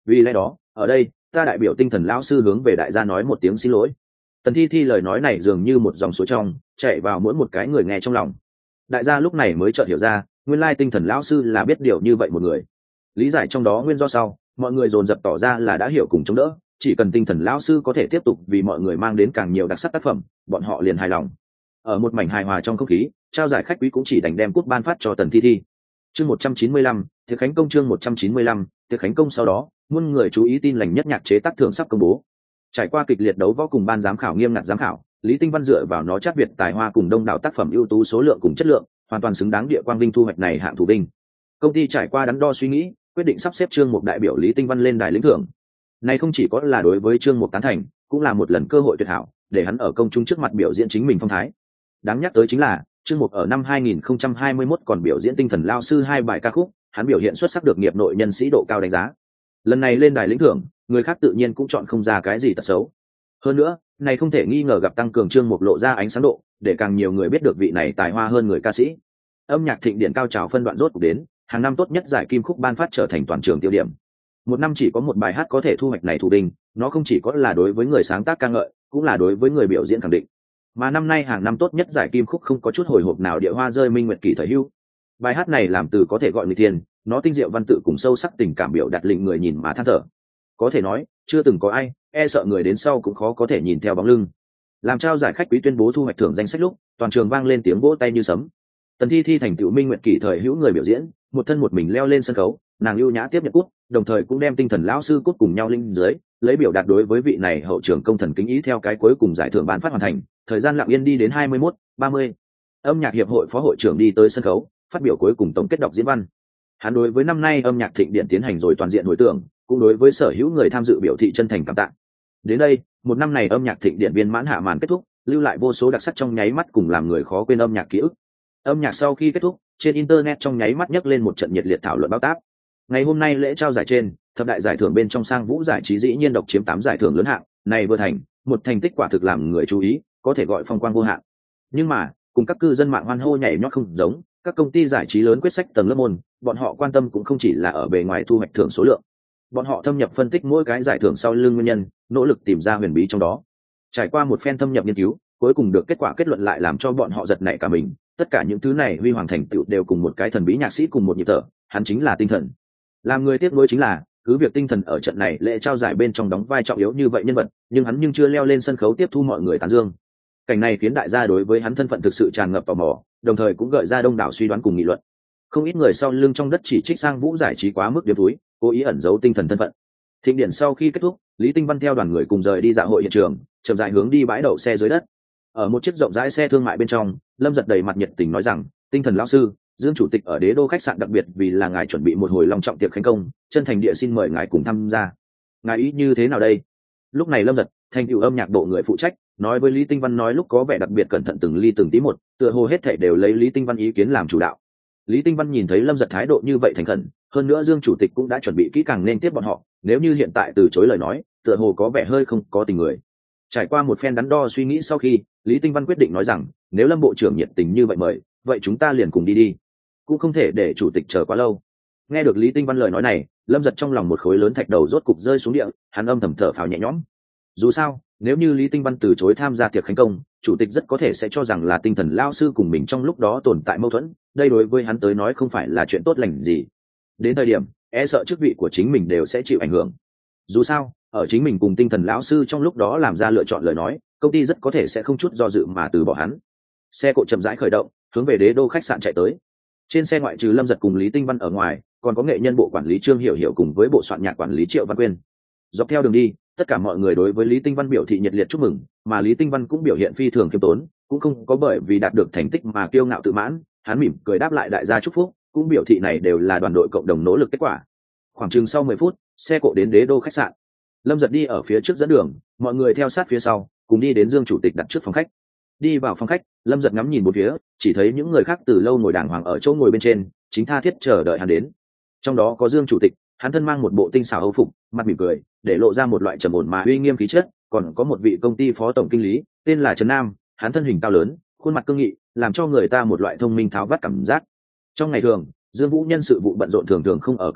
vì lẽ đó ở đây ta đại biểu tinh thần lão sư hướng về đại gia nói một tiếng xin lỗi. Tần Thi Thi lời nói này dường như một dòng suối trong chạy vào mỗi một cái người nghe trong lòng. Đại gia lúc này mới chợt hiểu ra, nguyên lai tinh thần lão sư là biết điều như vậy một người. Lý giải trong đó nguyên do sau, mọi người dồn dập tỏ ra là đã hiểu cùng chống đỡ, chỉ cần tinh thần lão sư có thể tiếp tục vì mọi người mang đến càng nhiều đặc sắc tác phẩm, bọn họ liền hài lòng. Ở một mảnh hài hòa trong không khí, trao giải khách quý cũng chỉ đành đem cúp ban phát cho Tần Thi Thi. Chương một trăm chín mươi lăm, Tiệc khánh công. Chương một trăm chín mươi lăm, Tiệc khánh công. Sau đó, muôn người chú ý tin lành nhất nhạc chế tác thưởng sắp công bố. Trải qua kịch liệt đấu võ cùng ban giám khảo nghiêm ngặt giám khảo, Lý Tinh Văn dựa vào nó chắc việt tài hoa cùng đông đảo tác phẩm ưu tú số lượng cùng chất lượng, hoàn toàn xứng đáng địa quang vinh thu hoạch này hạng thủ vinh. Công ty trải qua đắn đo suy nghĩ, quyết định sắp xếp Trương Mục đại biểu Lý Tinh Văn lên đài lĩnh thưởng. Này không chỉ có là đối với Trương Mục tán thành, cũng là một lần cơ hội tuyệt hảo để hắn ở công chúng trước mặt biểu diễn chính mình phong thái. Đáng nhắc tới chính là Trương Mục ở năm hai nghìn không trăm hai mươi mốt còn biểu diễn tinh thần lao sư hai bài ca khúc, hắn biểu hiện xuất sắc được nghiệp nội nhân sĩ độ cao đánh giá. Lần này lên đài lĩnh thưởng, người khác tự nhiên cũng chọn không ra cái gì tật xấu. Hơn nữa, này không thể nghi ngờ gặp tăng cường Trương Mục lộ ra ánh sáng độ, để càng nhiều người biết được vị này tài hoa hơn người ca sĩ. Âm nhạc thịnh điện cao trào phân đoạn rốt cuộc đến, hàng năm tốt nhất giải kim khúc ban phát trở thành toàn trường tiêu điểm. Một năm chỉ có một bài hát có thể thu hoạch này thủ đinh, nó không chỉ có là đối với người sáng tác ca ngợi, cũng là đối với người biểu diễn khẳng định. Mà năm nay hàng năm tốt nhất giải kim khúc không có chút hồi hộp nào địa hoa rơi Minh Nguyệt Kỳ thời hưu. Bài hát này làm từ có thể gọi người thiên, nó tinh diệu văn tự cùng sâu sắc tình cảm biểu đạt lệnh người nhìn mà than thở. Có thể nói, chưa từng có ai e sợ người đến sau cũng khó có thể nhìn theo bóng lưng. Làm trao giải khách quý tuyên bố thu hoạch thưởng danh sách lúc, toàn trường vang lên tiếng vỗ tay như sấm. Tần Thi Thi thành tựu Minh Nguyệt Kỳ thời hữu người biểu diễn, một thân một mình leo lên sân khấu, nàng ưu nhã tiếp nhận cút, đồng thời cũng đem tinh thần lão sư cút cùng nhau linh dưới, lấy biểu đạt đối với vị này hậu trường công thần kính ý theo cái cuối cùng giải thưởng ban phát hoàn thành. Thời gian lặng yên đi đến hai mươi mốt ba mươi. Âm nhạc hiệp hội phó hội trưởng đi tới sân khấu, phát biểu cuối cùng tổng kết đọc diễn văn. Hắn đối với năm nay âm nhạc thịnh điện tiến hành rồi toàn diện hồi tưởng, cũng đối với sở hữu người tham dự biểu thị chân thành cảm tạ. Đến đây, một năm này âm nhạc thịnh điện viên mãn hạ màn kết thúc, lưu lại vô số đặc sắc trong nháy mắt cùng làm người khó quên âm nhạc ký ức. Âm nhạc sau khi kết thúc, trên internet trong nháy mắt nhấc lên một trận nhiệt liệt thảo luận bao táp. Ngày hôm nay lễ trao giải trên, thập đại giải thưởng bên trong sang vũ giải trí dĩ nhiên độc chiếm tám giải thưởng lớn hạng, này vừa thành một thành tích quả thực làm người chú ý, có thể gọi phong quang vô hạn. Nhưng mà, cùng các cư dân mạng hoan hô nhảy nhót không giống, các công ty giải trí lớn quyết sách tầng lớp môn, bọn họ quan tâm cũng không chỉ là ở bề ngoài thu hoạch thưởng số lượng. Bọn họ thâm nhập phân tích mỗi cái giải thưởng sau lưng nguyên nhân, nỗ lực tìm ra huyền bí trong đó. Trải qua một phen thâm nhập nghiên cứu, cuối cùng được kết quả kết luận lại làm cho bọn họ giật nảy cả mình. Tất cả những thứ này huy hoàng thành tựu đều cùng một cái thần bí nhạc sĩ cùng một nhịp thở, hắn chính là tinh thần. Làm người tiếc nuối chính là, cứ việc tinh thần ở trận này lễ trao giải bên trong đóng vai trọng yếu như vậy nhân vật, nhưng hắn nhưng chưa leo lên sân khấu tiếp thu mọi người tán dương. Cảnh này khiến đại gia đối với hắn thân phận thực sự tràn ngập tò mò, đồng thời cũng gợi ra đông đảo suy đoán cùng nghị luận. Không ít người sau lưng trong đất chỉ trích sang vũ giải trí quá mức điệp túi, cố ý ẩn giấu tinh thần thân phận. Thịnh điện sau khi kết thúc, Lý Tinh Văn theo đoàn người cùng rời đi dạo hội hiện trường, chậm rãi hướng đi bãi đậu xe dưới đất. Ở một chiếc rộng rãi xe thương mại bên trong, Lâm Giật đầy mặt nhiệt tình nói rằng, tinh thần lão sư, Dương chủ tịch ở Đế Đô khách sạn đặc biệt vì là ngài chuẩn bị một hồi long trọng tiệc khánh công, chân thành địa xin mời ngài cùng tham gia. Ngài ý như thế nào đây? Lúc này Lâm Giật, thành tựu âm nhạc bộ người phụ trách, nói với Lý Tinh Văn nói lúc có vẻ đặc biệt cẩn thận từng ly từng tí một, tựa hồ hết thảy đều lấy Lý Tinh Văn ý kiến làm chủ đạo. Lý Tinh Văn nhìn thấy Lâm Giật thái độ như vậy thành khẩn, hơn nữa Dương chủ tịch cũng đã chuẩn bị kỹ càng nên tiếp bọn họ, nếu như hiện tại từ chối lời nói, tựa hồ có vẻ hơi không có tình người. Trải qua một phen đắn đo suy nghĩ sau khi, Lý Tinh Văn quyết định nói rằng, nếu Lâm bộ trưởng nhiệt tình như vậy mời, vậy chúng ta liền cùng đi đi, cũng không thể để chủ tịch chờ quá lâu. Nghe được Lý Tinh Văn lời nói này, Lâm Giật trong lòng một khối lớn thạch đầu rốt cục rơi xuống địa, hắn âm thầm thở phào nhẹ nhõm. Dù sao, nếu như Lý Tinh Văn từ chối tham gia tiệc khánh công, chủ tịch rất có thể sẽ cho rằng là tinh thần lao sư cùng mình trong lúc đó tồn tại mâu thuẫn, đây đối với hắn tới nói không phải là chuyện tốt lành gì. Đến thời điểm, e sợ chức vị của chính mình đều sẽ chịu ảnh hưởng. Dù sao, ở chính mình cùng tinh thần lão sư trong lúc đó làm ra lựa chọn lời nói, công ty rất có thể sẽ không chút do dự mà từ bỏ hắn. Xe cộ chậm rãi khởi động, hướng về Đế Đô khách sạn chạy tới. Trên xe ngoại trừ Lâm Giật cùng Lý Tinh Văn ở ngoài, còn có nghệ nhân bộ quản lý Trương Hiểu Hiểu cùng với bộ soạn nhạc quản lý Triệu Văn Quyên. Dọc theo đường đi, tất cả mọi người đối với Lý Tinh Văn biểu thị nhiệt liệt chúc mừng, mà Lý Tinh Văn cũng biểu hiện phi thường khiêm tốn, cũng không có bởi vì đạt được thành tích mà kiêu ngạo tự mãn, hắn mỉm cười đáp lại đại gia chúc phúc, cũng biểu thị này đều là đoàn đội cộng đồng nỗ lực kết quả. Khoảng chừng sau mười phút, xe cộ đến Đế Đô khách sạn. Lâm Giật đi ở phía trước dẫn đường, mọi người theo sát phía sau, cùng đi đến Dương chủ tịch đặt trước phòng khách. Đi vào phòng khách, Lâm Giật ngắm nhìn một phía, chỉ thấy những người khác từ lâu ngồi đàng hoàng ở chỗ ngồi bên trên, chính tha thiết chờ đợi hắn đến. Trong đó có Dương chủ tịch, hắn thân mang một bộ tinh xảo âu phục, mặt mỉm cười, để lộ ra một loại trầm ổn mà uy nghiêm khí chất, còn có một vị công ty phó tổng kinh lý, tên là Trần Nam, hắn thân hình cao lớn, khuôn mặt cương nghị, làm cho người ta một loại thông minh tháo vát cảm giác. Trong ngày thường, Dương Vũ nhân sự vụ bận rộn thường thường không ở công ty,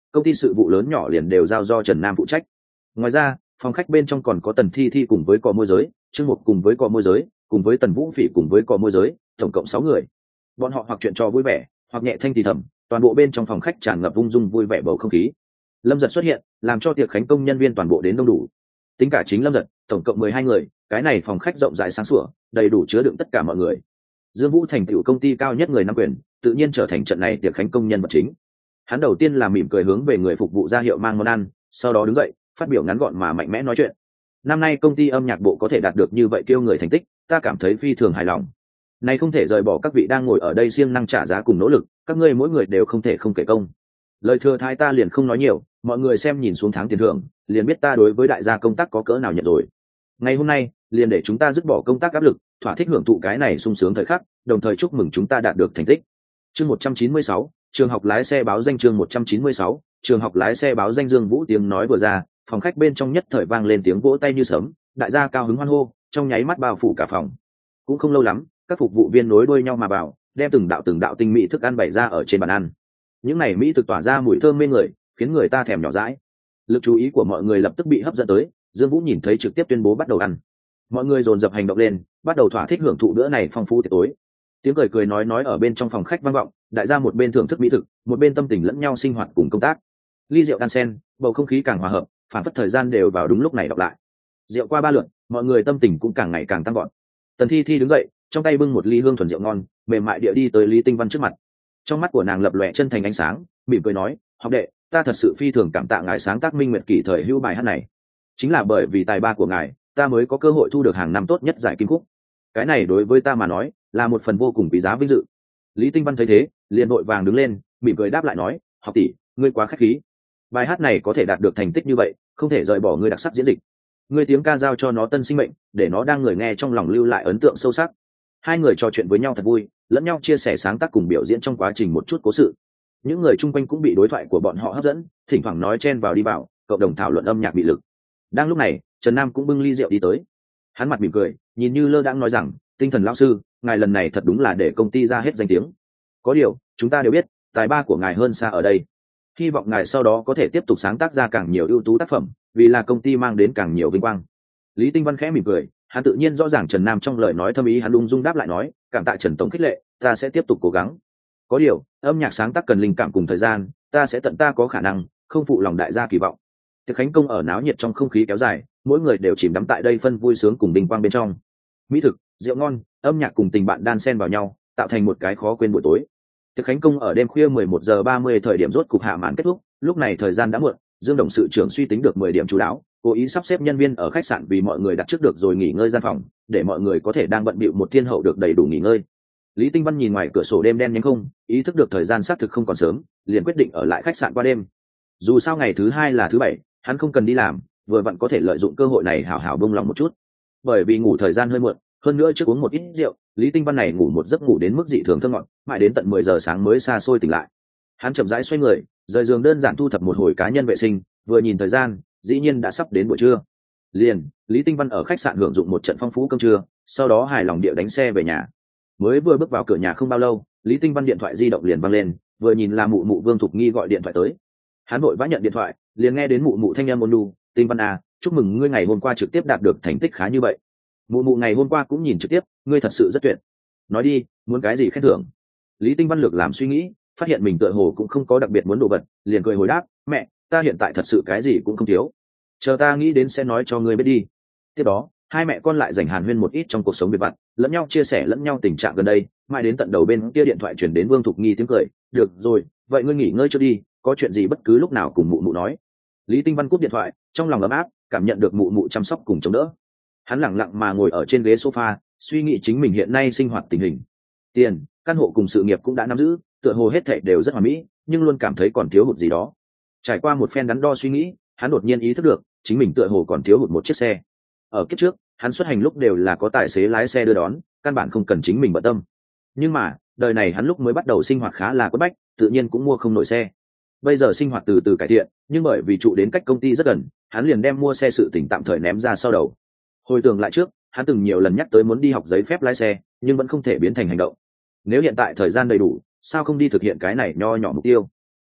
công ty sự vụ lớn nhỏ liền đều giao do Trần Nam phụ trách. Ngoài ra phòng khách bên trong còn có Tần Thi Thi cùng với cò môi giới, Trương Mục cùng với cò môi giới, cùng với Tần Vũ Phỉ cùng với cò môi giới, tổng cộng sáu người. Bọn họ hoặc chuyện trò vui vẻ, hoặc nhẹ thanh thì thầm, toàn bộ bên trong phòng khách tràn ngập ung dung vui vẻ bầu không khí. Lâm Dật xuất hiện, làm cho tiệc khánh công nhân viên toàn bộ đến đông đủ. Tính cả chính Lâm Dật, tổng cộng mười hai người, cái này phòng khách rộng rãi sáng sủa, đầy đủ chứa đựng tất cả mọi người. Dương Vũ thành tựu công ty cao nhất người nắm quyền, tự nhiên trở thành trận này tiệc khánh công nhân vật chính. Hắn đầu tiên là mỉm cười hướng về người phục vụ ra hiệu mang món ăn, sau đó đứng dậy, phát biểu ngắn gọn mà mạnh mẽ nói chuyện. Năm nay công ty âm nhạc bộ có thể đạt được như vậy kêu người thành tích, ta cảm thấy phi thường hài lòng. Này không thể rời bỏ các vị đang ngồi ở đây siêng năng trả giá cùng nỗ lực, các ngươi mỗi người đều không thể không kể công. Lời thừa thai ta liền không nói nhiều, mọi người xem nhìn xuống tháng tiền thưởng, liền biết ta đối với đại gia công tác có cỡ nào nhận rồi. Ngày hôm nay, liền để chúng ta dứt bỏ công tác áp lực, thỏa thích hưởng thụ cái này sung sướng thời khắc, đồng thời chúc mừng chúng ta đạt được thành tích. Chương một trăm chín mươi sáu, trường học lái xe báo danh chương một trăm chín mươi sáu, trường học lái xe báo danh. Dương Vũ tiếng nói vừa ra, phòng khách bên trong nhất thời vang lên tiếng vỗ tay như sấm, đại gia cao hứng hoan hô, trong nháy mắt bao phủ cả phòng. Cũng không lâu lắm, các phục vụ viên nối đuôi nhau mà vào, đem từng đạo từng đạo tinh mỹ thức ăn bày ra ở trên bàn ăn. Những này mỹ thực tỏa ra mùi thơm mê người, khiến người ta thèm nhỏ dãi. Lực chú ý của mọi người lập tức bị hấp dẫn tới, Dương Vũ nhìn thấy trực tiếp tuyên bố bắt đầu ăn. Mọi người dồn dập hành động lên, bắt đầu thỏa thích hưởng thụ bữa này phong phú tiệc tối. Tiếng cười cười nói nói ở bên trong phòng khách vang vọng, đại gia một bên thưởng thức mỹ thực, một bên tâm tình lẫn nhau sinh hoạt cùng công tác. Ly rượu đan sen, bầu không khí càng hòa hợp, phản phất thời gian đều vào đúng lúc này đọc lại. Rượu qua ba lượt, mọi người tâm tình cũng càng ngày càng tăng vọt. Tần Thi Thi đứng dậy, trong tay bưng một ly hương thuần rượu ngon, mềm mại địa đi tới Lý Tinh Văn trước mặt. Trong mắt của nàng lập lòe chân thành ánh sáng, mỉm cười nói, học đệ, ta thật sự phi thường cảm tạ ngài sáng tác minh nguyệt kỷ thời hữu bài hát này. Chính là bởi vì tài ba của ngài, ta mới có cơ hội thu được hàng năm tốt nhất giải kim khúc. Cái này đối với ta mà nói, là một phần vô cùng quý giá vinh dự. Lý Tinh Văn thấy thế, liền vội vàng đứng lên, mỉm cười đáp lại nói, học tỷ, ngươi quá khách khí. Bài hát này có thể đạt được thành tích như vậy, không thể rời bỏ ngươi đặc sắc diễn dịch. Ngươi tiếng ca giao cho nó tân sinh mệnh, để nó đang người nghe trong lòng lưu lại ấn tượng sâu sắc. Hai người trò chuyện với nhau thật vui, lẫn nhau chia sẻ sáng tác cùng biểu diễn trong quá trình một chút cố sự. Những người chung quanh cũng bị đối thoại của bọn họ hấp dẫn, thỉnh thoảng nói chen vào đi vào, cộng đồng thảo luận âm nhạc bị lực. Đang lúc này, Trần Nam cũng bưng ly rượu đi tới. Hắn mặt mỉm cười, nhìn như lơ đãng nói rằng, tinh thần lão sư, ngài lần này thật đúng là để công ty ra hết danh tiếng. Có điều, chúng ta đều biết, tài ba của ngài hơn xa ở đây. Hy vọng ngài sau đó có thể tiếp tục sáng tác ra càng nhiều ưu tú tác phẩm, vì là công ty mang đến càng nhiều vinh quang. Lý Tinh Văn khẽ mỉm cười, hắn tự nhiên rõ ràng Trần Nam trong lời nói thâm ý, hắn ung dung đáp lại nói, cảm tạ Trần tổng khích lệ, ta sẽ tiếp tục cố gắng. Có điều, âm nhạc sáng tác cần linh cảm cùng thời gian, ta sẽ tận ta có khả năng, không phụ lòng đại gia kỳ vọng. Tiệc khánh công ở náo nhiệt trong không khí kéo dài, mỗi người đều chìm đắm tại đây phân vui sướng cùng bình quang bên trong. Mỹ thực, rượu ngon, âm nhạc cùng tình bạn đan xen vào nhau, tạo thành một cái khó quên buổi tối. Tiệc khánh công ở đêm khuya mười một giờ ba mươi thời điểm rốt cục hạ màn kết thúc, lúc này thời gian đã muộn, Dương Đồng sự trưởng suy tính được mười điểm chú đáo, cố ý sắp xếp nhân viên ở khách sạn vì mọi người đặt trước được rồi nghỉ ngơi gian phòng, để mọi người có thể đang bận bịu một thiên hậu được đầy đủ nghỉ ngơi. Lý Tinh Văn nhìn ngoài cửa sổ đêm đen nhánh không, ý thức được thời gian xác thực không còn sớm, liền quyết định ở lại khách sạn qua đêm. Dù sao ngày thứ hai là thứ bảy, hắn không cần đi làm, vừa vặn có thể lợi dụng cơ hội này hảo hảo bông lòng một chút. Bởi vì ngủ thời gian hơi muộn, hơn nữa trước uống một ít rượu, Lý Tinh Văn này ngủ một giấc ngủ đến mức dị thường thơ ngọt, mãi đến tận mười giờ sáng mới xa xôi tỉnh lại. Hắn chậm rãi xoay người, rời giường đơn giản thu thập một hồi cá nhân vệ sinh, vừa nhìn thời gian, dĩ nhiên đã sắp đến buổi trưa. Liền, Lý Tinh Văn ở khách sạn hưởng dụng một trận phong phú cơm trưa, sau đó hài lòng địa đánh xe về nhà. Mới vừa bước vào cửa nhà không bao lâu, Lý Tinh Văn điện thoại di động liền vang lên, vừa nhìn là mụ mụ Vương Thục Nghi gọi điện thoại tới. Hắn vội vã nhận điện thoại, liền nghe đến mụ mụ thanh âm ôn nhu, "Tinh Văn à, chúc mừng ngươi ngày hôm qua trực tiếp đạt được thành tích khá như vậy. Mụ mụ ngày hôm qua cũng nhìn trực tiếp, ngươi thật sự rất tuyệt. Nói đi, muốn cái gì khen thưởng?" Lý Tinh Văn lược làm suy nghĩ, phát hiện mình tựa hồ cũng không có đặc biệt muốn đồ vật, liền cười hồi đáp, "Mẹ, ta hiện tại thật sự cái gì cũng không thiếu. Chờ ta nghĩ đến sẽ nói cho ngươi biết đi." Tiếp đó, hai mẹ con lại dành hàn huyên một ít trong cuộc sống việc vặt, lẫn nhau chia sẻ lẫn nhau tình trạng gần đây, mãi đến tận đầu bên kia điện thoại chuyển đến Vương Thục Nghi tiếng cười, "Được rồi, vậy ngươi nghỉ ngơi cho đi, có chuyện gì bất cứ lúc nào cùng mụ mụ nói." Lý Tinh Văn cúp điện thoại, trong lòng ấm áp, cảm nhận được mụ mụ chăm sóc cùng chống đỡ. Hắn lặng lặng mà ngồi ở trên ghế sofa, suy nghĩ chính mình hiện nay sinh hoạt tình hình. Tiền, căn hộ cùng sự nghiệp cũng đã nắm giữ, tựa hồ hết thảy đều rất hoàn mỹ, nhưng luôn cảm thấy còn thiếu hụt gì đó. Trải qua một phen đắn đo suy nghĩ, hắn đột nhiên ý thức được, chính mình tựa hồ còn thiếu hụt một chiếc xe. Ở kiếp trước, hắn xuất hành lúc đều là có tài xế lái xe đưa đón, căn bản không cần chính mình bận tâm. Nhưng mà, đời này hắn lúc mới bắt đầu sinh hoạt khá là quất bách, tự nhiên cũng mua không nổi xe. Bây giờ sinh hoạt từ từ cải thiện, nhưng bởi vì trụ đến cách công ty rất gần, hắn liền đem mua xe sự tỉnh tạm thời ném ra sau đầu. Hồi tưởng lại trước, hắn từng nhiều lần nhắc tới muốn đi học giấy phép lái xe, nhưng vẫn không thể biến thành hành động. Nếu hiện tại thời gian đầy đủ, sao không đi thực hiện cái này nho nhỏ mục tiêu?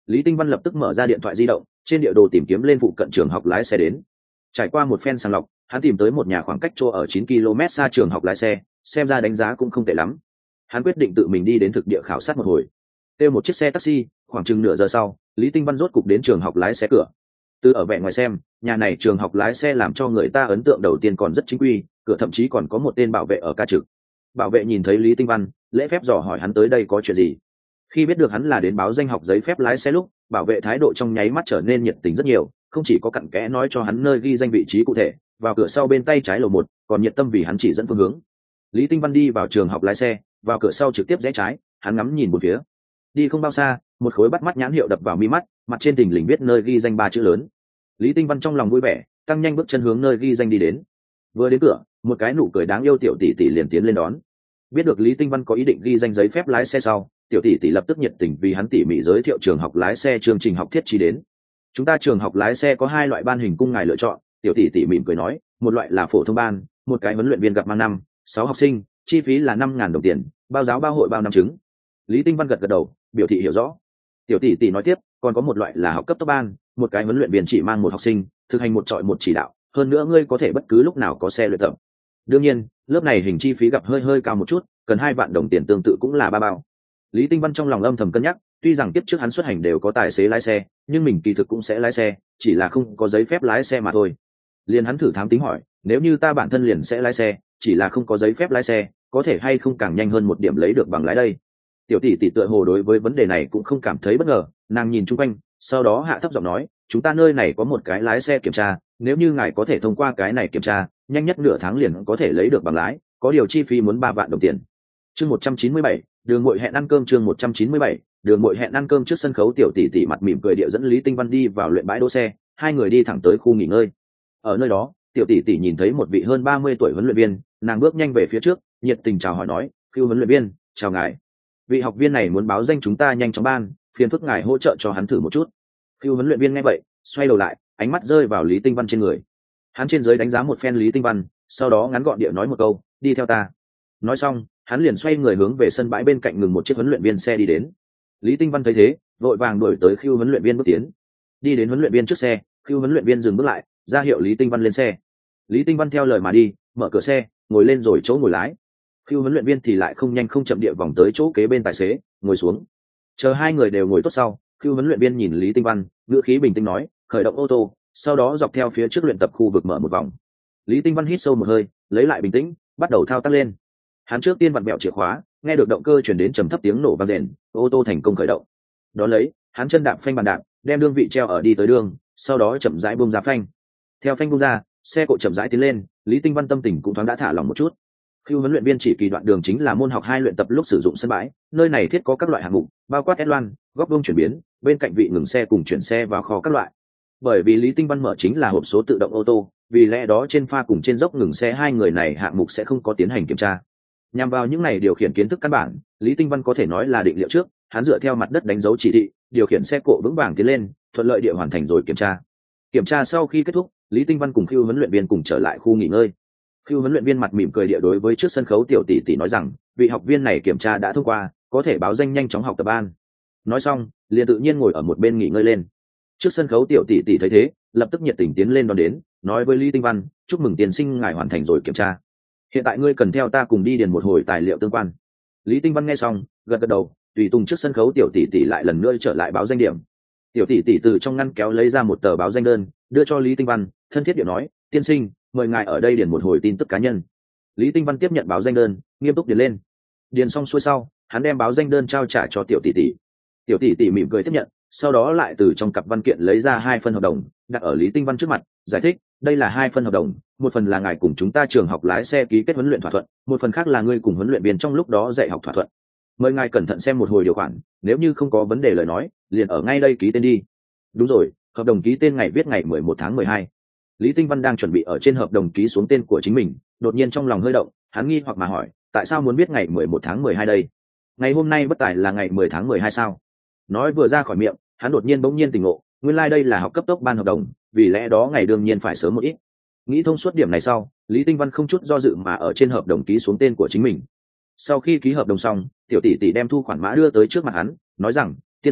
Lý Tinh Văn lập tức mở ra điện thoại di động, trên địa đồ tìm kiếm lên phụ cận trường học lái xe đến. Trải qua một phen sàng lọc, hắn tìm tới một nhà khoảng cách chỗ ở chín ki lô mét xa trường học lái xe, xem ra đánh giá cũng không tệ lắm. Hắn quyết định tự mình đi đến thực địa khảo sát một hồi. Kêu một chiếc xe taxi, khoảng chừng nửa giờ sau, Lý Tinh Văn rốt cục đến trường học lái xe cửa. Từ ở vẻ ngoài xem, nhà này trường học lái xe làm cho người ta ấn tượng đầu tiên còn rất chính quy, cửa thậm chí còn có một tên bảo vệ ở ca trực. Bảo vệ nhìn thấy Lý Tinh Văn, lễ phép dò hỏi hắn tới đây có chuyện gì. Khi biết được hắn là đến báo danh học giấy phép lái xe lúc, bảo vệ thái độ trong nháy mắt trở nên nhiệt tình rất nhiều, không chỉ có cặn kẽ nói cho hắn nơi ghi danh vị trí cụ thể, vào cửa sau bên tay trái lầu một, còn nhiệt tâm vì hắn chỉ dẫn phương hướng. Lý Tinh Văn đi vào trường học lái xe, vào cửa sau trực tiếp rẽ trái, hắn ngắm nhìn một phía. Đi không bao xa, một khối bắt mắt nhãn hiệu đập vào mi mắt, mặt trên thình lình viết nơi ghi danh ba chữ lớn. Lý Tinh Văn trong lòng vui vẻ, tăng nhanh bước chân hướng nơi ghi danh đi đến. Vừa đến cửa, một cái nụ cười đáng yêu tiểu tỷ tỷ liền tiến lên đón. Biết được Lý Tinh Văn có ý định ghi danh giấy phép lái xe sau, tiểu tỷ tỷ lập tức nhiệt tình vì hắn tỉ mỉ giới thiệu trường học lái xe chương trình học thiết trí đến. Chúng ta trường học lái xe có hai loại ban hình cung ngài lựa chọn, tiểu tỷ tỷ mỉm cười nói, một loại là phổ thông ban, một cái huấn luyện viên gặp mang năm, sáu học sinh, chi phí là năm ngàn đồng tiền, bao giáo bao hội bao năm chứng. Lý Tinh Văn gật gật đầu, biểu thị hiểu rõ. Tiểu tỷ tỷ nói tiếp, còn có một loại là học cấp tốc ban, một cái huấn luyện viên chỉ mang một học sinh, thực hành một trọi một chỉ đạo, hơn nữa ngươi có thể bất cứ lúc nào có xe luyện tập. Đương nhiên, lớp này hình chi phí gặp hơi hơi cao một chút, cần hai vạn đồng tiền tương tự cũng là ba bao. Lý Tinh Văn trong lòng âm thầm cân nhắc, tuy rằng tiếp trước hắn xuất hành đều có tài xế lái xe, nhưng mình kỳ thực cũng sẽ lái xe, chỉ là không có giấy phép lái xe mà thôi. Liền hắn thử thám tính hỏi, nếu như ta bản thân liền sẽ lái xe, chỉ là không có giấy phép lái xe, có thể hay không càng nhanh hơn một điểm lấy được bằng lái đây? Tiểu tỷ tỷ tựa hồ đối với vấn đề này cũng không cảm thấy bất ngờ, nàng nhìn chung quanh, sau đó hạ thấp giọng nói, chúng ta nơi này có một cái lái xe kiểm tra, nếu như ngài có thể thông qua cái này kiểm tra, nhanh nhất nửa tháng liền có thể lấy được bằng lái, có điều chi phí muốn ba vạn đồng tiền. Chương một trăm chín mươi bảy, đường muội hẹn ăn cơm. Chương một trăm chín mươi bảy, đường muội hẹn ăn cơm. Trước sân khấu tiểu tỷ tỷ mặt mỉm cười địa dẫn Lý Tinh Văn đi vào luyện bãi đỗ xe, hai người đi thẳng tới khu nghỉ ngơi. Ở nơi đó, tiểu tỷ tỷ nhìn thấy một vị hơn ba mươi tuổi huấn luyện viên, nàng bước nhanh về phía trước, nhiệt tình chào hỏi nói, "Phiêu huấn luyện viên, chào ngài. Vị học viên này muốn báo danh chúng ta nhanh chóng ban, phiền phức ngài hỗ trợ cho hắn thử một chút." Phiêu huấn luyện viên nghe vậy, xoay đầu lại, ánh mắt rơi vào Lý Tinh Văn trên người. Hắn trên dưới đánh giá một phen Lý Tinh Văn, sau đó ngắn gọn địa nói một câu, "Đi theo ta." Nói xong, hắn liền xoay người hướng về sân bãi bên cạnh ngừng một chiếc huấn luyện viên xe đi đến. Lý Tinh Văn thấy thế, vội vàng đuổi tới Khưu huấn luyện viên bước tiến. Đi đến huấn luyện viên trước xe, Khưu huấn luyện viên dừng bước lại, ra hiệu Lý Tinh Văn lên xe. Lý Tinh Văn theo lời mà đi, mở cửa xe, ngồi lên rồi chỗ ngồi lái. Khưu huấn luyện viên thì lại không nhanh không chậm địa vòng tới chỗ kế bên tài xế, ngồi xuống. Chờ hai người đều ngồi tốt sau, Khưu huấn luyện viên nhìn Lý Tinh Văn, ngữ khí bình tĩnh nói, khởi động ô tô, sau đó dọc theo phía trước luyện tập khu vực mở một vòng. Lý Tinh Văn hít sâu một hơi, lấy lại bình tĩnh, bắt đầu thao tác lên. Hắn trước tiên vặn bẹo chìa khóa, nghe được động cơ chuyển đến trầm thấp tiếng nổ vang rền, ô tô thành công khởi động. Đó lấy, hắn chân đạp phanh bàn đạp, đem đương vị treo ở đi tới đường, sau đó chậm rãi buông ra phanh. Theo phanh buông ra, xe cộ chậm rãi tiến lên, Lý Tinh Văn tâm tình cũng thoáng đã thả lỏng một chút. Khưu huấn luyện viên chỉ kỳ đoạn đường chính là môn học hai luyện tập lúc sử dụng sân bãi, nơi này thiết có các loại hạng mục, bao quát S-loan, góc vuông chuyển biến, bên cạnh vị ngừng xe cùng chuyển xe vào kho các loại. Bởi vì Lý Tinh Văn mở chính là hộp số tự động ô tô, vì lẽ đó trên pha cùng trên dốc ngừng xe hai người này hạng mục sẽ không có tiến hành kiểm tra. Nhằm vào những này điều khiển kiến thức căn bản, Lý Tinh Văn có thể nói là định liệu trước, hắn dựa theo mặt đất đánh dấu chỉ thị, điều khiển xe cộ vững vàng tiến lên, thuận lợi địa hoàn thành rồi kiểm tra. Kiểm tra sau khi kết thúc, Lý Tinh Văn cùng Khưu huấn luyện viên cùng trở lại khu nghỉ ngơi. Khưu huấn luyện viên mặt mỉm cười địa đối với trước sân khấu tiểu tỷ tỷ nói rằng, vị học viên này kiểm tra đã thông qua, có thể báo danh nhanh chóng học tập ban. Nói xong, liền tự nhiên ngồi ở một bên nghỉ ngơi lên. Trước sân khấu tiểu tỷ tỷ thấy thế, lập tức nhiệt tình tiến lên đón đến, nói với Lý Tinh Văn, chúc mừng tiên sinh ngài hoàn thành rồi kiểm tra. Hiện tại ngươi cần theo ta cùng đi điền một hồi tài liệu tương quan. Lý Tinh Văn nghe xong, gật gật đầu, tùy tùng trước sân khấu tiểu tỷ tỷ lại lần nữa trở lại báo danh điểm. Tiểu tỷ tỷ từ trong ngăn kéo lấy ra một tờ báo danh đơn, đưa cho Lý Tinh Văn, thân thiết điệu nói, tiên sinh, mời ngài ở đây điền một hồi tin tức cá nhân. Lý Tinh Văn tiếp nhận báo danh đơn, nghiêm túc điền lên. Điền xong xuôi sau, hắn đem báo danh đơn trao trả cho tiểu tỷ tỷ. Tiểu tỷ tỷ mỉm cười tiếp nhận, sau đó lại từ trong cặp văn kiện lấy ra hai phân hợp đồng, đặt ở Lý Tinh Văn trước mặt, giải thích, đây là hai phân hợp đồng, một phần là ngài cùng chúng ta trường học lái xe ký kết huấn luyện thỏa thuận, một phần khác là ngươi cùng huấn luyện viên trong lúc đó dạy học thỏa thuận. Mời ngài cẩn thận xem một hồi điều khoản, nếu như không có vấn đề lời nói, liền ở ngay đây ký tên đi. Đúng rồi, hợp đồng ký tên ngày viết ngày mười một tháng mười hai. Lý Tinh Văn đang chuẩn bị ở trên hợp đồng ký xuống tên của chính mình, đột nhiên trong lòng hơi động, hắn nghi hoặc mà hỏi, tại sao muốn viết ngày mười một tháng mười hai đây? Ngày hôm nay bất tài là ngày mười tháng mười hai sao? Nói vừa ra khỏi miệng, hắn đột nhiên bỗng nhiên tỉnh ngộ, nguyên lai like đây là học cấp tốc ban hợp đồng, vì lẽ đó ngày đương nhiên phải sớm một ít. Nghĩ thông suốt điểm này sau, Lý Tinh Văn không chút do dự mà ở trên hợp đồng ký xuống tên của chính mình. Sau khi ký hợp đồng xong, tiểu tỷ tỷ đem thu khoản mã đưa tới trước mặt hắn, nói rằng, tiên sinh,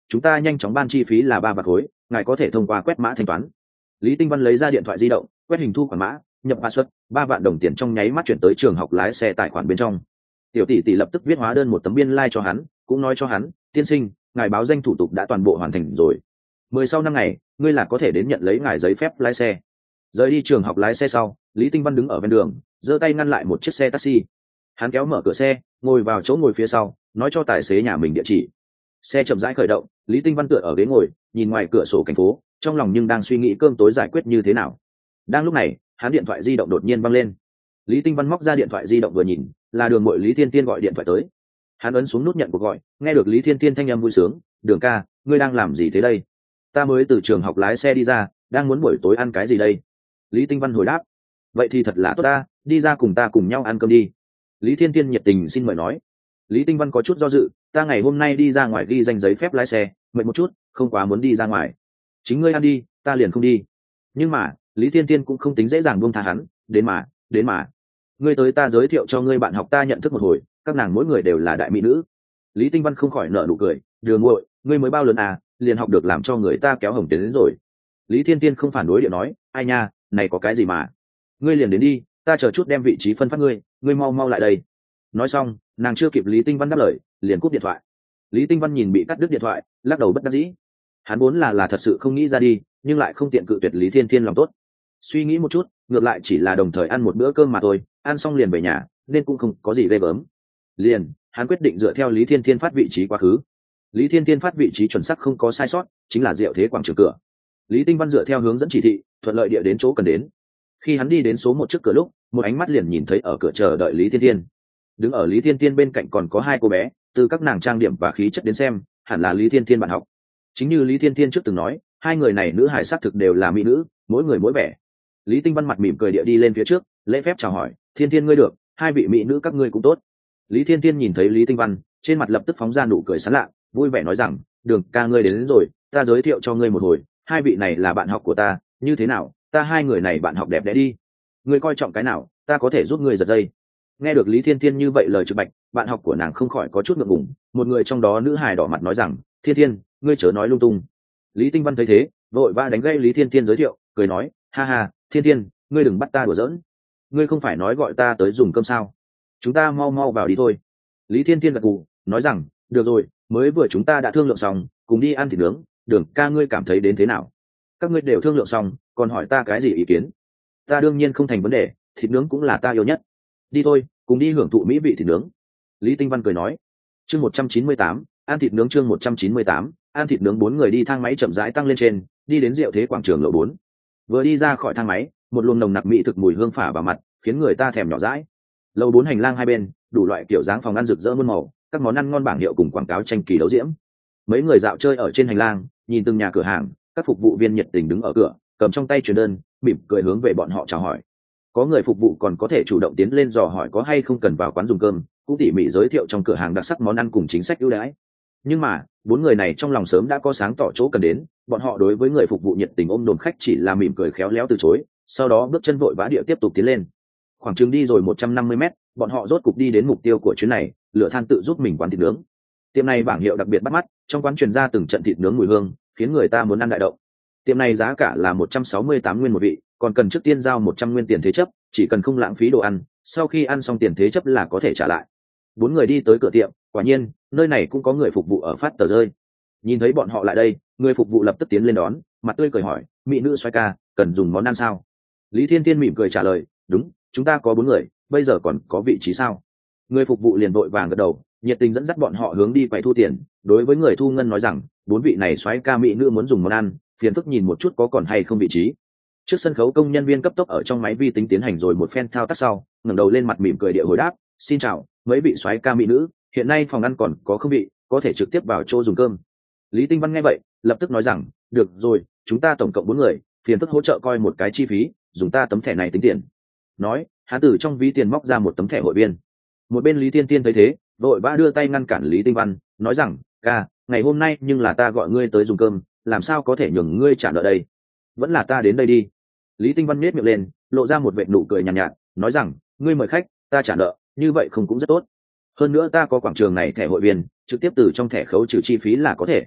chúng ta nhanh chóng ban chi phí là ba vạn khối, ngài có thể thông qua quét mã thanh toán. Lý Tinh Văn lấy ra điện thoại di động, quét hình thu khoản mã, nhập mã suất, ba vạn đồng tiền trong nháy mắt chuyển tới trường học lái xe tài khoản bên trong. Tiểu tỷ tỷ lập tức viết hóa đơn một tấm biên lai like cho hắn, cũng nói cho hắn, tiên sinh, ngài báo danh thủ tục đã toàn bộ hoàn thành rồi. Mười sau năm ngày, ngươi là có thể đến nhận lấy ngài giấy phép lái xe. Rời đi trường học lái xe sau, Lý Tinh Văn đứng ở ven đường, giơ tay ngăn lại một chiếc xe taxi. Hắn kéo mở cửa xe, ngồi vào chỗ ngồi phía sau, nói cho tài xế nhà mình địa chỉ. Xe chậm rãi khởi động, Lý Tinh Văn tựa ở ghế ngồi, nhìn ngoài cửa sổ thành phố, trong lòng nhưng đang suy nghĩ cơm tối giải quyết như thế nào. Đang lúc này, hắn điện thoại di động đột nhiên văng lên. Lý Tinh Văn móc ra điện thoại di động vừa nhìn, là Đường Mội Lý Thiên Tiên gọi điện thoại tới. Hắn ấn xuống nút nhận cuộc gọi, nghe được Lý Thiên Tiên thanh âm vui sướng, "Đường ca, ngươi đang làm gì thế đây?" "Ta mới từ trường học lái xe đi ra, đang muốn buổi tối ăn cái gì đây?" Lý Tinh Văn hồi đáp. "Vậy thì thật là tốt ta, đi ra cùng ta cùng nhau ăn cơm đi." Lý Thiên Tiên nhiệt tình xin mời nói. Lý Tinh Văn có chút do dự, "Ta ngày hôm nay đi ra ngoài ghi danh giấy phép lái xe, mệt một chút, không quá muốn đi ra ngoài." "Chính ngươi ăn đi, ta liền không đi." Nhưng mà Lý Thiên Tiên cũng không tính dễ dàng buông tha hắn, "Đến mà, đến mà. Ngươi tới ta giới thiệu cho ngươi bạn học ta nhận thức một hồi, các nàng mỗi người đều là đại mỹ nữ." Lý Tinh Văn không khỏi nở nụ cười, "Đường muội, ngươi mới bao lớn à, liền học được làm cho người ta kéo hồng tiến đến rồi." Lý Thiên Tiên không phản đối điện nói, "Ai nha, này có cái gì mà. Ngươi liền đến đi, ta chờ chút đem vị trí phân phát ngươi, ngươi mau mau lại đây." Nói xong, nàng chưa kịp Lý Tinh Văn đáp lời, liền cúp điện thoại. Lý Tinh Văn nhìn bị cắt đứt điện thoại, lắc đầu bất đắc dĩ. Hắn vốn là là thật sự không nghĩ ra đi, nhưng lại không tiện cự tuyệt Lý Thiên Thiên lòng tốt. Suy nghĩ một chút, ngược lại chỉ là đồng thời ăn một bữa cơm mà thôi, ăn xong liền về nhà, nên cũng không có gì ghê gớm. Liền, hắn quyết định dựa theo Lý Thiên Thiên phát vị trí quá khứ. Lý Thiên Thiên phát vị trí chuẩn xác không có sai sót, chính là Diệu Thế quảng trường cửa. Lý Tinh Văn dựa theo hướng dẫn chỉ thị, thuận lợi địa đến chỗ cần đến. Khi hắn đi đến số một trước cửa lúc, một ánh mắt liền nhìn thấy ở cửa chờ đợi Lý Thiên Thiên. Đứng ở Lý Thiên Thiên bên cạnh còn có hai cô bé, từ các nàng trang điểm và khí chất đến xem, hẳn là Lý Thiên Thiên bạn học. Chính như Lý Thiên Thiên trước từng nói, hai người này nữ hài sắc thực đều là mỹ nữ, mỗi người mỗi vẻ. Lý Tinh Văn mặt mỉm cười địa đi lên phía trước, lễ phép chào hỏi, "Thiên Thiên ngươi được, hai vị mỹ nữ các ngươi cũng tốt." Lý Thiên Thiên nhìn thấy Lý Tinh Văn, trên mặt lập tức phóng ra nụ cười sán lạ, vui vẻ nói rằng, "Đường ca ngươi đến, đến rồi, ta giới thiệu cho ngươi một hồi, hai vị này là bạn học của ta, như thế nào, ta hai người này bạn học đẹp đẽ đi. Ngươi coi trọng cái nào, ta có thể giúp ngươi giật dây." Nghe được Lý Thiên Thiên như vậy lời trực bạch, bạn học của nàng không khỏi có chút ngượng ngùng, một người trong đó nữ hài đỏ mặt nói rằng, "Thiên Thiên, ngươi chớ nói lung tung." Lý Tinh Văn thấy thế, vội vã đánh gây Lý Thiên Thiên giới thiệu, cười nói, "Ha ha, Thiên Thiên, ngươi đừng bắt ta đùa giỡn. Ngươi không phải nói gọi ta tới dùng cơm sao? Chúng ta mau mau vào đi thôi." Lý Thiên Thiên gật gù, nói rằng, "Được rồi, mới vừa chúng ta đã thương lượng xong, cùng đi ăn thịt nướng, Đường ca ngươi cảm thấy đến thế nào? Các ngươi đều thương lượng xong, còn hỏi ta cái gì ý kiến? Ta đương nhiên không thành vấn đề, thịt nướng cũng là ta yêu nhất. Đi thôi, cùng đi hưởng thụ mỹ vị thịt nướng." Lý Tinh Văn cười nói. Chương một trăm chín mươi tám, ăn thịt nướng. Chương một trăm chín mươi tám, ăn thịt nướng. Bốn người đi thang máy chậm rãi tăng lên trên, đi đến Diệu Thế quảng trường lầu bốn. Vừa đi ra khỏi thang máy, một luồng nồng nặc mỹ thực mùi hương phả vào mặt, khiến người ta thèm nhỏ dãi. Lầu bốn hành lang hai bên, đủ loại kiểu dáng phòng ăn rực rỡ muôn màu, các món ăn ngon bảng hiệu cùng quảng cáo tranh kỳ đấu diễm. Mấy người dạo chơi ở trên hành lang, nhìn từng nhà cửa hàng, các phục vụ viên nhiệt tình đứng ở cửa, cầm trong tay truyền đơn, mỉm cười hướng về bọn họ chào hỏi. Có người phục vụ còn có thể chủ động tiến lên dò hỏi có hay không cần vào quán dùng cơm, cũng tỉ mỉ giới thiệu trong cửa hàng đặc sắc món ăn cùng chính sách ưu đãi. Nhưng mà bốn người này trong lòng sớm đã có sáng tỏ chỗ cần đến, bọn họ đối với người phục vụ nhiệt tình ôm đồm khách chỉ là mỉm cười khéo léo từ chối, sau đó bước chân vội vã địa tiếp tục tiến lên. Khoảng chừng đi rồi một trăm năm mươi mét, bọn họ rốt cục đi đến mục tiêu của chuyến này, lửa than tự giúp mình quán thịt nướng. Tiệm này bảng hiệu đặc biệt bắt mắt, trong quán truyền ra từng trận thịt nướng mùi hương, khiến người ta muốn ăn đại động. Tiệm này giá cả là một trăm sáu mươi tám nguyên một vị, còn cần trước tiên giao một trăm nguyên tiền thế chấp, chỉ cần không lãng phí đồ ăn, sau khi ăn xong tiền thế chấp là có thể trả lại. Bốn người đi tới cửa tiệm, quả nhiên, nơi này cũng có người phục vụ ở phát tờ rơi. Nhìn thấy bọn họ lại đây, người phục vụ lập tức tiến lên đón, mặt tươi cười hỏi, "Mỹ nữ soái ca, cần dùng món ăn sao?" Lý Thiên Thiên mỉm cười trả lời, "Đúng, chúng ta có bốn người, bây giờ còn có vị trí sao?" Người phục vụ liền vội vàng gật đầu, nhiệt tình dẫn dắt bọn họ hướng đi quầy thu tiền, đối với người thu ngân nói rằng, "Bốn vị này soái ca mỹ nữ muốn dùng món ăn, phiền phức nhìn một chút có còn hay không vị trí." Trước sân khấu công nhân viên cấp tốc ở trong máy vi tính tiến hành rồi một phen thao tác sau, ngẩng đầu lên mặt mỉm cười địa hồi đáp, "Xin chào, mấy vị soái ca mỹ nữ, hiện nay phòng ăn còn có không vị, có thể trực tiếp vào chỗ dùng cơm." Lý Tinh Văn nghe vậy, lập tức nói rằng, "Được rồi, chúng ta tổng cộng bốn người, phiền phức hỗ trợ coi một cái chi phí, dùng ta tấm thẻ này tính tiền." Nói, hắn từ trong ví tiền móc ra một tấm thẻ hội viên. Một bên Lý Tiên Tiên thấy thế, vội vã đưa tay ngăn cản Lý Tinh Văn, nói rằng, "Ca, ngày hôm nay nhưng là ta gọi ngươi tới dùng cơm, làm sao có thể nhường ngươi trả nợ đây? Vẫn là ta đến đây đi." Lý Tinh Văn nhếch miệng lên, lộ ra một vệt nụ cười nhàn nhạt, nhạt, nói rằng, "Ngươi mời khách, ta trả nợ, như vậy không cũng rất tốt. Hơn nữa ta có quảng trường này thẻ hội viên, trực tiếp từ trong thẻ khấu trừ chi phí là có thể."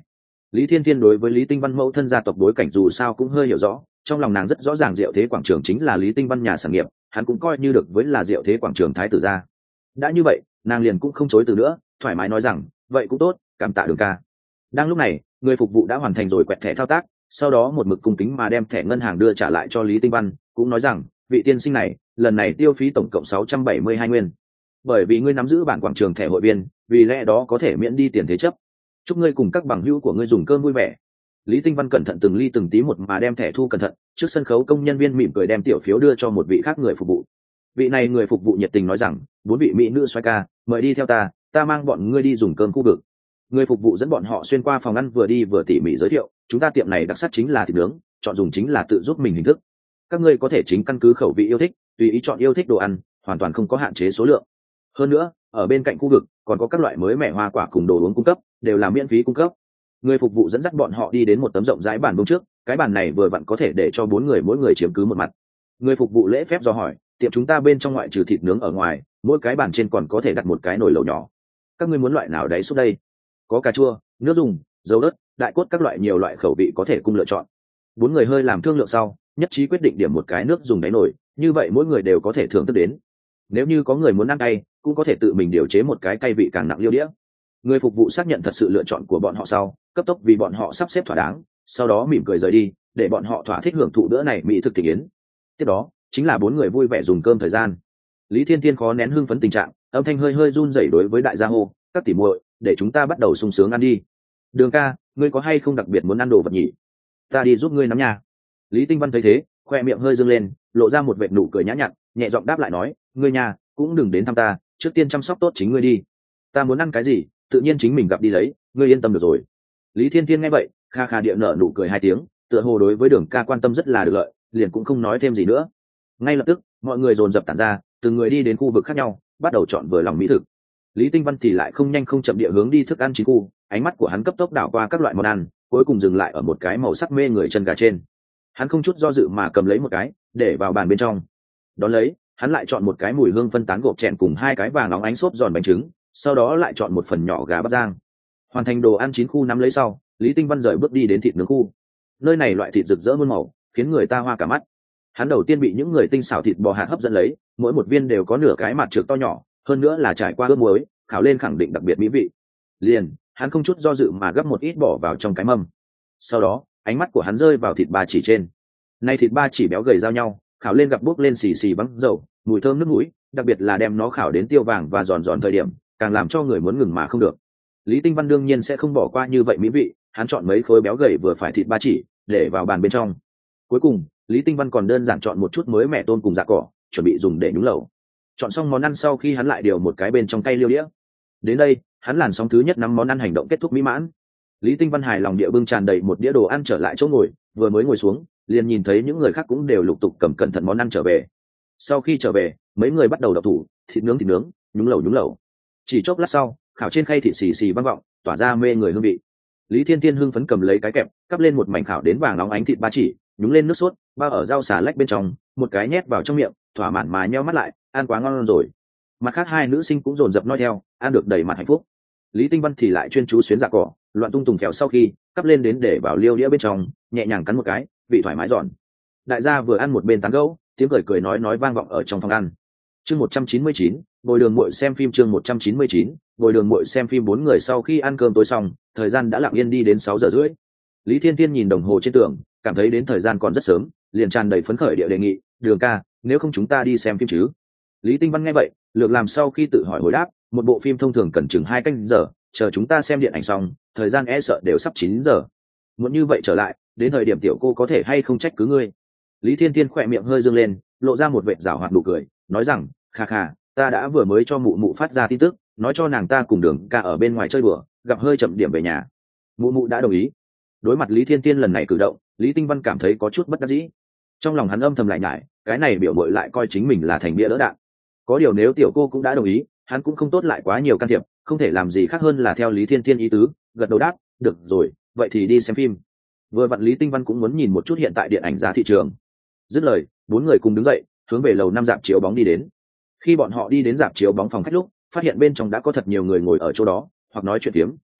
Lý Thiên Thiên đối với Lý Tinh Văn mẫu thân gia tộc bối cảnh dù sao cũng hơi hiểu rõ, trong lòng nàng rất rõ ràng Diệu Thế quảng trường chính là Lý Tinh Văn nhà sản nghiệp, hắn cũng coi như được với là Diệu Thế quảng trường thái tử gia. Đã như vậy, nàng liền cũng không chối từ nữa, thoải mái nói rằng, vậy cũng tốt, cảm tạ Đường ca. Đang lúc này, người phục vụ đã hoàn thành rồi quẹt thẻ thao tác, sau đó một mực cung kính mà đem thẻ ngân hàng đưa trả lại cho Lý Tinh Văn, cũng nói rằng, vị tiên sinh này, lần này tiêu phí tổng cộng sáu trăm bảy mươi hai nguyên. Bởi vì ngươi nắm giữ bản quảng trường thẻ hội viên, vì lẽ đó có thể miễn đi tiền thế chấp. Chúc ngươi cùng các bằng hữu của ngươi dùng cơm vui vẻ. Lý Tinh Văn cẩn thận từng ly từng tí một mà đem thẻ thu cẩn thận, trước sân khấu công nhân viên mỉm cười đem tiểu phiếu đưa cho một vị khác người phục vụ. Vị này người phục vụ nhiệt tình nói rằng, bốn vị mỹ nữ xoay ca, mời đi theo ta, ta mang bọn ngươi đi dùng cơm khu vực. Người phục vụ dẫn bọn họ xuyên qua phòng ăn vừa đi vừa tỉ mỉ giới thiệu, chúng ta tiệm này đặc sắc chính là thịt nướng, chọn dùng chính là tự giúp mình hình thức. Các ngươi có thể chính căn cứ khẩu vị yêu thích, tùy ý chọn yêu thích đồ ăn, hoàn toàn không có hạn chế số lượng. Hơn nữa, ở bên cạnh khu vực còn có các loại mới mẻ hoa quả cùng đồ uống cung cấp, đều là miễn phí cung cấp. Người phục vụ dẫn dắt bọn họ đi đến một tấm rộng rãi bàn bông trước, cái bàn này vừa vặn có thể để cho bốn người mỗi người chiếm cứ một mặt. Người phục vụ lễ phép do hỏi, tiệm chúng ta bên trong ngoại trừ thịt nướng ở ngoài, mỗi cái bàn trên còn có thể đặt một cái nồi lẩu nhỏ. Các ngươi muốn loại nào đấy xúc đây? Có cà chua, nước dùng, dầu đất, đại cốt các loại nhiều loại khẩu vị có thể cung lựa chọn. Bốn người hơi làm thương lượng sau, nhất trí quyết định điểm một cái nước dùng đáy nồi, như vậy mỗi người đều có thể thưởng thức đến. Nếu như có người muốn ăn cay, cũng có thể tự mình điều chế một cái cay vị càng nặng liêu đĩa. Người phục vụ xác nhận thật sự lựa chọn của bọn họ sau, cấp tốc vì bọn họ sắp xếp thỏa đáng, sau đó mỉm cười rời đi, để bọn họ thỏa thích hưởng thụ bữa này mỹ thực thị yến. Tiếp đó chính là bốn người vui vẻ dùng cơm thời gian. Lý Thiên Thiên khó nén hưng phấn tình trạng, âm thanh hơi hơi run rẩy đối với đại gia hô, các tỷ muội, để chúng ta bắt đầu sung sướng ăn đi. Đường ca, ngươi có hay không đặc biệt muốn ăn đồ vật nhỉ? Ta đi giúp ngươi nắm nhà. Lý Tinh Văn thấy thế, khoe miệng hơi dương lên, lộ ra một vệt nụ cười nhã nhặn, nhẹ giọng đáp lại nói, ngươi nhà cũng đừng đến thăm ta, trước tiên chăm sóc tốt chính ngươi đi. Ta muốn ăn cái gì, tự nhiên chính mình gặp đi lấy, ngươi yên tâm được rồi. Lý Thiên Thiên nghe vậy, kha kha địa nở nụ cười hai tiếng, tựa hồ đối với Đường ca quan tâm rất là được lợi, liền cũng không nói thêm gì nữa. Ngay lập tức, mọi người dồn dập tản ra, từng người đi đến khu vực khác nhau, bắt đầu chọn vừa lòng mỹ thực. Lý Tinh Văn thì lại không nhanh không chậm địa hướng đi thức ăn chín khu, ánh mắt của hắn cấp tốc đảo qua các loại món ăn, cuối cùng dừng lại ở một cái màu sắc mê người chân gà trên. Hắn không chút do dự mà cầm lấy một cái, để vào bàn bên trong. Đón lấy, hắn lại chọn một cái mùi hương phân tán gộp chèn cùng hai cái vàng óng ánh xốp giòn bánh trứng, sau đó lại chọn một phần nhỏ gà bắp rang. Hoàn thành đồ ăn chín khu nắm lấy sau, Lý Tinh Văn rời bước đi đến thịt nướng khu. Nơi này loại thịt rực rỡ muôn màu, khiến người ta hoa cả mắt. Hắn đầu tiên bị những người tinh xảo thịt bò hạt hấp dẫn lấy, mỗi một viên đều có nửa cái mặt trược to nhỏ, hơn nữa là trải qua ướp muối, khảo lên khẳng định đặc biệt mỹ vị. Liền, hắn không chút do dự mà gấp một ít bỏ vào trong cái mâm. Sau đó, ánh mắt của hắn rơi vào thịt ba chỉ trên. Nay thịt ba chỉ béo gầy giao nhau, khảo lên gặp bốc lên xì xì bắn dầu, mùi thơm nước mũi, đặc biệt là đem nó khảo đến tiêu vàng và giòn giòn thời điểm, càng làm cho người muốn ngừng mà không được. Lý Tinh Văn đương nhiên sẽ không bỏ qua như vậy mỹ vị, hắn chọn mấy khối béo gầy vừa phải thịt ba chỉ, để vào bàn bên trong. Cuối cùng, Lý Tinh Văn còn đơn giản chọn một chút mới mẻ tôm cùng dạ cỏ, chuẩn bị dùng để nhúng lẩu. Chọn xong món ăn sau khi hắn lại điều một cái bên trong cây liêu đĩa. Đến đây, hắn làn sóng thứ nhất nắm món ăn hành động kết thúc mỹ mãn. Lý Tinh Văn hài lòng địa bưng tràn đầy một đĩa đồ ăn trở lại chỗ ngồi, vừa mới ngồi xuống, liền nhìn thấy những người khác cũng đều lục tục cầm cẩn thận món ăn trở về. Sau khi trở về, mấy người bắt đầu đọc thủ, thịt nướng thịt nướng, nhúng lẩu nhúng lẩu. Chỉ chốc lát sau, khảo trên khay thịt xì xì vang vọng, tỏa ra mê người hương vị. Lý Thiên Thiên hưng phấn cầm lấy cái kẹp, cắp lên một mảnh khảo đến vàng nóng ánh thịt ba chỉ, nhúng lên nước sốt, bao ở rau xà lách bên trong, một cái nhét vào trong miệng, thỏa mãn mà nheo mắt lại, ăn quá ngon rồi. Mặt khác hai nữ sinh cũng dồn dập nói theo, ăn được đầy mặt hạnh phúc. Lý Tinh Văn thì lại chuyên chú xuyến dạ cỏ, loạn tung tùng phèo sau khi cắp lên đến để vào liêu đĩa bên trong, nhẹ nhàng cắn một cái, vị thoải mái giòn. Đại gia vừa ăn một bên tán gẫu, tiếng cười cười nói nói vang vọng ở trong phòng ăn. Chương một trăm chín mươi chín, Bồi Đường Muội xem phim chương một trăm chín mươi chín, Bồi Đường Muội xem phim bốn người sau khi ăn cơm tối xong, thời gian đã lặng yên đi đến sáu giờ rưỡi. Lý Thiên Thiên nhìn đồng hồ trên tường, cảm thấy đến thời gian còn rất sớm, liền tràn đầy phấn khởi địa đề nghị, "Đường ca, nếu không chúng ta đi xem phim chứ?" Lý Tinh Văn nghe vậy, lược làm sau khi tự hỏi hồi đáp, một bộ phim thông thường cần chừng hai canh giờ, chờ chúng ta xem điện ảnh xong, thời gian e sợ đều sắp chín giờ. Muốn như vậy trở lại, đến thời điểm tiểu cô có thể hay không trách cứ ngươi. Lý Thiên Thiên khỏe miệng hơi dương lên, lộ ra một vệt giảo hoạt nụ cười, nói rằng, "Kha kha, ta đã vừa mới cho mụ mụ phát ra tin tức, nói cho nàng ta cùng Đường ca ở bên ngoài chơi đùa, gặp hơi chậm điểm về nhà." Mụ mụ đã đồng ý. Đối mặt Lý Thiên Thiên lần này cử động, Lý Tinh Văn cảm thấy có chút bất đắc dĩ. Trong lòng hắn âm thầm lại nhải, cái này biểu muội lại coi chính mình là thành bia đỡ đạn. Có điều nếu tiểu cô cũng đã đồng ý, hắn cũng không tốt lại quá nhiều can thiệp, không thể làm gì khác hơn là theo Lý Thiên Thiên ý tứ, gật đầu đáp, "Được rồi, vậy thì đi xem phim." Vừa vặn Lý Tinh Văn cũng muốn nhìn một chút hiện tại điện ảnh giá thị trường. Dứt lời, bốn người cùng đứng dậy, hướng về lầu năm rạp chiếu bóng đi đến. Khi bọn họ đi đến rạp chiếu bóng phòng khách lúc, phát hiện bên trong đã có thật nhiều người ngồi ở chỗ đó, hoặc nói chuyện phiếm,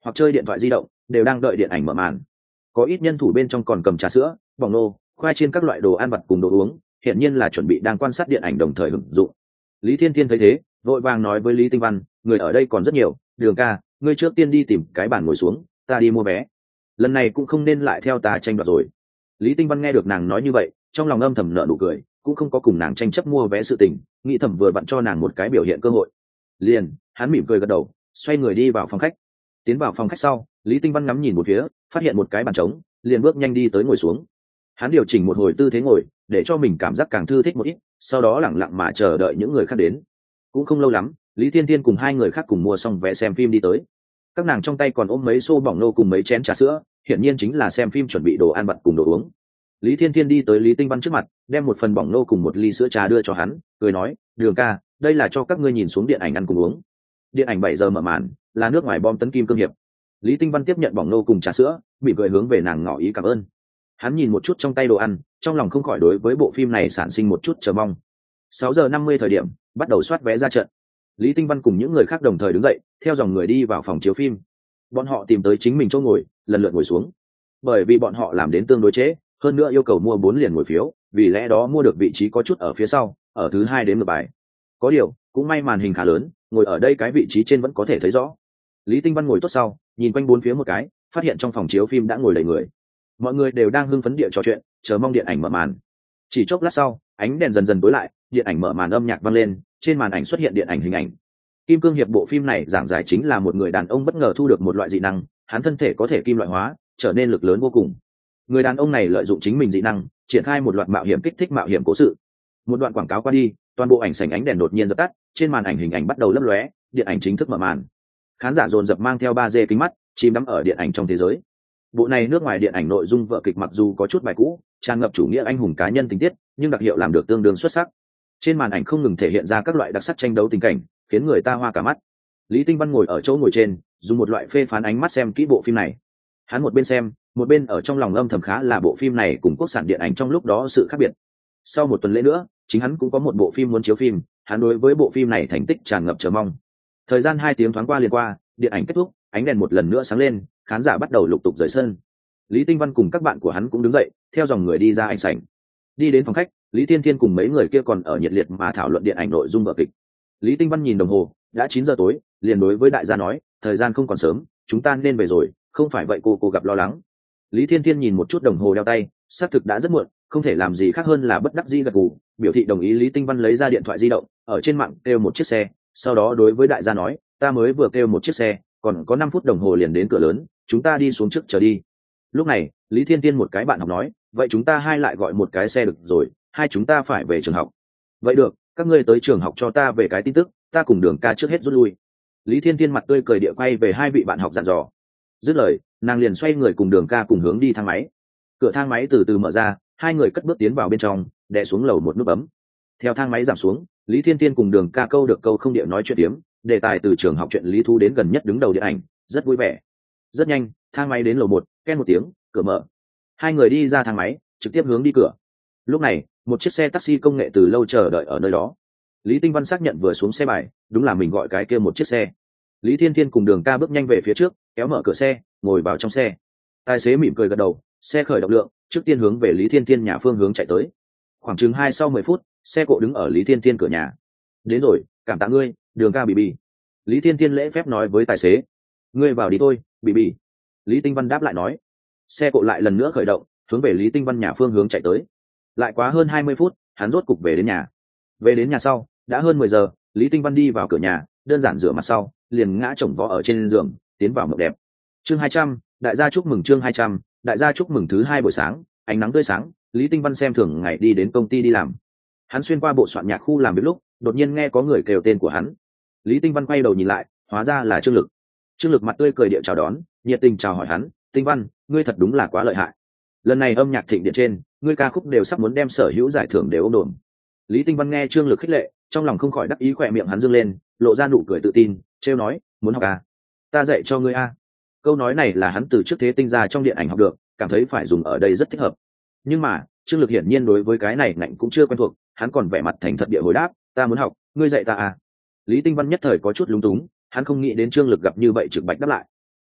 hoặc chơi điện thoại di động, đều đang đợi điện ảnh mở màn. Có ít nhân thủ bên trong còn cầm trà sữa, bỏng nô, khoai chiên các loại đồ ăn vặt cùng đồ uống, hiện nhiên là chuẩn bị đang quan sát điện ảnh đồng thời hưởng dụng. Lý Thiên Thiên thấy thế, vội vàng nói với Lý Tinh Văn, người ở đây còn rất nhiều, Đường ca, ngươi trước tiên đi tìm cái bàn ngồi xuống, ta đi mua vé. Lần này cũng không nên lại theo ta tranh đoạt rồi. Lý Tinh Văn nghe được nàng nói như vậy, trong lòng âm thầm nở nụ cười, cũng không có cùng nàng tranh chấp mua vé sự tình, nghĩ thầm vừa vặn cho nàng một cái biểu hiện cơ hội. Liền, hắn mỉm cười gật đầu, xoay người đi vào phòng khách. Tiến vào phòng khách sau, Lý Tinh Văn ngắm nhìn một phía, phát hiện một cái bàn trống, liền bước nhanh đi tới ngồi xuống. Hắn điều chỉnh một hồi tư thế ngồi, để cho mình cảm giác càng thư thích một ít, sau đó lẳng lặng mà chờ đợi những người khác đến. Cũng không lâu lắm, Lý Thiên Thiên cùng hai người khác cùng mua xong vé xem phim đi tới. Các nàng trong tay còn ôm mấy xô bỏng nô cùng mấy chén trà sữa, hiển nhiên chính là xem phim chuẩn bị đồ ăn vặt cùng đồ uống. Lý Thiên Thiên đi tới Lý Tinh Văn trước mặt, đem một phần bỏng nô cùng một ly sữa trà đưa cho hắn, cười nói, Đường ca, đây là cho các ngươi nhìn xuống điện ảnh ăn cùng uống. Điện ảnh bảy giờ mở màn, là nước ngoài bom tấn kim cương hiệp. Lý Tinh Văn tiếp nhận bỏng nô cùng trà sữa, mỉm cười hướng về nàng ngỏ ý cảm ơn. Hắn nhìn một chút trong tay đồ ăn, trong lòng không khỏi đối với bộ phim này sản sinh một chút chờ mong. Sáu giờ năm mươi thời điểm, bắt đầu soát vé ra trận. Lý Tinh Văn cùng những người khác đồng thời đứng dậy, theo dòng người đi vào phòng chiếu phim. Bọn họ tìm tới chính mình chỗ ngồi, lần lượt ngồi xuống. Bởi vì bọn họ làm đến tương đối trễ, hơn nữa yêu cầu mua bốn liền ngồi phiếu, vì lẽ đó mua được vị trí có chút ở phía sau, ở thứ hai đến ngược bài. Có điều, cũng may màn hình khá lớn, ngồi ở đây cái vị trí trên vẫn có thể thấy rõ. Lý Tinh Văn ngồi tốt sau, nhìn quanh bốn phía một cái, phát hiện trong phòng chiếu phim đã ngồi đầy người. Mọi người đều đang hưng phấn địa trò chuyện, chờ mong điện ảnh mở màn. Chỉ chốc lát sau, ánh đèn dần dần tối lại, điện ảnh mở màn, âm nhạc vang lên, trên màn ảnh xuất hiện điện ảnh hình ảnh. Kim Cương Hiệp bộ phim này giảng giải chính là một người đàn ông bất ngờ thu được một loại dị năng, hắn thân thể có thể kim loại hóa, trở nên lực lớn vô cùng. Người đàn ông này lợi dụng chính mình dị năng, triển khai một loạt mạo hiểm kích thích mạo hiểm cố sự. Một đoạn quảng cáo qua đi, toàn bộ ảnh sảnh ánh đèn đột nhiên dập tắt, trên màn ảnh hình ảnh bắt đầu lấp lóe, điện ảnh chính thức mở màn. Khán giả dồn dập mang theo ba D kính mắt, chìm đắm ở điện ảnh trong thế giới. Bộ này nước ngoài điện ảnh nội dung vở kịch mặc dù có chút bài cũ, tràn ngập chủ nghĩa anh hùng cá nhân tình tiết, nhưng đặc hiệu làm được tương đương xuất sắc. Trên màn ảnh không ngừng thể hiện ra các loại đặc sắc tranh đấu tình cảnh, khiến người ta hoa cả mắt. Lý Tinh Văn ngồi ở chỗ ngồi trên, dùng một loại phê phán ánh mắt xem kỹ bộ phim này. Hắn một bên xem, một bên ở trong lòng âm thầm khá là bộ phim này cùng quốc sản điện ảnh trong lúc đó sự khác biệt. Sau một tuần lễ nữa, chính hắn cũng có một bộ phim muốn chiếu phim, hắn đối với bộ phim này thành tích tràn ngập chờ mong. Thời gian hai tiếng thoáng qua liền qua, điện ảnh kết thúc, ánh đèn một lần nữa sáng lên, khán giả bắt đầu lục tục rời sân. Lý Tinh Văn cùng các bạn của hắn cũng đứng dậy, theo dòng người đi ra ảnh sảnh. Đi đến phòng khách, Lý Thiên Thiên cùng mấy người kia còn ở nhiệt liệt mà thảo luận điện ảnh nội dung vở kịch. Lý Tinh Văn nhìn đồng hồ, đã chín giờ tối, liền đối với đại gia nói, thời gian không còn sớm, chúng ta nên về rồi, không phải vậy cô cô gặp lo lắng. Lý Thiên Thiên nhìn một chút đồng hồ đeo tay, xác thực đã rất muộn, không thể làm gì khác hơn là bất đắc dĩ gật gù, biểu thị đồng ý. Lý Tinh Văn lấy ra điện thoại di động, ở trên mạng kêu một chiếc xe, sau đó đối với đại gia nói, ta mới vừa kêu một chiếc xe, còn có năm phút đồng hồ liền đến cửa lớn, chúng ta đi xuống trước chờ đi. Lúc này, Lý Thiên Thiên một cái bạn học nói, vậy chúng ta hai lại gọi một cái xe được rồi, hai chúng ta phải về trường học. Vậy được, các ngươi tới trường học cho ta về cái tin tức, ta cùng Đường ca trước hết rút lui. Lý Thiên Thiên mặt tươi cười địa quay về hai vị bạn học dặn dò. Dứt lời, nàng liền xoay người cùng Đường ca cùng hướng đi thang máy. Cửa thang máy từ từ mở ra, hai người cất bước tiến vào bên trong, đè xuống lầu một nút bấm. Theo thang máy giảm xuống, Lý Thiên Thiên cùng Đường ca câu được câu không địa nói chuyện tiếm, đề tài từ trường học chuyện lý thú đến gần nhất đứng đầu điện ảnh, rất vui vẻ. Rất nhanh, thang máy đến lầu một, ken một tiếng, cửa mở. Hai người đi ra thang máy, trực tiếp hướng đi cửa. Lúc này, một chiếc xe taxi công nghệ từ lâu chờ đợi ở nơi đó. Lý Tinh Văn xác nhận vừa xuống xe bài, đúng là mình gọi cái kia một chiếc xe. Lý Thiên Thiên cùng Đường ca bước nhanh về phía trước, kéo mở cửa xe, ngồi vào trong xe. Tài xế mỉm cười gật đầu, xe khởi động lượng, trước tiên hướng về Lý Thiên Thiên nhà phương hướng chạy tới. Khoảng chừng hai sau mười phút, xe cộ đứng ở Lý Thiên Thiên cửa nhà. Đến rồi, cảm tạ ngươi, Đường ca bì bì. Lý Thiên Thiên lễ phép nói với tài xế. Ngươi vào đi thôi, bì bì. Lý Tinh Văn đáp lại nói. Xe cộ lại lần nữa khởi động, hướng về Lý Tinh Văn nhà phương hướng chạy tới. Lại quá hơn hai mươi phút, hắn rốt cục về đến nhà. Về đến nhà sau, đã hơn mười giờ, Lý Tinh Văn đi vào cửa nhà, đơn giản rửa mặt sau, liền ngã chồng vó ở trên giường, tiến vào mộng đẹp. Chương hai trăm, đại gia chúc mừng chương hai trăm, đại gia chúc mừng thứ hai buổi sáng, ánh nắng tươi sáng, Lý Tinh Văn xem thường ngày đi đến công ty đi làm. Hắn xuyên qua bộ soạn nhạc khu làm việc lúc, đột nhiên nghe có người kêu tên của hắn. Lý Tinh Văn quay đầu nhìn lại, hóa ra là Trương Lực. Trương Lực mặt tươi cười địa chào đón, nhiệt tình chào hỏi hắn, Tinh Văn, ngươi thật đúng là quá lợi hại. Lần này âm nhạc thịnh điện trên, ngươi ca khúc đều sắp muốn đem sở hữu giải thưởng đều ôm đồn. Lý Tinh Văn nghe Trương Lực khích lệ, trong lòng không khỏi đắc ý, khỏe miệng hắn dương lên, lộ ra nụ cười tự tin, trêu nói, muốn học à? Ta dạy cho ngươi a. Câu nói này là hắn từ trước thế tinh ra trong điện ảnh học được, cảm thấy phải dùng ở đây rất thích hợp. Nhưng mà, Trương Lực hiển nhiên đối với cái này ngạnh cũng chưa quen thuộc, hắn còn vẻ mặt thành thật địa hồi đáp, ta muốn học, ngươi dạy ta à? Lý Tinh Văn nhất thời có chút lúng túng, hắn không nghĩ đến Trương Lực gặp như vậy trực bạch đáp lại.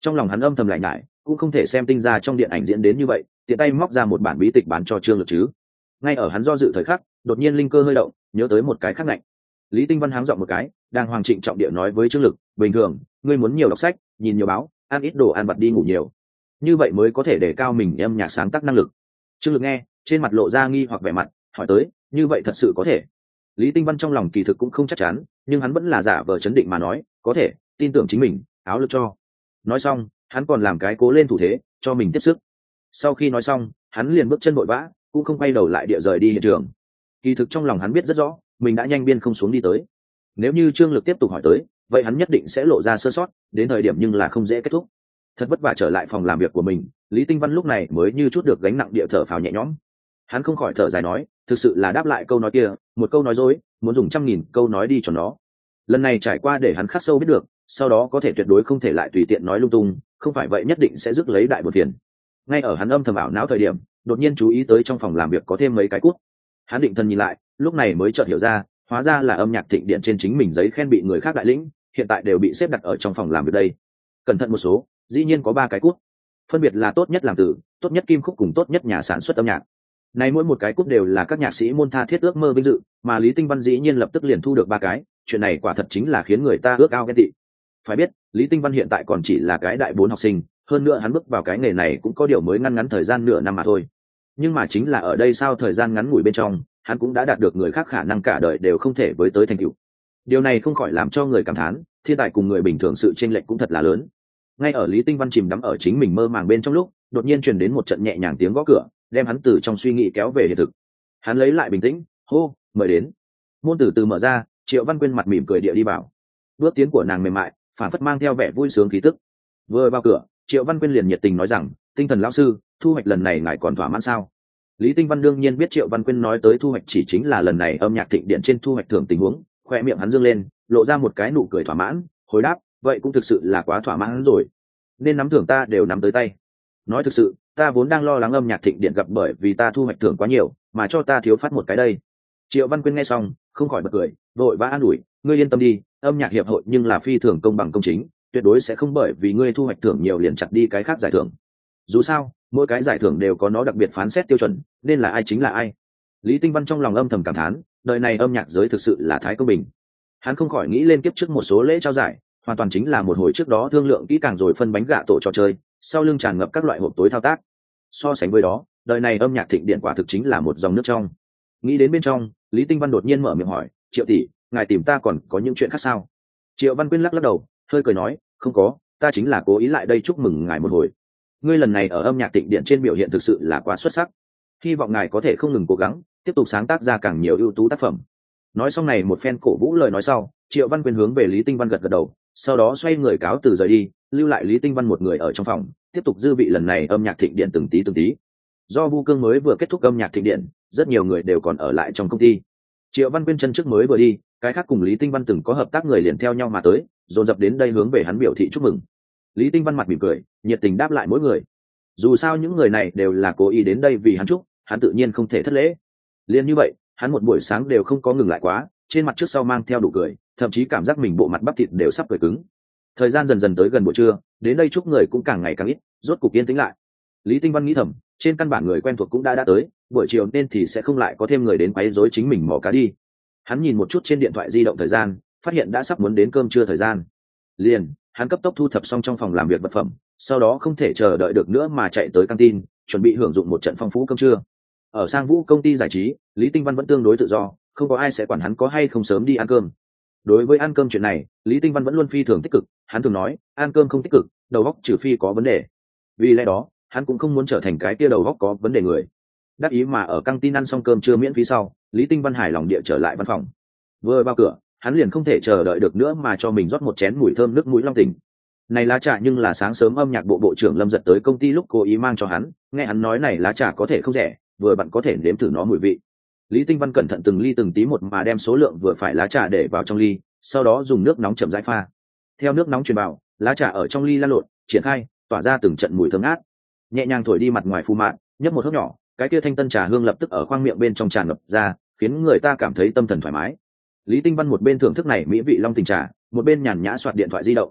Trong lòng hắn âm thầm lại nhải, cũng không thể xem tinh ra trong điện ảnh diễn đến như vậy, tiện tay móc ra một bản bí tịch bán cho Trương Lực chứ. Ngay ở hắn do dự thời khắc, đột nhiên linh cơ hơi động, nhớ tới một cái khác lạnh. Lý Tinh Văn háng giọng một cái, đang hoàng trịnh trọng địa nói với Trương Lực, bình thường ngươi muốn nhiều đọc sách, nhìn nhiều báo, ăn ít đồ ăn vặt, đi ngủ nhiều, như vậy mới có thể đề cao mình âm nhạc sáng tác năng lực. Trương Lực nghe, trên mặt lộ ra nghi hoặc vẻ mặt, hỏi tới, như vậy thật sự có thể? Lý Tinh Văn trong lòng kỳ thực cũng không chắc chắn, nhưng hắn vẫn là giả vờ chấn định mà nói, có thể, tin tưởng chính mình, áo lực cho. Nói xong, hắn còn làm cái cố lên thủ thế, cho mình tiếp sức. Sau khi nói xong, hắn liền bước chân vội vã, cũng không quay đầu lại địa rời đi hiện trường. Kỳ thực trong lòng hắn biết rất rõ, mình đã nhanh biên không xuống đi tới. Nếu như Trương Lực tiếp tục hỏi tới, vậy hắn nhất định sẽ lộ ra sơ sót, đến thời điểm nhưng là không dễ kết thúc. Thật vất vả trở lại phòng làm việc của mình, Lý Tinh Văn lúc này mới như chút được gánh nặng địa thở phào nhẹ nhõm. Hắn không khỏi thở dài nói, thực sự là đáp lại câu nói kia, một câu nói dối, muốn dùng trăm nghìn câu nói đi cho nó. Lần này trải qua để hắn khắc sâu biết được, sau đó có thể tuyệt đối không thể lại tùy tiện nói lung tung, không phải vậy nhất định sẽ rước lấy đại buồn phiền. Ngay ở hắn âm thầm ảo não thời điểm, đột nhiên chú ý tới trong phòng làm việc có thêm mấy cái cút. Hắn định thần nhìn lại, lúc này mới chợt hiểu ra, hóa ra là âm nhạc thịnh điện trên chính mình giấy khen bị người khác đại lĩnh, hiện tại đều bị xếp đặt ở trong phòng làm việc đây. Cẩn thận một số, dĩ nhiên có ba cái cút, phân biệt là tốt nhất làm từ, tốt nhất kim khúc cùng tốt nhất nhà sản xuất âm nhạc. Này mỗi một cái cúp đều là các nhạc sĩ môn tha thiết ước mơ vinh dự, mà Lý Tinh Văn dĩ nhiên lập tức liền thu được ba cái, chuyện này quả thật chính là khiến người ta ước ao ghen tị. Phải biết, Lý Tinh Văn hiện tại còn chỉ là cái đại bốn học sinh, hơn nữa hắn bước vào cái nghề này cũng có điều mới ngắn ngắn thời gian nửa năm mà thôi. Nhưng mà chính là ở đây sao thời gian ngắn ngủi bên trong, hắn cũng đã đạt được người khác khả năng cả đời đều không thể với tới thành tựu. Điều này không khỏi làm cho người cảm thán, thiên tài cùng người bình thường sự chênh lệch cũng thật là lớn. Ngay ở Lý Tinh Văn chìm đắm ở chính mình mơ màng bên trong lúc, đột nhiên truyền đến một trận nhẹ nhàng tiếng gõ cửa, đem hắn từ trong suy nghĩ kéo về hiện thực. Hắn lấy lại bình tĩnh, hô, mời đến. Môn từ từ mở ra, Triệu Văn Quyên mặt mỉm cười địa đi vào. Bước tiến của nàng mềm mại, phản phất mang theo vẻ vui sướng khí tức. Vừa vào cửa, Triệu Văn Quyên liền nhiệt tình nói rằng, tinh thần lão sư, thu hoạch lần này ngài còn thỏa mãn sao? Lý Tinh Văn đương nhiên biết Triệu Văn Quyên nói tới thu hoạch chỉ chính là lần này âm nhạc thịnh điện trên thu hoạch thưởng tình huống, khoe miệng hắn dương lên, lộ ra một cái nụ cười thỏa mãn, hồi đáp, vậy cũng thực sự là quá thỏa mãn rồi. Nên nắm thưởng ta đều nắm tới tay. Nói thực sự, ta vốn đang lo lắng âm nhạc thịnh điện gặp bởi vì ta thu hoạch thưởng quá nhiều, mà cho ta thiếu phát một cái đây. Triệu Văn Quyên nghe xong, không khỏi bật cười, vội vã an ủi, ngươi yên tâm đi, âm nhạc hiệp hội nhưng là phi thường công bằng công chính, tuyệt đối sẽ không bởi vì ngươi thu hoạch thưởng nhiều liền chặt đi cái khác giải thưởng. Dù sao, mỗi cái giải thưởng đều có nó đặc biệt phán xét tiêu chuẩn, nên là ai chính là ai. Lý Tinh Văn trong lòng âm thầm cảm thán, đời này âm nhạc giới thực sự là thái công bình. Hắn không khỏi nghĩ lên kiếp trước một số lễ trao giải, hoàn toàn chính là một hồi trước đó thương lượng kỹ càng rồi phân bánh gạ tổ trò chơi, sau lưng tràn ngập các loại hộp tối thao tác. So sánh với đó, đời này âm nhạc thịnh điện quả thực chính là một dòng nước trong. Nghĩ đến bên trong, Lý Tinh Văn đột nhiên mở miệng hỏi, Triệu tỷ, ngài tìm ta còn có những chuyện khác sao? Triệu Văn Quyên lắc lắc đầu, hơi cười nói, không có, ta chính là cố ý lại đây chúc mừng ngài một hồi. Ngươi lần này ở âm nhạc thịnh điện trên biểu hiện thực sự là quá xuất sắc, hy vọng ngài có thể không ngừng cố gắng, tiếp tục sáng tác ra càng nhiều ưu tú tác phẩm. Nói xong này một phen cổ vũ lời nói sau, Triệu Văn Quyên hướng về Lý Tinh Văn gật gật đầu, sau đó xoay người cáo từ rời đi, lưu lại Lý Tinh Văn một người ở trong phòng, tiếp tục dư vị lần này âm nhạc thịnh điện từng tí từng tí. Do Vu Cương mới vừa kết thúc âm nhạc thịnh điện, rất nhiều người đều còn ở lại trong công ty. Triệu Văn Quyên chân trước mới vừa đi, cái khác cùng Lý Tinh Văn từng có hợp tác người liền theo nhau mà tới, dồn dập đến đây hướng về hắn biểu thị chúc mừng. Lý Tinh Văn mặt mỉm cười, nhiệt tình đáp lại mỗi người. Dù sao những người này đều là cố ý đến đây vì hắn chúc, hắn tự nhiên không thể thất lễ. Liên như vậy, hắn một buổi sáng đều không có ngừng lại quá, trên mặt trước sau mang theo đủ cười, thậm chí cảm giác mình bộ mặt bắp thịt đều sắp cười cứng. Thời gian dần dần tới gần buổi trưa, đến đây chúc người cũng càng ngày càng ít, rốt cục yên tĩnh lại. Lý Tinh Văn nghĩ thầm, trên căn bản người quen thuộc cũng đã đã tới, buổi chiều nên thì sẽ không lại có thêm người đến quấy rối chính mình mò cá đi. Hắn nhìn một chút trên điện thoại di động thời gian, phát hiện đã sắp muốn đến cơm trưa thời gian. Liền, hắn cấp tốc thu thập xong trong phòng làm việc vật phẩm, sau đó không thể chờ đợi được nữa mà chạy tới căng tin, chuẩn bị hưởng dụng một trận phong phú cơm trưa. Ở Sang Vũ công ty giải trí, Lý Tinh Văn vẫn tương đối tự do, không có ai sẽ quản hắn có hay không sớm đi ăn cơm. Đối với ăn cơm chuyện này, Lý Tinh Văn vẫn luôn phi thường tích cực, hắn thường nói, ăn cơm không tích cực, đầu óc trừ phi có vấn đề. Vì lẽ đó, hắn cũng không muốn trở thành cái kia đầu óc có vấn đề người. Đắc ý mà ở căng tin ăn xong cơm trưa miễn phí sau, Lý Tinh Văn hài lòng địa trở lại văn phòng. Vừa vào cửa, hắn liền không thể chờ đợi được nữa mà cho mình rót một chén mùi thơm nước mũi long tỉnh. Này lá trà nhưng là sáng sớm âm nhạc bộ bộ trưởng Lâm Giật tới công ty lúc cố ý mang cho hắn, nghe hắn nói này lá trà có thể không rẻ, vừa bạn có thể nếm thử nó mùi vị. Lý Tinh Văn cẩn thận từng ly từng tí một mà đem số lượng vừa phải lá trà để vào trong ly, sau đó dùng nước nóng chậm rãi pha. Theo nước nóng truyền vào, lá trà ở trong ly lan lộn, triển khai, tỏa ra từng trận mùi thơm ngát. Nhẹ nhàng thổi đi mặt ngoài phù mạn, nhấp một hớp nhỏ, cái kia thanh tân trà hương lập tức ở khoang miệng bên trong tràn ngập ra, khiến người ta cảm thấy tâm thần thoải mái. Lý Tinh Văn một bên thưởng thức này mỹ vị long tình trà, một bên nhàn nhã soạt điện thoại di động.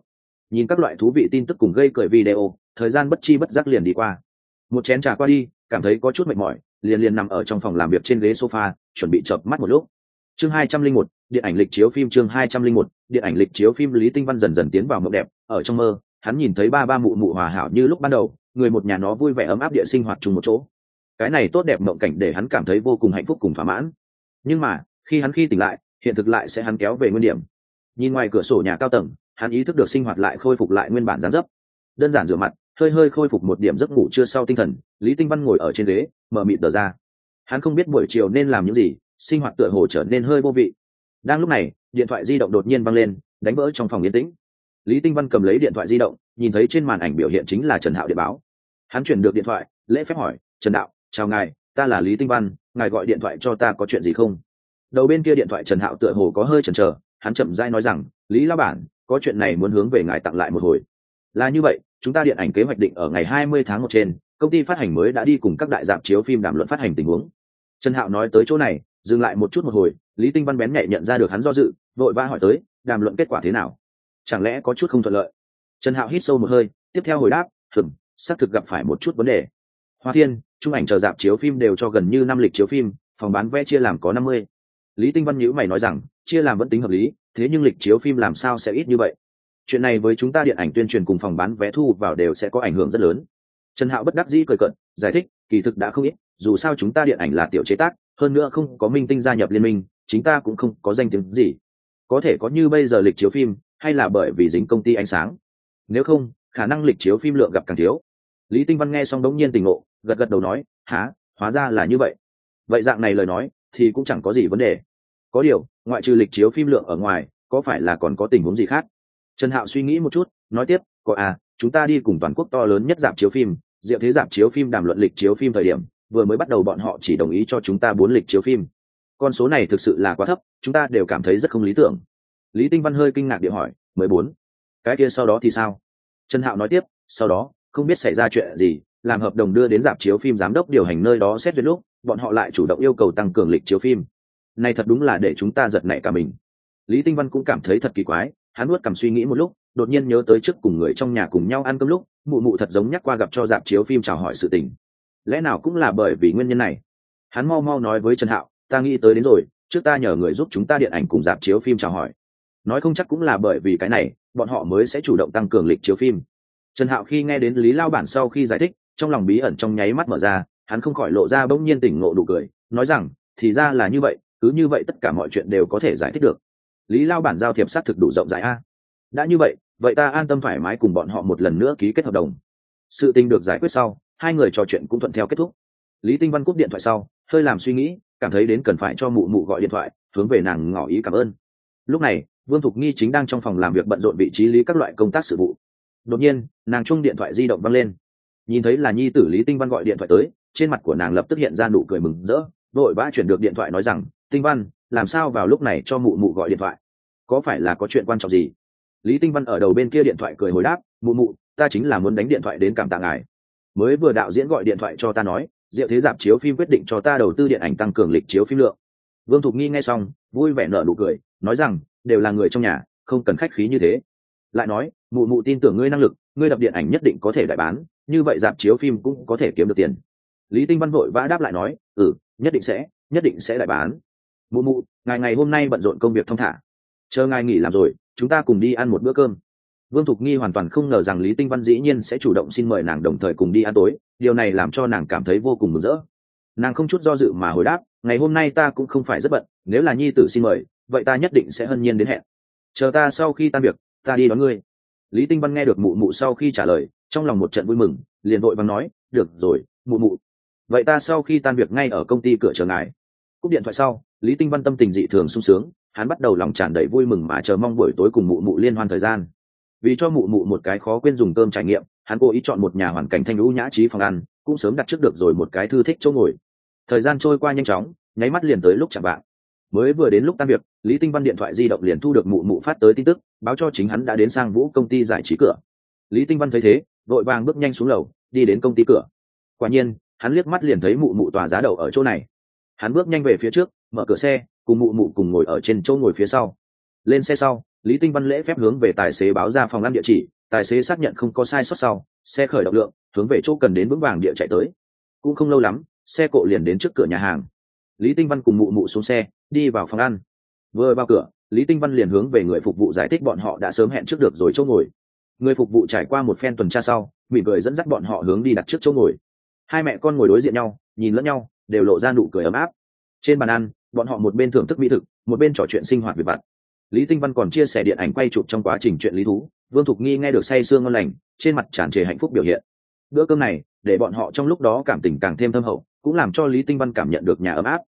nhìn các loại thú vị tin tức cùng gây cười video, thời gian bất chi bất giác liền đi qua. Một chén trà qua đi, cảm thấy có chút mệt mỏi, liền liền nằm ở trong phòng làm việc trên ghế sofa, chuẩn bị chợp mắt một lúc. Chương hai trăm linh một, điện ảnh lịch chiếu phim chương hai trăm linh một, điện ảnh lịch chiếu phim Lý Tinh Văn dần dần tiến vào mộng đẹp, ở trong mơ, hắn nhìn thấy ba ba mụ mụ hòa hảo như lúc ban đầu, người một nhà nó vui vẻ ấm áp địa sinh hoạt chung một chỗ. Cái này tốt đẹp mộng cảnh để hắn cảm thấy vô cùng hạnh phúc cùng thỏa mãn. Nhưng mà, khi hắn khi tỉnh lại, hiện thực lại sẽ hắn kéo về nguyên điểm. Nhìn ngoài cửa sổ nhà cao tầng, hắn ý thức được sinh hoạt lại khôi phục lại nguyên bản dáng dấp. Đơn giản rửa mặt, hơi hơi khôi phục một điểm giấc ngủ trưa sau tinh thần, Lý Tinh Văn ngồi ở trên ghế, mở mịt đờ ra. Hắn không biết buổi chiều nên làm những gì, sinh hoạt tựa hồ trở nên hơi vô vị. Đang lúc này, điện thoại di động đột nhiên vang lên, đánh vỡ trong phòng yên tĩnh. Lý Tinh Văn cầm lấy điện thoại di động, nhìn thấy trên màn ảnh biểu hiện chính là Trần Hạo điện báo. Hắn chuyển được điện thoại, lễ phép hỏi: "Trần đạo, chào ngài, ta là Lý Tinh Văn, ngài gọi điện thoại cho ta có chuyện gì không?" Đầu bên kia điện thoại Trần Hạo tựa hồ có hơi chần chờ, hắn chậm rãi nói rằng: "Lý lão bản, có chuyện này muốn hướng về ngài tặng lại một hồi. Là như vậy, chúng ta điện ảnh kế hoạch định ở ngày hai mươi tháng một trên, công ty phát hành mới đã đi cùng các đại rạp chiếu phim đàm luận phát hành tình huống." Trần Hạo nói tới chỗ này, dừng lại một chút một hồi, Lý Tinh Văn bén nhạy nhận ra được hắn do dự, vội vã hỏi tới: "Đàm luận kết quả thế nào? Chẳng lẽ có chút không thuận lợi?" Trần Hạo hít sâu một hơi, tiếp theo hồi đáp: "Ừm, xác thực gặp phải một chút vấn đề. Hoa Thiên, Trung ảnh chờ rạp chiếu phim đều cho gần như năm lịch chiếu phim, phòng bán vé chia làm có năm mươi." Lý Tinh Văn nhíu mày nói rằng, chia làm vẫn tính hợp lý, thế nhưng lịch chiếu phim làm sao sẽ ít như vậy? Chuyện này với chúng ta điện ảnh tuyên truyền cùng phòng bán vé thu vào đều sẽ có ảnh hưởng rất lớn. Trần Hạo bất đắc dĩ cười cợt, giải thích, kỳ thực đã không ít, dù sao chúng ta điện ảnh là tiểu chế tác, hơn nữa không có minh tinh gia nhập liên minh, chính ta cũng không có danh tiếng gì. Có thể có như bây giờ lịch chiếu phim, hay là bởi vì dính công ty ánh sáng. Nếu không, khả năng lịch chiếu phim lượng gặp càng thiếu. Lý Tinh Văn nghe xong đống nhiên tỉnh ngộ, gật gật đầu nói, há, hóa ra là như vậy. Vậy dạng này lời nói, thì cũng chẳng có gì vấn đề. Có điều, ngoại trừ lịch chiếu phim lượng ở ngoài, có phải là còn có tình huống gì khác? Trần Hạo suy nghĩ một chút, nói tiếp, có à, chúng ta đi cùng toàn quốc to lớn nhất rạp chiếu phim, Diệu Thế rạp chiếu phim đàm luận lịch chiếu phim thời điểm, vừa mới bắt đầu bọn họ chỉ đồng ý cho chúng ta bốn lịch chiếu phim. Con số này thực sự là quá thấp, chúng ta đều cảm thấy rất không lý tưởng. Lý Tinh Văn hơi kinh ngạc địa hỏi, mười bốn. Cái kia sau đó thì sao? Trần Hạo nói tiếp, sau đó, không biết xảy ra chuyện gì, làm hợp đồng đưa đến rạp chiếu phim giám đốc điều hành nơi đó xét duyệt lúc, bọn họ lại chủ động yêu cầu tăng cường lịch chiếu phim. Này thật đúng là để chúng ta giật nảy cả mình. Lý Tinh Văn cũng cảm thấy thật kỳ quái, hắn nuốt cằm suy nghĩ một lúc, đột nhiên nhớ tới trước cùng người trong nhà cùng nhau ăn cơm lúc, mụ mụ thật giống nhắc qua gặp cho rạp chiếu phim chào hỏi sự tình. Lẽ nào cũng là bởi vì nguyên nhân này? Hắn mau mau nói với Trần Hạo, ta nghĩ tới đến rồi, trước ta nhờ người giúp chúng ta điện ảnh cùng rạp chiếu phim chào hỏi. Nói không chắc cũng là bởi vì cái này, bọn họ mới sẽ chủ động tăng cường lịch chiếu phim. Trần Hạo khi nghe đến Lý Lao bản sau khi giải thích, trong lòng bí ẩn trong nháy mắt mở ra, hắn không khỏi lộ ra bỗng nhiên tỉnh ngộ nụ cười, nói rằng, thì ra là như vậy, cứ như vậy tất cả mọi chuyện đều có thể giải thích được. Lý Lao bản giao thiệp xác thực đủ rộng rãi a. Đã như vậy, vậy ta an tâm thoải mái cùng bọn họ một lần nữa ký kết hợp đồng. Sự tình được giải quyết sau, hai người trò chuyện cũng thuận theo kết thúc. Lý Tinh Văn cúp điện thoại sau, hơi làm suy nghĩ, cảm thấy đến cần phải cho mụ mụ gọi điện thoại, hướng về nàng ngỏ ý cảm ơn. Lúc này, Vương Thục Nghi chính đang trong phòng làm việc bận rộn vị trí lý các loại công tác sự vụ. Đột nhiên, nàng chung điện thoại di động vang lên. Nhìn thấy là nhi tử Lý Tinh Văn gọi điện thoại tới, trên mặt của nàng lập tức hiện ra nụ cười mừng rỡ, vội vã chuyển được điện thoại nói rằng, Tinh Văn, làm sao vào lúc này cho mụ mụ gọi điện thoại? Có phải là có chuyện quan trọng gì? Lý Tinh Văn ở đầu bên kia điện thoại cười hồi đáp, mụ mụ, ta chính là muốn đánh điện thoại đến cảm tạ ngài. Mới vừa đạo diễn gọi điện thoại cho ta nói, Diệu Thế rạp chiếu phim quyết định cho ta đầu tư điện ảnh tăng cường lịch chiếu phim lượng. Vương Thục Nghi nghe xong, vui vẻ nở nụ cười, nói rằng, đều là người trong nhà, không cần khách khí như thế. Lại nói, mụ mụ tin tưởng ngươi năng lực, ngươi đập điện ảnh nhất định có thể đại bán, như vậy rạp chiếu phim cũng có thể kiếm được tiền. Lý Tinh Văn vội vã đáp lại nói, ừ, nhất định sẽ, nhất định sẽ đại bán. Mụ mụ, ngài ngày hôm nay bận rộn công việc thong thả, chờ ngài nghỉ làm rồi, chúng ta cùng đi ăn một bữa cơm. Vương Thục Nghi hoàn toàn không ngờ rằng Lý Tinh Văn dĩ nhiên sẽ chủ động xin mời nàng đồng thời cùng đi ăn tối, điều này làm cho nàng cảm thấy vô cùng mừng rỡ. Nàng không chút do dự mà hồi đáp, ngày hôm nay ta cũng không phải rất bận, nếu là nhi tử xin mời, vậy ta nhất định sẽ hân nhiên đến hẹn. Chờ ta sau khi tan việc, ta đi đón ngươi. Lý Tinh Văn nghe được mụ mụ sau khi trả lời, trong lòng một trận vui mừng, liền vội vàng nói, được rồi, mụ mụ. Vậy ta sau khi tan việc ngay ở công ty cửa chờ ngài. Cúp điện thoại sau, Lý Tinh Văn tâm tình dị thường sung sướng, hắn bắt đầu lòng tràn đầy vui mừng mà chờ mong buổi tối cùng mụ mụ liên hoan thời gian. Vì cho mụ mụ một cái khó quên dùng cơm trải nghiệm, hắn cố ý chọn một nhà hoàn cảnh thanh lũ nhã trí phòng ăn, cũng sớm đặt trước được rồi một cái thư thích chỗ ngồi. Thời gian trôi qua nhanh chóng, nháy mắt liền tới lúc chạng vạng. Mới vừa đến lúc tan việc, Lý Tinh Văn điện thoại di động liền thu được mụ mụ phát tới tin tức, báo cho chính hắn đã đến Sang Vũ công ty giải trí cửa. Lý Tinh Văn thấy thế, vội vàng bước nhanh xuống lầu, đi đến công ty cửa. Quả nhiên, hắn liếc mắt liền thấy mụ mụ tòa giá đậu ở chỗ này. Hắn bước nhanh về phía trước, mở cửa xe, cùng mụ mụ cùng ngồi ở trên chỗ ngồi phía sau. Lên xe sau, Lý Tinh Văn lễ phép hướng về tài xế báo ra phòng ăn địa chỉ, tài xế xác nhận không có sai sót sau, xe khởi động lượng hướng về chỗ cần đến vững vàng địa chạy tới. Cũng không lâu lắm, xe cộ liền đến trước cửa nhà hàng. Lý Tinh Văn cùng mụ mụ xuống xe, đi vào phòng ăn. Vừa vào cửa, Lý Tinh Văn liền hướng về người phục vụ giải thích bọn họ đã sớm hẹn trước được rồi chỗ ngồi. Người phục vụ trải qua một phen tuần tra sau, mỉm cười dẫn dắt bọn họ hướng đi đặt trước chỗ ngồi. Hai mẹ con ngồi đối diện nhau, nhìn lẫn nhau, đều lộ ra nụ cười ấm áp. Trên bàn ăn, bọn họ một bên thưởng thức mỹ thực, một bên trò chuyện sinh hoạt việc vặt. Lý Tinh Văn còn chia sẻ điện ảnh quay chụp trong quá trình chuyện lý thú, Vương Thục Nghi nghe được say sưa ngon lành, trên mặt tràn trề hạnh phúc biểu hiện. Bữa cơm này, để bọn họ trong lúc đó cảm tình càng thêm thâm hậu, cũng làm cho Lý Tinh Văn cảm nhận được nhà ấm áp.